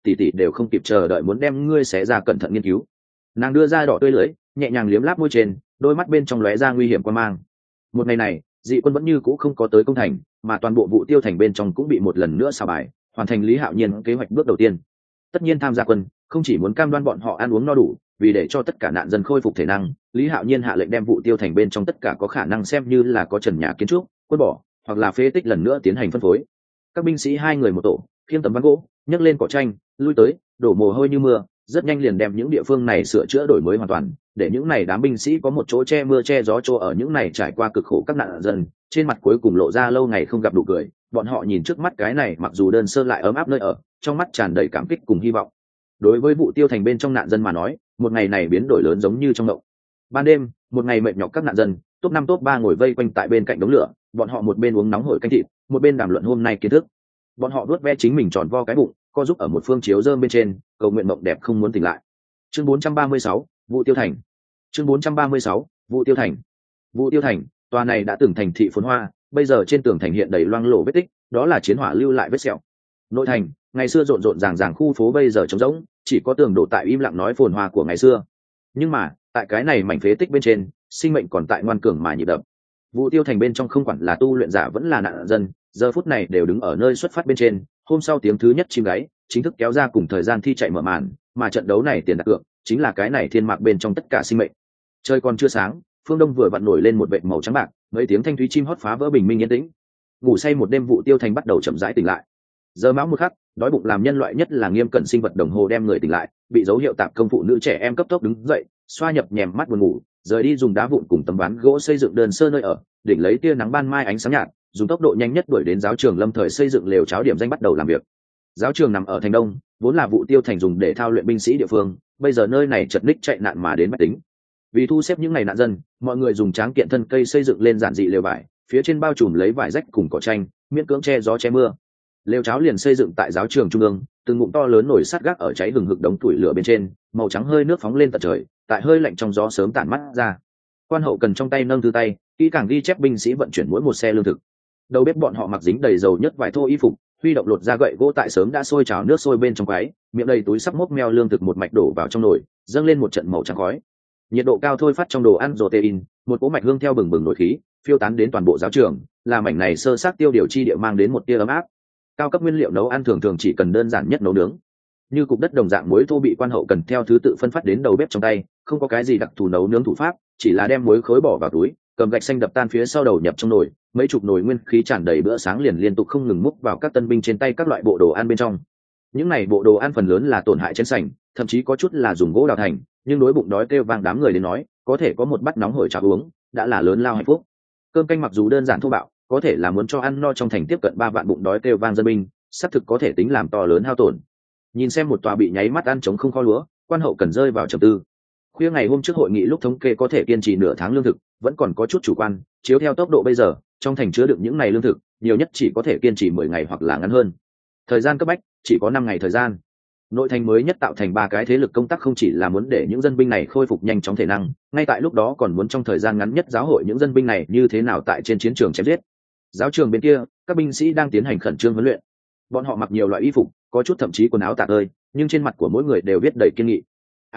tỷ tỷ đều không kịp chờ đợi muốn đem ngươi xé ra cẩn thận nghiên cứu. Nàng đưa ra đỏ tươi lưỡi, nhẹ nhàng liếm láp môi trên, đôi mắt bên trong lóe ra nguy hiểm quan mang. Một ngày này, dị quân vẫn như cũ không có tới công thành, mà toàn bộ vụ tiêu thành bên trong cũng bị một lần nữa xào bài, hoàn thành Lý Hạo Nhiên kế hoạch bước đầu tiên. Tất nhiên tham gia quân, không chỉ muốn cam đoan bọn họ ăn uống no đủ, vì để cho tất cả nạn dân khôi phục thể năng, Lý Hạo Nhiên hạ lệnh đem vụ tiêu thành bên trong tất cả có khả năng xem như là có trần nhà kiến trúc, quân bỏ hoặc là phế tích lần nữa tiến hành phân phối. Các binh sĩ hai người một tổ, khiêng tấm ván gỗ, nhấc lên cỏ tranh, lui tới, đổ mồ hôi như mưa, rất nhanh liền đem những địa phương này sửa chữa đổi mới hoàn toàn, để những này đám binh sĩ có một chỗ che mưa che gió chỗ ở. Những này trải qua cực khổ các nạn dân, trên mặt cuối cùng lộ ra lâu ngày không gặp nụ cười. Bọn họ nhìn trước mắt cái này mặc dù đơn sơ lại ấm áp nơi ở, trong mắt tràn đầy cảm kích cùng hy vọng. Đối với vụ tiêu thành bên trong nạn dân mà nói, một ngày này biến đổi lớn giống như trong mộng. Ban đêm, một ngày mệt nhọc các nạn dân, top 5 top 3 ngồi vây quanh tại bên cạnh đống lửa, bọn họ một bên uống nóng hổi canh thịt, một bên đàm luận hôm nay kiến thức. Bọn họ vuốt ve chính mình tròn vo cái bụng, co giúp ở một phương chiếu rơm bên trên, cầu nguyện mộng đẹp không muốn tỉnh lại. Chương 436, vụ tiêu thành. Chương 436, vụ tiêu thành. Vụ tiêu thành, tòa này đã từng thành thị phồn hoa, bây giờ trên tường thành hiện đầy loang lổ vết tích, đó là chiến hỏa lưu lại vết sẹo. Nội thành, ngày xưa rộn rộn ràng ràng khu phố bây giờ trống rỗng, chỉ có tường đổ tại im lặng nói phồn hoa của ngày xưa. Nhưng mà, tại cái này mảnh phế tích bên trên, sinh mệnh còn tại ngoan cường mà nhịp đập. Vụ tiêu thành bên trong không quản là tu luyện giả vẫn là nạn dân, giờ phút này đều đứng ở nơi xuất phát bên trên. Hôm sau tiếng thứ nhất chim gáy chính thức kéo ra cùng thời gian thi chạy mở màn, mà trận đấu này tiền đặt cược chính là cái này thiên mạc bên trong tất cả sinh mệnh. Trời còn chưa sáng, phương đông vừa vặn nổi lên một vệt màu trắng bạc, mấy tiếng thanh thúy chim hót phá vỡ bình minh yên tĩnh. Ngủ say một đêm vụ tiêu thành bắt đầu chậm rãi tỉnh lại. Giờ máu một khắc, đói bụng làm nhân loại nhất là nghiêm cẩn sinh vật đồng hồ đem người tỉnh lại, bị dấu hiệu tạp công phụ nữ trẻ em cấp tốc đứng dậy, xoa nhập nhèm mắt buồn ngủ, rời đi dùng đá vụn cùng tấm ván gỗ xây dựng đơn sơ nơi ở, đỉnh lấy tia nắng ban mai ánh sáng nhạt, dùng tốc độ nhanh nhất đuổi đến giáo trường lâm thời xây dựng lều cháo điểm danh bắt đầu làm việc. Giáo trường nằm ở thành đông, vốn là vụ tiêu thành dùng để thao luyện binh sĩ địa phương, bây giờ nơi này chật ních chạy nạn mà đến máy tính. Vì thu xếp những ngày nạn dân, mọi người dùng tráng kiện thân cây xây dựng lên giản dị lều vải, phía trên bao trùm lấy vải rách cùng cỏ tranh, miễn cưỡng che gió che mưa. Lều cháo liền xây dựng tại giáo trường trung ương, từng ngụm to lớn nổi sắt gác ở cháy hừng hực đống củi lửa bên trên, màu trắng hơi nước phóng lên tận trời, tại hơi lạnh trong gió sớm tản mắt ra. Quan hậu cần trong tay nâng thư tay, kỹ càng ghi chép binh sĩ vận chuyển mỗi một xe lương thực. Đầu bếp bọn họ mặc dính đầy dầu nhất vải thô y phục, huy động lột ra gậy gỗ tại sớm đã sôi trào nước sôi bên trong quái, miệng đầy túi sắp mốc meo lương thực một mạch đổ vào trong nồi, dâng lên một trận màu trắng khói. Nhiệt độ cao thôi phát trong đồ ăn protein, một cỗ mạch hương theo bừng bừng nổi khí, phiêu tán đến toàn bộ giáo trường, làm mảnh này sơ xác tiêu điều chi địa mang đến một tia ấm áp. Cao cấp nguyên liệu nấu ăn thường thường chỉ cần đơn giản nhất nấu nướng, như cục đất đồng dạng muối thô bị quan hậu cần theo thứ tự phân phát đến đầu bếp trong tay, không có cái gì đặc thù nấu nướng thủ pháp, chỉ là đem muối khối bỏ vào túi, cầm gạch xanh đập tan phía sau đầu nhập trong nồi, mấy chục nồi nguyên khí tràn đầy bữa sáng liền liên tục không ngừng múc vào các tân binh trên tay các loại bộ đồ ăn bên trong. Những này bộ đồ ăn phần lớn là tổn hại trên sành, thậm chí có chút là dùng gỗ đào thành, nhưng đối bụng đói kêu vang đám người đến nói, có thể có một bát nóng hổi trà uống, đã là lớn lao hạnh phúc. Cơm canh mặc dù đơn giản thô bạo, có thể là muốn cho ăn no trong thành tiếp cận 3 vạn bụng đói kêu vang dân binh, xác thực có thể tính làm to lớn hao tổn. Nhìn xem một tòa bị nháy mắt ăn trống không kho lúa, quan hậu cần rơi vào trầm tư. Khuya ngày hôm trước hội nghị lúc thống kê có thể kiên trì nửa tháng lương thực, vẫn còn có chút chủ quan, chiếu theo tốc độ bây giờ, trong thành chứa đựng những ngày lương thực, nhiều nhất chỉ có thể kiên trì 10 ngày hoặc là ngắn hơn. Thời gian cấp bách, chỉ có 5 ngày thời gian. Nội thành mới nhất tạo thành 3 cái thế lực công tác không chỉ là muốn để những dân binh này khôi phục nhanh chóng thể năng, ngay tại lúc đó còn muốn trong thời gian ngắn nhất giáo hội những dân binh này như thế nào tại trên chiến trường chém giết. Giáo trường bên kia, các binh sĩ đang tiến hành khẩn trương huấn luyện. Bọn họ mặc nhiều loại y phục, có chút thậm chí quần áo tả tơi, nhưng trên mặt của mỗi người đều viết đầy kiên nghị.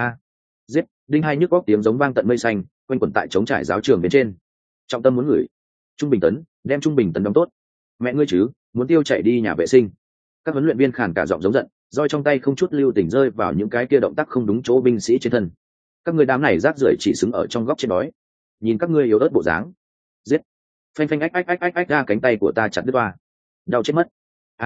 Giết, đinh hai nhức góc tiếng giống vang tận mây xanh, quanh quẩn tại trống trải giáo trường bên trên. Trọng tâm muốn gửi. Trung bình tấn, đem trung bình tấn đóng tốt. Mẹ ngươi chứ, muốn tiêu chạy đi nhà vệ sinh. Các huấn luyện viên khàn cả giọng giống giận, roi trong tay không chút lưu tình rơi vào những cái kia động tác không đúng chỗ binh sĩ trên thân. Các ngươi đám này rác rưởi chỉ xứng ở trong góc trên đói. Nhìn các ngươi yếu ớt bộ dáng. Giết. Phanh phanh ách ách ách ách ách ra cánh tay của ta chặt đứt toa. Đau chết mất.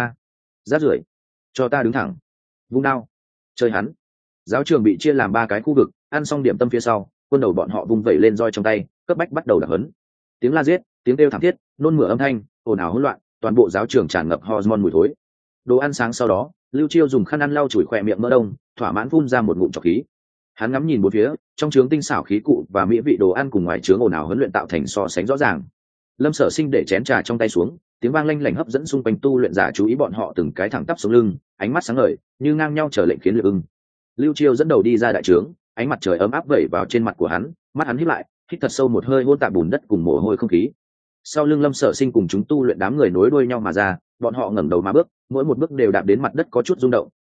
Rác rưởi, cho ta đứng thẳng. Vung đao. Chơi hắn. Giáo trường bị chia làm 3 cái khu vực, ăn xong điểm tâm phía sau, quân đầu bọn họ vung vẩy lên roi trong tay, cấp bách bắt đầu đả hấn. Tiếng la giết, tiếng kêu thảm thiết, nôn mửa âm thanh, ồn ào hỗn loạn, toàn bộ giáo trường tràn ngập hormone mùi thối. Đồ ăn sáng sau đó, Lưu Chiêu dùng khăn ăn lau chùi khỏe miệng mỡ đông, thỏa mãn phun ra một ngụm trọc khí. Hắn ngắm nhìn bốn phía, trong trướng tinh xảo khí cụ và mỹ vị đồ ăn cùng ngoài trướng ồn ào huấn luyện tạo thành so sánh rõ ràng. Lâm Sở Sinh để chén trà trong tay xuống, tiếng vang lanh lảnh hấp dẫn xung quanh tu luyện giả chú ý, bọn họ từng cái thẳng tắp sống lưng, ánh mắt sáng ngời, như ngang nhau chờ lệnh khiến lựa ưng. Lưu Chiêu dẫn đầu đi ra đại trướng, ánh mặt trời ấm áp vẩy vào trên mặt của hắn, mắt hắn híp lại, hít thật sâu một hơi hôn tạp bùn đất cùng mồ hôi không khí. Sau lưng Lâm Sở Sinh cùng chúng tu luyện đám người nối đuôi nhau mà ra, bọn họ ngẩng đầu mà bước, mỗi một bước đều đạp đến mặt đất có chút rung động,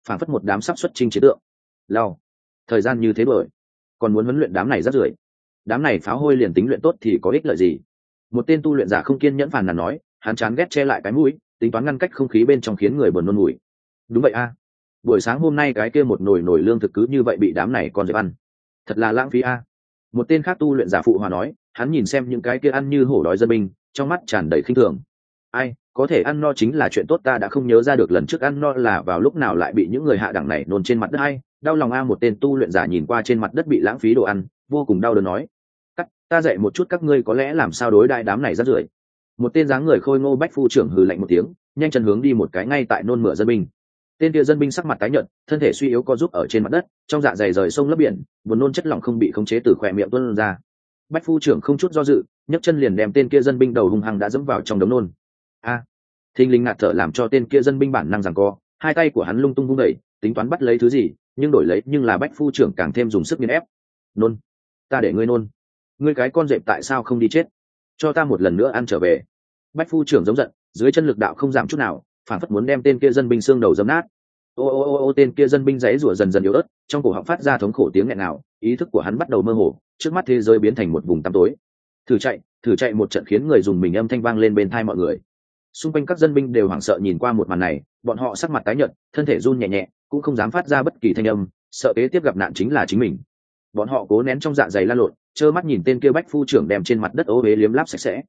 phản phất một đám sắp xuất chinh chế tượng. Lao, thời gian như thế bởi còn muốn huấn luyện đám này rất rưởi, đám này pháo hôi liền tính luyện tốt thì có ích lợi gì? Một tên tu luyện giả không kiên nhẫn phàn nàn nói, hắn chán ghét che lại cái mũi, tính toán ngăn cách không khí bên trong khiến người buồn nôn mùi. Đúng vậy a, buổi sáng hôm nay cái kia một nồi lương thực cứ như vậy bị đám này con dẹp ăn, thật là lãng phí a. Một tên khác tu luyện giả phụ hòa nói, hắn nhìn xem những cái kia ăn như hổ đói dân binh, trong mắt tràn đầy khinh thường. Ai, có thể ăn no chính là chuyện tốt, ta đã không nhớ ra được lần trước ăn no là vào lúc nào lại bị những người hạ đẳng này nôn trên mặt đất hay. Đau lòng a. Một tên tu luyện giả nhìn qua trên mặt đất bị lãng phí đồ ăn, vô cùng đau đớn nói, ta dạy một chút các ngươi có lẽ làm sao đối đại đám này rất rưởi. Một tên dáng người khôi ngô bách phu trưởng hừ lạnh một tiếng, nhanh chân hướng đi một cái ngay tại nôn mửa dân binh. Tên kia dân binh sắc mặt tái nhợt, thân thể suy yếu co giúp ở trên mặt đất, trong dạ dày rời sông lấp biển, buồn nôn chất lỏng không bị khống chế từ khóe miệng tuôn ra. Bách phu trưởng không chút do dự, nhấc chân liền đem tên kia dân binh đầu hung hăng đã dẫm vào trong đống nôn. Thình lình ngạt thở làm cho tên kia dân binh bản năng giằng co, hai tay của hắn lung tung vung đẩy, tính toán bắt lấy thứ gì, nhưng đổi lấy nhưng là bách phu trưởng càng thêm dùng sức nghiền ép. Nôn, ta để ngươi nôn, ngươi cái con dẹp tại sao không đi chết, cho ta một lần nữa ăn trở về. Bách phu trưởng giống giận, dưới chân lực đạo không giảm chút nào, phản phất muốn đem tên kia dân binh xương đầu dấm nát. Ô, tên kia dân binh giãy giụa dần dần yếu ớt, trong cổ họng phát ra thống khổ tiếng nghẹn ngào, ý thức của hắn bắt đầu mơ hồ, trước mắt thế giới biến thành một vùng tăm tối. Thử chạy một trận khiến người dùng mình âm thanh vang lên bên tai mọi người. Xung quanh các dân binh đều hoảng sợ nhìn qua một màn này, bọn họ sắc mặt tái nhợt, thân thể run nhẹ nhẹ, cũng không dám phát ra bất kỳ thanh âm, sợ kế tiếp gặp nạn chính là chính mình. Bọn họ cố nén trong dạ dày lan lộn, trơ mắt nhìn tên kia bách phu trưởng đem trên mặt đất ố uế liếm láp sạch sẽ.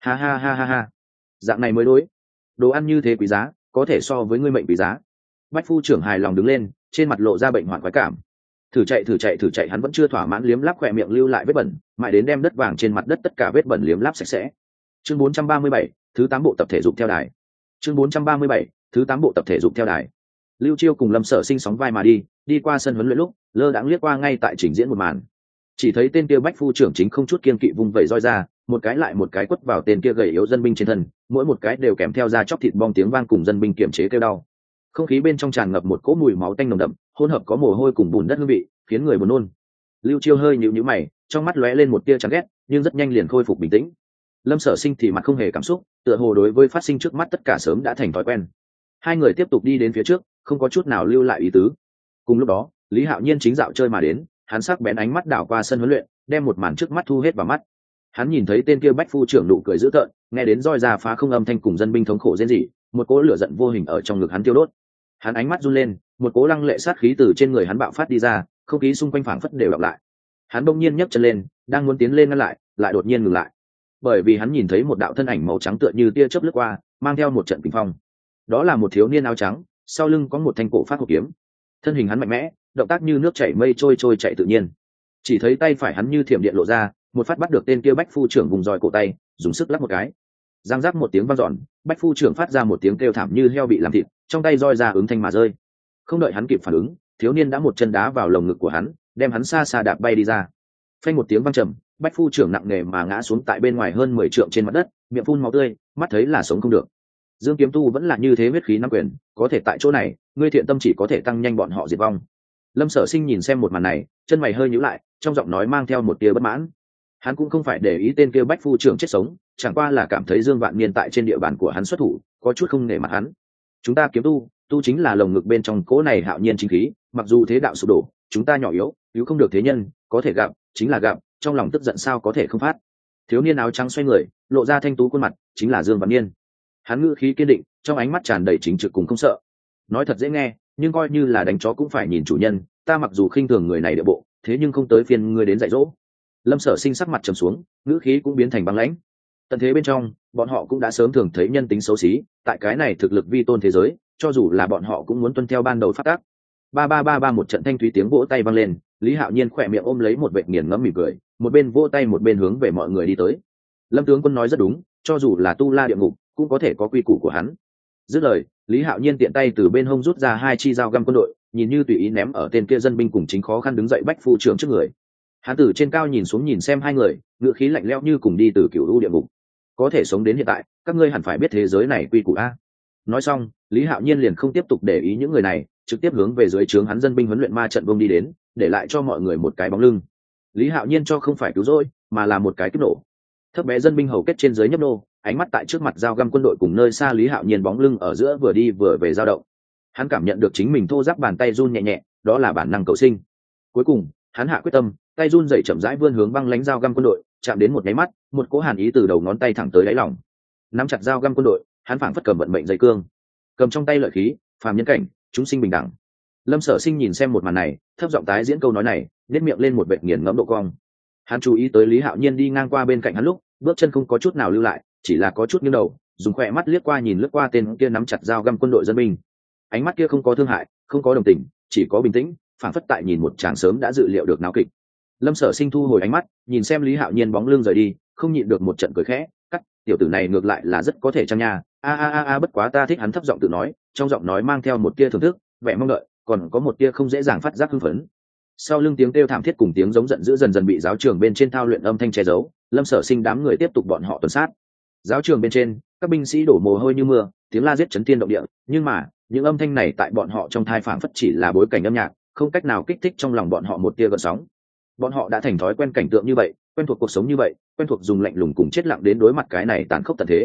Ha, dạng này mới đối, đồ ăn như thế quý giá, có thể so với ngươi mệnh quý giá. Bách phu trưởng hài lòng đứng lên, trên mặt lộ ra bệnh hoạn quái cảm. Thử chạy, hắn vẫn chưa thỏa mãn liếm láp khỏe miệng lưu lại vết bẩn, mãi đến đem đất vàng trên mặt đất tất cả vết bẩn liếm láp sạch sẽ. Chương 437, thứ 8 bộ tập thể dục theo đài. Chương 437, thứ 8 bộ tập thể dục theo đài. Lưu Chiêu cùng Lâm Sở Sinh sóng vai mà đi qua sân huấn luyện lúc, lơ đãng liếc qua ngay tại trình diễn một màn. Chỉ thấy tên kia bách phu trưởng chính không chút kiên kỵ vung vẩy roi ra, một cái lại một cái quất vào tên kia gầy yếu dân binh trên thân, mỗi một cái đều kèm theo ra chóc thịt bong tiếng vang cùng dân binh kiềm chế kêu đau. Không khí bên trong tràn ngập một cỗ mùi máu tanh nồng đậm, hỗn hợp có mồ hôi cùng bùn đất hương vị, khiến người buồn nôn. Lưu Chiêu hơi nhíu nhíu mày, trong mắt lóe lên một tia chán ghét, nhưng rất nhanh liền khôi phục bình tĩnh. Lâm Sở Sinh thì mặt không hề cảm xúc, tựa hồ đối với phát sinh trước mắt tất cả sớm đã thành thói quen. Hai người tiếp tục đi đến phía trước, không có chút nào lưu lại ý tứ. Cùng lúc đó, Lý Hạo Nhiên chính dạo chơi mà đến, hắn sắc bén ánh mắt đảo qua sân huấn luyện, đem một màn trước mắt thu hết vào mắt. Hắn nhìn thấy tên kia bách phu trưởng nụ cười dữ tợn, nghe đến roi ra phá không âm thanh cùng dân binh thống khổ rên rỉ, một cỗ lửa giận vô hình ở trong ngực hắn tiêu đốt. Hắn ánh mắt run lên, một cỗ lăng lệ sát khí từ trên người hắn bạo phát đi ra, không khí xung quanh phảng phất đều đọc lại. Hắn bỗng nhiên nhấc chân lên, đang muốn tiến lên ngăn lại đột nhiên ngừng lại, bởi vì hắn nhìn thấy một đạo thân ảnh màu trắng tựa như tia chớp lướt qua, mang theo một trận kinh phong. Đó là một thiếu niên áo trắng, sau lưng có một thanh cổ phát hộp kiếm. Thân hình hắn mạnh mẽ, động tác như nước chảy mây trôi chạy tự nhiên. Chỉ thấy tay phải hắn như thiểm điện lộ ra, một phát bắt được tên kia bách phu trưởng vùng roi cổ tay, dùng sức lắc một cái. Giang rắc một tiếng vang dọn, bách phu trưởng phát ra một tiếng kêu thảm như heo bị làm thịt, trong tay roi ra ứng thanh mà rơi. Không đợi hắn kịp phản ứng, thiếu niên đã một chân đá vào lồng ngực của hắn, đem hắn xa xa đạp bay đi ra. Phanh một tiếng vang trầm, bách phu trưởng nặng nề mà ngã xuống tại bên ngoài hơn 10 trượng trên mặt đất, miệng phun máu tươi, mắt thấy là sống không được. Dương Kiếm Tu vẫn là như thế huyết khí nắm quyền, có thể tại chỗ này, ngươi thiện tâm chỉ có thể tăng nhanh bọn họ diệt vong. Lâm Sở Sinh nhìn xem một màn này, chân mày hơi nhíu lại, trong giọng nói mang theo một tia bất mãn. Hắn cũng không phải để ý tên kia bách phu trưởng chết sống, chẳng qua là cảm thấy Dương Vạn Niên tại trên địa bàn của hắn xuất thủ, có chút không nể mặt hắn. Chúng ta kiếm tu chính là lồng ngực bên trong cỗ này hạo nhiên chính khí, mặc dù thế đạo sụp đổ, chúng ta nhỏ yếu, cứu không được thế nhân, có thể gặp, chính là gặp, trong lòng tức giận sao có thể không phát. Thiếu niên áo trắng xoay người, lộ ra thanh tú khuôn mặt, chính là Dương Vạn Niên. Hắn ngữ khí kiên định, trong ánh mắt tràn đầy chính trực cùng không sợ. Nói thật dễ nghe, nhưng coi như là đánh chó cũng phải nhìn chủ nhân, ta mặc dù khinh thường người này địa bộ, thế nhưng không tới phiên ngươi đến dạy dỗ. Lâm Sở Sinh sắc mặt trầm xuống, ngữ khí cũng biến thành băng lãnh. Tận thế bên trong, bọn họ cũng đã sớm thường thấy nhân tính xấu xí, tại cái này thực lực vi tôn thế giới, cho dù là bọn họ cũng muốn tuân theo ban đầu pháp tắc. Ba một trận thanh thúy tiếng vỗ tay vang lên, Lý Hạo Nhiên khỏe miệng ôm lấy một vệt nghiền ngẫm mỉm cười, một bên vỗ tay một bên hướng về mọi người đi tới. Lâm tướng quân nói rất đúng, cho dù là tu la địa ngục, cũng có thể có quy củ của hắn. Dứt lời, Lý Hạo Nhiên tiện tay từ bên hông rút ra 2 chi dao găm quân đội, nhìn như tùy ý ném ở tên kia dân binh cùng chính khó khăn đứng dậy bách phu trưởng trước người. Hắn từ trên cao nhìn xuống nhìn xem hai người, ngữ khí lạnh lẽo như cùng đi từ cựu u địa ngục. Có thể sống đến hiện tại, các ngươi hẳn phải biết thế giới này quy củ a. Nói xong, Lý Hạo Nhiên liền không tiếp tục để ý những người này, trực tiếp hướng về dưới trướng hắn dân binh huấn luyện ma trận vông đi đến, để lại cho mọi người một cái bóng lưng. Lý Hạo Nhiên cho không phải cứu rỗi, mà là một cái kích nổ. Thấp bé dân binh hầu kết trên dưới nhấp nô, ánh mắt tại trước mặt dao găm quân đội cùng nơi xa Lý Hạo Nhiên bóng lưng ở giữa vừa đi vừa về dao động. Hắn cảm nhận được chính mình thô ráp bàn tay run nhẹ nhẹ, đó là bản năng cầu sinh. Cuối cùng hắn hạ quyết tâm, tay run dậy chậm rãi vươn hướng băng lãnh dao găm quân đội, chạm đến một nháy mắt, một cỗ hàn ý từ đầu ngón tay thẳng tới đáy lòng. Nắm chặt dao găm quân đội, hắn phảng phất cầm vận mệnh dây cương, cầm trong tay lợi khí, phàm nhân cảnh, chúng sinh bình đẳng. Lâm Sở Sinh nhìn xem một màn này, thấp giọng tái diễn câu nói này, nét miệng lên một vệt nghiền ngẫm độ cong. Hắn chú ý tới Lý Hạo Nhiên đi ngang qua bên cạnh hắn lúc, bước chân không có chút nào lưu lại, chỉ là có chút nghiêng đầu, dùng khỏe mắt liếc qua nhìn lướt qua tên kia nắm chặt dao găm quân đội dân binh. Ánh mắt kia không có thương hại, không có đồng tình, chỉ có bình tĩnh, phảng phất tại nhìn một chàng sớm đã dự liệu được náo kịch. Lâm Sở Sinh thu hồi ánh mắt, nhìn xem Lý Hạo Nhiên bóng lưng rời đi, không nhịn được một trận cười khẽ, cắt, tiểu tử này ngược lại là rất có thể chăng nha, bất quá ta thích hắn, thấp giọng tự nói, trong giọng nói mang theo một tia thưởng thức, vẻ mong đợi, còn có một tia không dễ dàng phát giác hưng phấn. Sau lưng tiếng kêu thảm thiết cùng tiếng giống giận dữ dần dần bị giáo trường bên trên thao luyện âm thanh che giấu, Lâm Sở Sinh đám người tiếp tục bọn họ tuần sát. Giáo trường bên trên, các binh sĩ đổ mồ hôi như mưa, tiếng la giết chấn thiên động địa, nhưng mà, những âm thanh này tại bọn họ trong thai phảng phất chỉ là bối cảnh âm nhạc, không cách nào kích thích trong lòng bọn họ một tia gợn sóng. Bọn họ đã thành thói quen cảnh tượng như vậy, quen thuộc cuộc sống như vậy, quen thuộc dùng lạnh lùng cùng chết lặng đến đối mặt cái này tàn khốc tận thế.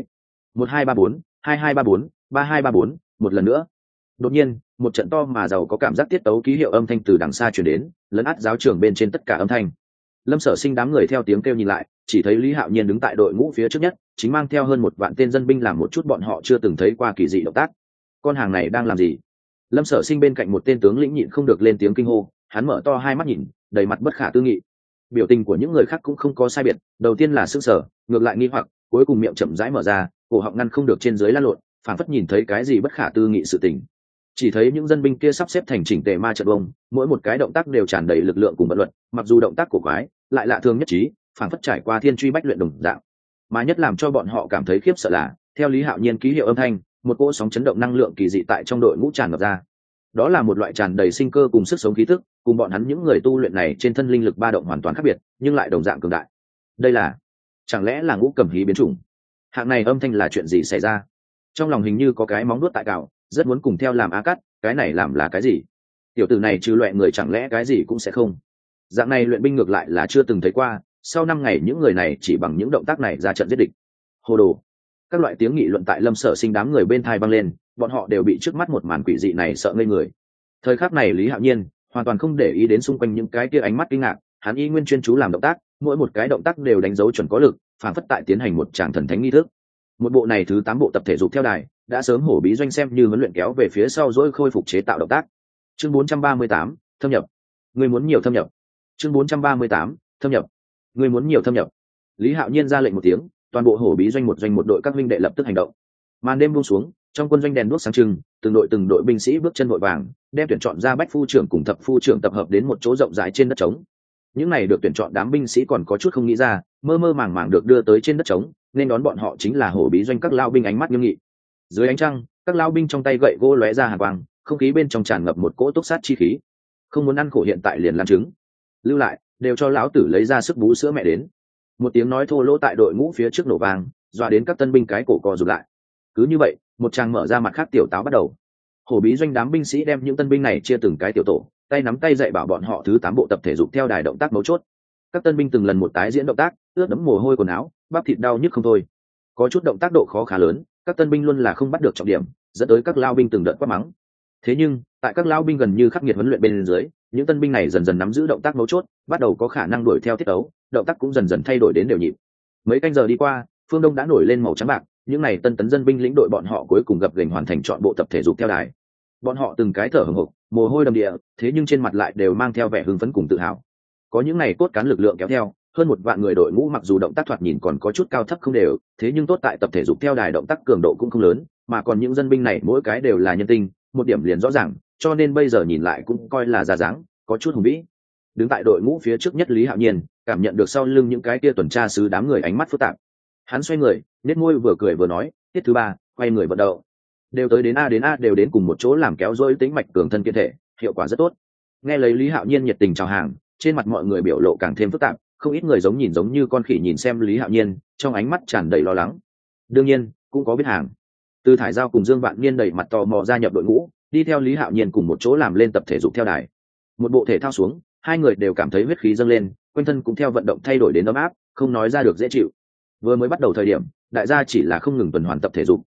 1234, 2234, 3234, một lần nữa. Đột nhiên, một trận to mà giàu có cảm giác tiết tấu ký hiệu âm thanh từ đằng xa truyền đến, lấn át giáo trường bên trên tất cả âm thanh. Lâm Sở Sinh đám người theo tiếng kêu nhìn lại, chỉ thấy Lý Hạo Nhiên đứng tại đội ngũ phía trước nhất, chính mang theo hơn 1 vạn tên dân binh làm một chút bọn họ chưa từng thấy qua kỳ dị động tác. Con hàng này đang làm gì? Lâm Sở Sinh bên cạnh một tên tướng lĩnh nhịn không được lên tiếng kinh hô, hắn mở to hai mắt nhìn, đầy mặt bất khả tư nghị. Biểu tình của những người khác cũng không có sai biệt, đầu tiên là sững sờ, ngược lại nghi hoặc, cuối cùng miệng chậm rãi mở ra, cổ họng ngăn không được trên dưới lan lộn, phảng phất nhìn thấy cái gì bất khả tư nghị sự tình. Chỉ thấy những dân binh kia sắp xếp thành chỉnh tề ma trận vông, mỗi một cái động tác đều tràn đầy lực lượng cùng vận luật, mặc dù động tác của quái, lại lạ thường nhất trí, phảng phất trải qua thiên truy bách luyện đồng dạng. Mà nhất làm cho bọn họ cảm thấy khiếp sợ là, theo Lý Hạo Nhiên ký hiệu âm thanh, một cỗ sóng chấn động năng lượng kỳ dị tại trong đội ngũ tràn ngập ra. Đó là một loại tràn đầy sinh cơ cùng sức sống khí tức, cùng bọn hắn những người tu luyện này trên thân linh lực ba động hoàn toàn khác biệt, nhưng lại đồng dạng cường đại. Đây là, chẳng lẽ là ngũ cầm hí biến chủng? Hạng này âm thanh là chuyện gì xảy ra? Trong lòng hình như có cái móng đuốt tại cào, rất muốn cùng theo làm á cắt, cái này làm là cái gì? Tiểu tử này trừ loại người chẳng lẽ cái gì cũng sẽ không? Dạng này luyện binh ngược lại là chưa từng thấy qua, sau 5 ngày những người này chỉ bằng những động tác này ra trận giết địch. Hồ đồ. Các loại tiếng nghị luận tại Lâm Sở Sinh đám người bên thai vang lên, bọn họ đều bị trước mắt một màn quỷ dị này sợ ngây người. Thời khắc này Lý Hạo Nhiên hoàn toàn không để ý đến xung quanh những cái kia ánh mắt kinh ngạc, hắn y nguyên chuyên chú làm động tác, mỗi một cái động tác đều đánh dấu chuẩn có lực, phản phất tại tiến hành một tràng thần thánh nghi thức. Một bộ này thứ 8 bộ tập thể dục theo đài đã sớm hổ bí doanh xem như huấn luyện kéo về phía sau rồi khôi phục chế tạo động tác. Chương 438, thâm nhập. Người muốn nhiều thâm nhập. Chương 438, thâm nhập. Người muốn nhiều thâm nhập. Lý Hạo Nhiên ra lệnh một tiếng, toàn bộ hổ bí doanh một đội các huynh đệ lập tức hành động. Màn đêm buông xuống, trong quân doanh đèn đuốc sáng trưng, từng đội binh sĩ bước chân vội vàng, đem tuyển chọn ra bách phu trưởng cùng thập phu trưởng tập hợp đến một chỗ rộng rãi trên đất trống. Những này được tuyển chọn đám binh sĩ còn có chút không nghĩ ra, mơ mơ màng màng được đưa tới trên đất trống, nên đón bọn họ chính là hổ bí doanh các lao binh ánh mắt nghiêm nghị. Dưới ánh trăng, các lao binh trong tay gậy gỗ lóe ra hàn quang, không khí bên trong tràn ngập một cỗ túc sát chi khí. Không muốn ăn khổ hiện tại liền làm trứng. Lưu lại, đều cho lão tử lấy ra sức bú sữa mẹ đến. Một tiếng nói thô lỗ tại đội ngũ phía trước nổ vang, dọa đến các tân binh cái cổ co rụt lại. Cứ như vậy, một tràng mở ra mặt khác tiểu táo bắt đầu. Hổ bí doanh đám binh sĩ đem những tân binh này chia từng cái tiểu tổ, tay nắm tay dạy bảo bọn họ thứ 8 bộ tập thể dục theo đài động tác mấu chốt. Các tân binh từng lần một tái diễn động tác, ướt đẫm mồ hôi quần áo, bắp thịt đau nhức không thôi. Có chút động tác độ khó khá lớn, các tân binh luôn là không bắt được trọng điểm, dẫn tới các lao binh từng đợt quát mắng. Thế nhưng, tại các lao binh gần như khắc nghiệt huấn luyện bên dưới, những tân binh này dần dần nắm giữ động tác mấu chốt, bắt đầu có khả năng đuổi theo tiết tấu, động tác cũng dần dần thay đổi đến đều nhịp. Mấy canh giờ đi qua, phương đông đã nổi lên màu trắng bạc, những này tân tấn dân binh lĩnh đội bọn họ cuối cùng gập ghềnh hoàn thành chọn bộ tập thể dục theo đài. Bọn họ từng cái thở hổn hộc, mồ hôi đầm địa, thế nhưng trên mặt lại đều mang theo vẻ hưng phấn cùng tự hào. Có những này cốt cán lực lượng kéo theo, hơn 1 vạn người đội ngũ mặc dù động tác thoạt nhìn còn có chút cao thấp không đều, thế nhưng tốt tại tập thể dục theo đài động tác cường độ cũng không lớn, mà còn những dân binh này mỗi cái đều là nhân tinh, một điểm liền rõ ràng, cho nên bây giờ nhìn lại cũng coi là ra dáng, có chút hùng vĩ. Đứng tại đội ngũ phía trước nhất Lý Hạo Nhiên cảm nhận được sau lưng những cái kia tuần tra sứ đám người ánh mắt phức tạp. Hắn xoay người, nét môi vừa cười vừa nói, tiết thứ 3, quay người vận động. Đều tới đến A đều đến cùng một chỗ làm kéo dối tính mạch cường thân kiên thể, hiệu quả rất tốt. Nghe lấy Lý Hạo Nhiên nhiệt tình chào hàng, trên mặt mọi người biểu lộ càng thêm phức tạp, không ít người giống như con khỉ nhìn xem Lý Hạo Nhiên, trong ánh mắt tràn đầy lo lắng. Đương nhiên, cũng có biết hàng. Từ Thải Giao cùng Dương Vạn Niên đầy mặt tò mò gia nhập đội ngũ, đi theo Lý Hạo Nhiên cùng một chỗ làm lên tập thể dục theo đài. Một bộ thể thao xuống, hai người đều cảm thấy huyết khí dâng lên, quanh thân cũng theo vận động thay đổi đến ấm áp, không nói ra được dễ chịu. Vừa mới bắt đầu thời điểm, đại gia chỉ là không ngừng tuần hoàn tập thể dục,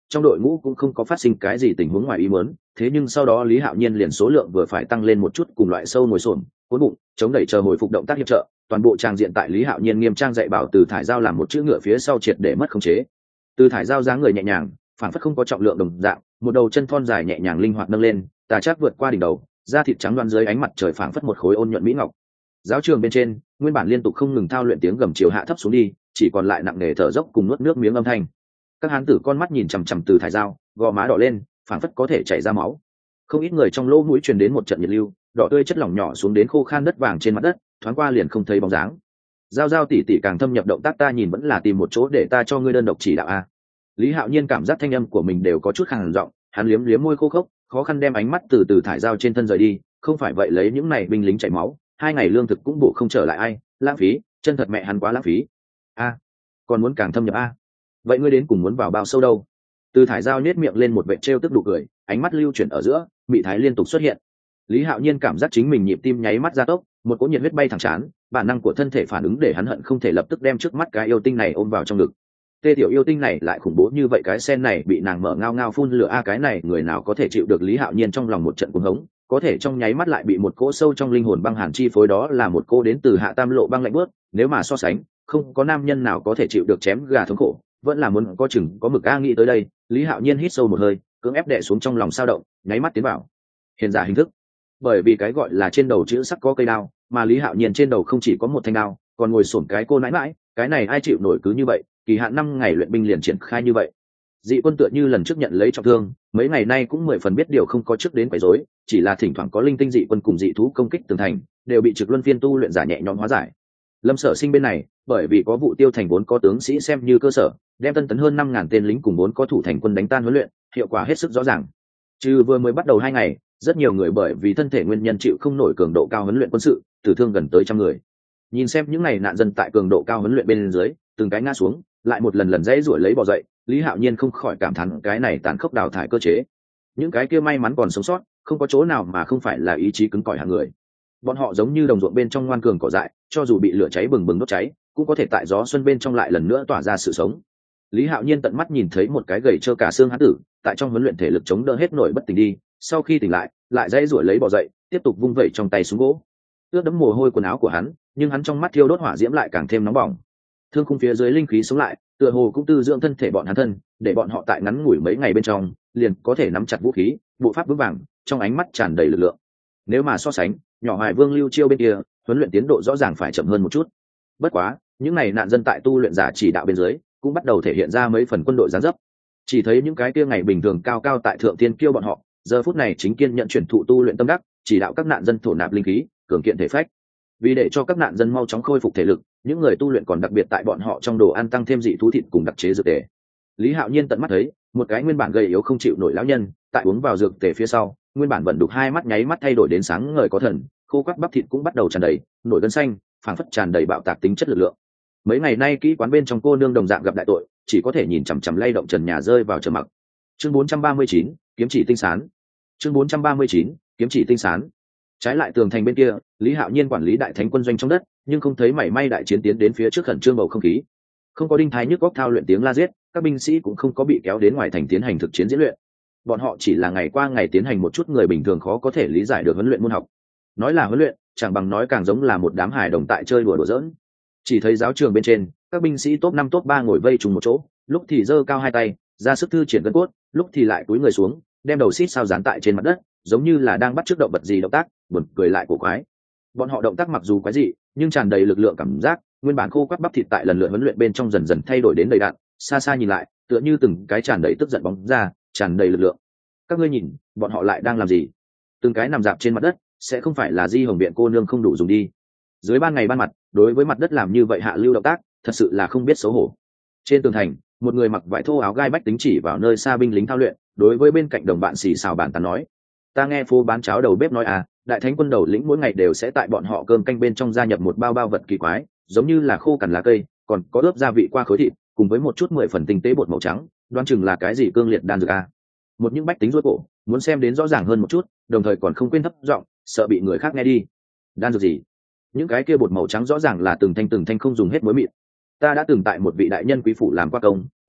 trong đội ngũ cũng không có phát sinh cái gì tình huống ngoài ý muốn. Thế nhưng sau đó Lý Hạo Nhiên liền số lượng vừa phải tăng lên một chút, cùng loại sâu ngồi xổm, cuốn bụng, chống đẩy chờ hồi phục động tác hiệp trợ, toàn bộ trang diện tại Lý Hạo Nhiên nghiêm trang dạy bảo Từ Thải Giao làm một chữ ngựa phía sau triệt để mất khống chế. Từ Thải Giao dáng người nhẹ nhàng, phản phất không có trọng lượng đồng dạng, một đầu chân thon dài nhẹ nhàng linh hoạt nâng lên, tà chắc vượt qua đỉnh đầu, da thịt trắng đoan dưới ánh mặt trời phảng phất một khối ôn nhuận mỹ ngọc. Giáo trường bên trên, nguyên bản liên tục không ngừng thao luyện tiếng gầm chiều hạ thấp xuống đi, chỉ còn lại nặng nề thở dốc cùng nuốt nước miếng âm thanh. Các hán tử con mắt nhìn chằm chằm Từ Thải Giao, gò má đỏ lên, phảng phất có thể chảy ra máu. Không ít người trong lỗ mũi truyền đến một trận nhiệt lưu, đỏ tươi chất lỏng nhỏ xuống đến khô khan đất vàng trên mặt đất, thoáng qua liền không thấy bóng dáng. Giao Giao tỉ tỉ càng thâm nhập động tác, ta nhìn vẫn là tìm một chỗ để ta cho ngươi đơn độc chỉ đạo a. Lý Hạo Nhiên cảm giác thanh âm của mình đều có chút khàn giọng, hắn liếm liếm môi khô khốc, khó khăn đem ánh mắt từ Từ Thải Giao trên thân rời đi, không phải vậy lấy những này binh lính chảy máu, 2 ngày lương thực cũng bổ không trở lại ai, lãng phí, chân thật mẹ hắn quá lãng phí. A, còn muốn càng thâm nhập a? Vậy ngươi đến cùng muốn vào bao sâu đâu? Từ Thải Giao nhếch miệng lên một vệt trêu tức nụ cười, ánh mắt lưu chuyển ở giữa, mị thái liên tục xuất hiện. Lý Hạo Nhiên cảm giác chính mình nhịp tim nháy mắt gia tốc, một cỗ nhiệt huyết bay thẳng trán, bản năng của thân thể phản ứng để hắn hận không thể lập tức đem trước mắt cái yêu tinh này ôm vào trong ngực. Tê tiểu yêu tinh này lại khủng bố như vậy, cái sen này bị nàng mở ngao ngao phun lửa a, cái này người nào có thể chịu được? Lý Hạo Nhiên trong lòng một trận cuồng hống, có thể trong nháy mắt lại bị một cỗ sâu trong linh hồn băng hàn chi phối, đó là một cô đến từ Hạ Tam Lộ băng lạnh bước, nếu mà so sánh, không có nam nhân nào có thể chịu được chém gà thống khổ, vẫn là muốn có chừng có mực a. Nghĩ tới đây, Lý Hạo Nhiên hít sâu một hơi, cưỡng ép đè xuống trong lòng sao động, nháy mắt tiến vào hiện giả hình thức. Bởi vì cái gọi là trên đầu chữ sắc có cây đao, mà Lý Hạo Nhiên trên đầu không chỉ có một thanh đao, còn ngồi xổm cái cô nãi mãi, cái này ai chịu nổi? Cứ như vậy, kỳ hạn 5 ngày luyện binh liền triển khai như vậy. Dị quân tựa như lần trước nhận lấy trọng thương, mấy ngày nay cũng 10 phần biết điều không có trước đến quấy rối, chỉ là thỉnh thoảng có linh tinh dị quân cùng dị thú công kích tường thành, đều bị trực luân phiên tu luyện giả nhẹ nhõm hóa giải. Lâm Sở Sinh bên này, bởi vì có vụ tiêu thành vốn có tướng sĩ xem như cơ sở, đem tân tấn hơn 5.000 tên lính cùng vốn có thủ thành quân đánh tan huấn luyện, hiệu quả hết sức rõ ràng. Trừ vừa mới bắt đầu 2 ngày, rất nhiều người bởi vì thân thể nguyên nhân chịu không nổi cường độ cao huấn luyện quân sự, tử thương gần tới 100 người. Nhìn xem những này nạn dân tại cường độ cao huấn luyện bên dưới, từng cái ngã xuống, lại một lần lần dãy ruổi lấy bò dậy, Lý Hạo Nhiên không khỏi cảm thán cái này tàn khốc đào thải cơ chế. Những cái kia may mắn còn sống sót, không có chỗ nào mà không phải là ý chí cứng cỏi hạng người. Bọn họ giống như đồng ruộng bên trong ngoan cường cỏ dại, cho dù bị lửa cháy bừng bừng đốt cháy, cũng có thể tại gió xuân bên trong lại lần nữa tỏa ra sự sống. Lý Hạo Nhiên tận mắt nhìn thấy một cái gầy trơ cả xương hán tử, tại trong huấn luyện thể lực chống đỡ hết nổi bất tỉnh đi, sau khi tỉnh lại dãy ruổi lấy bò dậy, tiếp tục vung vẩy trong tay súng gỗ. Ướt đẫm mồ hôi quần áo của hắn, nhưng hắn trong mắt thiêu đốt hỏa diễm lại càng thêm nóng bỏng. Thương khung phía dưới linh khí sống lại, tựa hồ cũng tư dưỡng thân thể bọn hắn thân, để bọn họ tại ngắn ngủi mấy ngày bên trong, liền có thể nắm chặt vũ khí, bộ pháp vững vàng, trong ánh mắt tràn đầy lực lượng. Nếu mà so sánh, nhỏ Hoài Vương Lưu Chiêu bên kia, huấn luyện tiến độ rõ ràng phải chậm hơn một chút. Bất quá, những này nạn dân tại tu luyện giả chỉ đạo bên dưới, cũng bắt đầu thể hiện ra mấy phần quân đội dáng dấp. Chỉ thấy những cái kia ngày bình thường cao cao tại thượng tiên kiêu bọn họ, giờ phút này chính kiên nhận chuyển thụ tu luyện tâm đắc, chỉ đạo các nạn dân thổ nạp linh khí, cường kiện thể phách. Vì để cho các nạn dân mau chóng khôi phục thể lực, những người tu luyện còn đặc biệt tại bọn họ trong đồ ăn tăng thêm dị thú thịt cùng đặc chế dược tề. Lý Hạo Nhiên tận mắt thấy, một cái nguyên bản gầy yếu không chịu nổi lão nhân, tại uống vào dược tề phía sau, nguyên bản vận đục 2 mắt nháy mắt thay đổi đến sáng ngời có thần, khô quắt bắp thịt cũng bắt đầu tràn đầy, nổi gân xanh, phảng phất tràn đầy bạo tạc tính chất lực lượng. Mấy ngày nay kỹ quán bên trong cô nương đồng dạng gặp đại tội, chỉ có thể nhìn chằm chằm lay động trần nhà rơi vào trầm mặc. Chương 439, kiếm chỉ tinh sán. Chương 439, kiếm chỉ tinh sán. Trái lại tường thành bên kia, Lý Hạo Nhiên quản lý đại thánh quân doanh trong đất, nhưng không thấy mảy may đại chiến tiến đến phía trước khẩn trương bầu không khí. Không có đinh thái nhức góc thao luyện tiếng la giết, các binh sĩ cũng không có bị kéo đến ngoài thành tiến hành thực chiến diễn luyện. Bọn họ chỉ là ngày qua ngày tiến hành một chút người bình thường khó có thể lý giải được huấn luyện môn học. Nói là huấn luyện, chẳng bằng nói càng giống là một đám hài đồng tại chơi đùa giỡn. Chỉ thấy giáo trường bên trên, các binh sĩ top 5 top 3 ngồi vây trùng một chỗ, lúc thì giơ cao 2 tay, ra sức thư triển gân cốt, lúc thì lại cúi người xuống, đem đầu xít sao dán tại trên mặt đất, giống như là đang bắt chước động vật gì động tác, buồn cười lại cổ quái. Bọn họ động tác mặc dù quái dị, nhưng tràn đầy lực lượng cảm giác, nguyên bản khô quắt bắp thịt tại lần lượt huấn luyện bên trong dần dần thay đổi đến đầy đặn, xa xa nhìn lại, tựa như từng cái tràn đầy tức giận bóng ra, tràn đầy lực lượng. Các ngươi nhìn, bọn họ lại đang làm gì? Từng cái nằm dạp trên mặt đất, sẽ không phải là Di Hồng Viện cô nương không đủ dùng đi. Dưới ban ngày ban mặt, đối với mặt đất làm như vậy hạ lưu động tác, thật sự là không biết xấu hổ. Trên tường thành, một người mặc vải thô áo gai bách tính chỉ vào nơi xa binh lính thao luyện, đối với bên cạnh đồng bạn xì xào bàn tán nói: ta nghe phố bán cháo đầu bếp nói à, đại thánh quân đầu lĩnh mỗi ngày đều sẽ tại bọn họ cơm canh bên trong gia nhập một bao vật kỳ quái, giống như là khô cằn lá cây, còn có ướp gia vị qua khối thịt, cùng với một chút 10 phần tinh tế bột màu trắng, đoán chừng là cái gì cương liệt đan dược à. Một những bách tính rối cổ, muốn xem đến rõ ràng hơn một chút, đồng thời còn không quên thấp giọng, sợ bị người khác nghe đi. Đan dược gì? Những cái kia bột màu trắng rõ ràng là từng thanh không dùng hết muối mịn. Ta đã từng tại một vị đại nhân quý phủ làm qua công,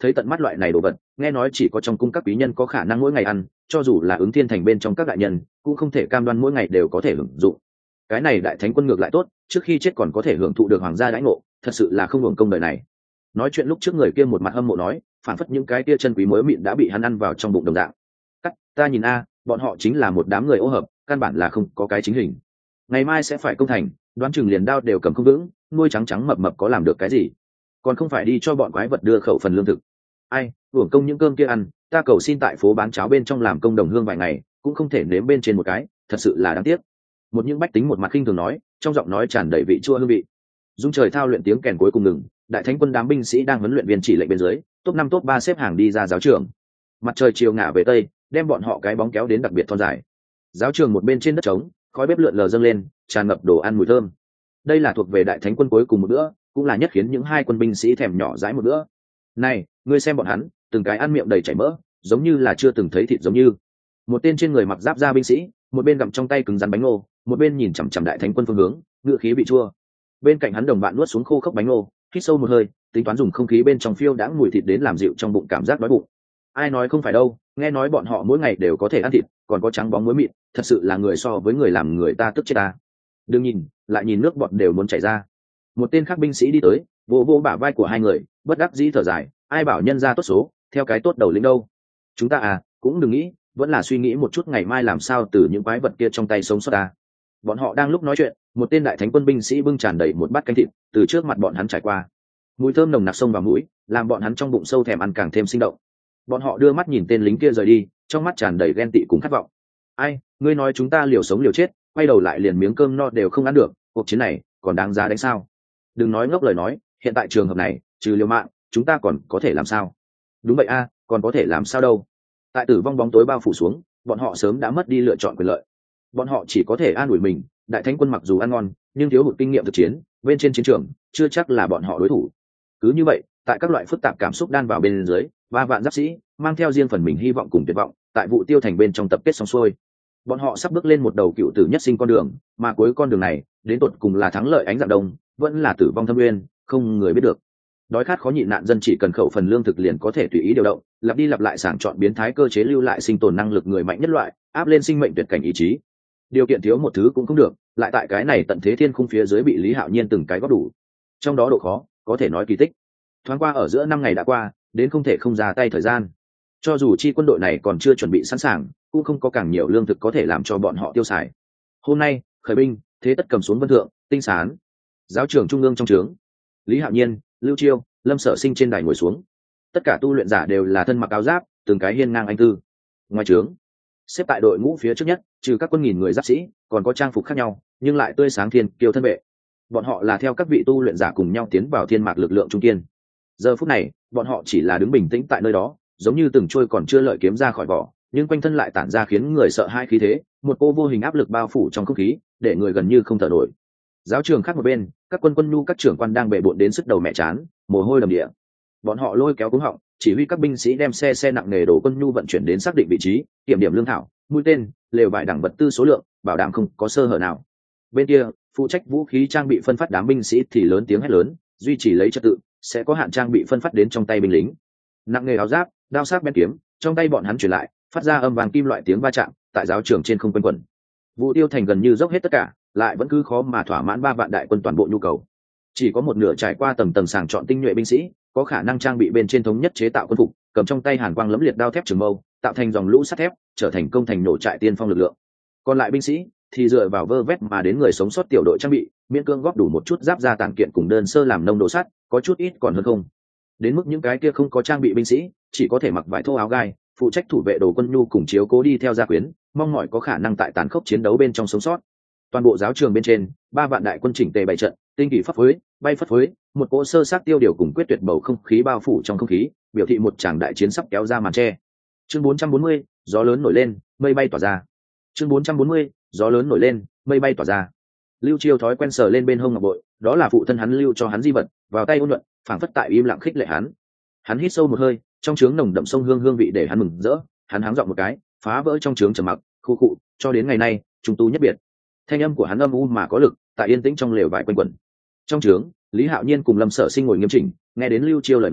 thấy tận mắt loại này đồ vật, nghe nói chỉ có trong cung các quý nhân có khả năng mỗi ngày ăn, cho dù là Ứng Thiên thành bên trong các đại nhân cũng không thể cam đoan mỗi ngày đều có thể hưởng dụng. Cái này đại thánh quân ngược lại tốt, trước khi chết còn có thể hưởng thụ được hoàng gia đãi ngộ, thật sự là không hưởng công đời này. Nói chuyện lúc trước người kia một mặt hâm mộ nói, phản phất những cái kia chân quý muối mịn đã bị hắn ăn vào trong bụng đồng dạng. Cắt, ta nhìn a, bọn họ chính là một đám người ô hợp, căn bản là không có cái chính hình. Ngày mai sẽ phải công thành, đoán chừng liền đao đều cầm không vững, nuôi trắng trắng mập mập có làm được cái gì, còn không phải đi cho bọn quái vật đưa khẩu phần lương thực. Ai, hưởng công những cơm kia ăn, ta cầu xin tại phố bán cháo bên trong làm công đồng hương vài ngày cũng không thể nếm bên trên một cái, thật sự là đáng tiếc. Một những bách tính một mặt khinh thường nói, trong giọng nói tràn đầy vị chua hương vị. Dung trời thao luyện tiếng kèn cuối cùng ngừng, đại thánh quân đám binh sĩ đang huấn luyện viên chỉ lệnh bên dưới, top 5 top 3 xếp hàng đi ra giáo trường. Mặt trời chiều ngả về tây, đem bọn họ cái bóng kéo đến đặc biệt thon dài. Giáo trường một bên trên đất trống, khói bếp lượn lờ dâng lên, tràn ngập đồ ăn mùi thơm. Đây là thuộc về đại thánh quân cuối cùng một bữa, cũng là nhất khiến những hai quân binh sĩ thèm nhỏ dãi một bữa. Này, ngươi xem bọn hắn, từng cái ăn miệng đầy chảy mỡ, giống như là chưa từng thấy thịt giống như. Một tên trên người mặc giáp da binh sĩ, một bên gặm trong tay cứng rắn bánh ngô, một bên nhìn chằm chằm đại thánh quân phương hướng, ngựa khí bị chua. Bên cạnh hắn đồng bạn nuốt xuống khô khốc bánh ngô, hít sâu một hơi, tính toán dùng không khí bên trong phiêu đãng mùi thịt đến làm dịu trong bụng cảm giác đói bụng. Ai nói không phải đâu, nghe nói bọn họ mỗi ngày đều có thể ăn thịt, còn có trắng bóng muối mịn, thật sự là người so với người làm người ta tức chết ta. Đừng nhìn, lại nhìn nước bọt đều muốn chảy ra. Một tên khác binh sĩ đi tới, vỗ vỗ bả vai của hai người, bất đắc dĩ thở dài, ai bảo nhân ra tốt số, theo cái tốt đầu lĩnh đâu. Chúng ta à, cũng đừng nghĩ, vẫn là suy nghĩ một chút ngày mai làm sao từ những quái vật kia trong tay sống sót ta. Bọn họ đang lúc nói chuyện, một tên đại thánh quân binh sĩ bưng tràn đầy một bát canh thịt từ trước mặt bọn hắn trải qua. Mùi thơm nồng nặc xông vào mũi, làm bọn hắn trong bụng sâu thèm ăn càng thêm sinh động. Bọn họ đưa mắt nhìn tên lính kia rời đi, trong mắt tràn đầy ghen tị cùng khát vọng. Ai, ngươi nói chúng ta liều sống liều chết, quay đầu lại liền miếng cơm no đều không ăn được, cuộc chiến này còn đáng giá đánh sao? Đừng nói ngốc lời nói, hiện tại trường hợp này trừ liều mạng chúng ta còn có thể làm sao? Đúng vậy a, còn có thể làm sao đâu. Tại tử vong bóng tối bao phủ xuống, bọn họ sớm đã mất đi lựa chọn quyền lợi. Bọn họ chỉ có thể an ủi mình, đại thánh quân mặc dù ăn ngon nhưng thiếu hụt kinh nghiệm thực chiến, bên trên chiến trường chưa chắc là bọn họ đối thủ. Cứ như vậy, tại các loại phức tạp cảm xúc đan vào bên dưới, 3 vạn giáp sĩ mang theo riêng phần mình hy vọng cùng tuyệt vọng, tại vụ tiêu thành bên trong tập kết xong xuôi. Bọn họ sắp bước lên một đầu cựu tử nhất sinh con đường, mà cuối con đường này đến tột cùng là thắng lợi ánh dạng đông, vẫn là tử vong thâm uyên, không người biết được. Đói khát khó nhịn nạn dân chỉ cần khẩu phần lương thực liền có thể tùy ý điều động, lặp đi lặp lại sàng chọn biến thái cơ chế lưu lại sinh tồn năng lực người mạnh nhất loại, áp lên sinh mệnh tuyệt cảnh ý chí. Điều kiện thiếu một thứ cũng không được, lại tại cái này tận thế thiên khung phía dưới bị Lý Hạo Nhiên từng cái góp đủ. Trong đó độ khó có thể nói kỳ tích. Thoáng qua ở giữa 5 ngày đã qua, đến không thể không ra tay thời gian. Cho dù chi quân đội này còn chưa chuẩn bị sẵn sàng, cũng không có càng nhiều lương thực có thể làm cho bọn họ tiêu xài. Hôm nay khởi binh, thế tất cầm xuống vân thượng, tinh sán. Giáo trường trung ương trong trướng, Lý Hạo Nhiên, Lưu Chiêu, Lâm Sở Sinh trên đài ngồi xuống. Tất cả tu luyện giả đều là thân mặc áo giáp, từng cái hiên ngang anh tư. Ngoài trướng, xếp tại đội ngũ phía trước nhất, trừ các quân nghìn người giáp sĩ, còn có trang phục khác nhau, nhưng lại tươi sáng thiên kiêu thân vệ. Bọn họ là theo các vị tu luyện giả cùng nhau tiến vào thiên mạc lực lượng trung kiên. Giờ phút này, bọn họ chỉ là đứng bình tĩnh tại nơi đó, giống như từng trôi còn chưa lợi kiếm ra khỏi vỏ, nhưng quanh thân lại tản ra khiến người sợ hai khí thế, một cô vô hình áp lực bao phủ trong không khí, để người gần như không thở nổi. Giáo trường khác một bên, các quân nhu các trưởng quan đang bệ bội đến sức đầu mẹ chán, mồ hôi đầm địa. Bọn họ lôi kéo cuống họng, chỉ huy các binh sĩ đem xe nặng nề đổ quân nhu vận chuyển đến xác định vị trí, kiểm điểm lương thảo, mũi tên, lều vải đẳng vật tư số lượng, bảo đảm không có sơ hở nào. Bên kia, phụ trách vũ khí trang bị phân phát đám binh sĩ thì lớn tiếng hét lớn, duy trì lấy trật tự, sẽ có hạn trang bị phân phát đến trong tay binh lính. Nặng nghề áo giáp, đao sắc bén kiếm, trong tay bọn hắn truyền lại, phát ra âm vàng kim loại tiếng va chạm, tại giáo trường trên không quanh quẩn. Vụ tiêu thành gần như dốc hết tất cả, lại vẫn cứ khó mà thỏa mãn 3 vạn đại quân toàn bộ nhu cầu. Chỉ có một nửa trải qua tầng tầng sàng chọn tinh nhuệ binh sĩ, có khả năng trang bị bên trên thống nhất chế tạo quân phục, cầm trong tay hàn quang lẫm liệt đao thép trường mâu, tạo thành dòng lũ sắt thép, trở thành công thành nổ trại tiên phong lực lượng. Còn lại binh sĩ thì dựa vào vơ vét mà đến người sống sót tiểu đội trang bị, miễn cưỡng góp đủ một chút giáp da tản kiện cùng đơn sơ làm nông đồ sắt, có chút ít còn hơn không. Đến mức những cái kia không có trang bị binh sĩ, chỉ có thể mặc vải thô áo gai, phụ trách thủ vệ đồ quân nhu cùng chiếu cố đi theo gia quyến, mong mỏi có khả năng tại tàn khốc chiến đấu bên trong sống sót. Toàn bộ giáo trường bên trên, 3 vạn đại quân chỉnh tề bày trận, tinh kỳ phấp phới, bay phất phới, một cỗ sơ sát tiêu điều cùng quyết tuyệt bầu không khí bao phủ trong không khí, biểu thị một tràng đại chiến sắp kéo ra màn che. Chương 440, gió lớn nổi lên, mây bay tỏa ra. Chương 440, gió lớn nổi lên, mây bay tỏa ra. Lưu Chiêu thói quen sờ lên bên hông ngọc bội, đó là phụ thân hắn lưu cho hắn di vật, vào tay ôn nhuận, phảng phất tại im lặng khích lệ hắn. Hắn hít sâu một hơi, trong trướng nồng đậm sông hương vị để hắn mừng rỡ, hắn háng giọng một cái, phá vỡ trong trướng trầm mặc, khu cụ, cho đến ngày nay, chúng tu nhất biệt. Thanh âm của hắn âm u mà có lực, tại yên tĩnh trong lều vải quanh quẩn. Trong trướng, Lý Hạo Nhiên cùng Lâm Sở Sinh ngồi nghiêm chỉnh, nghe đến Lưu Chiêu lời nói,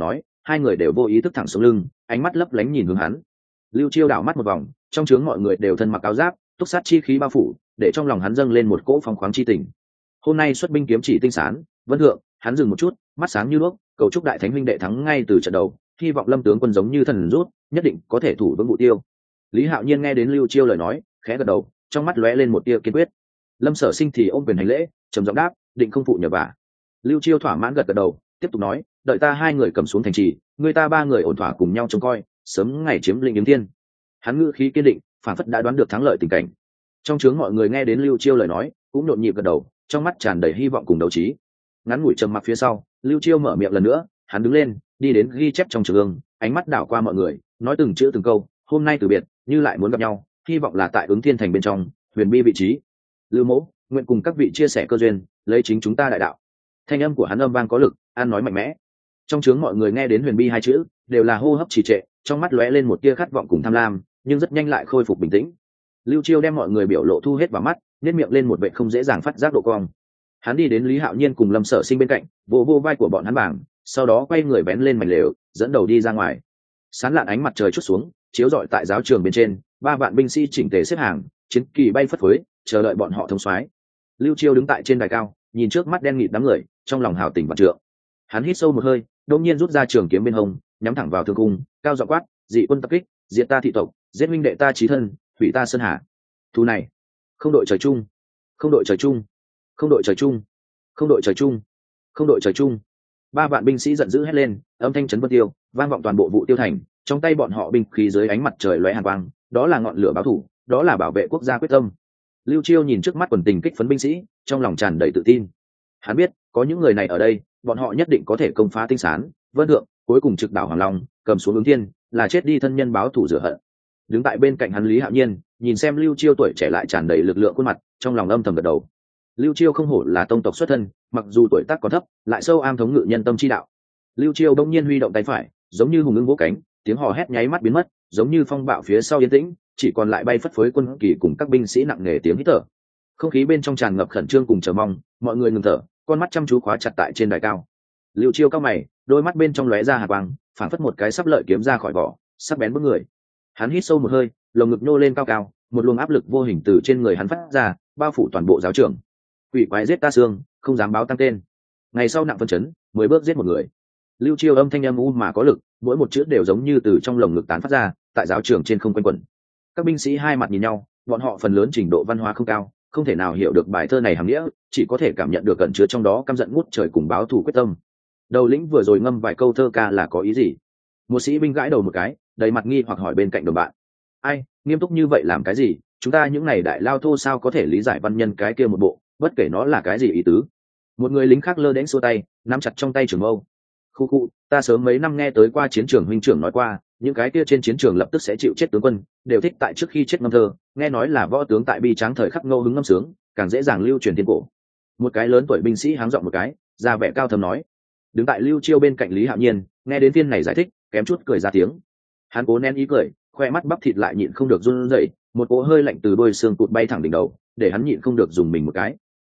hai người đều vô ý thức thẳng xuống lưng, ánh mắt lấp lánh nhìn hướng hắn. Lưu Chiêu đảo mắt một vòng, trong trướng mọi người đều thân mặc áo giáp, túc sát chi khí bao phủ, để trong lòng hắn dâng lên một cỗ phong khoáng chi tình. Hôm nay xuất binh kiếm chỉ tinh sán, vân thượng, hắn dừng một chút, mắt sáng như đuốc, cầu chúc đại thánh huynh đệ thắng ngay từ trận đầu, hy vọng Lâm tướng quân giống như thần rút, nhất định có thể thủ vững mục tiêu. Lý Hạo Nhiên nghe đến Lưu Chiêu lời nói, khẽ gật đầu, trong mắt lóe lên một tia kiên quyết. Lâm Sở Sinh thì ôm quyền hành lễ, trầm giọng đáp, định không phụ nhờ vả. Lưu Chiêu thỏa mãn gật gật đầu, tiếp tục nói, đợi ta hai người cầm xuống thành trì, người ta ba người ổn thỏa cùng nhau trông coi, sớm ngày chiếm lĩnh Yếm Thiên. Hắn ngữ khí kiên định, phản phất đã đoán được thắng lợi tình cảnh. Trong trướng mọi người nghe đến Lưu Chiêu lời nói, cũng nhộn nhịp gật đầu, trong mắt tràn đầy hy vọng cùng đấu trí. Ngắn ngủi trầm mặc phía sau, Lưu Chiêu mở miệng lần nữa, hắn đứng lên, đi đến ghi chép trong trường, ánh mắt đảo qua mọi người, nói từng chữ từng câu, hôm nay từ biệt, như lại muốn gặp nhau, hy vọng là tại Ứng Thiên thành bên trong, huyền bi vị trí. Lưu Mỗ, nguyện cùng các vị chia sẻ cơ duyên, lấy chính chúng ta đại đạo. Thanh âm của hắn âm vang có lực, an nói mạnh mẽ. Trong trướng mọi người nghe đến huyền bi hai chữ, đều là hô hấp trì trệ, trong mắt lóe lên một tia khát vọng cùng tham lam, nhưng rất nhanh lại khôi phục bình tĩnh. Lưu Chiêu đem mọi người biểu lộ thu hết vào mắt, nhếch miệng lên một vẻ không dễ dàng phát giác độ cong. Hắn đi đến Lý Hạo Nhiên cùng Lâm Sở Sinh bên cạnh, vỗ vỗ vai của bọn hắn bảng, sau đó quay người bén lên mảnh lều, dẫn đầu đi ra ngoài. Sáng lạn ánh mặt trời trút xuống, chiếu rọi tại giáo trường bên trên, 3 vạn binh sĩ chỉnh tề xếp hàng, chiến kỳ bay phất phới, chờ đợi bọn họ thông soái. Lưu Chiêu đứng tại trên đài cao, nhìn trước mắt đen nghịt đám người, trong lòng hào tình vạn trượng. Hắn hít sâu một hơi, đột nhiên rút ra trường kiếm bên hông, nhắm thẳng vào thương cung, cao giọng quát, dị quân tập kích, diệt ta thị tộc, giết huynh đệ ta chí thân, hủy ta sơn hà. Thù này, không đội trời chung, không đội trời chung, không đội trời chung, không đội trời chung, không đội trời chung. 3 vạn binh sĩ giận dữ hét lên, âm thanh chấn vân tiêu, vang vọng toàn bộ Vũ Tiêu thành, trong tay bọn họ binh khí dưới ánh mặt trời lóe hàn quang, đó là ngọn lửa báo thù, đó là bảo vệ quốc gia quyết tâm. Lưu Chiêu nhìn trước mắt quần tình kích phấn binh sĩ, trong lòng tràn đầy tự tin. Hắn biết, có những người này ở đây, bọn họ nhất định có thể công phá Tinh Sán, Vân Thượng, cuối cùng trực đảo Hoàng Long, cầm xuống Ứng Thiên, là chết đi thân nhân báo thù rửa hận. Đứng tại bên cạnh hắn Lý Hạo Nhiên, nhìn xem Lưu Chiêu tuổi trẻ lại tràn đầy lực lượng khuôn mặt, trong lòng âm thầm gật đầu. Lưu Chiêu không hổ là tông tộc xuất thân, mặc dù tuổi tác còn thấp, lại sâu am thống ngự nhân tâm chi đạo. Lưu Chiêu đông nhiên huy động tay phải, giống như hùng ưng vỗ cánh, tiếng hò hét nháy mắt biến mất, giống như phong bạo phía sau yên tĩnh, chỉ còn lại bay phất phới quân kỳ cùng các binh sĩ nặng nề tiếng hít thở. Không khí bên trong tràn ngập khẩn trương cùng chờ mong, mọi người ngừng thở, con mắt chăm chú khóa chặt tại trên đài cao. Lưu Chiêu cao mày, đôi mắt bên trong lóe ra hàn quang, phản phất một cái sắp lợi kiếm ra khỏi vỏ, sắc bén bức người. Hắn hít sâu một hơi, lồng ngực nhô lên cao cao, một luồng áp lực vô hình từ trên người hắn phát ra, bao phủ toàn bộ giáo trường. Quỷ quái giết ta xương, không dám báo tăng tên. Ngày sau nặng phân chấn, 10 bước giết một người. Lưu Chiêu âm thanh âm u mà có lực, mỗi một chữ đều giống như từ trong lồng ngực tán phát ra, tại giáo trường trên không quanh quẩn. Các binh sĩ hai mặt nhìn nhau, bọn họ phần lớn trình độ văn hóa không cao, không thể nào hiểu được bài thơ này hàm nghĩa, chỉ có thể cảm nhận được cẩn chứa trong đó căm giận ngút trời cùng báo thù quyết tâm. Đầu lĩnh vừa rồi ngâm vài câu thơ ca là có ý gì? Một sĩ binh gãi đầu một cái, đầy mặt nghi hoặc hỏi bên cạnh đồng bạn. Ai, nghiêm túc như vậy làm cái gì? Chúng ta những này đại lao thô sao có thể lý giải văn nhân cái kia một bộ, bất kể nó là cái gì ý tứ. Một người lính khác lơ đễnh xua tay, nắm chặt trong tay trường mâu. Khu, ta sớm mấy năm nghe tới qua chiến trường huynh trưởng nói qua, những cái kia trên chiến trường lập tức sẽ chịu chết tướng quân, đều thích tại trước khi chết ngâm thơ, nghe nói là võ tướng tại bi tráng thời khắc ngẫu hứng ngâm sướng, càng dễ dàng lưu truyền thiên cổ. Một cái lớn tuổi binh sĩ háng giọng một cái, ra vẻ cao thầm nói. Đứng tại Lưu Chiêu bên cạnh Lý Hạo Nhiên, nghe đến viên này giải thích, kém chút cười ra tiếng. Hắn cố nén ý cười, khoe mắt bắp thịt lại nhịn không được run rẩy, một cỗ hơi lạnh từ đôi xương cụt bay thẳng đỉnh đầu, để hắn nhịn không được dùng mình một cái.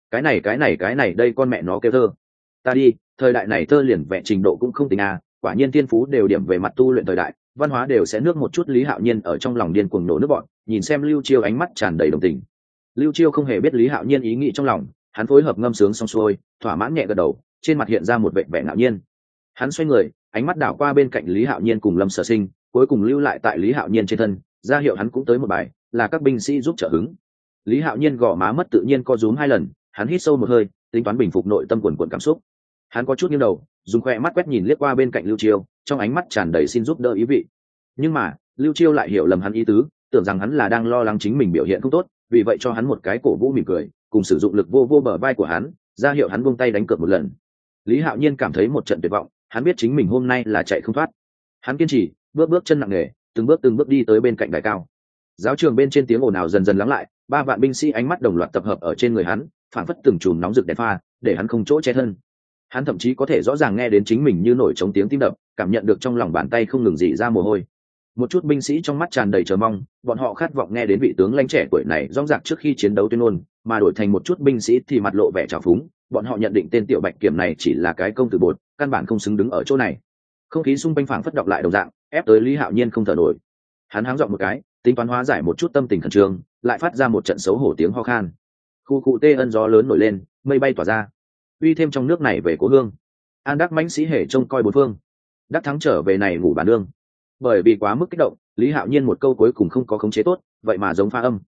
Cái này đây con mẹ nó kêu thơ. Ta đi, thời đại này thơ liền vẽ trình độ cũng không tính à, quả nhiên thiên phú đều điểm về mặt tu luyện thời đại, văn hóa đều sẽ nước một chút. Lý Hạo Nhiên ở trong lòng điên cuồng nổ nước bọn, nhìn xem Lưu Chiêu ánh mắt tràn đầy đồng tình. Lưu Chiêu không hề biết Lý Hạo Nhiên ý nghĩ trong lòng, hắn phối hợp ngâm sướng xong xuôi, thỏa mãn nhẹ gật đầu, trên mặt hiện ra một vẻ vẻ ngạo nhiên. Hắn xoay người, ánh mắt đảo qua bên cạnh Lý Hạo Nhiên cùng Lâm Sở Sinh, cuối cùng lưu lại tại Lý Hạo Nhiên trên thân, ra hiệu hắn cũng tới một bài, là các binh sĩ giúp trợ hứng. Lý Hạo Nhiên gò má mất tự nhiên co rúm 2 lần, hắn hít sâu một hơi, tính toán bình phục nội tâm quần quần cảm xúc. Hắn có chút nghiêng đầu, dùng khoe mắt quét nhìn liếc qua bên cạnh Lưu Chiêu, trong ánh mắt tràn đầy xin giúp đỡ ý vị. Nhưng mà Lưu Chiêu lại hiểu lầm hắn ý tứ, tưởng rằng hắn là đang lo lắng chính mình biểu hiện không tốt, vì vậy cho hắn một cái cổ vũ mỉm cười, cùng sử dụng lực vô vô bờ vai của hắn, ra hiệu hắn buông tay đánh cược một lần. Lý Hạo Nhiên cảm thấy một trận tuyệt vọng, hắn biết chính mình hôm nay là chạy không thoát. Hắn kiên trì, bước bước chân nặng nề, từng bước đi tới bên cạnh đài cao. Giáo trường bên trên tiếng ồn ào dần dần lắng lại, 3 vạn binh sĩ ánh mắt đồng loạt tập hợp ở trên người hắn, phản phất từng chùm nóng rực đèn pha, để hắn không chỗ che thân. Hắn thậm chí có thể rõ ràng nghe đến chính mình như nổi trống tiếng tim đập, cảm nhận được trong lòng bàn tay không ngừng rỉ ra mồ hôi. Một chút binh sĩ trong mắt tràn đầy chờ mong, bọn họ khát vọng nghe đến vị tướng lãnh trẻ tuổi này rõng rạc trước khi chiến đấu tuyên ngôn, mà đổi thành một chút binh sĩ thì mặt lộ vẻ trào phúng, bọn họ nhận định tên tiểu bạch kiểm này chỉ là cái công tử bột, căn bản không xứng đứng ở chỗ này. không khí xung quanh phảng phất động lại đồng dạng, ép tới Lý Hạo Nhiên không thở nổi. Hắn háng giọng một cái, tính toán hóa giải một chút tâm tình khẩn trương, lại phát ra một trận xấu hổ tiếng ho khan. Khu cụ tê ân, gió lớn nổi lên, mây bay tỏa ra, uy thêm trong nước này về cố hương. An Đắc mãnh sĩ hề trông coi bốn phương, Đắc Thắng trở về này ngủ bàn đương. Bởi vì quá mức kích động, Lý Hạo Nhiên một câu cuối cùng không có khống chế tốt, vậy mà giống pha âm.